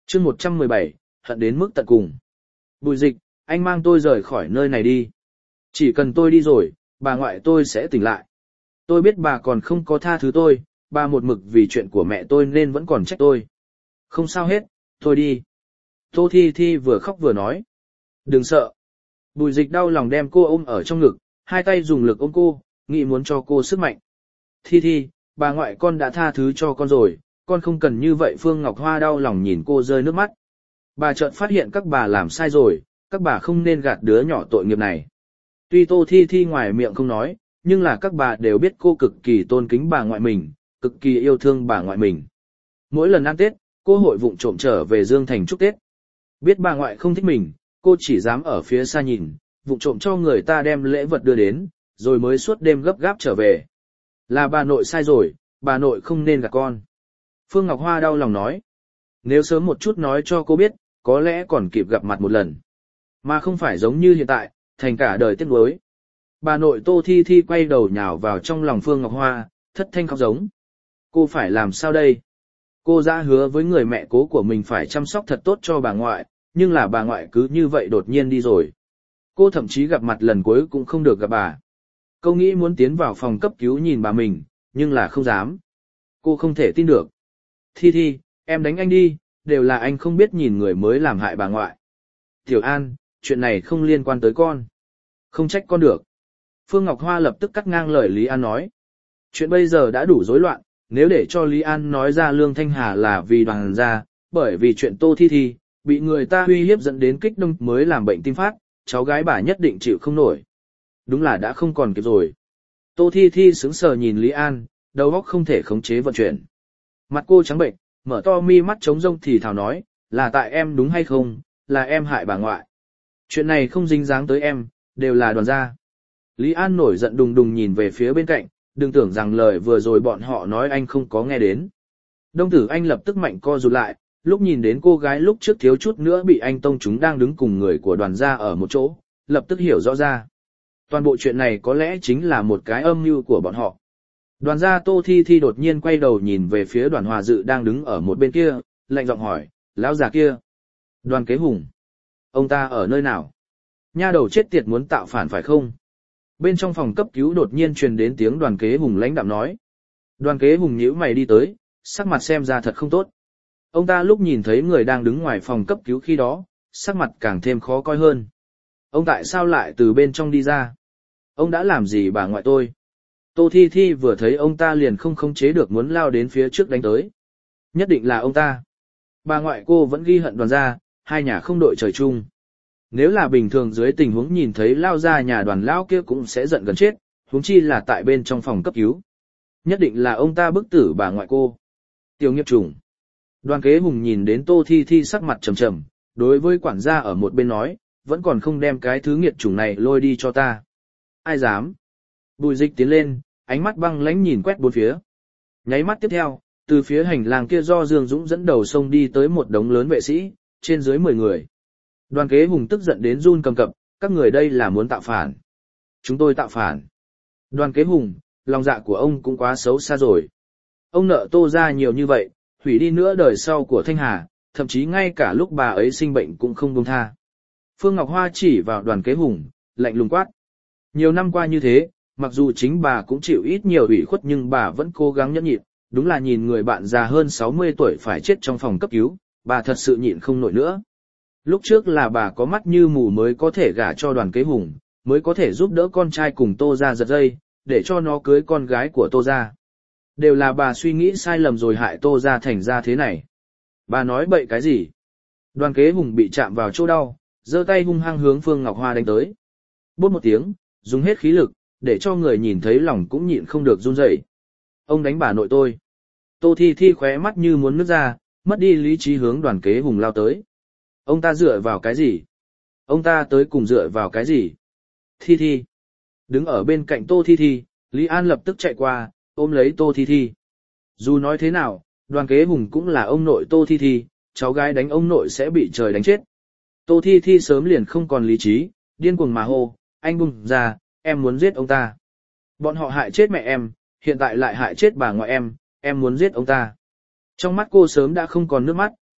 chương một trăm mười bảy, hận đến mức tận cùng. Bùi Dịch, anh mang tôi rời khỏi nơi này đi. Chỉ cần tôi đi rồi, bà ngoại tôi sẽ tỉnh lại. Tôi biết bà còn không có tha thứ tôi, bà một mực vì chuyện của mẹ tôi nên vẫn còn trách tôi. Không sao hết, tôi đi. Tô Thi Thi vừa khóc vừa nói. Đừng sợ. Bùi Dịch đau lòng đem cô ôm ở trong ngực, hai tay dùng lực ôm cô, nghĩ muốn cho cô sức mạnh. Thi Thi, bà ngoại con đã tha thứ cho con rồi, con không cần như vậy. Phương Ngọc Hoa đau lòng nhìn cô rơi nước mắt. Bà chợt phát hiện các bà làm sai rồi, các bà không nên gạt đứa nhỏ tội nghiệp này. Tuy Tô Thi Thi ngoài miệng không nói, nhưng là các bà đều biết cô cực kỳ tôn kính bà ngoại mình, cực kỳ yêu thương bà ngoại mình. Mỗi lần ăn Tết, cô hội vụng trộm trở về Dương Thành chúc Tết. Biết bà ngoại không thích mình, cô chỉ dám ở phía xa nhìn, vụng trộm cho người ta đem lễ vật đưa đến, rồi mới suốt đêm gấp gáp trở về. Là bà nội sai rồi, bà nội không nên gạt con. Phương Ngọc Hoa đau lòng nói. Nếu sớm một chút nói cho cô biết, có lẽ còn kịp gặp mặt một lần. Mà không phải giống như hiện tại, thành cả đời tiếc nuối. Bà nội Tô Thi Thi quay đầu nhào vào trong lòng Phương Ngọc Hoa, thất thanh khóc giống. Cô phải làm sao đây? Cô đã hứa với người mẹ cố của mình phải chăm sóc thật tốt cho bà ngoại, nhưng là bà ngoại cứ như vậy đột nhiên đi rồi. Cô thậm chí gặp mặt lần cuối cũng không được gặp bà. Cô nghĩ muốn tiến vào phòng cấp cứu nhìn bà mình, nhưng là không dám. Cô không thể tin được. Thi Thi, em đánh anh đi, đều là anh không biết nhìn người mới làm hại bà ngoại. Tiểu An, chuyện này không liên quan tới con. Không trách con được. Phương Ngọc Hoa lập tức cắt ngang lời Lý An nói. Chuyện bây giờ đã đủ rối loạn, nếu để cho Lý An nói ra Lương Thanh Hà là vì Đoàn gia, bởi vì chuyện Tô Thi Thi, bị người ta uy hiếp dẫn đến kích động mới làm bệnh tim phát, cháu gái bà nhất định chịu không nổi. Đúng là đã không còn kịp rồi. Tô Thi Thi sững sờ nhìn Lý An, đầu óc không thể khống chế vận chuyển. Mặt cô trắng bệnh, mở to mi mắt trống rông thì thào nói, là tại em đúng hay không, là em hại bà ngoại. Chuyện này không dính dáng tới em, đều là Đoàn gia. Lý An nổi giận đùng đùng nhìn về phía bên cạnh, đừng tưởng rằng lời vừa rồi bọn họ nói anh không có nghe đến. Đông Tử Anh lập tức mạnh co rụt lại, lúc nhìn đến cô gái lúc trước thiếu chút nữa bị anh tông chúng đang đứng cùng người của Đoàn gia ở một chỗ, lập tức hiểu rõ ra. Toàn bộ chuyện này có lẽ chính là một cái âm mưu của bọn họ. Đoàn gia Tô Thi Thi đột nhiên quay đầu nhìn về phía Đoàn Hòa Dự đang đứng ở một bên kia, lạnh giọng hỏi, lão già kia. Đoàn Kế Hùng. Ông ta ở nơi nào? Nha đầu chết tiệt muốn tạo phản phải không? Bên trong phòng cấp cứu đột nhiên truyền đến tiếng Đoàn Kế Hùng lãnh đạm nói. Đoàn Kế Hùng nhíu mày đi tới, sắc mặt xem ra thật không tốt. Ông ta lúc nhìn thấy người đang đứng ngoài phòng cấp cứu khi đó, sắc mặt càng thêm khó coi hơn. Ông tại sao lại từ bên trong đi ra? Ông đã làm gì bà ngoại tôi? Tô Thi Thi vừa thấy ông ta liền không khống chế được muốn lao đến phía trước đánh tới. Nhất định là ông ta. Bà ngoại cô vẫn ghi hận Đoàn gia, hai nhà không đội trời chung. Nếu là bình thường dưới tình huống nhìn thấy lao ra nhà Đoàn lão kia cũng sẽ giận gần chết, huống chi là tại bên trong phòng cấp cứu. Nhất định là ông ta bức tử bà ngoại cô. Tiểu nghiệp chủng. Đoàn Kế Hùng nhìn đến Tô Thi Thi sắc mặt trầm trầm, đối với quản gia ở một bên nói, vẫn còn không đem cái thứ nghiệt chủng này lôi đi cho ta. Ai dám? Bùi Dịch tiến lên, ánh mắt băng lãnh nhìn quét bốn phía. Nháy mắt tiếp theo, từ phía hành lang kia do Dương Dũng dẫn đầu xông đi tới một đống lớn vệ sĩ, trên dưới mười người. Đoàn Kế Hùng tức giận đến run cầm cập, các người đây là muốn tạo phản. Chúng tôi tạo phản. Đoàn Kế Hùng, lòng dạ của ông cũng quá xấu xa rồi. Ông nợ Tô gia nhiều như vậy, hủy đi nữa đời sau của Thanh Hà, thậm chí ngay cả lúc bà ấy sinh bệnh cũng không buông tha. Phương Ngọc Hoa chỉ vào Đoàn Kế Hùng, lạnh lùng quát. Nhiều năm qua như thế, mặc dù chính bà cũng chịu ít nhiều ủy khuất nhưng bà vẫn cố gắng nhẫn nhịn, đúng là nhìn người bạn già hơn sáu mươi tuổi phải chết trong phòng cấp cứu, bà thật sự nhịn không nổi nữa. Lúc trước là bà có mắt như mù mới có thể gả cho Đoàn Kế Hùng, mới có thể giúp đỡ con trai cùng Tô gia giật dây, để cho nó cưới con gái của Tô gia. Đều là bà suy nghĩ sai lầm rồi hại Tô gia thành ra thế này. Bà nói bậy cái gì? Đoàn Kế Hùng bị chạm vào chỗ đau, giơ tay hung hăng hướng Phương Ngọc Hoa đánh tới. Bút một tiếng, dùng hết khí lực, để cho người nhìn thấy lòng cũng nhịn không được run rẩy. Ông đánh bà nội tôi. Tô Thi Thi khóe mắt như muốn nứt ra, mất đi lý trí hướng Đoàn Kế Hùng lao tới. Ông ta dựa vào cái gì? Ông ta tới cùng dựa vào cái gì? Thi Thi. Đứng ở bên cạnh Tô Thi Thi, Lý An lập tức chạy qua, ôm lấy Tô Thi Thi. Dù nói thế nào, Đoàn Kế Hùng cũng là ông nội Tô Thi Thi, cháu gái đánh ông nội sẽ bị trời đánh chết. Tô Thi Thi sớm liền không còn lý trí, điên cuồng mà hô, anh buông ra, em muốn giết ông ta. Bọn họ hại chết mẹ em, hiện tại lại hại chết bà ngoại em, em muốn giết ông ta. Trong mắt cô sớm đã không còn nước mắt,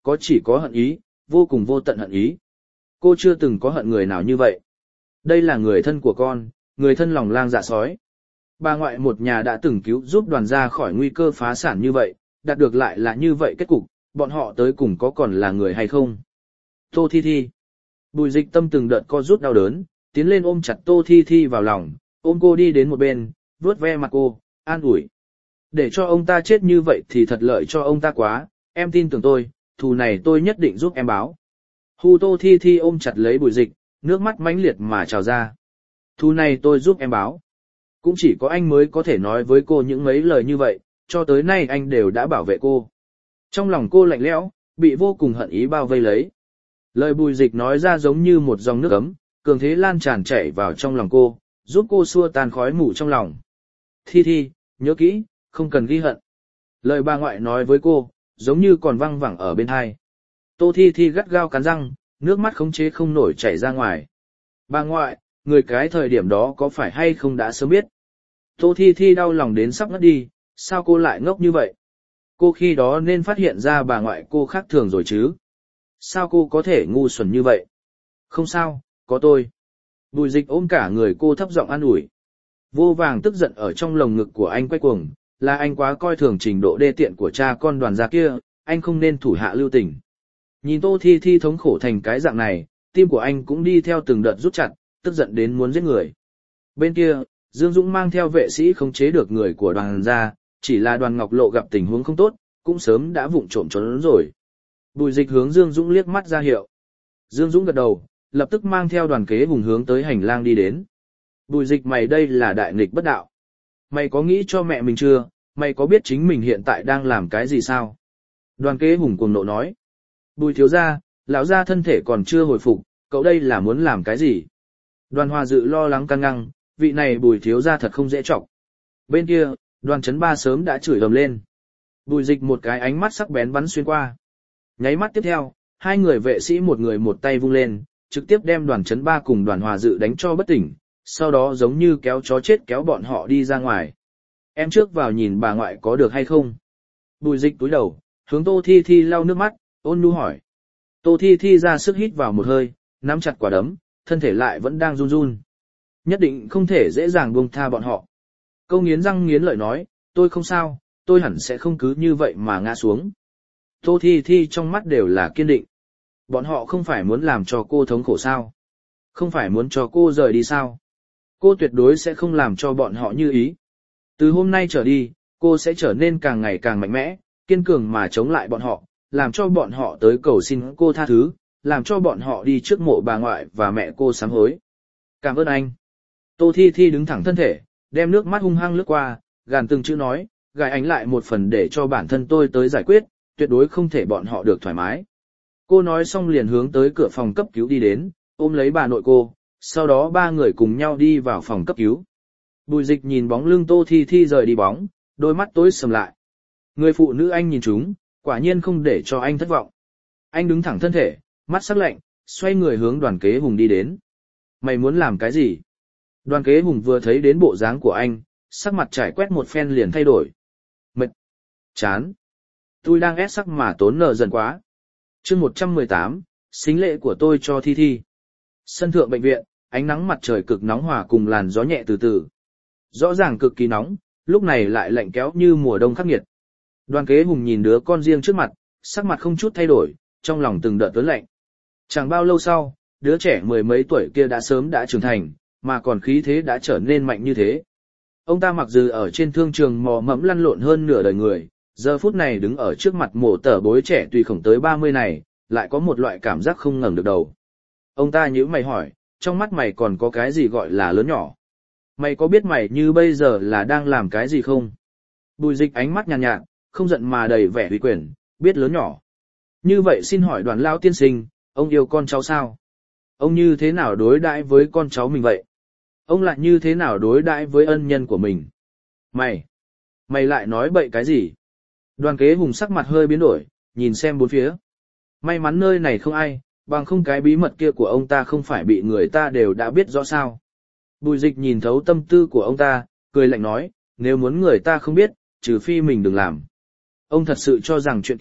có chỉ có hận ý, vô cùng vô tận hận ý. Cô chưa từng có hận người nào như vậy. Đây là người thân của con, người thân lòng lang dạ sói. Bà ngoại một nhà đã từng cứu giúp Đoàn ra khỏi nguy cơ phá sản như vậy, đạt được lại là như vậy kết cục, bọn họ tới cùng có còn là người hay không? Tô Thi Thi. Bùi Dịch Tâm từng đợt co rút đau đớn, tiến lên ôm chặt Tô Thi Thi vào lòng, ôm cô đi đến một bên, vuốt ve mặt cô, an ủi. Để cho ông ta chết như vậy thì thật lợi cho ông ta quá, em tin tưởng tôi, thù này tôi nhất định giúp em báo. Hu Tô Thi Thi ôm chặt lấy Bùi Dịch, nước mắt mãnh liệt mà trào ra. Thù này tôi giúp em báo. Cũng chỉ có anh mới có thể nói với cô những mấy lời như vậy, cho tới nay anh đều đã bảo vệ cô. Trong lòng cô lạnh lẽo, bị vô cùng hận ý bao vây lấy. Lời Bùi Dịch nói ra giống như một dòng nước ấm, cường thế lan tràn chảy vào trong lòng cô, giúp cô xua tan khói mù trong lòng. Thi Thi, nhớ kỹ, không cần ghi hận. Lời bà ngoại nói với cô, giống như còn văng vẳng ở bên tai. Tô Thi Thi gắt gao cắn răng, nước mắt khống chế không nổi chảy ra ngoài. Bà ngoại, người cái thời điểm đó có phải hay không đã sớm biết. Tô Thi Thi đau lòng đến sắp ngất đi, sao cô lại ngốc như vậy? Cô khi đó nên phát hiện ra bà ngoại cô khác thường rồi chứ. Sao cô có thể ngu xuẩn như vậy? Không sao, có tôi. Bùi Dịch ôm cả người cô thấp giọng an ủi. Vô vàng tức giận ở trong lồng ngực của anh quay cuồng, là anh quá coi thường trình độ đê tiện của cha con Đoàn gia kia, anh không nên thủ hạ lưu tình. Nhìn Tô Thi Thi thống khổ thành cái dạng này, tim của anh cũng đi theo từng đợt rút chặt, tức giận đến muốn giết người. Bên kia, Dương Dũng mang theo vệ sĩ khống chế được người của Đoàn gia, chỉ là Đoàn Ngọc Lộ gặp tình huống không tốt, cũng sớm đã vụng trộm trốn rồi. Bùi Dịch hướng Dương Dũng liếc mắt ra hiệu. Dương Dũng gật đầu, lập tức mang theo Đoàn Kế Hùng hướng tới hành lang đi đến. Bùi Dịch, mày đây là đại nghịch bất đạo. Mày có nghĩ cho mẹ mình chưa, mày có biết chính mình hiện tại đang làm cái gì sao? Đoàn Kế Hùng cuồng nộ nói. Bùi thiếu gia, lão gia thân thể còn chưa hồi phục, cậu đây là muốn làm cái gì? Đoàn Hòa Dự lo lắng căng ngăng, vị này Bùi thiếu gia thật không dễ chọc. Bên kia, Đoàn Chấn Ba sớm đã chửi ầm lên. Bùi Dịch một cái ánh mắt sắc bén bắn xuyên qua. Nháy mắt tiếp theo, hai người vệ sĩ một người một tay vung lên, trực tiếp đem Đoàn Chấn Ba cùng Đoàn Hòa Dự đánh cho bất tỉnh, sau đó giống như kéo chó chết kéo bọn họ đi ra ngoài. Em trước vào nhìn bà ngoại có được hay không? Bùi Dịch túi đầu, hướng Tô Thi Thi lau nước mắt, ôn nhu hỏi. Tô Thi Thi ra sức hít vào một hơi, nắm chặt quả đấm, thân thể lại vẫn đang run run. Nhất định không thể dễ dàng buông tha bọn họ. Câu nghiến răng nghiến lợi nói, tôi không sao, tôi hẳn sẽ không cứ như vậy mà ngã xuống. Tô Thi Thi trong mắt đều là kiên định. Bọn họ không phải muốn làm cho cô thống khổ sao? Không phải muốn cho cô rời đi sao? Cô tuyệt đối sẽ không làm cho bọn họ như ý. Từ hôm nay trở đi, cô sẽ trở nên càng ngày càng mạnh mẽ, kiên cường mà chống lại bọn họ, làm cho bọn họ tới cầu xin cô tha thứ, làm cho bọn họ đi trước mộ bà ngoại và mẹ cô sám hối. Cảm ơn anh. Tô Thi Thi đứng thẳng thân thể, đem nước mắt hung hăng lướt qua, gàn từng chữ nói, gài ánh lại một phần để cho bản thân tôi tới giải quyết, tuyệt đối không thể bọn họ được thoải mái. Cô nói xong liền hướng tới cửa phòng cấp cứu đi đến, ôm lấy bà nội cô, sau đó ba người cùng nhau đi vào phòng cấp cứu. Bùi Dịch nhìn bóng lưng Tô Thi Thi rời đi bóng, đôi mắt tối sầm lại. Người phụ nữ anh nhìn chúng, quả nhiên không để cho anh thất vọng. Anh đứng thẳng thân thể, mắt sắc lạnh, xoay người hướng Đoàn Kế Hùng đi đến. Mày muốn làm cái gì? Đoàn Kế Hùng vừa thấy đến bộ dáng của anh, sắc mặt trải quét một phen liền thay đổi. Mệt. Chán. Tôi đang ép sắc mà tốn nợ dần quá. Chương một trăm mười tám, xính lễ của tôi cho Thi Thi. Sân thượng bệnh viện, ánh nắng mặt trời cực nóng hòa cùng làn gió nhẹ từ từ. Rõ ràng cực kỳ nóng, lúc này lại lạnh kéo như mùa đông khắc nghiệt. Đoàn Kế Hùng nhìn đứa con riêng trước mặt, sắc mặt không chút thay đổi, trong lòng từng đợt tớn lạnh. Chẳng bao lâu sau, đứa trẻ mười mấy tuổi kia đã sớm đã trưởng thành, mà còn khí thế đã trở nên mạnh như thế. Ông ta mặc dù ở trên thương trường mò mẫm lăn lộn hơn nửa đời người, giờ phút này đứng ở trước mặt mổ tở bối trẻ tùy khổng tới ba mươi này, lại có một loại cảm giác không ngẩng được đầu. Ông ta nhíu mày hỏi, trong mắt mày còn có cái gì gọi là lớn nhỏ? Mày có biết mày như bây giờ là đang làm cái gì không? Bùi Dịch ánh mắt nhàn nhạt, nhạt, không giận mà đầy vẻ uy quyền, biết lớn nhỏ. Như vậy xin hỏi Đoàn lão tiên sinh, ông yêu con cháu sao? Ông như thế nào đối đãi với con cháu mình vậy? Ông lại như thế nào đối đãi với ân nhân của mình? Mày! Mày lại nói bậy cái gì? Đoàn Kế Hùng sắc mặt hơi biến đổi, nhìn xem bốn phía. May mắn nơi này không ai, bằng không cái bí mật kia của ông ta không phải bị người ta đều đã biết rõ sao. Bùi Dịch nhìn thấu tâm tư của ông ta, cười lạnh nói, nếu muốn người ta không biết, trừ phi mình đừng làm. Ông thật sự cho rằng chuyện kia,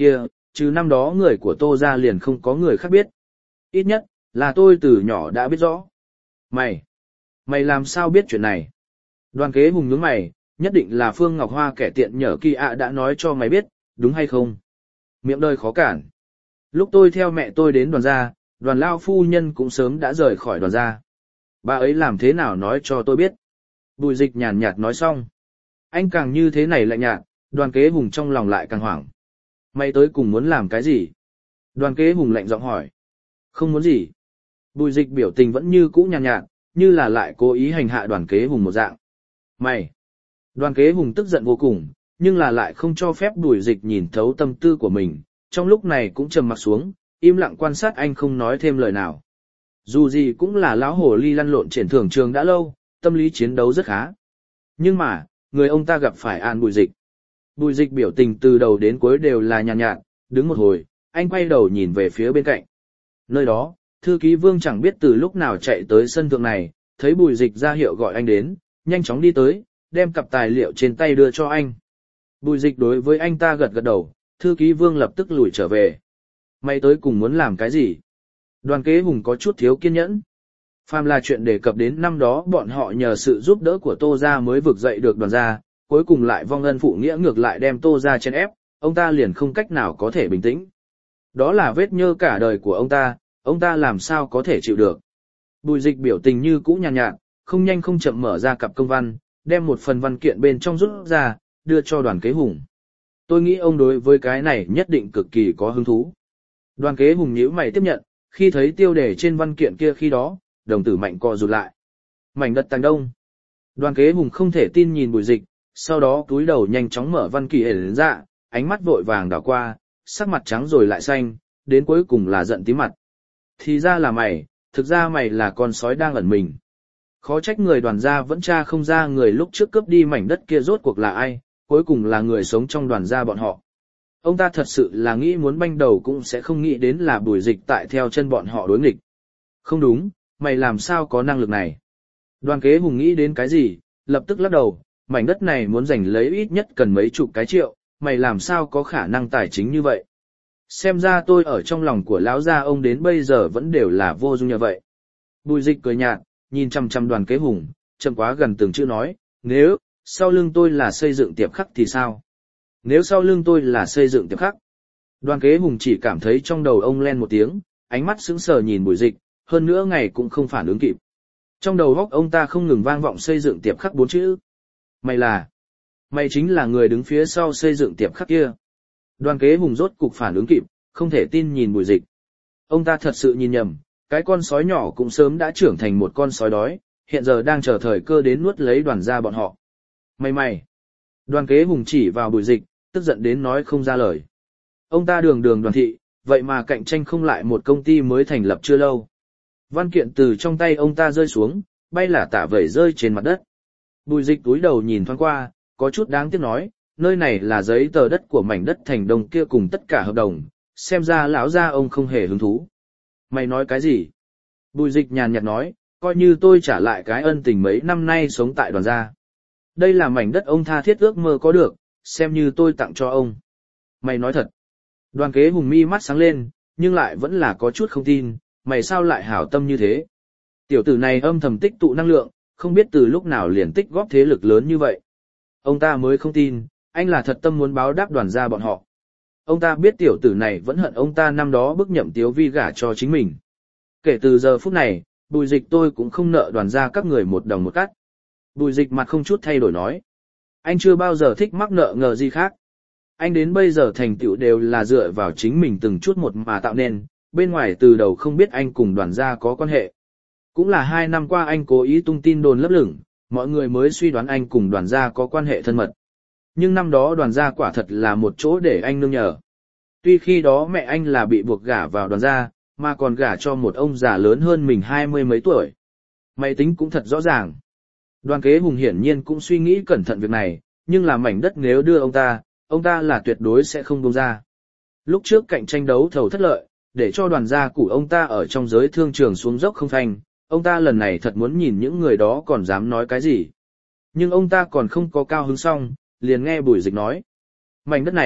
trừ năm đó người của Tô gia liền không có người khác biết. Ít nhất, là tôi từ nhỏ đã biết rõ. Mày, mày làm sao biết chuyện này? Đoàn Kế Hùng nhướng mày, nhất định là Phương Ngọc Hoa kẻ tiện nhở kỳ ạ đã nói cho mày biết, đúng hay không? Miệng đời khó cản. Lúc tôi theo mẹ tôi đến đoàn gia, đoàn lao phu nhân cũng sớm đã rời khỏi đoàn gia. Bà ấy làm thế nào nói cho tôi biết? Bùi Dịch nhàn nhạt nói xong. Anh càng như thế này lạnh nhạt, Đoàn Kế Hùng trong lòng lại càng hoảng. Mày tới cùng muốn làm cái gì? Đoàn Kế Hùng lạnh giọng hỏi. Không muốn gì. Bùi Dịch biểu tình vẫn như cũ nhàn nhạt, như là lại cố ý hành hạ Đoàn Kế Hùng một dạng. Mày! Đoàn Kế Hùng tức giận vô cùng, nhưng là lại không cho phép Bùi Dịch nhìn thấu tâm tư của mình, trong lúc này cũng trầm mặt xuống, im lặng quan sát anh không nói thêm lời nào. Dù gì cũng là lão hồ ly lăn lộn trên thường trường đã lâu, tâm lý chiến đấu rất khá. Nhưng mà, người ông ta gặp phải An Bùi Dịch. Bùi Dịch biểu tình từ đầu đến cuối đều là nhàn nhạt, nhạt, đứng một hồi, anh quay đầu nhìn về phía bên cạnh. Nơi đó, thư ký Vương chẳng biết từ lúc nào chạy tới sân thượng này, thấy Bùi Dịch ra hiệu gọi anh đến, nhanh chóng đi tới, đem cặp tài liệu trên tay đưa cho anh. Bùi Dịch đối với anh ta gật gật đầu, thư ký Vương lập tức lùi trở về. Mày tới cùng muốn làm cái gì? Đoàn Kế Hùng có chút thiếu kiên nhẫn. Phàm là chuyện đề cập đến năm đó bọn họ nhờ sự giúp đỡ của Tô gia mới vực dậy được đoàn gia, cuối cùng lại vong ân phụ nghĩa ngược lại đem Tô gia chen ép, ông ta liền không cách nào có thể bình tĩnh. Đó là vết nhơ cả đời của ông ta, ông ta làm sao có thể chịu được. Bùi Dịch biểu tình như cũ nhàn nhạt, không nhanh không chậm mở ra cặp công văn, đem một phần văn kiện bên trong rút ra, đưa cho Đoàn Kế Hùng. Tôi nghĩ ông đối với cái này nhất định cực kỳ có hứng thú. Đoàn Kế Hùng nhíu mày tiếp nhận, khi thấy tiêu đề trên văn kiện kia khi đó, đồng tử mạnh co rụt lại. Mảnh đất Tàng Đông. Đoàn Kế Hùng không thể tin nhìn Bùi Dịch, sau đó cúi đầu nhanh chóng mở văn kỳ ẩn ra, ánh mắt vội vàng đảo qua, sắc mặt trắng rồi lại xanh, đến cuối cùng là giận tím mặt. Thì ra là mày, thực ra mày là con sói đang ẩn mình. Khó trách người đoàn gia vẫn tra không ra người lúc trước cướp đi mảnh đất kia rốt cuộc là ai, cuối cùng là người sống trong đoàn gia bọn họ. Ông ta thật sự là nghĩ muốn banh đầu cũng sẽ không nghĩ đến là Bùi Dịch tại theo chân bọn họ đối nghịch. Không đúng, mày làm sao có năng lực này? Đoàn Kế Hùng nghĩ đến cái gì, lập tức lắc đầu, mảnh đất này muốn giành lấy ít nhất cần mấy chục cái triệu, mày làm sao có khả năng tài chính như vậy? Xem ra tôi ở trong lòng của lão gia ông đến bây giờ vẫn đều là vô dụng như vậy. Bùi Dịch cười nhạt, nhìn chăm chăm Đoàn Kế Hùng, chậm quá gần từng chữ nói, nếu, sau lưng tôi là xây dựng tiệm khắc thì sao? Nếu sau lưng tôi là xây dựng tiệm khắc? Đoàn Kế Hùng chỉ cảm thấy trong đầu ông len một tiếng, ánh mắt sững sờ nhìn Bùi Dịch, hơn nữa ngày cũng không phản ứng kịp. Trong đầu óc ông ta không ngừng vang vọng xây dựng tiệm khắc bốn chữ. Mày là, mày chính là người đứng phía sau xây dựng tiệm khắc kia. Đoàn Kế Hùng rốt cục phản ứng kịp, không thể tin nhìn Bùi Dịch. Ông ta thật sự nhìn nhầm, cái con sói nhỏ cũng sớm đã trưởng thành một con sói đói, hiện giờ đang chờ thời cơ đến nuốt lấy đoàn gia bọn họ. Mày mày. Đoàn Kế Hùng chỉ vào Bùi Dịch, tức giận đến nói không ra lời. Ông ta đường đường đoàn thị, vậy mà cạnh tranh không lại một công ty mới thành lập chưa lâu. Văn kiện từ trong tay ông ta rơi xuống, bay lả tả vẩy rơi trên mặt đất. Bùi Dịch túi đầu nhìn thoáng qua, có chút đáng tiếc nói, nơi này là giấy tờ đất của mảnh đất Thành Đông kia cùng tất cả hợp đồng, xem ra lão gia ông không hề hứng thú. Mày nói cái gì? Bùi Dịch nhàn nhạt nói, coi như tôi trả lại cái ân tình mấy năm nay sống tại đoàn gia. Đây là mảnh đất ông tha thiết ước mơ có được, xem như tôi tặng cho ông. Mày nói thật. Đoàn Kế Hùng mi mắt sáng lên, nhưng lại vẫn là có chút không tin, mày sao lại hảo tâm như thế? Tiểu tử này âm thầm tích tụ năng lượng, không biết từ lúc nào liền tích góp thế lực lớn như vậy. Ông ta mới không tin, anh là thật tâm muốn báo đáp đoàn gia bọn họ. Ông ta biết tiểu tử này vẫn hận ông ta năm đó bức nhậm Tiếu Vi gả cho chính mình. Kể từ giờ phút này, Bùi Dịch tôi cũng không nợ đoàn gia các người một đồng một cắt. Bùi Dịch mặt không chút thay đổi nói. Anh chưa bao giờ thích mắc nợ ngờ gì khác. Anh đến bây giờ thành tựu đều là dựa vào chính mình từng chút một mà tạo nên, bên ngoài từ đầu không biết anh cùng đoàn gia có quan hệ. Cũng là hai năm qua anh cố ý tung tin đồn lấp lửng, mọi người mới suy đoán anh cùng đoàn gia có quan hệ thân mật. Nhưng năm đó đoàn gia quả thật là một chỗ để anh nương nhờ. Tuy khi đó mẹ anh là bị buộc gả vào đoàn gia, mà còn gả cho một ông già lớn hơn mình hai mươi mấy tuổi. Mày tính cũng thật rõ ràng. Đoàn Kế Hùng hiển nhiên cũng suy nghĩ cẩn thận việc này, nhưng là mảnh đất nếu đưa ông ta, ông ta là tuyệt đối sẽ không buông ra. Lúc trước cạnh tranh đấu thầu thất lợi, để cho đoàn gia của ông ta ở trong giới thương trường xuống dốc không thành, ông ta lần này thật muốn nhìn những người đó còn dám nói cái gì. Nhưng ông ta còn không có cao hứng xong, liền nghe Bùi Dịch nói. Mảnh đất này,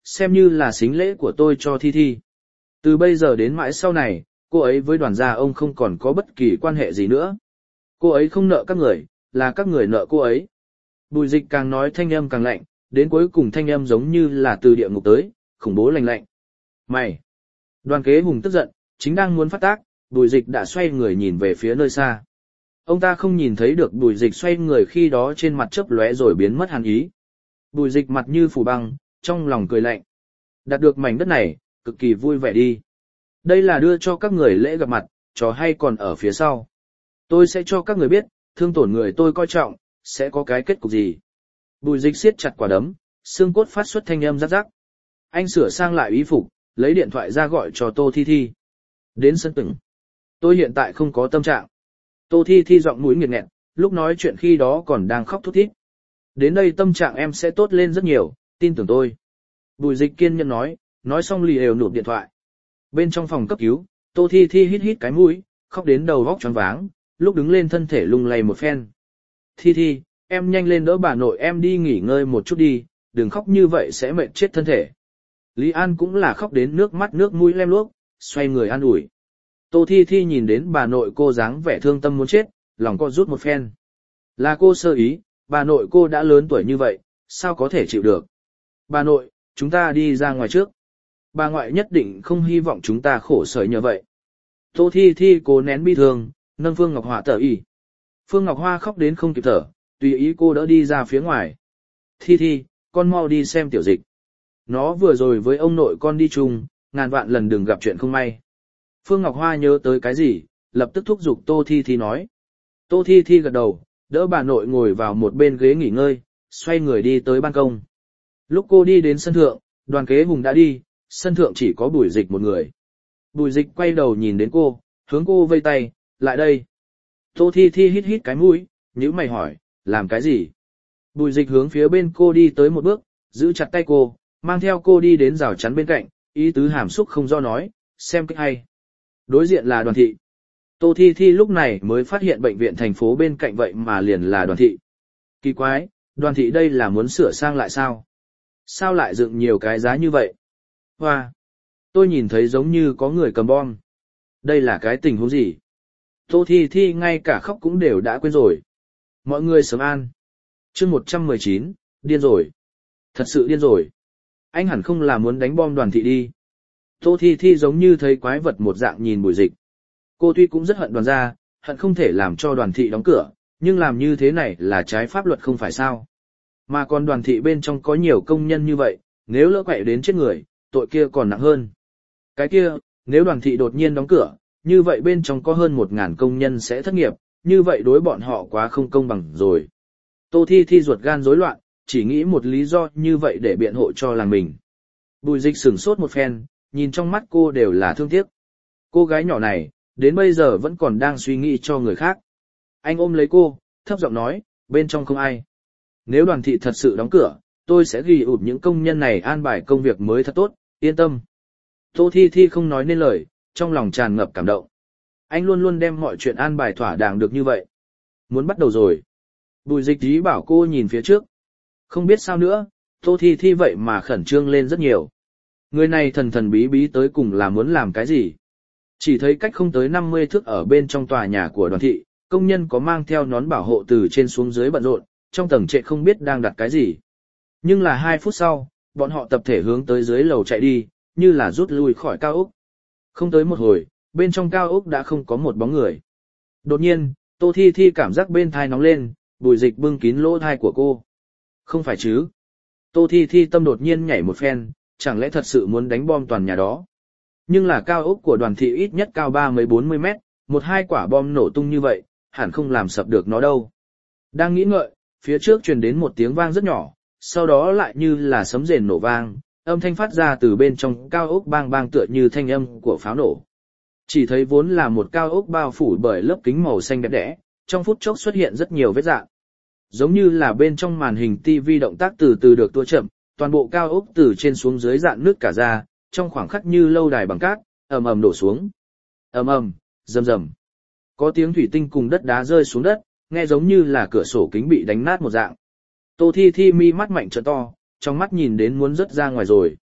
xem như là xính lễ của tôi cho Thi Thi. Từ bây giờ đến mãi sau này, cô ấy với đoàn gia ông không còn có bất kỳ quan hệ gì nữa. Cô ấy không nợ các người, là các người nợ cô ấy. Bùi Dịch càng nói thanh âm càng lạnh, đến cuối cùng thanh âm giống như là từ địa ngục tới, khủng bố lạnh lạnh. Mày! Đoàn Kế Hùng tức giận, chính đang muốn phát tác, Bùi Dịch đã xoay người nhìn về phía nơi xa. Ông ta không nhìn thấy được Bùi Dịch xoay người khi đó trên mặt chớp lóe rồi biến mất hàn ý. Bùi Dịch mặt như phủ băng, trong lòng cười lạnh. Đạt được mảnh đất này, cực kỳ vui vẻ đi. Đây là đưa cho các người lễ gặp mặt, trò hay còn ở phía sau. Tôi sẽ cho các người biết, thương tổn người tôi coi trọng, sẽ có cái kết cục gì. Bùi Dịch siết chặt quả đấm, xương cốt phát xuất thanh âm rắc rắc. Anh sửa sang lại y phục, lấy điện thoại ra gọi cho Tô Thi Thi. Đến sân tửng. Tôi hiện tại không có tâm trạng. Tô Thi Thi giọng mũi nghiệt nghẹn, lúc nói chuyện khi đó còn đang khóc thút thít. Đến đây tâm trạng em sẽ tốt lên rất nhiều, tin tưởng tôi. Bùi Dịch kiên nhẫn nói, nói xong lì đều nụp điện thoại. Bên trong phòng cấp cứu, Tô Thi Thi hít hít cái mũi, khóc đến đầu vóc choáng váng, lúc đứng lên thân thể lung lay một phen. Thi Thi, em nhanh lên đỡ bà nội em đi nghỉ ngơi một chút đi, đừng khóc như vậy sẽ mệt chết thân thể. Lý An cũng là khóc đến nước mắt nước mũi lem luốc, xoay người an ủi. Tô Thi Thi nhìn đến bà nội cô dáng vẻ thương tâm muốn chết, lòng co rút một phen. Là cô sơ ý, bà nội cô đã lớn tuổi như vậy, sao có thể chịu được. Bà nội, chúng ta đi ra ngoài trước. Bà ngoại nhất định không hy vọng chúng ta khổ sở như vậy. Tô Thi Thi cố nén bi thương, nâng Phương Ngọc Hoa thở ỉ. Phương Ngọc Hoa khóc đến không kịp thở, tùy ý cô đỡ đi ra phía ngoài. Thi Thi, con mau đi xem Tiểu Dịch. Nó vừa rồi với ông nội con đi chung, ngàn vạn lần đừng gặp chuyện không may. Phương Ngọc Hoa nhớ tới cái gì, lập tức thúc giục Tô Thi Thi nói. Tô Thi Thi gật đầu, đỡ bà nội ngồi vào một bên ghế nghỉ ngơi, xoay người đi tới ban công. Lúc cô đi đến sân thượng, Đoàn Kế Hùng đã đi, sân thượng chỉ có Bùi Dịch một người. Bùi Dịch quay đầu nhìn đến cô, hướng cô vây tay, lại đây. Tô Thi Thi hít hít cái mũi, nhíu mày hỏi, làm cái gì? Bùi Dịch hướng phía bên cô đi tới một bước, giữ chặt tay cô, mang theo cô đi đến rào chắn bên cạnh, ý tứ hàm xúc không do nói, xem cách hay. Đối diện là Đoàn thị. Tô Thi Thi lúc này mới phát hiện bệnh viện thành phố bên cạnh vậy mà liền là Đoàn thị. Kỳ quái, Đoàn thị đây là muốn sửa sang lại sao? Sao lại dựng nhiều cái giá như vậy? Hoa! Tôi nhìn thấy giống như có người cầm bom. Đây là cái tình huống gì? Tô Thi Thi ngay cả khóc cũng đều đã quên rồi. Mọi người sớm an. Chương một trăm mười chín, điên rồi. Thật sự điên rồi. Anh hẳn không là muốn đánh bom Đoàn thị đi. Tô Thi Thi giống như thấy quái vật một dạng nhìn Bùi Dịch. Cô tuy cũng rất hận Đoàn gia, hận không thể làm cho Đoàn thị đóng cửa, nhưng làm như thế này là trái pháp luật không phải sao. Mà còn Đoàn thị bên trong có nhiều công nhân như vậy, nếu lỡ quậy đến chết người, tội kia còn nặng hơn. Cái kia, nếu Đoàn thị đột nhiên đóng cửa, như vậy bên trong có hơn một ngàn công nhân sẽ thất nghiệp, như vậy đối bọn họ quá không công bằng rồi. Tô Thi Thi ruột gan rối loạn, chỉ nghĩ một lý do như vậy để biện hộ cho làng mình. Bùi Dịch sửng sốt một phen, nhìn trong mắt cô đều là thương tiếc. Cô gái nhỏ này, đến bây giờ vẫn còn đang suy nghĩ cho người khác. Anh ôm lấy cô, thấp giọng nói, bên trong không ai. Nếu Đoàn thị thật sự đóng cửa, tôi sẽ ghi ụp những công nhân này an bài công việc mới thật tốt, yên tâm. Tô Thi Thi không nói nên lời, trong lòng tràn ngập cảm động. Anh luôn luôn đem mọi chuyện an bài thỏa đáng được như vậy. Muốn bắt đầu rồi. Bùi Dịch ý bảo cô nhìn phía trước. Không biết sao nữa, Tô Thi Thi vậy mà khẩn trương lên rất nhiều. Người này thần thần bí bí tới cùng là muốn làm cái gì? Chỉ thấy cách không tới năm mươi thước ở bên trong tòa nhà của Đoàn thị, công nhân có mang theo nón bảo hộ từ trên xuống dưới bận rộn, trong tầng trệt không biết đang đặt cái gì. Nhưng là hai phút sau, bọn họ tập thể hướng tới dưới lầu chạy đi, như là rút lui khỏi cao ốc. Không tới một hồi, bên trong cao ốc đã không có một bóng người. Đột nhiên, Tô Thi Thi cảm giác bên thai nóng lên, Bùi Dịch bưng kín lỗ thai của cô. Không phải chứ? Tô Thi Thi tâm đột nhiên nhảy một phen, chẳng lẽ thật sự muốn đánh bom toàn nhà đó? Nhưng là cao ốc của Đoàn thị ít nhất cao ba mươi bốn mươi mét, một hai quả bom nổ tung như vậy, hẳn không làm sập được nó đâu. Đang nghĩ ngợi, phía trước truyền đến một tiếng vang rất nhỏ, sau đó lại như là sấm rền nổ vang, âm thanh phát ra từ bên trong cao ốc bang bang tựa như thanh âm của pháo nổ. Chỉ thấy vốn là một cao ốc bao phủ bởi lớp kính màu xanh đẹp đẽ, trong phút chốc xuất hiện rất nhiều vết rạn. Giống như là bên trong màn hình ti vi động tác từ từ được tua chậm, toàn bộ cao ốc từ trên xuống dưới rạn nứt cả ra, trong khoảng khắc như lâu đài bằng cát, ầm ầm đổ xuống. Ầm ầm, rầm rầm. Có tiếng thủy tinh cùng đất đá rơi xuống đất, nghe giống như là cửa sổ kính bị đánh nát một dạng. Tô Thi Thi mi mắt mạnh trợn to, trong mắt nhìn đến muốn rớt ra ngoài rồi.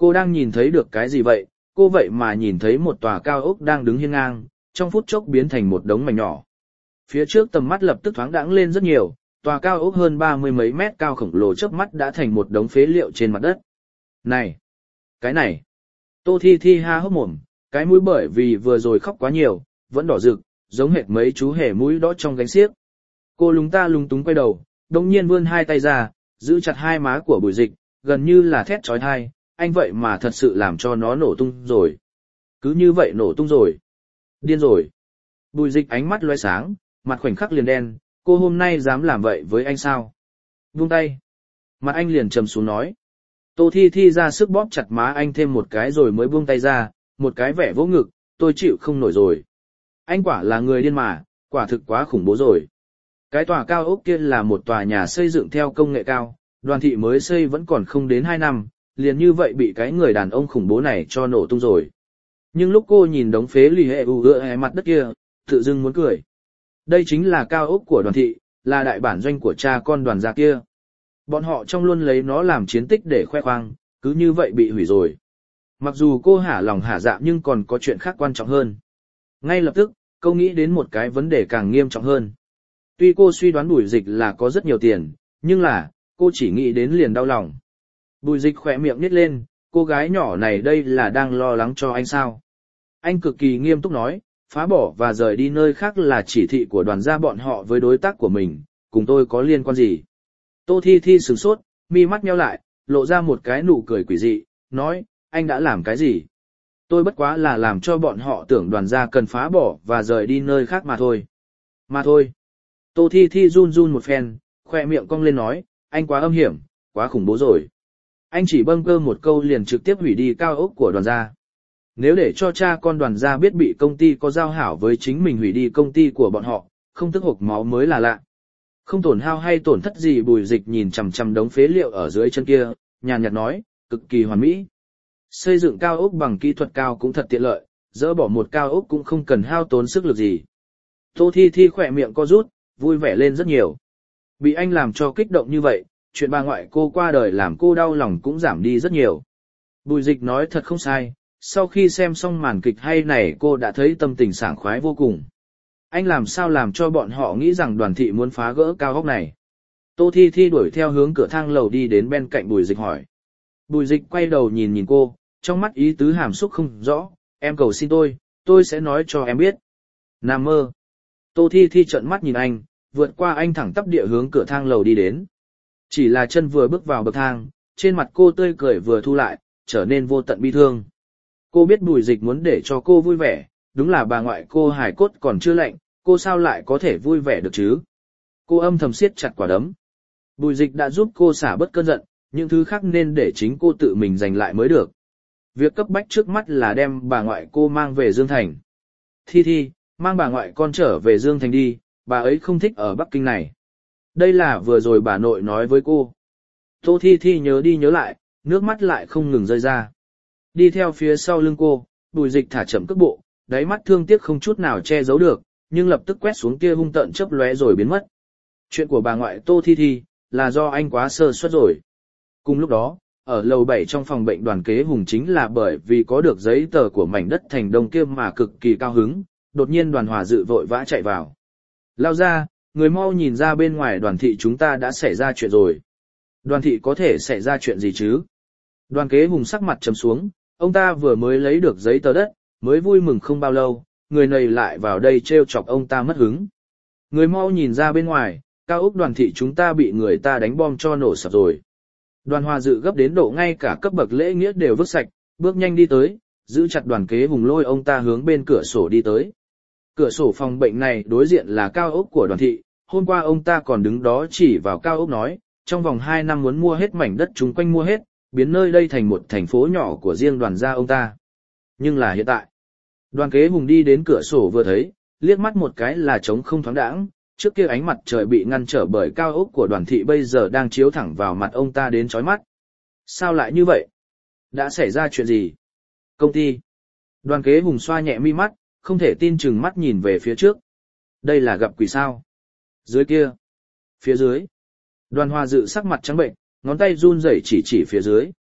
Cô đang nhìn thấy được cái gì vậy? Cô vậy mà nhìn thấy một tòa cao ốc đang đứng hiên ngang, trong phút chốc biến thành một đống mảnh nhỏ. Phía trước tầm mắt lập tức thoáng đãng lên rất nhiều, tòa cao ốc hơn ba mươi mấy mét cao khổng lồ chớp mắt đã thành một đống phế liệu trên mặt đất. Này! Cái này! Tô Thi Thi ha hốc mồm, cái mũi bởi vì vừa rồi khóc quá nhiều, vẫn đỏ rực, giống hệt mấy chú hề mũi đó trong gánh xiếc. Cô lúng ta lúng túng quay đầu, đồng nhiên vươn hai tay ra, giữ chặt hai má của Bùi Dịch, gần như là thét trói thai, anh vậy mà thật sự làm cho nó nổ tung rồi. Cứ như vậy nổ tung rồi. Điên rồi. Bùi Dịch ánh mắt loe sáng, mặt khoảnh khắc liền đen, cô hôm nay dám làm vậy với anh sao? Buông tay. Mặt anh liền trầm xuống nói. Tô Thi Thi ra sức bóp chặt má anh thêm một cái rồi mới buông tay ra, một cái vẻ vỗ ngực, tôi chịu không nổi rồi. Anh quả là người điên mà, quả thực quá khủng bố rồi. Cái tòa cao ốc kia là một tòa nhà xây dựng theo công nghệ cao, Đoàn Thị mới xây vẫn còn không đến hai năm, liền như vậy bị cái người đàn ông khủng bố này cho nổ tung rồi. Nhưng lúc cô nhìn đống phế lì hệ ù ựa hệ mặt đất kia, tự dưng muốn cười. Đây chính là cao ốc của Đoàn Thị, là đại bản doanh của cha con Đoàn gia kia. Bọn họ trong luôn lấy nó làm chiến tích để khoe khoang, cứ như vậy bị hủy rồi. Mặc dù cô hả lòng hả dạ nhưng còn có chuyện khác quan trọng hơn. Ngay lập tức, cô nghĩ đến một cái vấn đề càng nghiêm trọng hơn. Tuy cô suy đoán Bùi Dịch là có rất nhiều tiền, nhưng là, cô chỉ nghĩ đến liền đau lòng. Bùi Dịch khỏe miệng nít lên, cô gái nhỏ này đây là đang lo lắng cho anh sao? Anh cực kỳ nghiêm túc nói, phá bỏ và rời đi nơi khác là chỉ thị của Đoàn gia bọn họ với đối tác của mình, cùng tôi có liên quan gì? Tô Thi Thi sửng sốt, mi mắt nheo lại, lộ ra một cái nụ cười quỷ dị, nói, anh đã làm cái gì? Tôi bất quá là làm cho bọn họ tưởng Đoàn gia cần phá bỏ và rời đi nơi khác mà thôi. Mà thôi. Tô Thi Thi run run một phen, khoe miệng cong lên nói, anh quá âm hiểm, quá khủng bố rồi. Anh chỉ bâng cơ một câu liền trực tiếp hủy đi cao ốc của Đoàn gia. Nếu để cho cha con Đoàn gia biết bị công ty có giao hảo với chính mình hủy đi công ty của bọn họ, không tức hộc máu mới là lạ. Không tổn hao hay tổn thất gì. Bùi Dịch nhìn chằm chằm đống phế liệu ở dưới chân kia, nhàn nhạt nói, cực kỳ hoàn mỹ. Xây dựng cao ốc bằng kỹ thuật cao cũng thật tiện lợi, dỡ bỏ một cao ốc cũng không cần hao tốn sức lực gì. Tô Thi Thi khỏe miệng co rút, vui vẻ lên rất nhiều. Bị anh làm cho kích động như vậy, chuyện bà ngoại cô qua đời làm cô đau lòng cũng giảm đi rất nhiều. Bùi Dịch nói thật không sai, sau khi xem xong màn kịch hay này cô đã thấy tâm tình sảng khoái vô cùng. Anh làm sao làm cho bọn họ nghĩ rằng Đoàn Thị muốn phá gỡ cao ốc này? Tô Thi Thi đuổi theo hướng cửa thang lầu đi đến bên cạnh Bùi Dịch hỏi. Bùi Dịch quay đầu nhìn nhìn cô, trong mắt ý tứ hàm xúc không rõ, em cầu xin tôi, tôi sẽ nói cho em biết. Nằm mơ. Tô Thi Thi trợn mắt nhìn anh, vượt qua anh thẳng tắp địa hướng cửa thang lầu đi đến. Chỉ là chân vừa bước vào bậc thang, trên mặt cô tươi cười vừa thu lại, trở nên vô tận bi thương. Cô biết Bùi Dịch muốn để cho cô vui vẻ, đúng là bà ngoại cô hài cốt còn chưa lạnh, cô sao lại có thể vui vẻ được chứ? Cô âm thầm siết chặt quả đấm. Bùi Dịch đã giúp cô xả bớt cơn giận, những thứ khác nên để chính cô tự mình giành lại mới được. Việc cấp bách trước mắt là đem bà ngoại cô mang về Dương Thành. Thi Thi, mang bà ngoại con trở về Dương Thành đi, bà ấy không thích ở Bắc Kinh này. Đây là vừa rồi bà nội nói với cô. Tô Thi Thi nhớ đi nhớ lại, nước mắt lại không ngừng rơi ra. Đi theo phía sau lưng cô, Bùi Dịch thả chậm cước bộ, đáy mắt thương tiếc không chút nào che giấu được, nhưng lập tức quét xuống tia hung tợn chớp lóe rồi biến mất. Chuyện của bà ngoại Tô Thi Thi, là do anh quá sơ suất rồi. Cùng lúc đó, ở lầu bảy trong phòng bệnh Đoàn Kế Hùng chính là bởi vì có được giấy tờ của mảnh đất thành đông kia mà cực kỳ cao hứng, đột nhiên Đoàn Hòa Dự vội vã chạy vào. Lao ra, người mau nhìn ra bên ngoài Đoàn Thị chúng ta đã xảy ra chuyện rồi. Đoàn Thị có thể xảy ra chuyện gì chứ? Đoàn Kế Hùng sắc mặt trầm xuống, ông ta vừa mới lấy được giấy tờ đất, mới vui mừng không bao lâu, người này lại vào đây trêu chọc ông ta mất hứng. Người mau nhìn ra bên ngoài, cao ốc Đoàn Thị chúng ta bị người ta đánh bom cho nổ sập rồi. Đoàn Hòa Dự gấp đến độ ngay cả cấp bậc lễ nghĩa đều vứt sạch, bước nhanh đi tới, giữ chặt Đoàn Kế Hùng lôi ông ta hướng bên cửa sổ đi tới. Cửa sổ phòng bệnh này đối diện là cao ốc của Đoàn Thị, hôm qua ông ta còn đứng đó chỉ vào cao ốc nói, trong vòng hai năm muốn mua hết mảnh đất chung quanh mua hết, biến nơi đây thành một thành phố nhỏ của riêng Đoàn gia ông ta. Nhưng là hiện tại, Đoàn Kế Hùng đi đến cửa sổ vừa thấy, liếc mắt một cái là trống không thoáng đãng, trước kia ánh mặt trời bị ngăn trở bởi cao ốc của Đoàn Thị bây giờ đang chiếu thẳng vào mặt ông ta đến chói mắt. Sao lại như vậy? Đã xảy ra chuyện gì? Công ty. Đoàn Kế Hùng xoa nhẹ mi mắt, không thể tin chừng mắt nhìn về phía trước. Đây là gặp quỷ sao? Dưới kia. Phía dưới. Đoàn Hòa Dự sắc mặt trắng bệnh, ngón tay run rẩy chỉ chỉ phía dưới.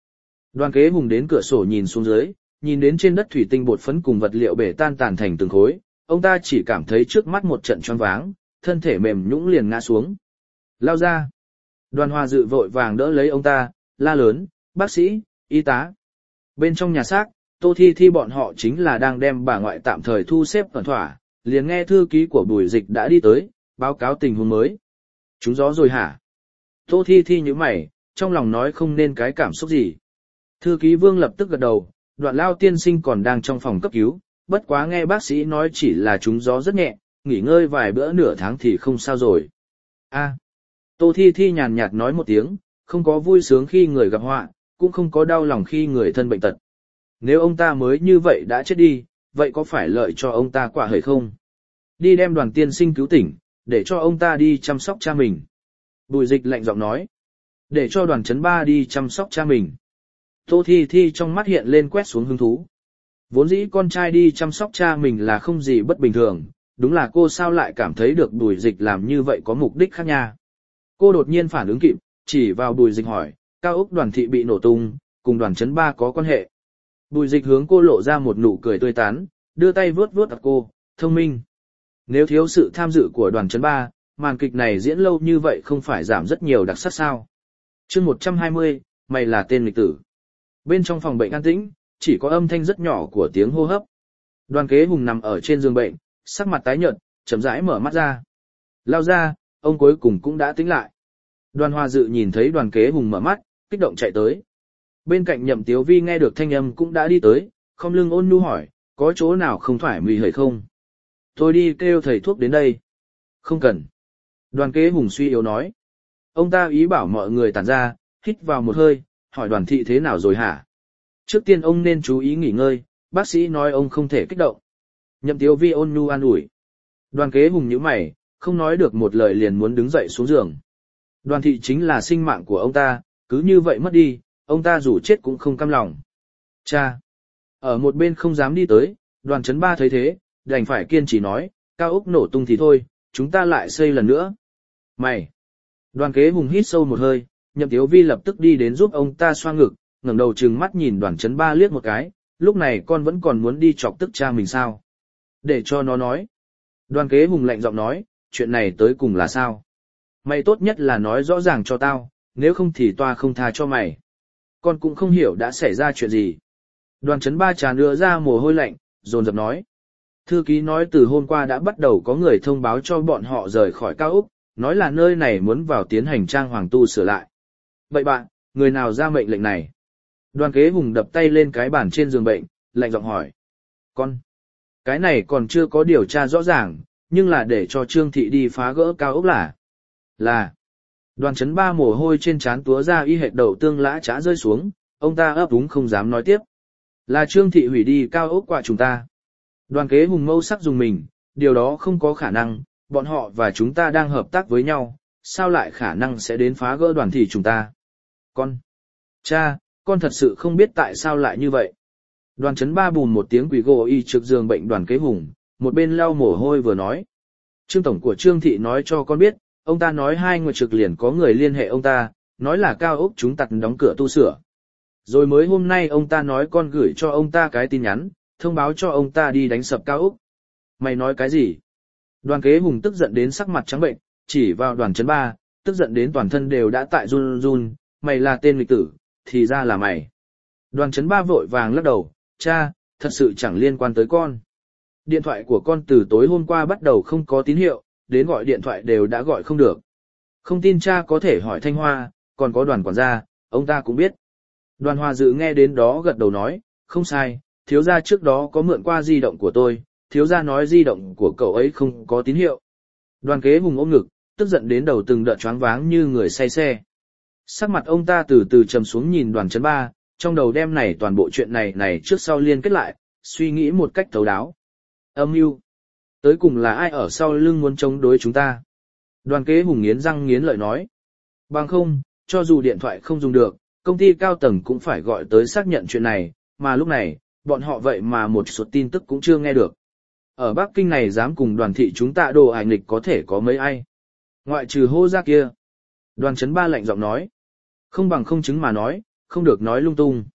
Đoàn Kế Hùng đến cửa sổ nhìn xuống dưới, nhìn đến trên đất thủy tinh bột phấn cùng vật liệu bể tan tàn thành từng khối, ông ta chỉ cảm thấy trước mắt một trận choáng váng, thân thể mềm nhũn liền ngã xuống. Lao ra. Đoàn Hòa Dự vội vàng đỡ lấy ông ta, la lớn, bác sĩ, y tá. Bên trong nhà xác, Tô Thi Thi bọn họ chính là đang đem bà ngoại tạm thời thu xếp ổn thỏa, liền nghe thư ký của Bùi Dịch đã đi tới, báo cáo tình huống mới. Trúng gió rồi hả? Tô Thi Thi nhíu mày, trong lòng nói không nên cái cảm xúc gì. Thư ký Vương lập tức gật đầu, Đoạn Lao tiên sinh còn đang trong phòng cấp cứu, bất quá nghe bác sĩ nói chỉ là trúng gió rất nhẹ, nghỉ ngơi vài bữa nửa tháng thì không sao rồi. A. Tô Thi Thi nhàn nhạt nói một tiếng, không có vui sướng khi người gặp họa, cũng không có đau lòng khi người thân bệnh tật. Nếu ông ta mới như vậy đã chết đi, vậy có phải lợi cho ông ta quả hời không? Đi đem Đoàn tiên sinh cứu tỉnh, để cho ông ta đi chăm sóc cha mình. Bùi Dịch lạnh giọng nói. Để cho Đoàn Chấn Ba đi chăm sóc cha mình. Tô Thi Thi trong mắt hiện lên quét xuống hứng thú. Vốn dĩ con trai đi chăm sóc cha mình là không gì bất bình thường, đúng là cô sao lại cảm thấy được Bùi Dịch làm như vậy có mục đích khác nha. Cô đột nhiên phản ứng kịp, chỉ vào Bùi Dịch hỏi, cao ốc Đoàn thị bị nổ tung, cùng Đoàn Chấn Ba có quan hệ. Bùi Dịch hướng cô lộ ra một nụ cười tươi tắn, đưa tay vuốt vuốt ạt cô, thông minh. Nếu thiếu sự tham dự của Đoàn Chấn Ba, màn kịch này diễn lâu như vậy không phải giảm rất nhiều đặc sắc sao. Chương một trăm hai mươi, mày là tên lịch tử. Bên trong phòng bệnh an tĩnh, chỉ có âm thanh rất nhỏ của tiếng hô hấp. Đoàn Kế Hùng nằm ở trên giường bệnh, sắc mặt tái nhợt, chậm rãi mở mắt ra. Lao ra, ông cuối cùng cũng đã tính lại. Đoàn Hòa Dự nhìn thấy Đoàn Kế Hùng mở mắt, kích động chạy tới. Bên cạnh Nhậm Tiếu Vi nghe được thanh âm cũng đã đi tới, không lưng ôn nhu hỏi, có chỗ nào không thoải mì hời không? Tôi đi kêu thầy thuốc đến đây. Không cần. Đoàn Kế Hùng suy yếu nói. Ông ta ý bảo mọi người tản ra, hít vào một hơi, hỏi Đoàn thị thế nào rồi hả? Trước tiên ông nên chú ý nghỉ ngơi, bác sĩ nói ông không thể kích động. Nhậm Tiếu Vi ôn nhu an ủi. Đoàn Kế Hùng nhíu mày, không nói được một lời liền muốn đứng dậy xuống giường. Đoàn thị chính là sinh mạng của ông ta, cứ như vậy mất đi, ông ta dù chết cũng không cam lòng. Cha! Ở một bên không dám đi tới, Đoàn Chấn Ba thấy thế, đành phải kiên trì nói, cao ốc nổ tung thì thôi, chúng ta lại xây lần nữa. Mày! Đoàn Kế Hùng hít sâu một hơi, Nhậm Tiếu Vi lập tức đi đến giúp ông ta xoa ngực, ngẩng đầu trừng mắt nhìn Đoàn Chấn Ba liếc một cái, lúc này con vẫn còn muốn đi chọc tức cha mình sao? Để cho nó nói. Đoàn Kế Hùng lạnh giọng nói, chuyện này tới cùng là sao? Mày tốt nhất là nói rõ ràng cho tao, nếu không thì toa không tha cho mày. Con cũng không hiểu đã xảy ra chuyện gì. Đoàn Chấn Ba tràn đưa ra mồ hôi lạnh, dồn dập nói. Thư ký nói từ hôm qua đã bắt đầu có người thông báo cho bọn họ rời khỏi cao ốc, nói là nơi này muốn vào tiến hành trang hoàng tu sửa lại. Vậy bạn, người nào ra mệnh lệnh này? Đoàn Kế Hùng đập tay lên cái bàn trên giường bệnh, lạnh giọng hỏi. Con. Cái này còn chưa có điều tra rõ ràng, nhưng là để cho Trương Thị đi phá gỡ cao ốc là. Là. Đoàn Chấn Ba mồ hôi trên trán túa ra y hệt đầu tương lã chả rơi xuống, ông ta ấp úng không dám nói tiếp. Là Trương Thị hủy đi cao ốc qua chúng ta. Đoàn Kế Hùng mâu sắc dùng mình, điều đó không có khả năng, bọn họ và chúng ta đang hợp tác với nhau, sao lại khả năng sẽ đến phá gỡ Đoàn thị chúng ta. Con. Cha, con thật sự không biết tại sao lại như vậy. Đoàn Chấn Ba bùn một tiếng quỳ gỗ y trực giường bệnh Đoàn Kế Hùng, một bên lau mồ hôi vừa nói. Trương Tổng của Trương Thị nói cho con biết, ông ta nói hai người trực liền có người liên hệ ông ta, nói là cao ốc chúng tặt đóng cửa tu sửa. Rồi mới hôm nay ông ta nói con gửi cho ông ta cái tin nhắn, thông báo cho ông ta đi đánh sập cao ốc. Mày nói cái gì? Đoàn Kế Hùng tức giận đến sắc mặt trắng bệnh, chỉ vào Đoàn Chấn Ba, tức giận đến toàn thân đều đã tại run run, mày là tên lịch tử, thì ra là mày. Đoàn Chấn Ba vội vàng lắc đầu, cha, thật sự chẳng liên quan tới con. Điện thoại của con từ tối hôm qua bắt đầu không có tín hiệu, đến gọi điện thoại đều đã gọi không được. Không tin cha có thể hỏi Thanh Hoa, còn có Đoàn quản gia, ông ta cũng biết. Đoàn Hòa Dự nghe đến đó gật đầu nói, không sai, thiếu gia trước đó có mượn qua di động của tôi, thiếu gia nói di động của cậu ấy không có tín hiệu. Đoàn Kế Hùng ôm ngực, tức giận đến đầu từng đợt choáng váng như người say xe. Sắc mặt ông ta từ từ trầm xuống nhìn Đoàn Chấn Ba, trong đầu đem này toàn bộ chuyện này này trước sau liên kết lại, suy nghĩ một cách thấu đáo. Âm mưu, tới cùng là ai ở sau lưng muốn chống đối chúng ta? Đoàn Kế Hùng nghiến răng nghiến lợi nói. Bằng không, cho dù điện thoại không dùng được, công ty cao tầng cũng phải gọi tới xác nhận chuyện này, mà lúc này, bọn họ vậy mà một số tin tức cũng chưa nghe được. Ở Bắc Kinh này dám cùng Đoàn thị chúng ta đồ ảnh nghịch có thể có mấy ai? Ngoại trừ hô ra kia. Đoàn Chấn Ba lạnh giọng nói. Không bằng không chứng mà nói, không được nói lung tung.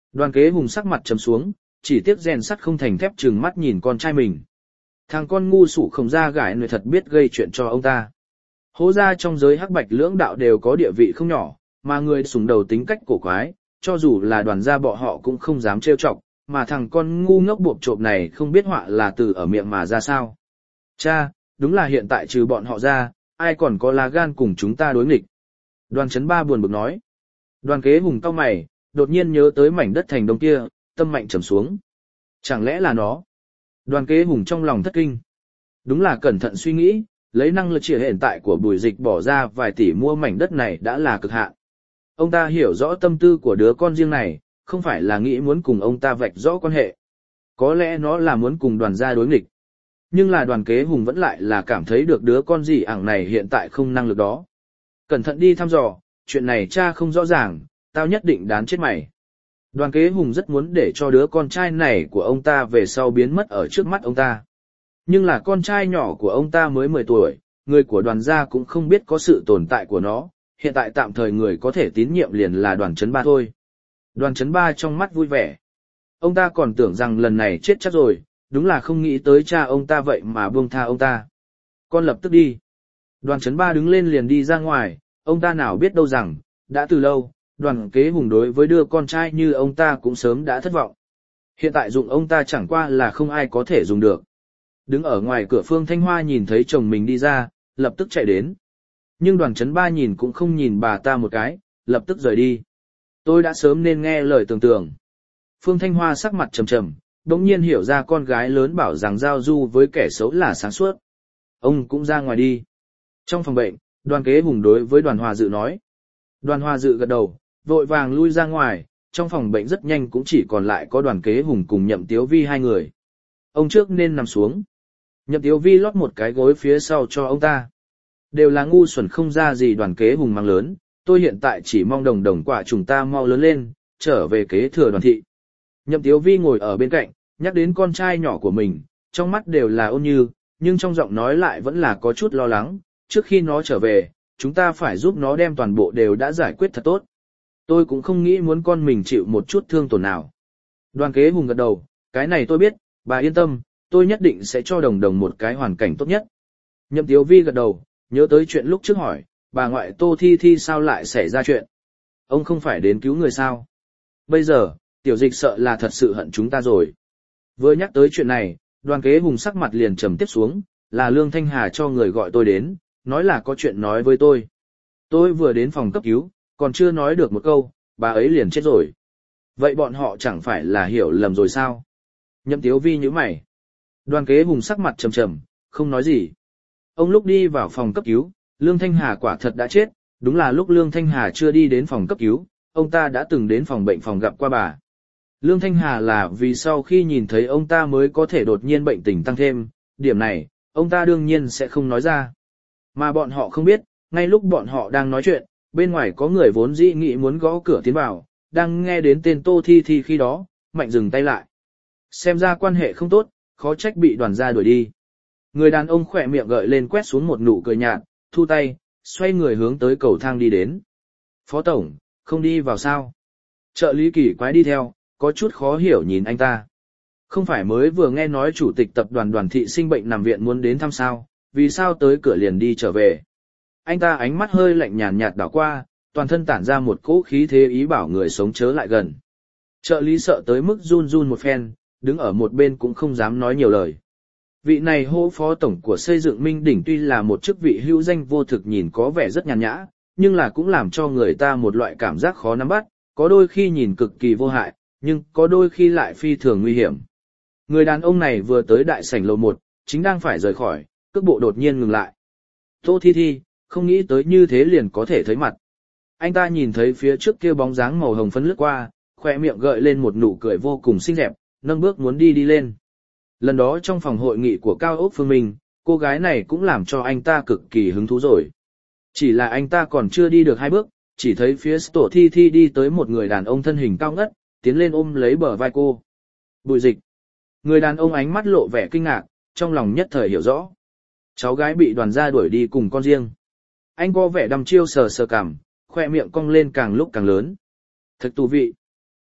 Đoàn Kế Hùng sắc mặt trầm xuống, chỉ tiếc rèn sắt không thành thép, trừng mắt nhìn con trai mình. Thằng con ngu sủ không ra gãi người thật biết gây chuyện cho ông ta. Hố ra trong giới hắc bạch lưỡng đạo đều có địa vị không nhỏ, mà người sùng đầu tính cách cổ quái, cho dù là đoàn gia bọn họ cũng không dám trêu chọc, mà thằng con ngu ngốc bộp chộp này không biết họa là từ ở miệng mà ra sao. Cha, đúng là hiện tại trừ bọn họ ra, ai còn có lá gan cùng chúng ta đối nghịch. Đoàn Chấn Ba buồn bực nói. Đoàn Kế Hùng cau mày, đột nhiên nhớ tới mảnh đất thành đông kia, tâm mạnh trầm xuống. Chẳng lẽ là nó? Đoàn Kế Hùng trong lòng thất kinh. Đúng là cẩn thận suy nghĩ, lấy năng lực hiện tại của Bùi Dịch bỏ ra vài tỷ mua mảnh đất này đã là cực hạn. Ông ta hiểu rõ tâm tư của đứa con riêng này, không phải là nghĩ muốn cùng ông ta vạch rõ quan hệ. Có lẽ nó là muốn cùng đoàn gia đối nghịch. Nhưng là Đoàn Kế Hùng vẫn lại là cảm thấy được đứa con gì ảng này hiện tại không năng lực đó. Cẩn thận đi thăm dò, chuyện này cha không rõ ràng, tao nhất định đán chết mày. Đoàn Kế Hùng rất muốn để cho đứa con trai này của ông ta về sau biến mất ở trước mắt ông ta. Nhưng là con trai nhỏ của ông ta mới mười tuổi, người của đoàn gia cũng không biết có sự tồn tại của nó, hiện tại tạm thời người có thể tín nhiệm liền là Đoàn Chấn Ba thôi. Đoàn Chấn Ba trong mắt vui vẻ. Ông ta còn tưởng rằng lần này chết chắc rồi, đúng là không nghĩ tới cha ông ta vậy mà buông tha ông ta. Con lập tức đi. Đoàn Chấn Ba đứng lên liền đi ra ngoài, ông ta nào biết đâu rằng, đã từ lâu, Đoàn Kế Hùng đối với đứa con trai như ông ta cũng sớm đã thất vọng. Hiện tại dụng ông ta chẳng qua là không ai có thể dùng được. Đứng ở ngoài cửa Phương Thanh Hoa nhìn thấy chồng mình đi ra, lập tức chạy đến. Nhưng Đoàn Chấn Ba nhìn cũng không nhìn bà ta một cái, lập tức rời đi. Tôi đã sớm nên nghe lời tưởng tượng. Phương Thanh Hoa sắc mặt trầm trầm, đống nhiên hiểu ra con gái lớn bảo rằng giao du với kẻ xấu là sáng suốt. Ông cũng ra ngoài đi. Trong phòng bệnh, Đoàn Kế Hùng đối với Đoàn Hòa Dự nói. Đoàn Hòa Dự gật đầu, vội vàng lui ra ngoài, trong phòng bệnh rất nhanh cũng chỉ còn lại có Đoàn Kế Hùng cùng Nhậm Tiếu Vi hai người. Ông trước nên nằm xuống. Nhậm Tiếu Vi lót một cái gối phía sau cho ông ta. Đều là ngu xuẩn không ra gì. Đoàn Kế Hùng mang lớn, tôi hiện tại chỉ mong đồng đồng quả chúng ta mau lớn lên, trở về kế thừa Đoàn thị. Nhậm Tiếu Vi ngồi ở bên cạnh, nhắc đến con trai nhỏ của mình, trong mắt đều là ôn như, nhưng trong giọng nói lại vẫn là có chút lo lắng, trước khi nó trở về, chúng ta phải giúp nó đem toàn bộ đều đã giải quyết thật tốt. Tôi cũng không nghĩ muốn con mình chịu một chút thương tổn nào. Đoàn Kế Hùng gật đầu, cái này tôi biết, bà yên tâm, tôi nhất định sẽ cho đồng đồng một cái hoàn cảnh tốt nhất. Nhậm Tiếu Vi gật đầu, nhớ tới chuyện lúc trước hỏi, bà ngoại Tô Thi Thi sao lại xảy ra chuyện. Ông không phải đến cứu người sao? Bây giờ, Tiểu Dịch sợ là thật sự hận chúng ta rồi. Vừa nhắc tới chuyện này, Đoàn Kế Hùng sắc mặt liền trầm tiếp xuống, là Lương Thanh Hà cho người gọi tôi đến, nói là có chuyện nói với tôi. Tôi vừa đến phòng cấp cứu, còn chưa nói được một câu, bà ấy liền chết rồi. Vậy bọn họ chẳng phải là hiểu lầm rồi sao? Nhậm Tiếu Vi nhíu mày. Đoàn Kế Hùng sắc mặt trầm trầm, không nói gì. Ông lúc đi vào phòng cấp cứu, Lương Thanh Hà quả thật đã chết, đúng là lúc Lương Thanh Hà chưa đi đến phòng cấp cứu, ông ta đã từng đến phòng bệnh phòng gặp qua bà. Lương Thanh Hà là vì sau khi nhìn thấy ông ta mới có thể đột nhiên bệnh tình tăng thêm, điểm này, ông ta đương nhiên sẽ không nói ra. Mà bọn họ không biết, ngay lúc bọn họ đang nói chuyện, bên ngoài có người vốn dĩ nghĩ muốn gõ cửa tiến vào, đang nghe đến tên Tô Thi Thi khi đó, mạnh dừng tay lại. Xem ra quan hệ không tốt, khó trách bị Đoàn gia đuổi đi. Người đàn ông khỏe miệng gợi lên quét xuống một nụ cười nhạt, thu tay, xoay người hướng tới cầu thang đi đến. Phó tổng, không đi vào sao? Trợ lý kỳ quái đi theo, có chút khó hiểu nhìn anh ta. Không phải mới vừa nghe nói chủ tịch tập đoàn Đoàn thị sinh bệnh nằm viện muốn đến thăm sao, vì sao tới cửa liền đi trở về? Anh ta ánh mắt hơi lạnh nhàn nhạt đảo qua, toàn thân tản ra một cỗ khí thế ý bảo người sống chớ lại gần. Trợ lý sợ tới mức run run một phen, đứng ở một bên cũng không dám nói nhiều lời. Vị này hô phó tổng của xây dựng Minh Đỉnh tuy là một chức vị hữu danh vô thực nhìn có vẻ rất nhàn nhã, nhưng là cũng làm cho người ta một loại cảm giác khó nắm bắt, có đôi khi nhìn cực kỳ vô hại, nhưng có đôi khi lại phi thường nguy hiểm. Người đàn ông này vừa tới đại sảnh lầu một, chính đang phải rời khỏi, cước bộ đột nhiên ngừng lại. Tô Thi Thi, không nghĩ tới như thế liền có thể thấy mặt. Anh ta nhìn thấy phía trước kia bóng dáng màu hồng phấn lướt qua, khỏe miệng gợi lên một nụ cười vô cùng xinh đẹp, nâng bước muốn đi đi lên. Lần đó trong phòng hội nghị của Cao Ốc Phương Minh, cô gái này cũng làm cho anh ta cực kỳ hứng thú rồi. Chỉ là anh ta còn chưa đi được hai bước, chỉ thấy phía Tổ Thi Thi đi tới một người đàn ông thân hình cao ngất, tiến lên ôm lấy bờ vai cô. Bùi Dịch. Người đàn ông ánh mắt lộ vẻ kinh ngạc, trong lòng nhất thời hiểu rõ. Cháu gái bị Đoàn gia đuổi đi cùng con riêng. Anh có vẻ đăm chiêu sờ sờ cằm, khoe miệng cong lên càng lúc càng lớn. Thật tù vị.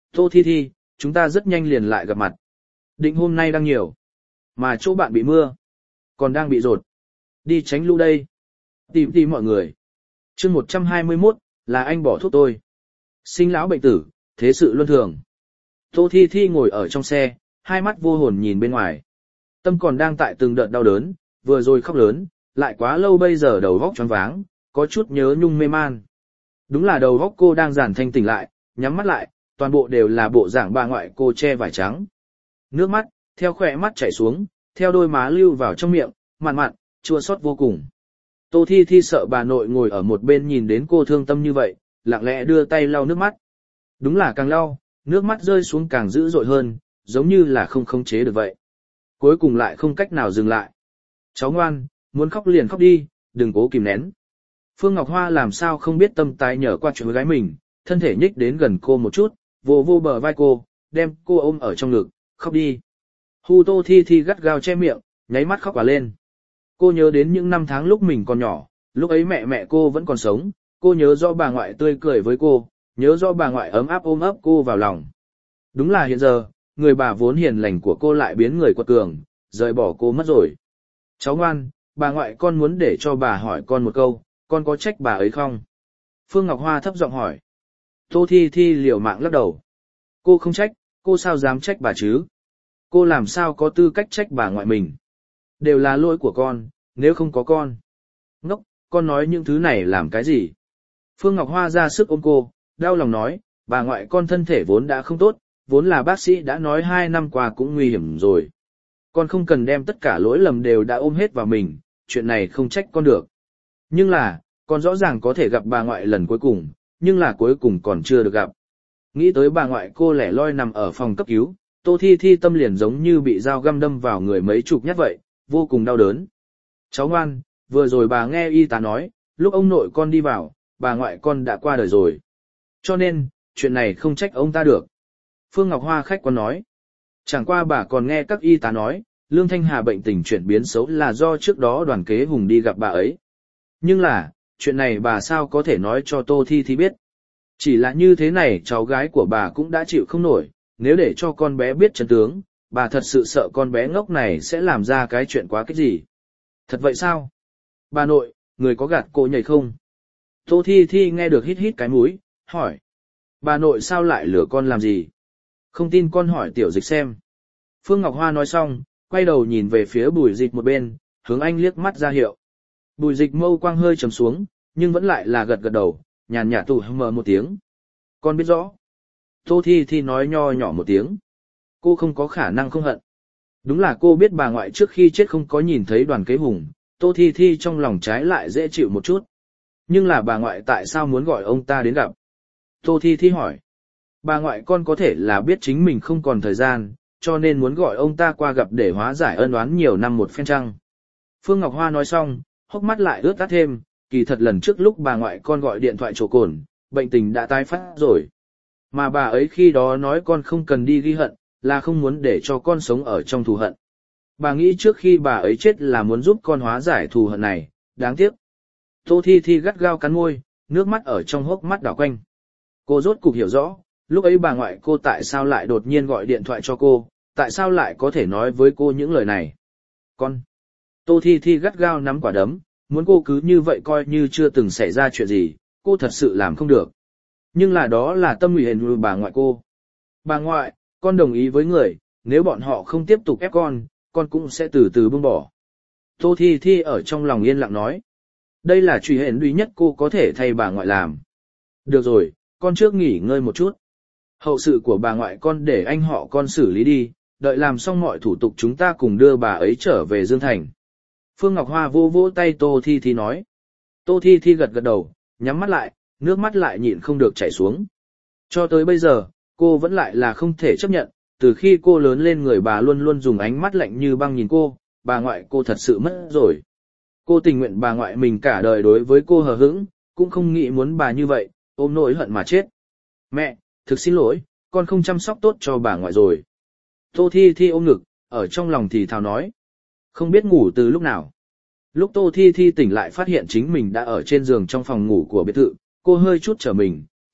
Tô Thi Thi, chúng ta rất nhanh liền lại gặp mặt. Định hôm nay đang nhiều. Mà chỗ bạn bị mưa. Còn đang bị rột. Đi tránh lũ đây. Tìm tìm mọi người. chương một trăm hai mươi mốt, là anh bỏ thuốc tôi. Sinh lão bệnh tử, thế sự luân thường. Tô Thi Thi ngồi ở trong xe, hai mắt vô hồn nhìn bên ngoài. Tâm còn đang tại từng đợt đau đớn, vừa rồi khóc lớn, lại quá lâu bây giờ đầu óc choáng váng, có chút nhớ nhung mê man. Đúng là đầu óc cô đang giản thanh tỉnh lại, nhắm mắt lại, toàn bộ đều là bộ dạng bà ngoại cô che vải trắng. Nước mắt, theo khỏe mắt chảy xuống, theo đôi má lưu vào trong miệng, mặn mặn, chua xót vô cùng. Tô Thi Thi sợ bà nội ngồi ở một bên nhìn đến cô thương tâm như vậy, lặng lẽ đưa tay lau nước mắt. Đúng là càng lau, nước mắt rơi xuống càng dữ dội hơn, giống như là không khống chế được vậy. Cuối cùng lại không cách nào dừng lại. Cháu ngoan, muốn khóc liền khóc đi, đừng cố kìm nén. Phương Ngọc Hoa làm sao không biết tâm tái nhở qua chuyện với gái mình, thân thể nhích đến gần cô một chút, vô vô bờ vai cô, đem cô ôm ở trong ngực, khóc đi. Hu Tô Thi Thi gắt gao che miệng, nháy mắt khóc quả lên. Cô nhớ đến những năm tháng lúc mình còn nhỏ, lúc ấy mẹ mẹ cô vẫn còn sống, cô nhớ rõ bà ngoại tươi cười với cô, nhớ rõ bà ngoại ấm áp ôm ấp cô vào lòng. Đúng là hiện giờ, người bà vốn hiền lành của cô lại biến người quật cường, rời bỏ cô mất rồi. Cháu ngoan, bà ngoại con muốn để cho bà hỏi con một câu, con có trách bà ấy không? Phương Ngọc Hoa thấp giọng hỏi. Tô Thi Thi liều mạng lắc đầu. Cô không trách, cô sao dám trách bà chứ? Cô làm sao có tư cách trách bà ngoại mình? Đều là lỗi của con, nếu không có con. Ngốc, con nói những thứ này làm cái gì? Phương Ngọc Hoa ra sức ôm cô, đau lòng nói, bà ngoại con thân thể vốn đã không tốt, vốn là bác sĩ đã nói hai năm qua cũng nguy hiểm rồi. Con không cần đem tất cả lỗi lầm đều đã ôm hết vào mình, chuyện này không trách con được. Nhưng là, con rõ ràng có thể gặp bà ngoại lần cuối cùng, nhưng là cuối cùng còn chưa được gặp. Nghĩ tới bà ngoại cô lẻ loi nằm ở phòng cấp cứu, Tô Thi Thi tâm liền giống như bị dao găm đâm vào người mấy chục nhát vậy, vô cùng đau đớn. Cháu ngoan, vừa rồi bà nghe y tá nói, lúc ông nội con đi vào, bà ngoại con đã qua đời rồi. Cho nên, chuyện này không trách ông ta được. Phương Ngọc Hoa khách quan nói. Chẳng qua bà còn nghe các y tá nói, Lương Thanh Hà bệnh tình chuyển biến xấu là do trước đó Đoàn Kế Hùng đi gặp bà ấy. Nhưng là, chuyện này bà sao có thể nói cho Tô Thi Thi biết. Chỉ là như thế này cháu gái của bà cũng đã chịu không nổi, nếu để cho con bé biết chân tướng, bà thật sự sợ con bé ngốc này sẽ làm ra cái chuyện quá cái gì. Thật vậy sao? Bà nội, người có gạt cô nhảy không? Tô Thi Thi nghe được hít hít cái mũi, hỏi. Bà nội sao lại lừa con làm gì? Không tin con hỏi Tiểu Dịch xem. Phương Ngọc Hoa nói xong, quay đầu nhìn về phía Bùi Dịch một bên, hướng anh liếc mắt ra hiệu. Bùi Dịch mâu quang hơi trầm xuống, nhưng vẫn lại là gật gật đầu, nhàn nhạt tủ mờ một tiếng. Con biết rõ. Tô Thi Thi nói nho nhỏ một tiếng. Cô không có khả năng không hận. Đúng là cô biết bà ngoại trước khi chết không có nhìn thấy Đoàn Kế Hùng, Tô Thi Thi trong lòng trái lại dễ chịu một chút. Nhưng là bà ngoại tại sao muốn gọi ông ta đến gặp? Tô Thi Thi hỏi. Bà ngoại con có thể là biết chính mình không còn thời gian, cho nên muốn gọi ông ta qua gặp để hóa giải ân oán nhiều năm một phen trăng. Phương Ngọc Hoa nói xong, hốc mắt lại ướt át thêm, kỳ thật lần trước lúc bà ngoại con gọi điện thoại trổ cồn, bệnh tình đã tái phát rồi. Mà bà ấy khi đó nói con không cần đi ghi hận, là không muốn để cho con sống ở trong thù hận. Bà nghĩ trước khi bà ấy chết là muốn giúp con hóa giải thù hận này, đáng tiếc. Tô Thi Thi gắt gao cắn môi, nước mắt ở trong hốc mắt đảo quanh. Cô rốt cục hiểu rõ, lúc ấy bà ngoại cô tại sao lại đột nhiên gọi điện thoại cho cô, tại sao lại có thể nói với cô những lời này. Con. Tô Thi Thi gắt gao nắm quả đấm, muốn cô cứ như vậy coi như chưa từng xảy ra chuyện gì, cô thật sự làm không được. Nhưng là đó là tâm ủy hèn bà ngoại cô. Bà ngoại, con đồng ý với người, nếu bọn họ không tiếp tục ép con, con cũng sẽ từ từ buông bỏ. Tô Thi Thi ở trong lòng yên lặng nói. Đây là truy hèn duy nhất cô có thể thay bà ngoại làm. Được rồi, con trước nghỉ ngơi một chút. Hậu sự của bà ngoại con để anh họ con xử lý đi, đợi làm xong mọi thủ tục chúng ta cùng đưa bà ấy trở về Dương Thành. Phương Ngọc Hoa vô vỗ tay Tô Thi Thi nói. Tô Thi Thi gật gật đầu, nhắm mắt lại, nước mắt lại nhịn không được chảy xuống. Cho tới bây giờ, cô vẫn lại là không thể chấp nhận, từ khi cô lớn lên người bà luôn luôn dùng ánh mắt lạnh như băng nhìn cô, bà ngoại cô thật sự mất rồi. Cô tình nguyện bà ngoại mình cả đời đối với cô hờ hững, cũng không nghĩ muốn bà như vậy, ôm nỗi hận mà chết. Mẹ, thực xin lỗi, con không chăm sóc tốt cho bà ngoại rồi. Tô Thi Thi ôm ngực, ở trong lòng thì thào nói. Không biết ngủ từ lúc nào. Lúc Tô Thi Thi tỉnh lại phát hiện chính mình đã ở trên giường trong phòng ngủ của biệt thự, cô hơi chút trở mình,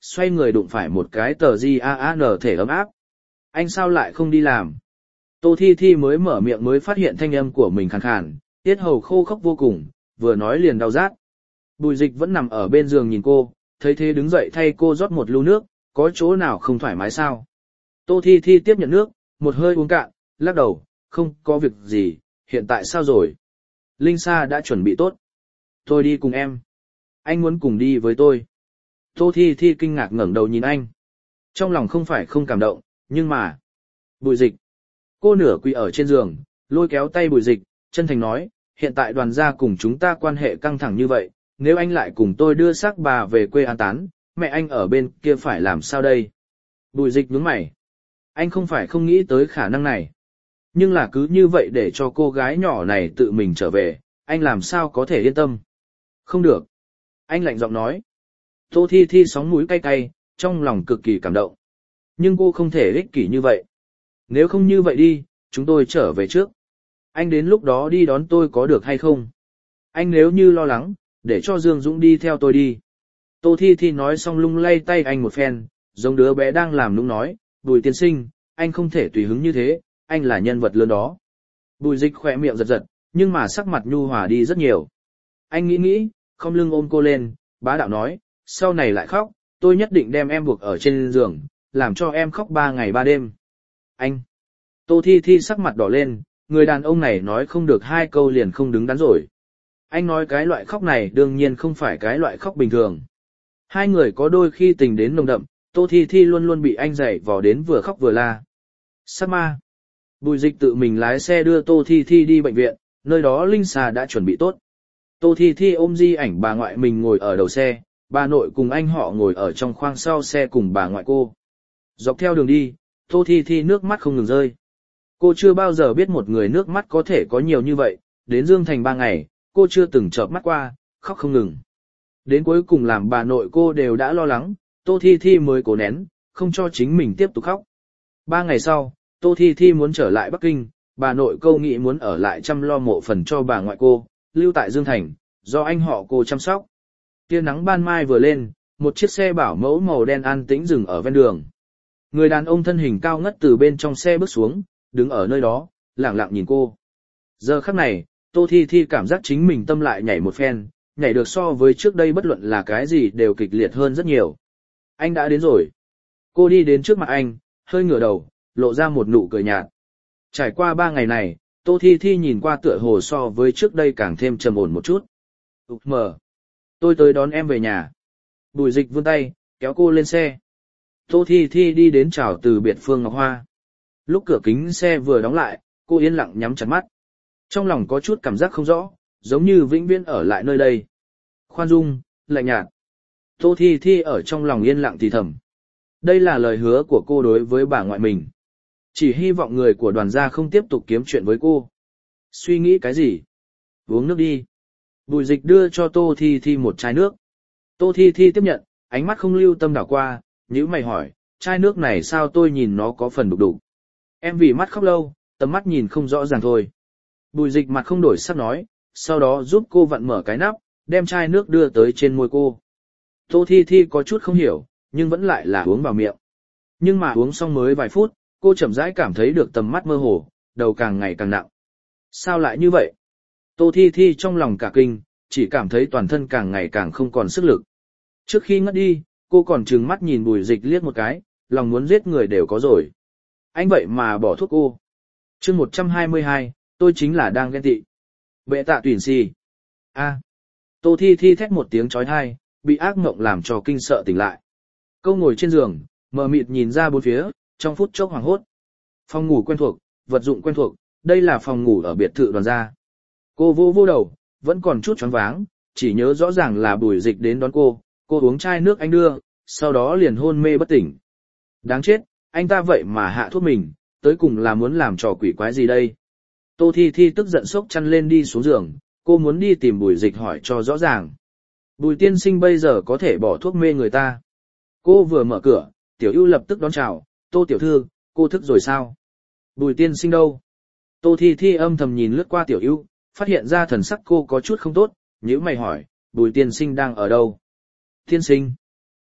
xoay người đụng phải một cái tờ gi a a en thể ấm áp. Anh sao lại không đi làm? Tô Thi Thi mới mở miệng mới phát hiện thanh âm của mình khàn khàn, tiết hầu khô khốc vô cùng, vừa nói liền đau rát. Bùi Dịch vẫn nằm ở bên giường nhìn cô, thấy thế đứng dậy thay cô rót một lu nước, có chỗ nào không thoải mái sao? Tô Thi Thi tiếp nhận nước, một hơi uống cạn, lắc đầu, không có việc gì, hiện tại sao rồi? Linh Sa đã chuẩn bị tốt. Tôi đi cùng em. Anh muốn cùng đi với tôi. Tô Thi Thi kinh ngạc ngẩng đầu nhìn anh. Trong lòng không phải không cảm động, nhưng mà... Bùi Dịch. Cô nửa quỳ ở trên giường, lôi kéo tay Bùi Dịch, chân thành nói, hiện tại đoàn gia cùng chúng ta quan hệ căng thẳng như vậy, nếu anh lại cùng tôi đưa xác bà về quê an táng, mẹ anh ở bên kia phải làm sao đây? Bùi Dịch nhướng mày. Anh không phải không nghĩ tới khả năng này. Nhưng là cứ như vậy để cho cô gái nhỏ này tự mình trở về, anh làm sao có thể yên tâm? Không được. Anh lạnh giọng nói. Tô Thi Thi sóng mũi cay cay, trong lòng cực kỳ cảm động. Nhưng cô không thể ích kỷ như vậy. Nếu không như vậy đi, chúng tôi trở về trước. Anh đến lúc đó đi đón tôi có được hay không? Anh nếu như lo lắng, để cho Dương Dũng đi theo tôi đi. Tô Thi Thi nói xong lung lay tay anh một phen, giống đứa bé đang làm nũng nói, Bùi tiên sinh, anh không thể tùy hứng như thế, anh là nhân vật lớn đó. Bùi Dịch khỏe miệng giật giật, nhưng mà sắc mặt nhu hòa đi rất nhiều. Anh nghĩ nghĩ, không lưng ôm cô lên, bá đạo nói, sau này lại khóc, tôi nhất định đem em buộc ở trên giường, làm cho em khóc ba ngày ba đêm. Anh! Tô Thi Thi sắc mặt đỏ lên, người đàn ông này nói không được hai câu liền không đứng đắn rồi. Anh nói cái loại khóc này đương nhiên không phải cái loại khóc bình thường. Hai người có đôi khi tình đến nồng đậm, Tô Thi Thi luôn luôn bị anh dạy vò đến vừa khóc vừa la. Sát ma! Bùi Dịch tự mình lái xe đưa Tô Thi Thi đi bệnh viện, nơi đó Linh Sa đã chuẩn bị tốt. Tô Thi Thi ôm di ảnh bà ngoại mình ngồi ở đầu xe, bà nội cùng anh họ ngồi ở trong khoang sau xe cùng bà ngoại cô. Dọc theo đường đi, Tô Thi Thi nước mắt không ngừng rơi. Cô chưa bao giờ biết một người nước mắt có thể có nhiều như vậy, đến Dương Thành ba ngày, cô chưa từng chợp mắt qua, khóc không ngừng. Đến cuối cùng làm bà nội cô đều đã lo lắng, Tô Thi Thi mới cố nén, không cho chính mình tiếp tục khóc. Ba ngày sau, Tô Thi Thi muốn trở lại Bắc Kinh, bà nội cô nghĩ muốn ở lại chăm lo mộ phần cho bà ngoại cô, lưu tại Dương Thành, do anh họ cô chăm sóc. Tia nắng ban mai vừa lên, một chiếc xe bảo mẫu màu đen an tĩnh dừng ở ven đường. Người đàn ông thân hình cao ngất từ bên trong xe bước xuống, đứng ở nơi đó, lẳng lặng nhìn cô. Giờ khắc này, Tô Thi Thi cảm giác chính mình tâm lại nhảy một phen, nhảy được so với trước đây bất luận là cái gì đều kịch liệt hơn rất nhiều. Anh đã đến rồi. Cô đi đến trước mặt anh, hơi ngửa đầu, lộ ra một nụ cười nhạt. Trải qua ba ngày này, Tô Thi Thi nhìn qua tựa hồ so với trước đây càng thêm trầm ổn một chút. Úc mờ. Tôi tới đón em về nhà. Bùi Dịch vươn tay, kéo cô lên xe. Tô Thi Thi đi đến chào từ biệt Phương Ngọc Hoa. Lúc cửa kính xe vừa đóng lại, cô yên lặng nhắm chặt mắt. Trong lòng có chút cảm giác không rõ, giống như vĩnh viễn ở lại nơi đây. Khoan dung, lạnh nhạt. Tô Thi Thi ở trong lòng yên lặng thì thầm. Đây là lời hứa của cô đối với bà ngoại mình. Chỉ hy vọng người của đoàn gia không tiếp tục kiếm chuyện với cô. Suy nghĩ cái gì? Uống nước đi. Bùi Dịch đưa cho Tô Thi Thi một chai nước. Tô Thi Thi tiếp nhận, ánh mắt không lưu tâm đảo qua, nhíu mày hỏi, chai nước này sao tôi nhìn nó có phần đục đục. Em vì mắt khóc lâu, tầm mắt nhìn không rõ ràng thôi. Bùi Dịch mặt không đổi sắc nói, sau đó giúp cô vặn mở cái nắp, đem chai nước đưa tới trên môi cô. Tô Thi Thi có chút không hiểu, nhưng vẫn lại là uống vào miệng. Nhưng mà uống xong mới vài phút, cô chậm rãi cảm thấy được tầm mắt mơ hồ, đầu càng ngày càng nặng. Sao lại như vậy? Tô Thi Thi trong lòng cả kinh, chỉ cảm thấy toàn thân càng ngày càng không còn sức lực. Trước khi ngất đi, cô còn trừng mắt nhìn Bùi Dịch liếc một cái, lòng muốn giết người đều có rồi. Anh vậy mà bỏ thuốc cô. Chương một trăm hai mươi hai, tôi chính là đang ghen tị. Bệ tạ tuyển si. A. Tô Thi Thi thét một tiếng chói tai, bị ác mộng làm cho kinh sợ tỉnh lại. Cô ngồi trên giường, mờ mịt nhìn ra bốn phía, trong phút chốc hoảng hốt. Phòng ngủ quen thuộc, vật dụng quen thuộc, đây là phòng ngủ ở biệt thự đoàn gia. Cô vô vô đầu, vẫn còn chút choáng váng, chỉ nhớ rõ ràng là Bùi Dịch đến đón cô, cô uống chai nước anh đưa, sau đó liền hôn mê bất tỉnh. Đáng chết, anh ta vậy mà hạ thuốc mình, tới cùng là muốn làm trò quỷ quái gì đây? Tô Thi Thi tức giận sốc chăn lên đi xuống giường, cô muốn đi tìm Bùi Dịch hỏi cho rõ ràng. Bùi tiên sinh bây giờ có thể bỏ thuốc mê người ta. Cô vừa mở cửa, Tiểu Ưu lập tức đón chào, Tô tiểu thư, cô thức rồi sao? Bùi tiên sinh đâu? Tô Thi Thi âm thầm nhìn lướt qua Tiểu Ưu, phát hiện ra thần sắc cô có chút không tốt, nhíu mày hỏi, Bùi tiên sinh đang ở đâu? Tiên sinh?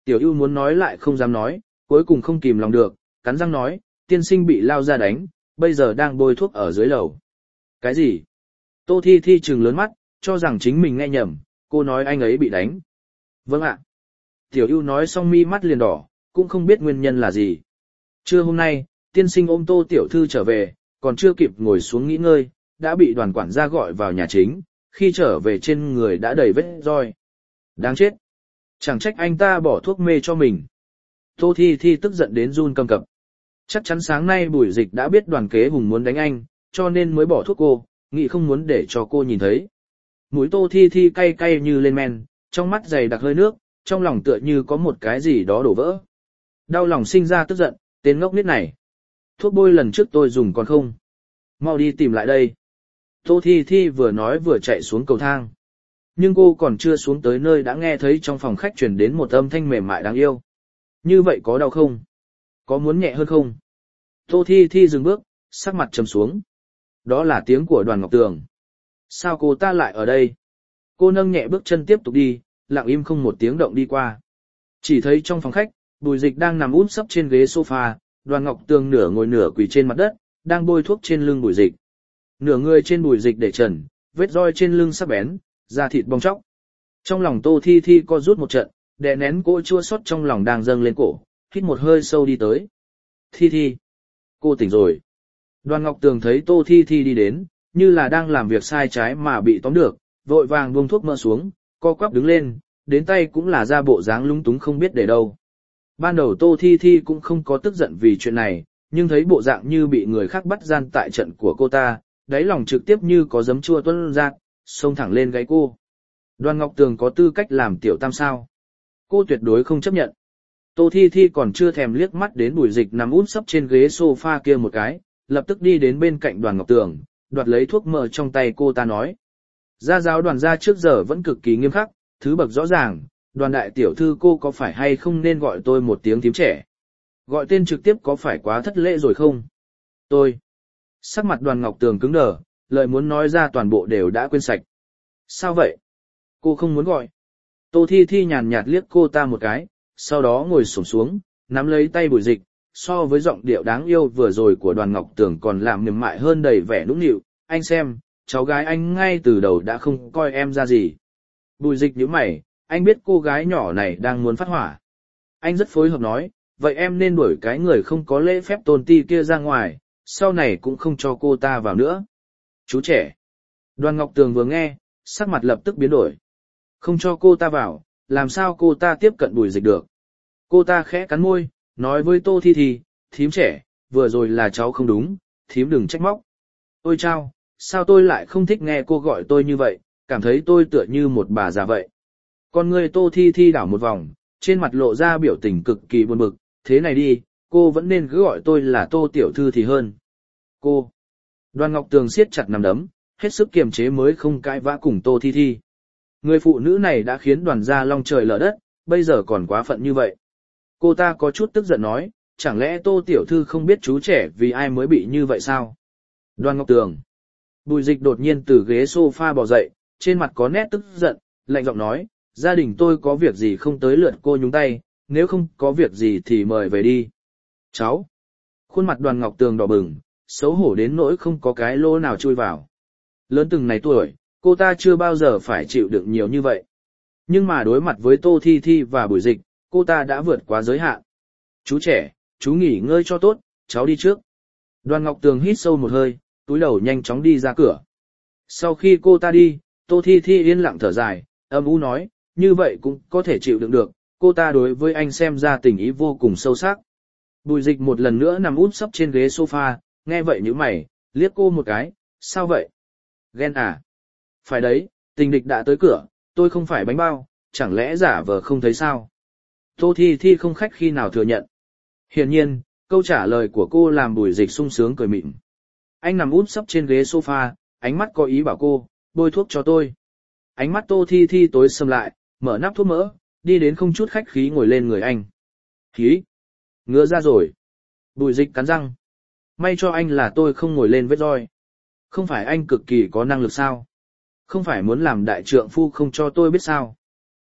Tiểu ưu muốn nói lại không dám nói, cuối cùng không kìm lòng được, cắn răng nói, tiên sinh bị lao ra đánh, bây giờ đang bôi thuốc ở dưới lầu. Cái gì? Tô Thi Thi trừng lớn mắt, cho rằng chính mình nghe nhầm, cô nói anh ấy bị đánh. Vâng ạ. Tiểu ưu nói xong mi mắt liền đỏ, cũng không biết nguyên nhân là gì. Trưa hôm nay, tiên sinh ôm Tô Tiểu Thư trở về, còn chưa kịp ngồi xuống nghỉ ngơi, đã bị đoàn quản gia gọi vào nhà chính, khi trở về trên người đã đầy vết roi. Đáng chết. Chẳng trách anh ta bỏ thuốc mê cho mình. Tô Thi Thi tức giận đến run cầm cập. Chắc chắn sáng nay Bùi Dịch đã biết đoàn kế hùng muốn đánh anh, cho nên mới bỏ thuốc cô, nghĩ không muốn để cho cô nhìn thấy. Mũi Tô Thi Thi cay cay như lên men, trong mắt dày đặc hơi nước, trong lòng tựa như có một cái gì đó đổ vỡ. Đau lòng sinh ra tức giận, tên ngốc nít này. Thuốc bôi lần trước tôi dùng còn không? Mau đi tìm lại đây. Tô Thi Thi vừa nói vừa chạy xuống cầu thang. Nhưng cô còn chưa xuống tới nơi đã nghe thấy trong phòng khách truyền đến một âm thanh mềm mại đáng yêu. Như vậy có đau không? Có muốn nhẹ hơn không? Tô Thi Thi dừng bước, sắc mặt trầm xuống. Đó là tiếng của Đoàn Ngọc Tường. Sao cô ta lại ở đây? Cô nâng nhẹ bước chân tiếp tục đi, lặng im không một tiếng động đi qua. Chỉ thấy trong phòng khách, Bùi Dịch đang nằm úp sấp trên ghế sofa, Đoàn Ngọc Tường nửa ngồi nửa quỳ trên mặt đất, đang bôi thuốc trên lưng Bùi Dịch. Nửa người trên Bùi Dịch để trần, vết roi trên lưng sắc bén, da thịt bong tróc. Trong lòng Tô Thi Thi co rút một trận, đè nén cỗ chua xót trong lòng đang dâng lên cổ, hít một hơi sâu đi tới. Thi Thi, cô tỉnh rồi. Đoàn Ngọc Tường thấy Tô Thi Thi đi đến, như là đang làm việc sai trái mà bị tóm được, vội vàng buông thuốc mỡ xuống, co quắp đứng lên, đến tay cũng là ra bộ dáng lúng túng không biết để đâu. Ban đầu Tô Thi Thi cũng không có tức giận vì chuyện này, nhưng thấy bộ dạng như bị người khác bắt gian tại trận của cô ta, đáy lòng trực tiếp như có giấm chua tuôn ra, xông thẳng lên gáy cô. Đoàn Ngọc Tường có tư cách làm tiểu tam sao? Cô tuyệt đối không chấp nhận. Tô Thi Thi còn chưa thèm liếc mắt đến Bùi Dịch nằm úp sấp trên ghế sofa kia một cái, lập tức đi đến bên cạnh Đoàn Ngọc Tường, đoạt lấy thuốc mỡ trong tay cô ta nói. Gia giáo Đoàn gia trước giờ vẫn cực kỳ nghiêm khắc, thứ bậc rõ ràng, Đoàn đại tiểu thư cô có phải hay không nên gọi tôi một tiếng thím trẻ? Gọi tên trực tiếp có phải quá thất lễ rồi không? Tôi. Sắc mặt Đoàn Ngọc Tường cứng đờ, lời muốn nói ra toàn bộ đều đã quên sạch. Sao vậy? Cô không muốn gọi. Tô Thi Thi nhàn nhạt liếc cô ta một cái, sau đó ngồi xổm xuống, nắm lấy tay Bùi Dịch, so với giọng điệu đáng yêu vừa rồi của Đoàn Ngọc Tường còn làm mềm mại hơn đầy vẻ nũng nịu. Anh xem, cháu gái anh ngay từ đầu đã không coi em ra gì. Bùi Dịch nhíu mày, anh biết cô gái nhỏ này đang muốn phát hỏa. Anh rất phối hợp nói, vậy em nên đuổi cái người không có lễ phép tôn ti kia ra ngoài, sau này cũng không cho cô ta vào nữa. Chú trẻ. Đoàn Ngọc Tường vừa nghe, sắc mặt lập tức biến đổi. Không cho cô ta vào, làm sao cô ta tiếp cận Bùi Dịch được. Cô ta khẽ cắn môi, nói với Tô Thi Thi, thím trẻ, vừa rồi là cháu không đúng, thím đừng trách móc. Ôi chao, sao tôi lại không thích nghe cô gọi tôi như vậy, cảm thấy tôi tựa như một bà già vậy. Con người Tô Thi Thi đảo một vòng, trên mặt lộ ra biểu tình cực kỳ buồn bực, thế này đi, cô vẫn nên cứ gọi tôi là Tô Tiểu Thư thì hơn. Cô. Đoàn Ngọc Tường siết chặt nắm đấm, hết sức kiềm chế mới không cãi vã cùng Tô Thi Thi. Người phụ nữ này đã khiến Đoàn gia long trời lở đất, bây giờ còn quá phận như vậy. Cô ta có chút tức giận nói, chẳng lẽ Tô Tiểu Thư không biết chú trẻ vì ai mới bị như vậy sao? Đoàn Ngọc Tường. Bùi Dịch đột nhiên từ ghế sofa bò dậy, trên mặt có nét tức giận, lạnh giọng nói, gia đình tôi có việc gì không tới lượt cô nhúng tay, nếu không có việc gì thì mời về đi. Cháu. Khuôn mặt Đoàn Ngọc Tường đỏ bừng, xấu hổ đến nỗi không có cái lỗ nào chui vào. Lớn từng này tuổi, cô ta chưa bao giờ phải chịu đựng nhiều như vậy. Nhưng mà đối mặt với Tô Thi Thi và Bùi Dịch, cô ta đã vượt quá giới hạn. Chú trẻ, chú nghỉ ngơi cho tốt, cháu đi trước. Đoàn Ngọc Tường hít sâu một hơi, túi đầu nhanh chóng đi ra cửa. Sau khi cô ta đi, Tô Thi Thi yên lặng thở dài, âm u nói, như vậy cũng có thể chịu đựng được, cô ta đối với anh xem ra tình ý vô cùng sâu sắc. Bùi Dịch một lần nữa nằm úp sấp trên ghế sofa, nghe vậy nhíu mày, liếc cô một cái, sao vậy? Ghen à? Phải đấy, tình địch đã tới cửa, tôi không phải bánh bao, chẳng lẽ giả vờ không thấy sao? Tô Thi Thi không khách khi nào thừa nhận. Hiển nhiên, câu trả lời của cô làm Bùi Dịch sung sướng cười mịn. Anh nằm úp sấp trên ghế sofa, ánh mắt có ý bảo cô, bôi thuốc cho tôi. Ánh mắt Tô Thi Thi tối sầm lại, mở nắp thuốc mỡ, đi đến không chút khách khí ngồi lên người anh. Khí! Ngứa ra rồi. Bùi Dịch cắn răng. May cho anh là tôi không ngồi lên vết roi. Không phải anh cực kỳ có năng lực sao? Không phải muốn làm đại trượng phu không cho tôi biết sao?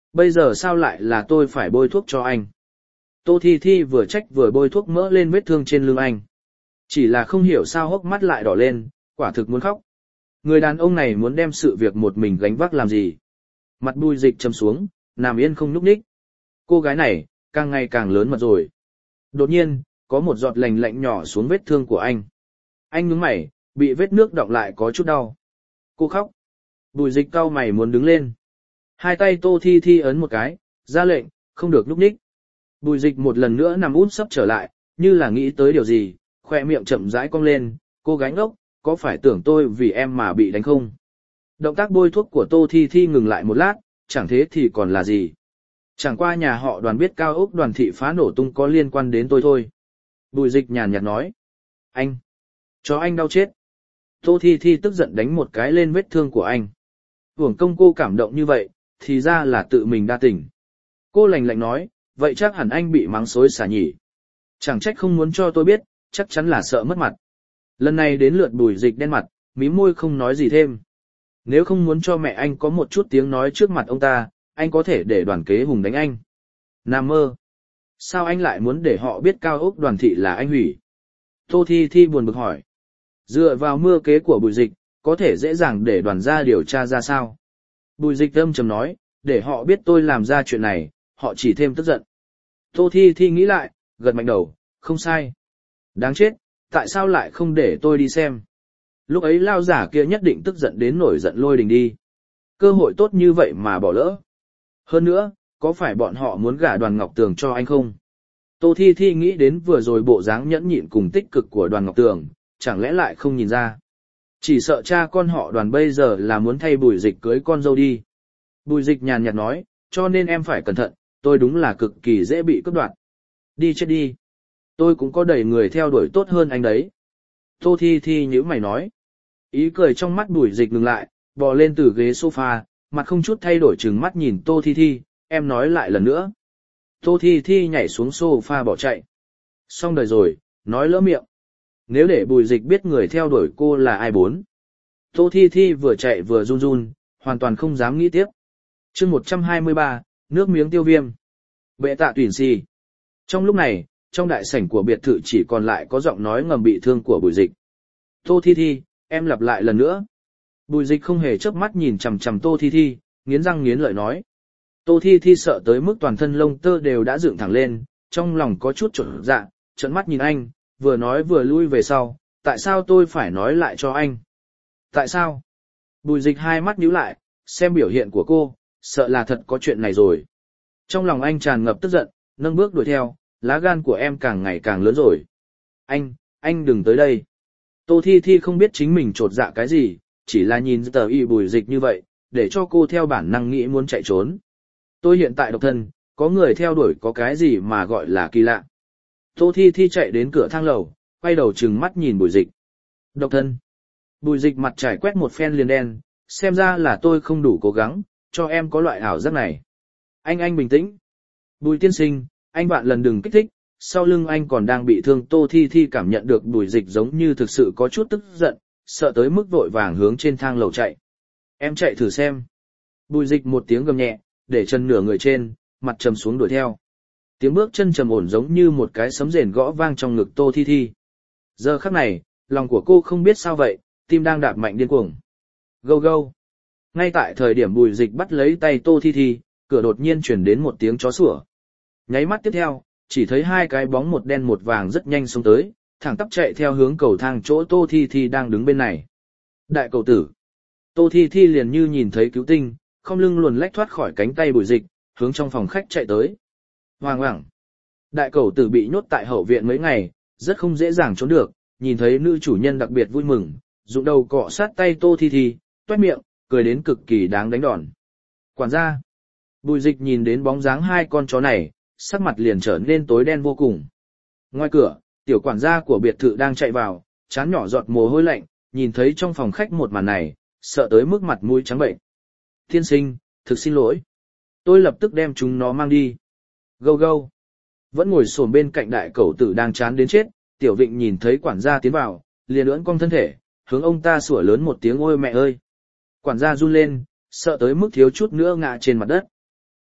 Bây giờ sao lại là tôi phải bôi thuốc cho anh? Tô Thi Thi vừa trách vừa bôi thuốc mỡ lên vết thương trên lưng anh. Chỉ là không hiểu sao hốc mắt lại đỏ lên, quả thực muốn khóc. Người đàn ông này muốn đem sự việc một mình gánh vác làm gì? Mặt Bùi Dịch trầm xuống, nằm yên không nhúc nhích. Cô gái này, càng ngày càng lớn mật rồi. Đột nhiên, có một giọt lành lạnh nhỏ xuống vết thương của anh. Anh nhướng mày, bị vết nước đọng lại có chút đau. Cô khóc. Bùi Dịch cau mày muốn đứng lên. Hai tay Tô Thi Thi ấn một cái, ra lệnh, không được nhúc nhích. Bùi Dịch một lần nữa nằm úp sấp trở lại, như là nghĩ tới điều gì, khoe miệng chậm rãi cong lên, cô gái ngốc, có phải tưởng tôi vì em mà bị đánh không? Động tác bôi thuốc của Tô Thi Thi ngừng lại một lát, chẳng thế thì còn là gì? Chẳng qua nhà họ Đoàn biết cao ốc Đoàn thị phá nổ tung có liên quan đến tôi thôi. Bùi Dịch nhàn nhạt nói. Anh! Cho anh đau chết. Tô Thi Thi tức giận đánh một cái lên vết thương của anh. Hưởng công cô cảm động như vậy, thì ra là tự mình đa tình. Cô lạnh lạnh nói, vậy chắc hẳn anh bị mắng xối xả nhỉ. Chẳng trách không muốn cho tôi biết, chắc chắn là sợ mất mặt. Lần này đến lượt Bùi Dịch đen mặt, mím môi không nói gì thêm. Nếu không muốn cho mẹ anh có một chút tiếng nói trước mặt ông ta, anh có thể để Đoàn Kế Hùng đánh anh. Nam mơ. Sao anh lại muốn để họ biết cao ốc Đoàn thị là anh hủy? Tô Thi Thi buồn bực hỏi. Dựa vào mưa kế của Bùi Dịch, có thể dễ dàng để Đoàn gia điều tra ra sao? Bùi Dịch âm trầm nói, để họ biết tôi làm ra chuyện này, họ chỉ thêm tức giận. Tô Thi Thi nghĩ lại, gật mạnh đầu, không sai. Đáng chết, tại sao lại không để tôi đi xem? Lúc ấy lao giả kia nhất định tức giận đến nổi giận lôi đình đi. Cơ hội tốt như vậy mà bỏ lỡ. Hơn nữa, có phải bọn họ muốn gả Đoàn Ngọc Tường cho anh không? Tô Thi Thi nghĩ đến vừa rồi bộ dáng nhẫn nhịn cùng tích cực của Đoàn Ngọc Tường, chẳng lẽ lại không nhìn ra. Chỉ sợ cha con họ Đoàn bây giờ là muốn thay Bùi Dịch cưới con dâu đi. Bùi Dịch nhàn nhạt nói, cho nên em phải cẩn thận, tôi đúng là cực kỳ dễ bị cướp đoạt. Đi chết đi. Tôi cũng có đầy người theo đuổi tốt hơn anh đấy. Tô Thi Thi nhíu mày nói. Ý cười trong mắt Bùi Dịch ngừng lại, bò lên từ ghế sofa, mặt không chút thay đổi trừng mắt nhìn Tô Thi Thi, em nói lại lần nữa. Tô Thi Thi nhảy xuống sofa bỏ chạy. Xong đời rồi, nói lỡ miệng. Nếu để Bùi Dịch biết người theo đuổi cô là ai bốn. Tô Thi Thi vừa chạy vừa run run, hoàn toàn không dám nghĩ tiếp. Chương một trăm hai mươi ba, nước miếng tiêu viêm. Bệ tạ tuyển si. Trong lúc này, trong đại sảnh của biệt thự chỉ còn lại có giọng nói ngầm bị thương của Bùi Dịch. Tô Thi Thi, em lặp lại lần nữa. Bùi Dịch không hề chớp mắt nhìn chằm chằm Tô Thi Thi, nghiến răng nghiến lợi nói. Tô Thi Thi sợ tới mức toàn thân lông tơ đều đã dựng thẳng lên, trong lòng có chút chột dạ, trợn mắt nhìn anh, vừa nói vừa lui về sau, tại sao tôi phải nói lại cho anh? Tại sao? Bùi Dịch hai mắt nhíu lại, xem biểu hiện của cô, sợ là thật có chuyện này rồi. Trong lòng anh tràn ngập tức giận, nâng bước đuổi theo, lá gan của em càng ngày càng lớn rồi. Anh, anh đừng tới đây. Tô Thi Thi không biết chính mình trột dạ cái gì, chỉ là nhìn tờ y Bùi Dịch như vậy, để cho cô theo bản năng nghĩ muốn chạy trốn. Tôi hiện tại độc thân, có người theo đuổi có cái gì mà gọi là kỳ lạ. Tô Thi Thi chạy đến cửa thang lầu, quay đầu trừng mắt nhìn Bùi Dịch. Độc thân. Bùi Dịch mặt trải quét một phen liền đen, xem ra là tôi không đủ cố gắng, cho em có loại ảo giác này. Anh anh bình tĩnh. Bùi tiên sinh, anh bạn lần đừng kích thích, sau lưng anh còn đang bị thương. Tô Thi Thi cảm nhận được Bùi Dịch giống như thực sự có chút tức giận, sợ tới mức vội vàng hướng trên thang lầu chạy. Em chạy thử xem. Bùi Dịch một tiếng gầm nhẹ, để chân nửa người trên, mặt trầm xuống đuổi theo. Tiếng bước chân trầm ổn giống như một cái sấm rền gõ vang trong ngực Tô Thi Thi. Giờ khắc này, lòng của cô không biết sao vậy, tim đang đạp mạnh điên cuồng. Gâu gâu. Ngay tại thời điểm Bùi Dịch bắt lấy tay Tô Thi Thi, cửa đột nhiên truyền đến một tiếng chó sủa. Nháy mắt tiếp theo, chỉ thấy hai cái bóng một đen một vàng rất nhanh xông tới, thẳng tắp chạy theo hướng cầu thang chỗ Tô Thi Thi đang đứng bên này. Đại cầu tử. Tô Thi Thi liền như nhìn thấy cứu tinh, không lưng luồn lách thoát khỏi cánh tay Bùi Dịch, hướng trong phòng khách chạy tới. Hoàng hoàng. Đại cầu tử bị nhốt tại hậu viện mấy ngày, rất không dễ dàng trốn được, nhìn thấy nữ chủ nhân đặc biệt vui mừng, dụng đầu cọ sát tay Tô Thi Thi, toét miệng, cười đến cực kỳ đáng đánh đòn. Quản gia. Bùi Dịch nhìn đến bóng dáng hai con chó này, sắc mặt liền trở nên tối đen vô cùng. Ngoài cửa, tiểu quản gia của biệt thự đang chạy vào, trán nhỏ giọt mồ hôi lạnh, nhìn thấy trong phòng khách một màn này, sợ tới mức mặt mũi trắng bệnh. Tiên sinh, thực xin lỗi. Tôi lập tức đem chúng nó mang đi. Gâu gâu. Vẫn ngồi xổm bên cạnh đại cẩu tử đang chán đến chết, Tiểu Vịnh nhìn thấy quản gia tiến vào, liền ưỡn cong thân thể, hướng ông ta sủa lớn một tiếng ôi mẹ ơi. Quản gia run lên, sợ tới mức thiếu chút nữa ngã trên mặt đất.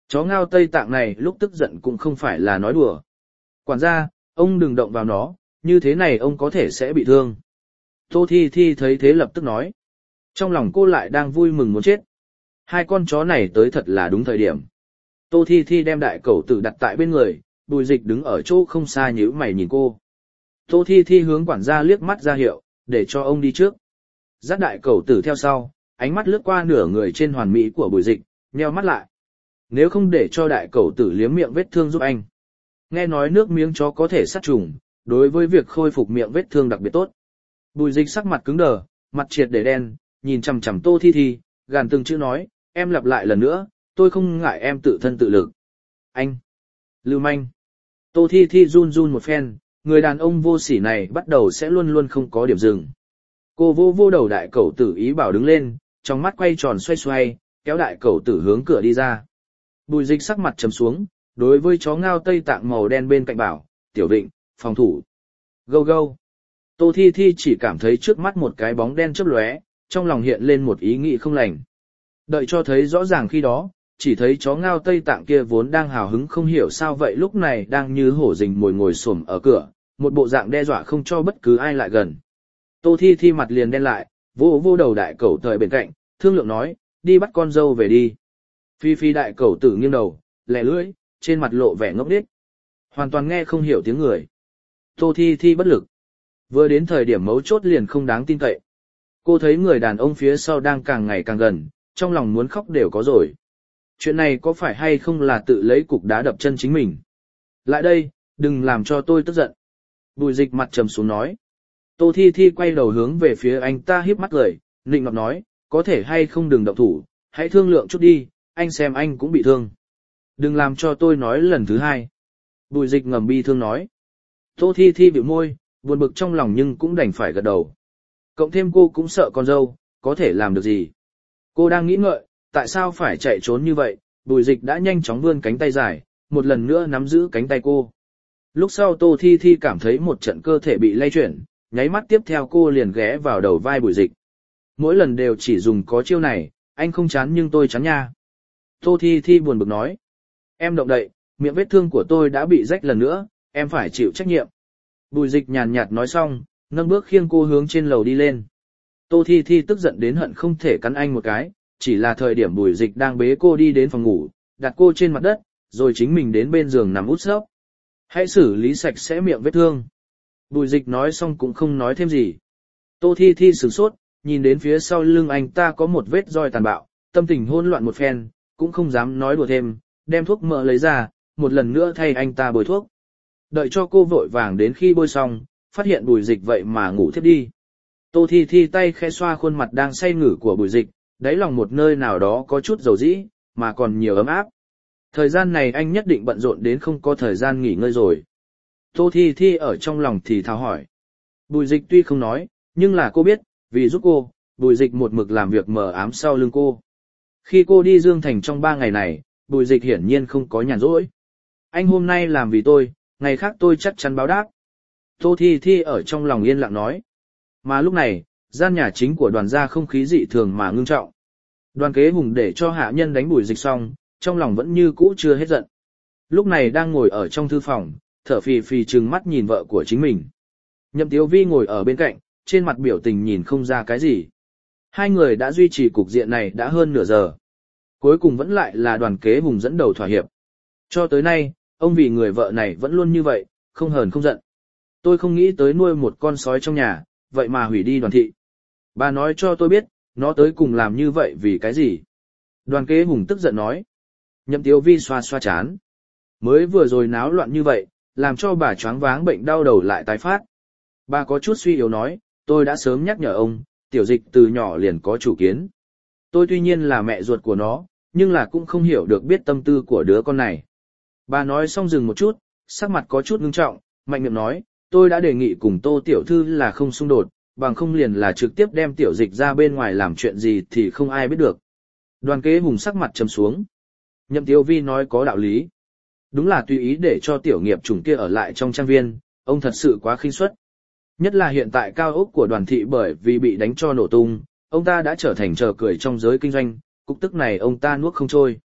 Chó ngao Tây Tạng này lúc tức giận cũng không phải là nói đùa. Quản gia, ông đừng động vào nó, như thế này ông có thể sẽ bị thương. Tô Thi Thi thấy thế lập tức nói. Trong lòng cô lại đang vui mừng muốn chết. Hai con chó này tới thật là đúng thời điểm. Tô Thi Thi đem đại cẩu tử đặt tại bên người, Bùi Dịch đứng ở chỗ không xa nhíu mày nhìn cô. Tô Thi Thi hướng quản gia liếc mắt ra hiệu, để cho ông đi trước. Dắt đại cẩu tử theo sau, ánh mắt lướt qua nửa người trên hoàn mỹ của Bùi Dịch, nheo mắt lại. Nếu không để cho đại cẩu tử liếm miệng vết thương giúp anh. Nghe nói nước miếng chó có thể sát trùng, đối với việc khôi phục miệng vết thương đặc biệt tốt. Bùi Dịch sắc mặt cứng đờ, mặt triệt để đen, nhìn chằm chằm Tô Thi Thi, gàn từng chữ nói, em lặp lại lần nữa, tôi không ngại em tự thân tự lực. Anh! Lưu manh! Tô Thi Thi run run một phen, người đàn ông vô sỉ này bắt đầu sẽ luôn luôn không có điểm dừng. Cô vô vô đầu đại cẩu tử ý bảo đứng lên, trong mắt quay tròn xoay xoay, kéo đại cẩu tử hướng cửa đi ra. Bùi Dịch sắc mặt trầm xuống, đối với chó ngao Tây Tạng màu đen bên cạnh bảo, Tiểu Vịnh, phòng thủ. Gâu gâu. Tô Thi Thi chỉ cảm thấy trước mắt một cái bóng đen chớp lóe, trong lòng hiện lên một ý nghĩ không lành. Đợi cho thấy rõ ràng khi đó, chỉ thấy chó ngao Tây Tạng kia vốn đang hào hứng không hiểu sao vậy lúc này đang như hổ rình mồi ngồi xổm ở cửa, một bộ dạng đe dọa không cho bất cứ ai lại gần. Tô Thi Thi mặt liền đen lại, vô vô đầu đại cẩu thời bên cạnh, thương lượng nói, đi bắt con dâu về đi. Phi phi đại cẩu tử nghiêng đầu, lẻ lưỡi, trên mặt lộ vẻ ngốc nghếch, hoàn toàn nghe không hiểu tiếng người. Tô Thi Thi bất lực. Vừa đến thời điểm mấu chốt liền không đáng tin cậy. Cô thấy người đàn ông phía sau đang càng ngày càng gần, trong lòng muốn khóc đều có rồi. Chuyện này có phải hay không là tự lấy cục đá đập chân chính mình? Lại đây, đừng làm cho tôi tức giận. Bùi Dịch mặt trầm xuống nói. Tô Thi Thi quay đầu hướng về phía anh ta híp mắt cười, nịnh nọt nói, có thể hay không đừng động thủ, hãy thương lượng chút đi, anh xem anh cũng bị thương. Đừng làm cho tôi nói lần thứ hai. Bùi Dịch ngầm bi thương nói. Tô Thi Thi bĩu môi, buồn bực trong lòng nhưng cũng đành phải gật đầu. Cộng thêm cô cũng sợ con dâu, có thể làm được gì. Cô đang nghĩ ngợi, tại sao phải chạy trốn như vậy, Bùi Dịch đã nhanh chóng vươn cánh tay dài, một lần nữa nắm giữ cánh tay cô. Lúc sau Tô Thi Thi cảm thấy một trận cơ thể bị lay chuyển, nháy mắt tiếp theo cô liền ghé vào đầu vai Bùi Dịch. Mỗi lần đều chỉ dùng có chiêu này, anh không chán nhưng tôi chán nha. Tô Thi Thi buồn bực nói. Em động đậy, miệng vết thương của tôi đã bị rách lần nữa, em phải chịu trách nhiệm. Bùi Dịch nhàn nhạt nói xong, nâng bước khiêng cô hướng trên lầu đi lên. Tô Thi Thi tức giận đến hận không thể cắn anh một cái, chỉ là thời điểm Bùi Dịch đang bế cô đi đến phòng ngủ, đặt cô trên mặt đất, rồi chính mình đến bên giường nằm út sấp. Hãy xử lý sạch sẽ miệng vết thương. Bùi Dịch nói xong cũng không nói thêm gì. Tô Thi Thi sửng sốt, nhìn đến phía sau lưng anh ta có một vết roi tàn bạo, tâm tình hỗn loạn một phen, cũng không dám nói đùa thêm, đem thuốc mỡ lấy ra, một lần nữa thay anh ta bôi thuốc. Đợi cho cô vội vàng đến khi bôi xong, phát hiện Bùi Dịch vậy mà ngủ thiếp đi. Tô Thi Thi tay khẽ xoa khuôn mặt đang say ngủ của Bùi Dịch, đáy lòng một nơi nào đó có chút dầu dĩ, mà còn nhiều ấm áp. Thời gian này anh nhất định bận rộn đến không có thời gian nghỉ ngơi rồi. Tô Thi Thi ở trong lòng thì thào hỏi. Bùi Dịch tuy không nói, nhưng là cô biết, vì giúp cô, Bùi Dịch một mực làm việc mờ ám sau lưng cô. Khi cô đi Dương Thành trong ba ngày này, Bùi Dịch hiển nhiên không có nhàn rỗi. Anh hôm nay làm vì tôi, ngày khác tôi chắc chắn báo đáp. Tô Thi Thi ở trong lòng yên lặng nói. Mà lúc này, gian nhà chính của đoàn gia không khí dị thường mà ngưng trọng. Đoàn Kế Hùng để cho hạ nhân đánh Bùi Dịch xong, trong lòng vẫn như cũ chưa hết giận. Lúc này đang ngồi ở trong thư phòng, thở phì phì trừng mắt nhìn vợ của chính mình. Nhậm Tiếu Vi ngồi ở bên cạnh, trên mặt biểu tình nhìn không ra cái gì. Hai người đã duy trì cục diện này đã hơn nửa giờ. Cuối cùng vẫn lại là Đoàn Kế Hùng dẫn đầu thỏa hiệp. Cho tới nay, ông vì người vợ này vẫn luôn như vậy, không hờn không giận. Tôi không nghĩ tới nuôi một con sói trong nhà, vậy mà hủy đi Đoàn thị. Bà nói cho tôi biết, nó tới cùng làm như vậy vì cái gì? Đoàn Kế Hùng tức giận nói. Nhậm Tiếu Vi xoa xoa chán. Mới vừa rồi náo loạn như vậy, làm cho bà choáng váng bệnh đau đầu lại tái phát. Bà có chút suy yếu nói, tôi đã sớm nhắc nhở ông, Tiểu Dịch từ nhỏ liền có chủ kiến. Tôi tuy nhiên là mẹ ruột của nó, nhưng là cũng không hiểu được biết tâm tư của đứa con này. Bà nói xong dừng một chút, sắc mặt có chút ngưng trọng, mạnh miệng nói, tôi đã đề nghị cùng Tô Tiểu Thư là không xung đột, bằng không liền là trực tiếp đem Tiểu Dịch ra bên ngoài làm chuyện gì thì không ai biết được. Đoàn Kế Hùng sắc mặt trầm xuống. Nhậm Tiếu Vi nói có đạo lý. Đúng là tùy ý để cho tiểu nghiệp chủng kia ở lại trong trang viên, ông thật sự quá khinh suất. Nhất là hiện tại cao ốc của Đoàn thị bởi vì bị đánh cho nổ tung, ông ta đã trở thành trò cười trong giới kinh doanh, cục tức này ông ta nuốt không trôi.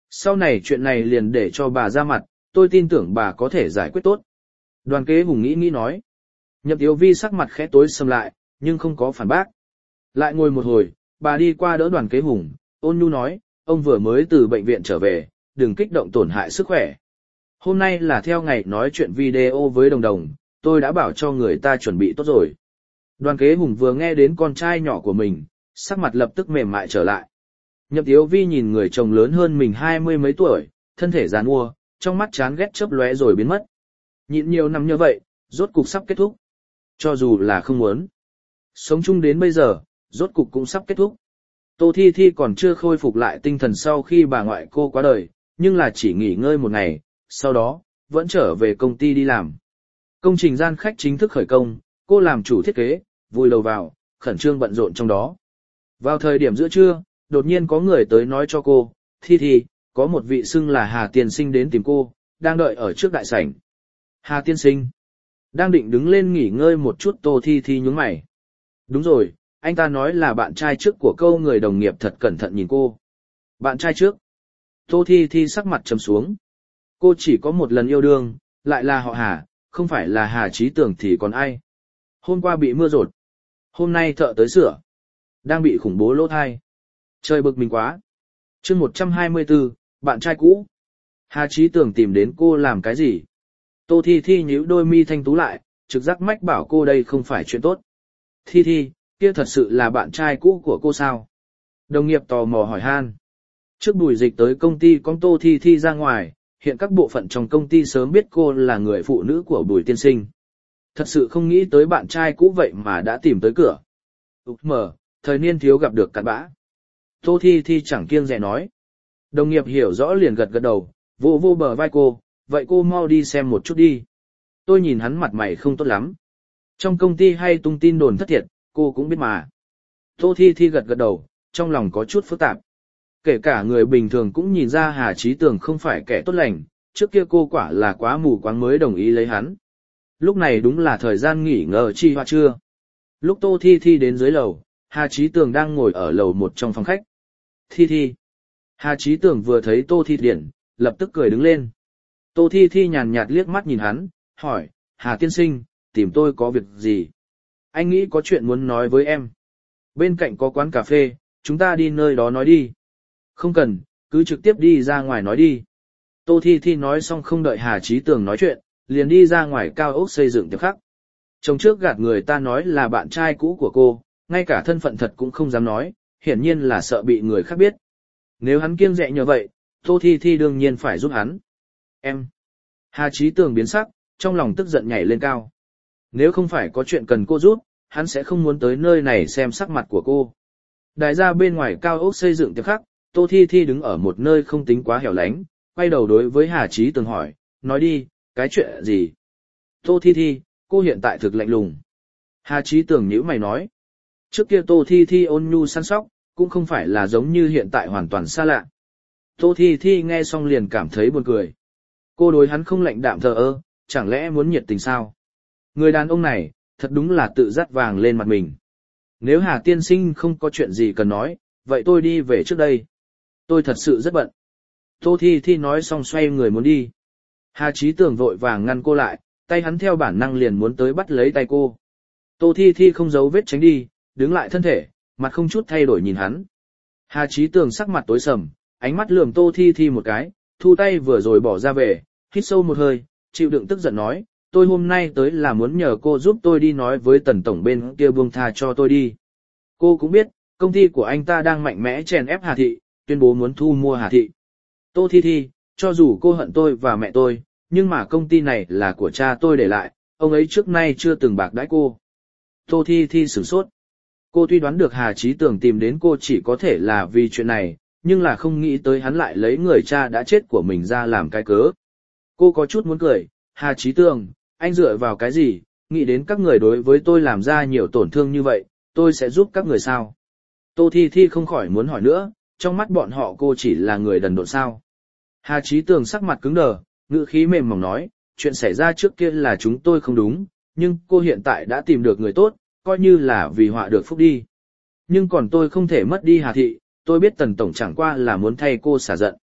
Sau này chuyện này liền để cho bà ra mặt, tôi tin tưởng bà có thể giải quyết tốt. Đoàn Kế Hùng nghĩ nghĩ nói. Nhậm Tiếu Vi sắc mặt khẽ tối sầm lại, nhưng không có phản bác. Lại ngồi một hồi, bà đi qua đỡ Đoàn Kế Hùng, ôn nhu nói, ông vừa mới từ bệnh viện trở về, đừng kích động tổn hại sức khỏe. Hôm nay là theo ngày nói chuyện video với Đồng Đồng, tôi đã bảo cho người ta chuẩn bị tốt rồi. Đoàn Kế Hùng vừa nghe đến con trai nhỏ của mình, sắc mặt lập tức mềm mại trở lại. Nhậm Tiếu Vi nhìn người chồng lớn hơn mình hai mươi mấy tuổi, thân thể giàn mua, trong mắt chán ghét chớp lóe rồi biến mất. Nhịn nhiều năm như vậy, rốt cục sắp kết thúc. Cho dù là không muốn. Sống chung đến bây giờ, rốt cục cũng sắp kết thúc. Tô Thi Thi còn chưa khôi phục lại tinh thần sau khi bà ngoại cô qua đời, nhưng là chỉ nghỉ ngơi một ngày, sau đó, vẫn trở về công ty đi làm. Công trình gian khách chính thức khởi công, cô làm chủ thiết kế, vui đầu vào, khẩn trương bận rộn trong đó. Vào thời điểm giữa trưa, đột nhiên có người tới nói cho cô, Thi Thi, có một vị xưng là Hà Tiên Sinh đến tìm cô, đang đợi ở trước đại sảnh. Hà Tiên Sinh đang định đứng lên nghỉ ngơi một chút. Tô Thi Thi nhướng mày. Đúng rồi, anh ta nói là bạn trai trước của câu người đồng nghiệp thật cẩn thận nhìn cô. Bạn trai trước? Tô Thi Thi sắc mặt trầm xuống. Cô chỉ có một lần yêu đương, lại là họ Hà, không phải là Hà Chí Tưởng thì còn ai. Hôm qua bị mưa rột, hôm nay thợ tới sửa, đang bị khủng bố lỗ thai. Trời bực mình quá. Chương một trăm hai mươi tư, bạn trai cũ. Hà Chí Tưởng tìm đến cô làm cái gì? Tô Thi Thi nhíu đôi mi thanh tú lại, trực giác mách bảo cô đây không phải chuyện tốt. Thi Thi, kia thật sự là bạn trai cũ của cô sao? Đồng nghiệp tò mò hỏi han. Trước Bùi Dịch tới công ty con Tô Thi Thi ra ngoài, hiện các bộ phận trong công ty sớm biết cô là người phụ nữ của Bùi Tiên Sinh. Thật sự không nghĩ tới bạn trai cũ vậy mà đã tìm tới cửa. Úc mờ, thời niên thiếu gặp được cặn bã. Tô Thi Thi chẳng kiêng dè nói. Đồng nghiệp hiểu rõ liền gật gật đầu, vô vô bờ vai cô, vậy cô mau đi xem một chút đi. Tôi nhìn hắn mặt mày không tốt lắm. Trong công ty hay tung tin đồn thất thiệt, cô cũng biết mà. Tô Thi Thi gật gật đầu, trong lòng có chút phức tạp. Kể cả người bình thường cũng nhìn ra Hà Chí Tưởng không phải kẻ tốt lành, trước kia cô quả là quá mù quáng mới đồng ý lấy hắn. Lúc này đúng là thời gian nghỉ ngơi chi hoa trưa. Lúc Tô Thi Thi đến dưới lầu, Hà Chí Tưởng đang ngồi ở lầu một trong phòng khách. Thi Thi. Hà Chí Tưởng vừa thấy Tô Thi Điển, lập tức cười đứng lên. Tô Thi Thi nhàn nhạt liếc mắt nhìn hắn, hỏi, Hà Tiên Sinh, tìm tôi có việc gì? Anh nghĩ có chuyện muốn nói với em. Bên cạnh có quán cà phê, chúng ta đi nơi đó nói đi. Không cần, cứ trực tiếp đi ra ngoài nói đi. Tô Thi Thi nói xong không đợi Hà Chí Tưởng nói chuyện, liền đi ra ngoài cao ốc xây dựng tiệm khắc. Trong trước gạt người ta nói là bạn trai cũ của cô, ngay cả thân phận thật cũng không dám nói, hiển nhiên là sợ bị người khác biết. Nếu hắn kiêng dè như vậy, Tô Thi Thi đương nhiên phải giúp hắn. Em. Hà Chí Tưởng biến sắc, trong lòng tức giận nhảy lên cao. Nếu không phải có chuyện cần cô giúp, hắn sẽ không muốn tới nơi này xem sắc mặt của cô. Đại gia bên ngoài cao ốc xây dựng tiệm khắc, Tô Thi Thi đứng ở một nơi không tính quá hẻo lánh, quay đầu đối với Hà Chí Tưởng hỏi, nói đi, cái chuyện gì? Tô Thi Thi, cô hiện tại thực lạnh lùng. Hà Chí Tưởng nhíu mày nói. Trước kia Tô Thi Thi ôn nhu săn sóc, cũng không phải là giống như hiện tại hoàn toàn xa lạ. Tô Thi Thi nghe xong liền cảm thấy buồn cười. Cô đối hắn không lạnh đạm thờ ơ, chẳng lẽ muốn nhiệt tình sao? Người đàn ông này, thật đúng là tự dắt vàng lên mặt mình. Nếu Hà Tiên Sinh không có chuyện gì cần nói, vậy tôi đi về trước đây. Tôi thật sự rất bận. Tô Thi Thi nói xong xoay người muốn đi. Hà Chí Tưởng vội vàng ngăn cô lại, tay hắn theo bản năng liền muốn tới bắt lấy tay cô. Tô Thi Thi không giấu vết tránh đi, đứng lại thân thể, mặt không chút thay đổi nhìn hắn. Hà Chí Tưởng sắc mặt tối sầm, ánh mắt lườm Tô Thi Thi một cái, thu tay vừa rồi bỏ ra về, hít sâu một hơi, chịu đựng tức giận nói, tôi hôm nay tới là muốn nhờ cô giúp tôi đi nói với Tần Tổng bên kia buông tha cho tôi đi. Cô cũng biết, công ty của anh ta đang mạnh mẽ chèn ép Hà Thị, tuyên bố muốn thu mua Hà Thị. Tô Thi Thi, cho dù cô hận tôi và mẹ tôi, nhưng mà công ty này là của cha tôi để lại, ông ấy trước nay chưa từng bạc đãi cô. Tô Thi Thi sửng sốt. Cô tuy đoán được Hà Chí Tưởng tìm đến cô chỉ có thể là vì chuyện này, nhưng là không nghĩ tới hắn lại lấy người cha đã chết của mình ra làm cái cớ. Cô có chút muốn cười, Hà Chí Tưởng, anh dựa vào cái gì, nghĩ đến các người đối với tôi làm ra nhiều tổn thương như vậy, tôi sẽ giúp các người sao? Tô Thi Thi không khỏi muốn hỏi nữa, trong mắt bọn họ cô chỉ là người đần độn sao? Hà Chí Tưởng sắc mặt cứng đờ, ngữ khí mềm mỏng nói, chuyện xảy ra trước kia là chúng tôi không đúng, nhưng cô hiện tại đã tìm được người tốt, coi như là vì họa được phúc đi. Nhưng còn tôi không thể mất đi Hà Thị, tôi biết Tần Tổng chẳng qua là muốn thay cô xả giận.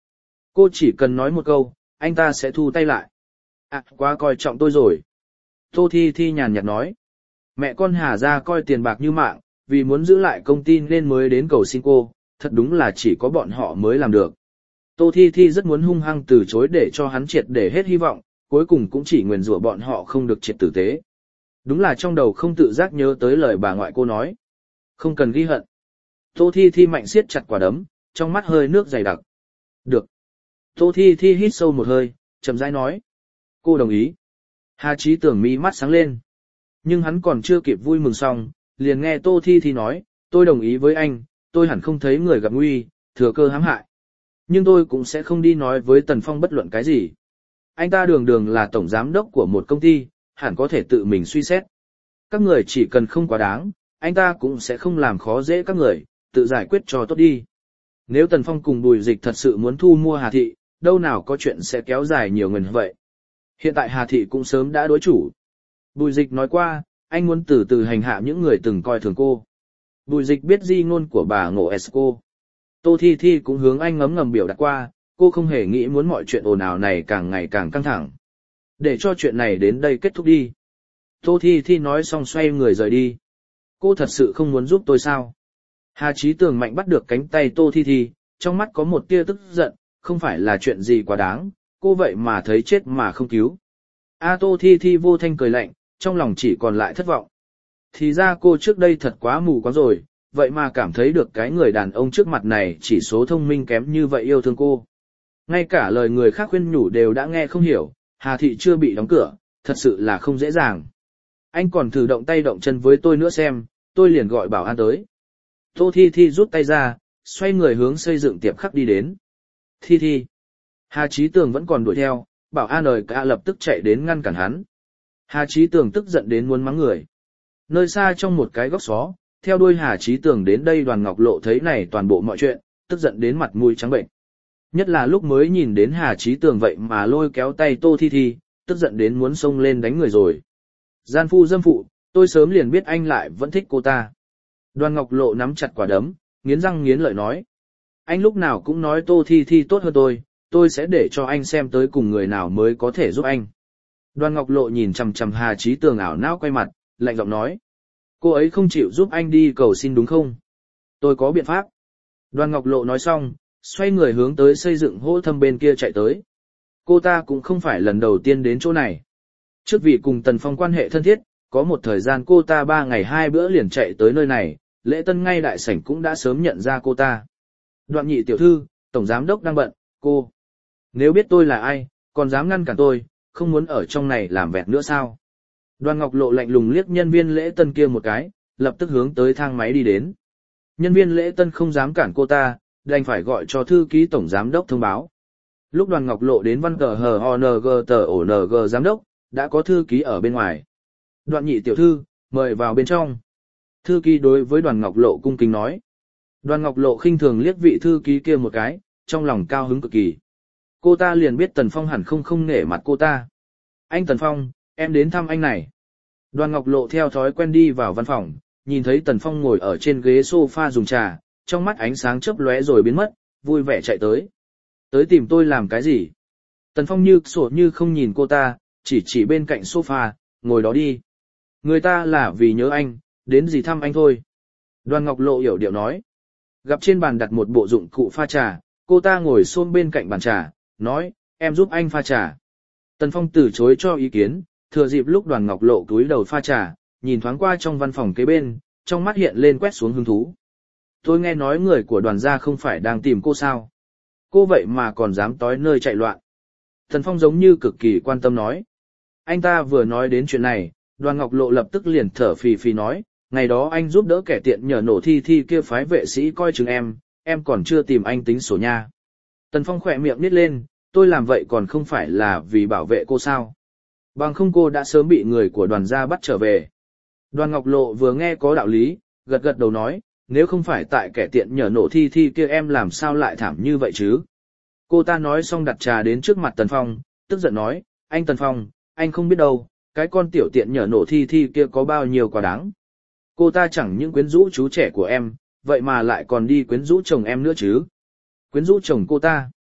Cô chỉ cần nói một câu, anh ta sẽ thu tay lại. À, quá coi trọng tôi rồi. Tô Thi Thi nhàn nhạt nói. Mẹ con Hà ra coi tiền bạc như mạng, vì muốn giữ lại công ty nên mới đến cầu xin cô, thật đúng là chỉ có bọn họ mới làm được. Tô Thi Thi rất muốn hung hăng từ chối để cho hắn triệt để hết hy vọng, cuối cùng cũng chỉ nguyền rủa bọn họ không được triệt tử tế. Đúng là trong đầu không tự giác nhớ tới lời bà ngoại cô nói. Không cần ghi hận. Tô Thi Thi mạnh siết chặt quả đấm, trong mắt hơi nước dày đặc. Được. Tô Thi Thi hít sâu một hơi, chậm rãi nói. Cô đồng ý. Hà Chí Tưởng mi mắt sáng lên. Nhưng hắn còn chưa kịp vui mừng xong, liền nghe Tô Thi Thi nói, tôi đồng ý với anh, tôi hẳn không thấy người gặp nguy, thừa cơ hãm hại. Nhưng tôi cũng sẽ không đi nói với Tần Phong bất luận cái gì. Anh ta đường đường là tổng giám đốc của một công ty, hẳn có thể tự mình suy xét. Các người chỉ cần không quá đáng, anh ta cũng sẽ không làm khó dễ các người, tự giải quyết cho tốt đi. Nếu Tần Phong cùng Bùi Dịch thật sự muốn thu mua Hà Thị, đâu nào có chuyện sẽ kéo dài nhiều người vậy. Hiện tại Hà Thị cũng sớm đã đối chủ. Bùi Dịch nói qua, anh muốn từ từ hành hạ những người từng coi thường cô. Bùi Dịch biết di ngôn của bà Ngộ Esco. Tô Thi Thi cũng hướng anh ngấm ngầm biểu đạt qua, cô không hề nghĩ muốn mọi chuyện ồn ào này càng ngày càng căng thẳng. Để cho chuyện này đến đây kết thúc đi. Tô Thi Thi nói xong xoay người rời đi. Cô thật sự không muốn giúp tôi sao? Hà Chí Tường mạnh bắt được cánh tay Tô Thi Thi, trong mắt có một tia tức giận, không phải là chuyện gì quá đáng, cô vậy mà thấy chết mà không cứu. A Tô Thi Thi vô thanh cười lạnh, trong lòng chỉ còn lại thất vọng. Thì ra cô trước đây thật quá mù quáng rồi, vậy mà cảm thấy được cái người đàn ông trước mặt này chỉ số thông minh kém như vậy yêu thương cô. Ngay cả lời người khác khuyên nhủ đều đã nghe không hiểu, Hà Thị chưa bị đóng cửa, thật sự là không dễ dàng. Anh còn thử động tay động chân với tôi nữa xem, tôi liền gọi bảo an tới. Tô Thi Thi rút tay ra, xoay người hướng xây dựng tiệm khắc đi đến. Thi Thi. Hà Chí Tường vẫn còn đuổi theo, bảo an ơi cả lập tức chạy đến ngăn cản hắn. Hà Chí Tường tức giận đến muốn mắng người. Nơi xa trong một cái góc xó, theo đuôi Hà Chí Tường đến đây Đoàn Ngọc Lộ thấy này toàn bộ mọi chuyện, tức giận đến mặt mũi trắng bệnh. Nhất là lúc mới nhìn đến Hà Chí Tường vậy mà lôi kéo tay Tô Thi Thi, tức giận đến muốn xông lên đánh người rồi. Gian phu dâm phụ, tôi sớm liền biết anh lại vẫn thích cô ta. Đoàn Ngọc Lộ nắm chặt quả đấm, nghiến răng nghiến lợi nói. Anh lúc nào cũng nói Tô Thi Thi tốt hơn tôi, tôi sẽ để cho anh xem tới cùng người nào mới có thể giúp anh. Đoàn Ngọc Lộ nhìn chằm chằm Hà Chí Tường ảo não quay mặt, lạnh giọng nói. Cô ấy không chịu giúp anh đi cầu xin đúng không? Tôi có biện pháp. Đoàn Ngọc Lộ nói xong, xoay người hướng tới xây dựng hỗ thâm bên kia chạy tới. Cô ta cũng không phải lần đầu tiên đến chỗ này. Trước vì cùng Tần Phong quan hệ thân thiết, có một thời gian cô ta ba ngày hai bữa liền chạy tới nơi này, lễ tân ngay đại sảnh cũng đã sớm nhận ra cô ta. Đoạn Nhị tiểu thư, tổng giám đốc đang bận, cô. Nếu biết tôi là ai, còn dám ngăn cản tôi, không muốn ở trong này làm vẹt nữa sao? Đoàn Ngọc Lộ lạnh lùng liếc nhân viên lễ tân kia một cái, lập tức hướng tới thang máy đi đến. Nhân viên lễ tân không dám cản cô ta, đành phải gọi cho thư ký tổng giám đốc thông báo. Lúc Đoàn Ngọc Lộ đến văn cờ hờ o en giê tờ ổ en giê giám đốc, đã có thư ký ở bên ngoài. Đoạn Nhị tiểu thư, mời vào bên trong. Thư ký đối với Đoàn Ngọc Lộ cung kính nói. Đoàn Ngọc Lộ khinh thường liếc vị thư ký kia một cái, trong lòng cao hứng cực kỳ. Cô ta liền biết Tần Phong hẳn không không nể mặt cô ta. Anh Tần Phong, em đến thăm anh này. Đoàn Ngọc Lộ theo thói quen đi vào văn phòng, nhìn thấy Tần Phong ngồi ở trên ghế sofa dùng trà, trong mắt ánh sáng chớp lóe rồi biến mất, vui vẻ chạy tới. Tới tìm tôi làm cái gì? Tần Phong như sổ như không nhìn cô ta, chỉ chỉ bên cạnh sofa, ngồi đó đi. Người ta là vì nhớ anh, đến gì thăm anh thôi. Đoàn Ngọc Lộ hiểu điệu nói. Gặp trên bàn đặt một bộ dụng cụ pha trà, cô ta ngồi xôn bên cạnh bàn trà, nói, em giúp anh pha trà. Tần Phong từ chối cho ý kiến, thừa dịp lúc Đoàn Ngọc Lộ túi đầu pha trà, nhìn thoáng qua trong văn phòng kế bên, trong mắt hiện lên quét xuống hứng thú. Tôi nghe nói người của Đoàn gia không phải đang tìm cô sao? Cô vậy mà còn dám tối nơi chạy loạn. Tần Phong giống như cực kỳ quan tâm nói. Anh ta vừa nói đến chuyện này, Đoàn Ngọc Lộ lập tức liền thở phì phì nói, ngày đó anh giúp đỡ kẻ tiện nhờ nổ Thi Thi kia phái vệ sĩ coi chừng em, em còn chưa tìm anh tính sổ nha. Tần Phong khỏe miệng nít lên, tôi làm vậy còn không phải là vì bảo vệ cô sao? Bằng không cô đã sớm bị người của Đoàn gia bắt trở về. Đoàn Ngọc Lộ vừa nghe có đạo lý, gật gật đầu nói, nếu không phải tại kẻ tiện nhờ nổ Thi Thi kia em làm sao lại thảm như vậy chứ? Cô ta nói xong đặt trà đến trước mặt Tần Phong, tức giận nói, anh Tần Phong, anh không biết đâu, cái con tiểu tiện nhờ nổ Thi Thi kia có bao nhiêu quá đáng. Cô ta chẳng những quyến rũ chú trẻ của em, vậy mà lại còn đi quyến rũ chồng em nữa chứ. Quyến rũ chồng cô ta.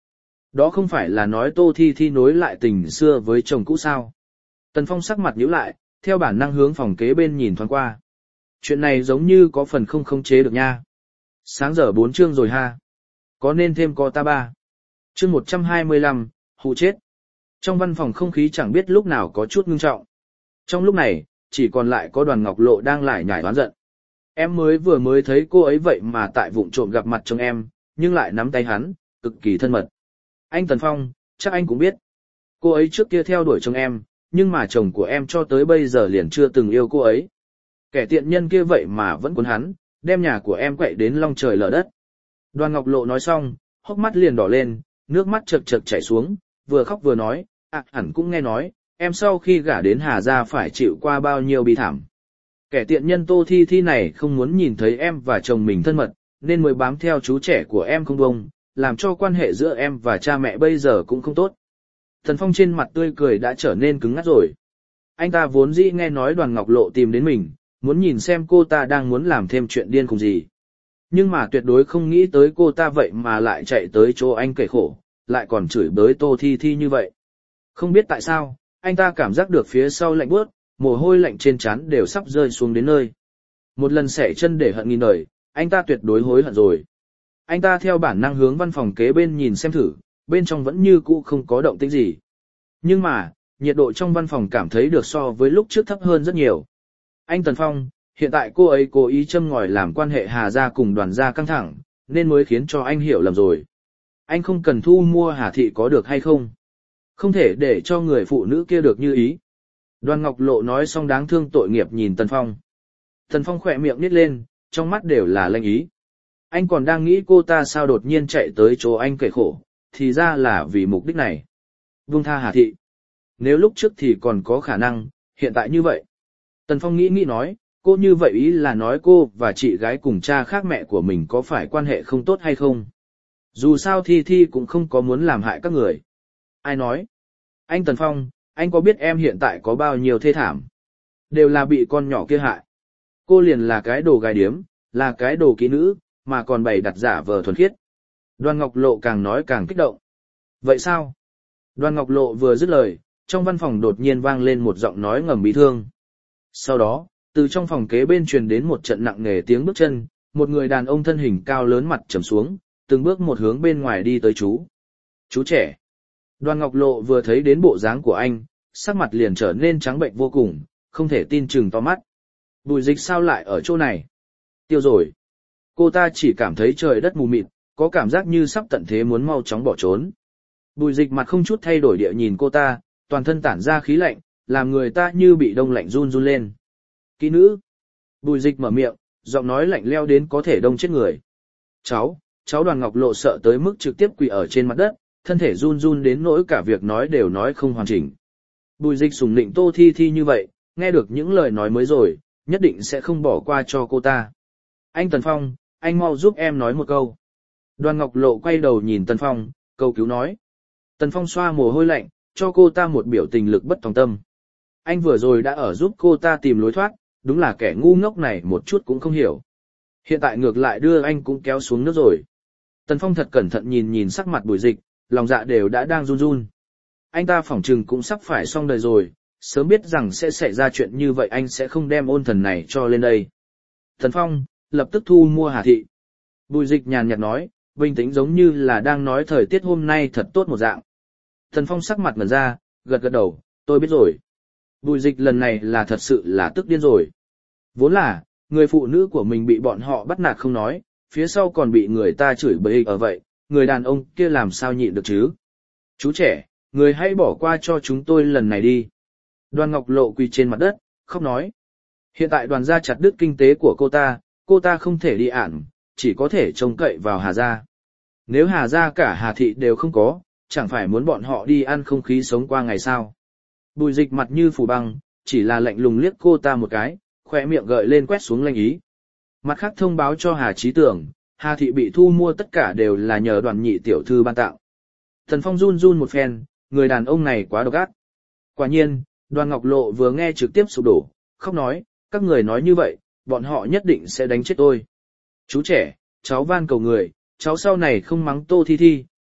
Đó không phải là nói Tô Thi Thi nối lại tình xưa với chồng cũ sao? Tần Phong sắc mặt nhíu lại, theo bản năng hướng phòng kế bên nhìn thoáng qua. Chuyện này giống như có phần không khống chế được nha. Sáng giờ bốn chương rồi ha. Có nên thêm co ta ba. Chương một trăm hai mươi lăm, hù chết. Trong văn phòng không khí chẳng biết lúc nào có chút ngưng trọng. Trong lúc này, chỉ còn lại có Đoàn Ngọc Lộ đang lải nhải oán giận. Em mới vừa mới thấy cô ấy vậy mà tại vụng trộm gặp mặt chồng em, nhưng lại nắm tay hắn, cực kỳ thân mật. Anh Tần Phong, chắc anh cũng biết. Cô ấy trước kia theo đuổi chồng em, nhưng mà chồng của em cho tới bây giờ liền chưa từng yêu cô ấy. Kẻ tiện nhân kia vậy mà vẫn cuốn hắn, đem nhà của em quậy đến long trời lở đất. Đoàn Ngọc Lộ nói xong, hốc mắt liền đỏ lên, nước mắt chật chật chảy xuống, vừa khóc vừa nói, à, hẳn cũng nghe nói, em sau khi gả đến Hà Gia phải chịu qua bao nhiêu bi thảm. Kẻ tiện nhân Tô Thi Thi này không muốn nhìn thấy em và chồng mình thân mật, nên mới bám theo chú trẻ của em không bông, làm cho quan hệ giữa em và cha mẹ bây giờ cũng không tốt. Thần Phong trên mặt tươi cười đã trở nên cứng ngắt rồi. Anh ta vốn dĩ nghe nói Đoàn Ngọc Lộ tìm đến mình, muốn nhìn xem cô ta đang muốn làm thêm chuyện điên khùng gì. Nhưng mà tuyệt đối không nghĩ tới cô ta vậy mà lại chạy tới chỗ anh kể khổ, lại còn chửi bới Tô Thi Thi như vậy. Không biết tại sao, anh ta cảm giác được phía sau lạnh buốt, mồ hôi lạnh trên trán đều sắp rơi xuống đến nơi. Một lần xẻ chân để hận nghìn đời, anh ta tuyệt đối hối hận rồi. Anh ta theo bản năng hướng văn phòng kế bên nhìn xem thử, bên trong vẫn như cũ không có động tĩnh gì. Nhưng mà, nhiệt độ trong văn phòng cảm thấy được so với lúc trước thấp hơn rất nhiều. Anh Tần Phong, hiện tại cô ấy cố ý châm ngòi làm quan hệ Hà Gia cùng Đoàn Gia căng thẳng, nên mới khiến cho anh hiểu lầm rồi. Anh không cần thu mua Hà Thị có được hay không? Không thể để cho người phụ nữ kia được như ý. Đoàn Ngọc Lộ nói xong đáng thương tội nghiệp nhìn Tần Phong. Tần Phong khỏe miệng nít lên, trong mắt đều là lanh ý. Anh còn đang nghĩ cô ta sao đột nhiên chạy tới chỗ anh kể khổ, thì ra là vì mục đích này. Buông tha Hà Thị. Nếu lúc trước thì còn có khả năng, hiện tại như vậy. Tần Phong nghĩ nghĩ nói, cô như vậy ý là nói cô và chị gái cùng cha khác mẹ của mình có phải quan hệ không tốt hay không? Dù sao Thi Thi cũng không có muốn làm hại các người. Ai nói? Anh Tần Phong, anh có biết em hiện tại có bao nhiêu thê thảm? Đều là bị con nhỏ kia hại. Cô liền là cái đồ gái điếm, là cái đồ kỹ nữ, mà còn bày đặt giả vờ thuần khiết. Đoàn Ngọc Lộ càng nói càng kích động. Vậy sao? Đoàn Ngọc Lộ vừa dứt lời, trong văn phòng đột nhiên vang lên một giọng nói ngầm bi thương. Sau đó, từ trong phòng kế bên truyền đến một trận nặng nề tiếng bước chân, một người đàn ông thân hình cao lớn mặt trầm xuống, từng bước một hướng bên ngoài đi tới chú. Chú trẻ. Đoàn Ngọc Lộ vừa thấy đến bộ dáng của anh, sắc mặt liền trở nên trắng bệnh vô cùng, không thể tin chừng to mắt. Bùi Dịch sao lại ở chỗ này? Tiêu rồi. Cô ta chỉ cảm thấy trời đất mù mịt, có cảm giác như sắp tận thế muốn mau chóng bỏ trốn. Bùi Dịch mặt không chút thay đổi địa nhìn cô ta, toàn thân tản ra khí lạnh, làm người ta như bị đông lạnh run run lên. Kỹ nữ. Bùi Dịch mở miệng, giọng nói lạnh leo đến có thể đông chết người. Cháu, cháu Đoàn Ngọc Lộ sợ tới mức trực tiếp quỳ ở trên mặt đất, thân thể run run đến nỗi cả việc nói đều nói không hoàn chỉnh. Bùi Dịch sủng nịnh Tô Thi Thi như vậy, nghe được những lời nói mới rồi, nhất định sẽ không bỏ qua cho cô ta. Anh Tần Phong, anh mau giúp em nói một câu. Đoàn Ngọc Lộ quay đầu nhìn Tần Phong, cầu cứu nói. Tần Phong xoa mồ hôi lạnh, cho cô ta một biểu tình lực bất tòng tâm. Anh vừa rồi đã ở giúp cô ta tìm lối thoát, đúng là kẻ ngu ngốc này một chút cũng không hiểu. Hiện tại ngược lại đưa anh cũng kéo xuống nước rồi. Tần Phong thật cẩn thận nhìn nhìn sắc mặt Bùi Dịch, lòng dạ đều đã đang run run. Anh ta phỏng chừng cũng sắp phải xong đời rồi, sớm biết rằng sẽ xảy ra chuyện như vậy anh sẽ không đem ôn thần này cho lên đây. Tần Phong, lập tức thu mua Hà Thị. Bùi Dịch nhàn nhạt nói, bình tĩnh giống như là đang nói thời tiết hôm nay thật tốt một dạng. Tần Phong sắc mặt ngẩn ra, gật gật đầu, tôi biết rồi. Bùi Dịch lần này là thật sự là tức điên rồi. Vốn là, người phụ nữ của mình bị bọn họ bắt nạt không nói, phía sau còn bị người ta chửi bới ở vậy, người đàn ông kia làm sao nhịn được chứ? Chú trẻ, người hãy bỏ qua cho chúng tôi lần này đi. Đoàn Ngọc Lộ quỳ trên mặt đất, khóc nói. Hiện tại Đoàn gia chặt đứt kinh tế của cô ta, cô ta không thể đi ản, chỉ có thể trông cậy vào Hà gia. Nếu Hà gia cả Hà Thị đều không có, chẳng phải muốn bọn họ đi ăn không khí sống qua ngày sao? Bùi Dịch mặt như phủ băng, chỉ là lạnh lùng liếc cô ta một cái, khỏe miệng gợi lên quét xuống lanh ý. Mặt khác thông báo cho Hà Chí Tưởng, Hà Thị bị thu mua tất cả đều là nhờ Đoàn nhị tiểu thư ban tặng. Thần Phong run run một phen, người đàn ông này quá độc ác. Quả nhiên, Đoàn Ngọc Lộ vừa nghe trực tiếp sụp đổ, khóc nói, các người nói như vậy, bọn họ nhất định sẽ đánh chết tôi. Chú trẻ, cháu van cầu người, cháu sau này không mắng Tô Thi Thi,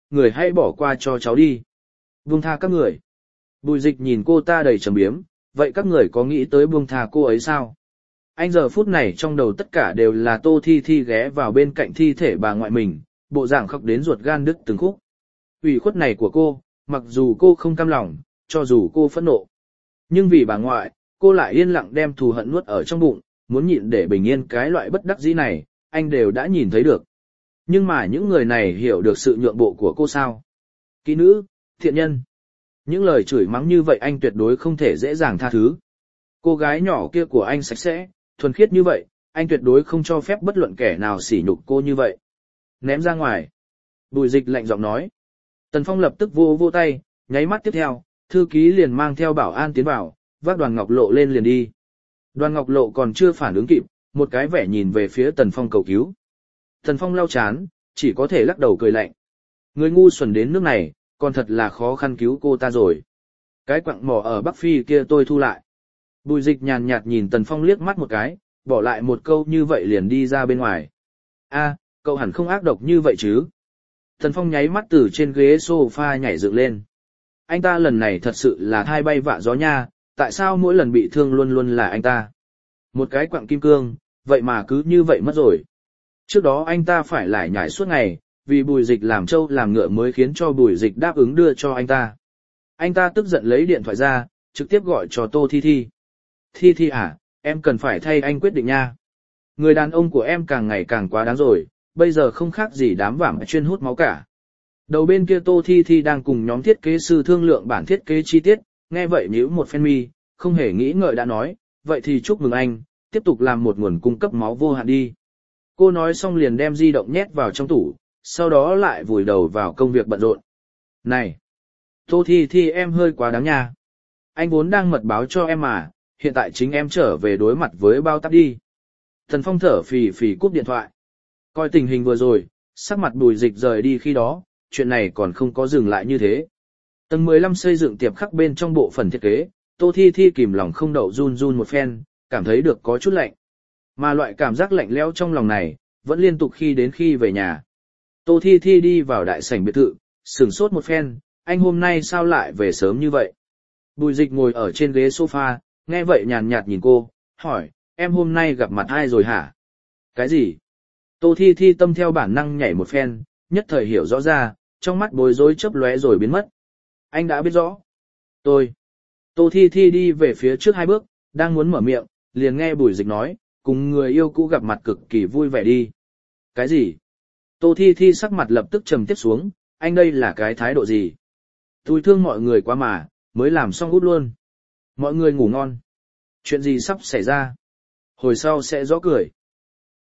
người hãy bỏ qua cho cháu đi. Buông tha các người. Bùi Dịch nhìn cô ta đầy trầm biếm, vậy các người có nghĩ tới buông tha cô ấy sao? Anh giờ phút này trong đầu tất cả đều là Tô Thi Thi ghé vào bên cạnh thi thể bà ngoại mình, bộ dạng khóc đến ruột gan đứt từng khúc. Ủy khuất này của cô, mặc dù cô không cam lòng, cho dù cô phẫn nộ. Nhưng vì bà ngoại, cô lại yên lặng đem thù hận nuốt ở trong bụng, muốn nhịn để bình yên cái loại bất đắc dĩ này, anh đều đã nhìn thấy được. Nhưng mà những người này hiểu được sự nhượng bộ của cô sao? Kỹ nữ, thiện nhân. Những lời chửi mắng như vậy anh tuyệt đối không thể dễ dàng tha thứ. Cô gái nhỏ kia của anh sạch sẽ, thuần khiết như vậy, anh tuyệt đối không cho phép bất luận kẻ nào sỉ nhục cô như vậy. Ném ra ngoài. Bùi Dịch lạnh giọng nói. Tần Phong lập tức vô vô tay, nháy mắt tiếp theo, thư ký liền mang theo bảo an tiến vào, vác Đoàn Ngọc Lộ lên liền đi. Đoàn Ngọc Lộ còn chưa phản ứng kịp, một cái vẻ nhìn về phía Tần Phong cầu cứu. Tần Phong lau chán, chỉ có thể lắc đầu cười lạnh. Người ngu xuẩn đến nước này, còn thật là khó khăn cứu cô ta rồi. Cái quặng mỏ ở Bắc Phi kia tôi thu lại. Bùi Dịch nhàn nhạt nhìn Tần Phong liếc mắt một cái, bỏ lại một câu như vậy liền đi ra bên ngoài. A, cậu hẳn không ác độc như vậy chứ. Tần Phong nháy mắt từ trên ghế sofa nhảy dựng lên. Anh ta lần này thật sự là thai bay vạ gió nha, tại sao mỗi lần bị thương luôn luôn là anh ta? Một cái quặng kim cương, vậy mà cứ như vậy mất rồi. Trước đó anh ta phải lải nhải suốt ngày, vì Bùi Dịch làm trâu làm ngựa mới khiến cho Bùi Dịch đáp ứng đưa cho anh ta. Anh ta tức giận lấy điện thoại ra, trực tiếp gọi cho Tô Thi Thi. Thi Thi à, em cần phải thay anh quyết định nha. Người đàn ông của em càng ngày càng quá đáng rồi, bây giờ không khác gì đám vảm chuyên hút máu cả. Đầu bên kia Tô Thi Thi đang cùng nhóm thiết kế sư thương lượng bản thiết kế chi tiết, nghe vậy nhíu một phen mi, không hề nghĩ ngợi đã nói, vậy thì chúc mừng anh, tiếp tục làm một nguồn cung cấp máu vô hạn đi. Cô nói xong liền đem di động nhét vào trong tủ, sau đó lại vùi đầu vào công việc bận rộn. Này! Tô Thi Thi em hơi quá đáng nha. Anh vốn đang mật báo cho em mà, hiện tại chính em trở về đối mặt với bao táp đi. Thần Phong thở phì phì cúp điện thoại. Coi tình hình vừa rồi, sắc mặt Bùi Dịch rời đi khi đó, chuyện này còn không có dừng lại như thế. Tầng mười lăm xây dựng tiệp khắc bên trong bộ phận thiết kế, Tô Thi Thi kìm lòng không đậu run run một phen, cảm thấy được có chút lạnh. Mà loại cảm giác lạnh lẽo trong lòng này, vẫn liên tục khi đến khi về nhà. Tô Thi Thi đi vào đại sảnh biệt thự, sửng sốt một phen, anh hôm nay sao lại về sớm như vậy? Bùi Dịch ngồi ở trên ghế sofa, nghe vậy nhàn nhạt nhìn cô, hỏi, em hôm nay gặp mặt ai rồi hả? Cái gì? Tô Thi Thi tâm theo bản năng nhảy một phen, nhất thời hiểu rõ ra, trong mắt bối rối chớp lóe rồi biến mất. Anh đã biết rõ. Tôi. Tô Thi Thi đi về phía trước hai bước, đang muốn mở miệng, liền nghe Bùi Dịch nói, cùng người yêu cũ gặp mặt cực kỳ vui vẻ đi. Cái gì? Tô Thi Thi sắc mặt lập tức trầm tiếp xuống, anh đây là cái thái độ gì? Tôi thương mọi người quá mà, mới làm xong út luôn. Mọi người ngủ ngon. Chuyện gì sắp xảy ra? Hồi sau sẽ rõ cười.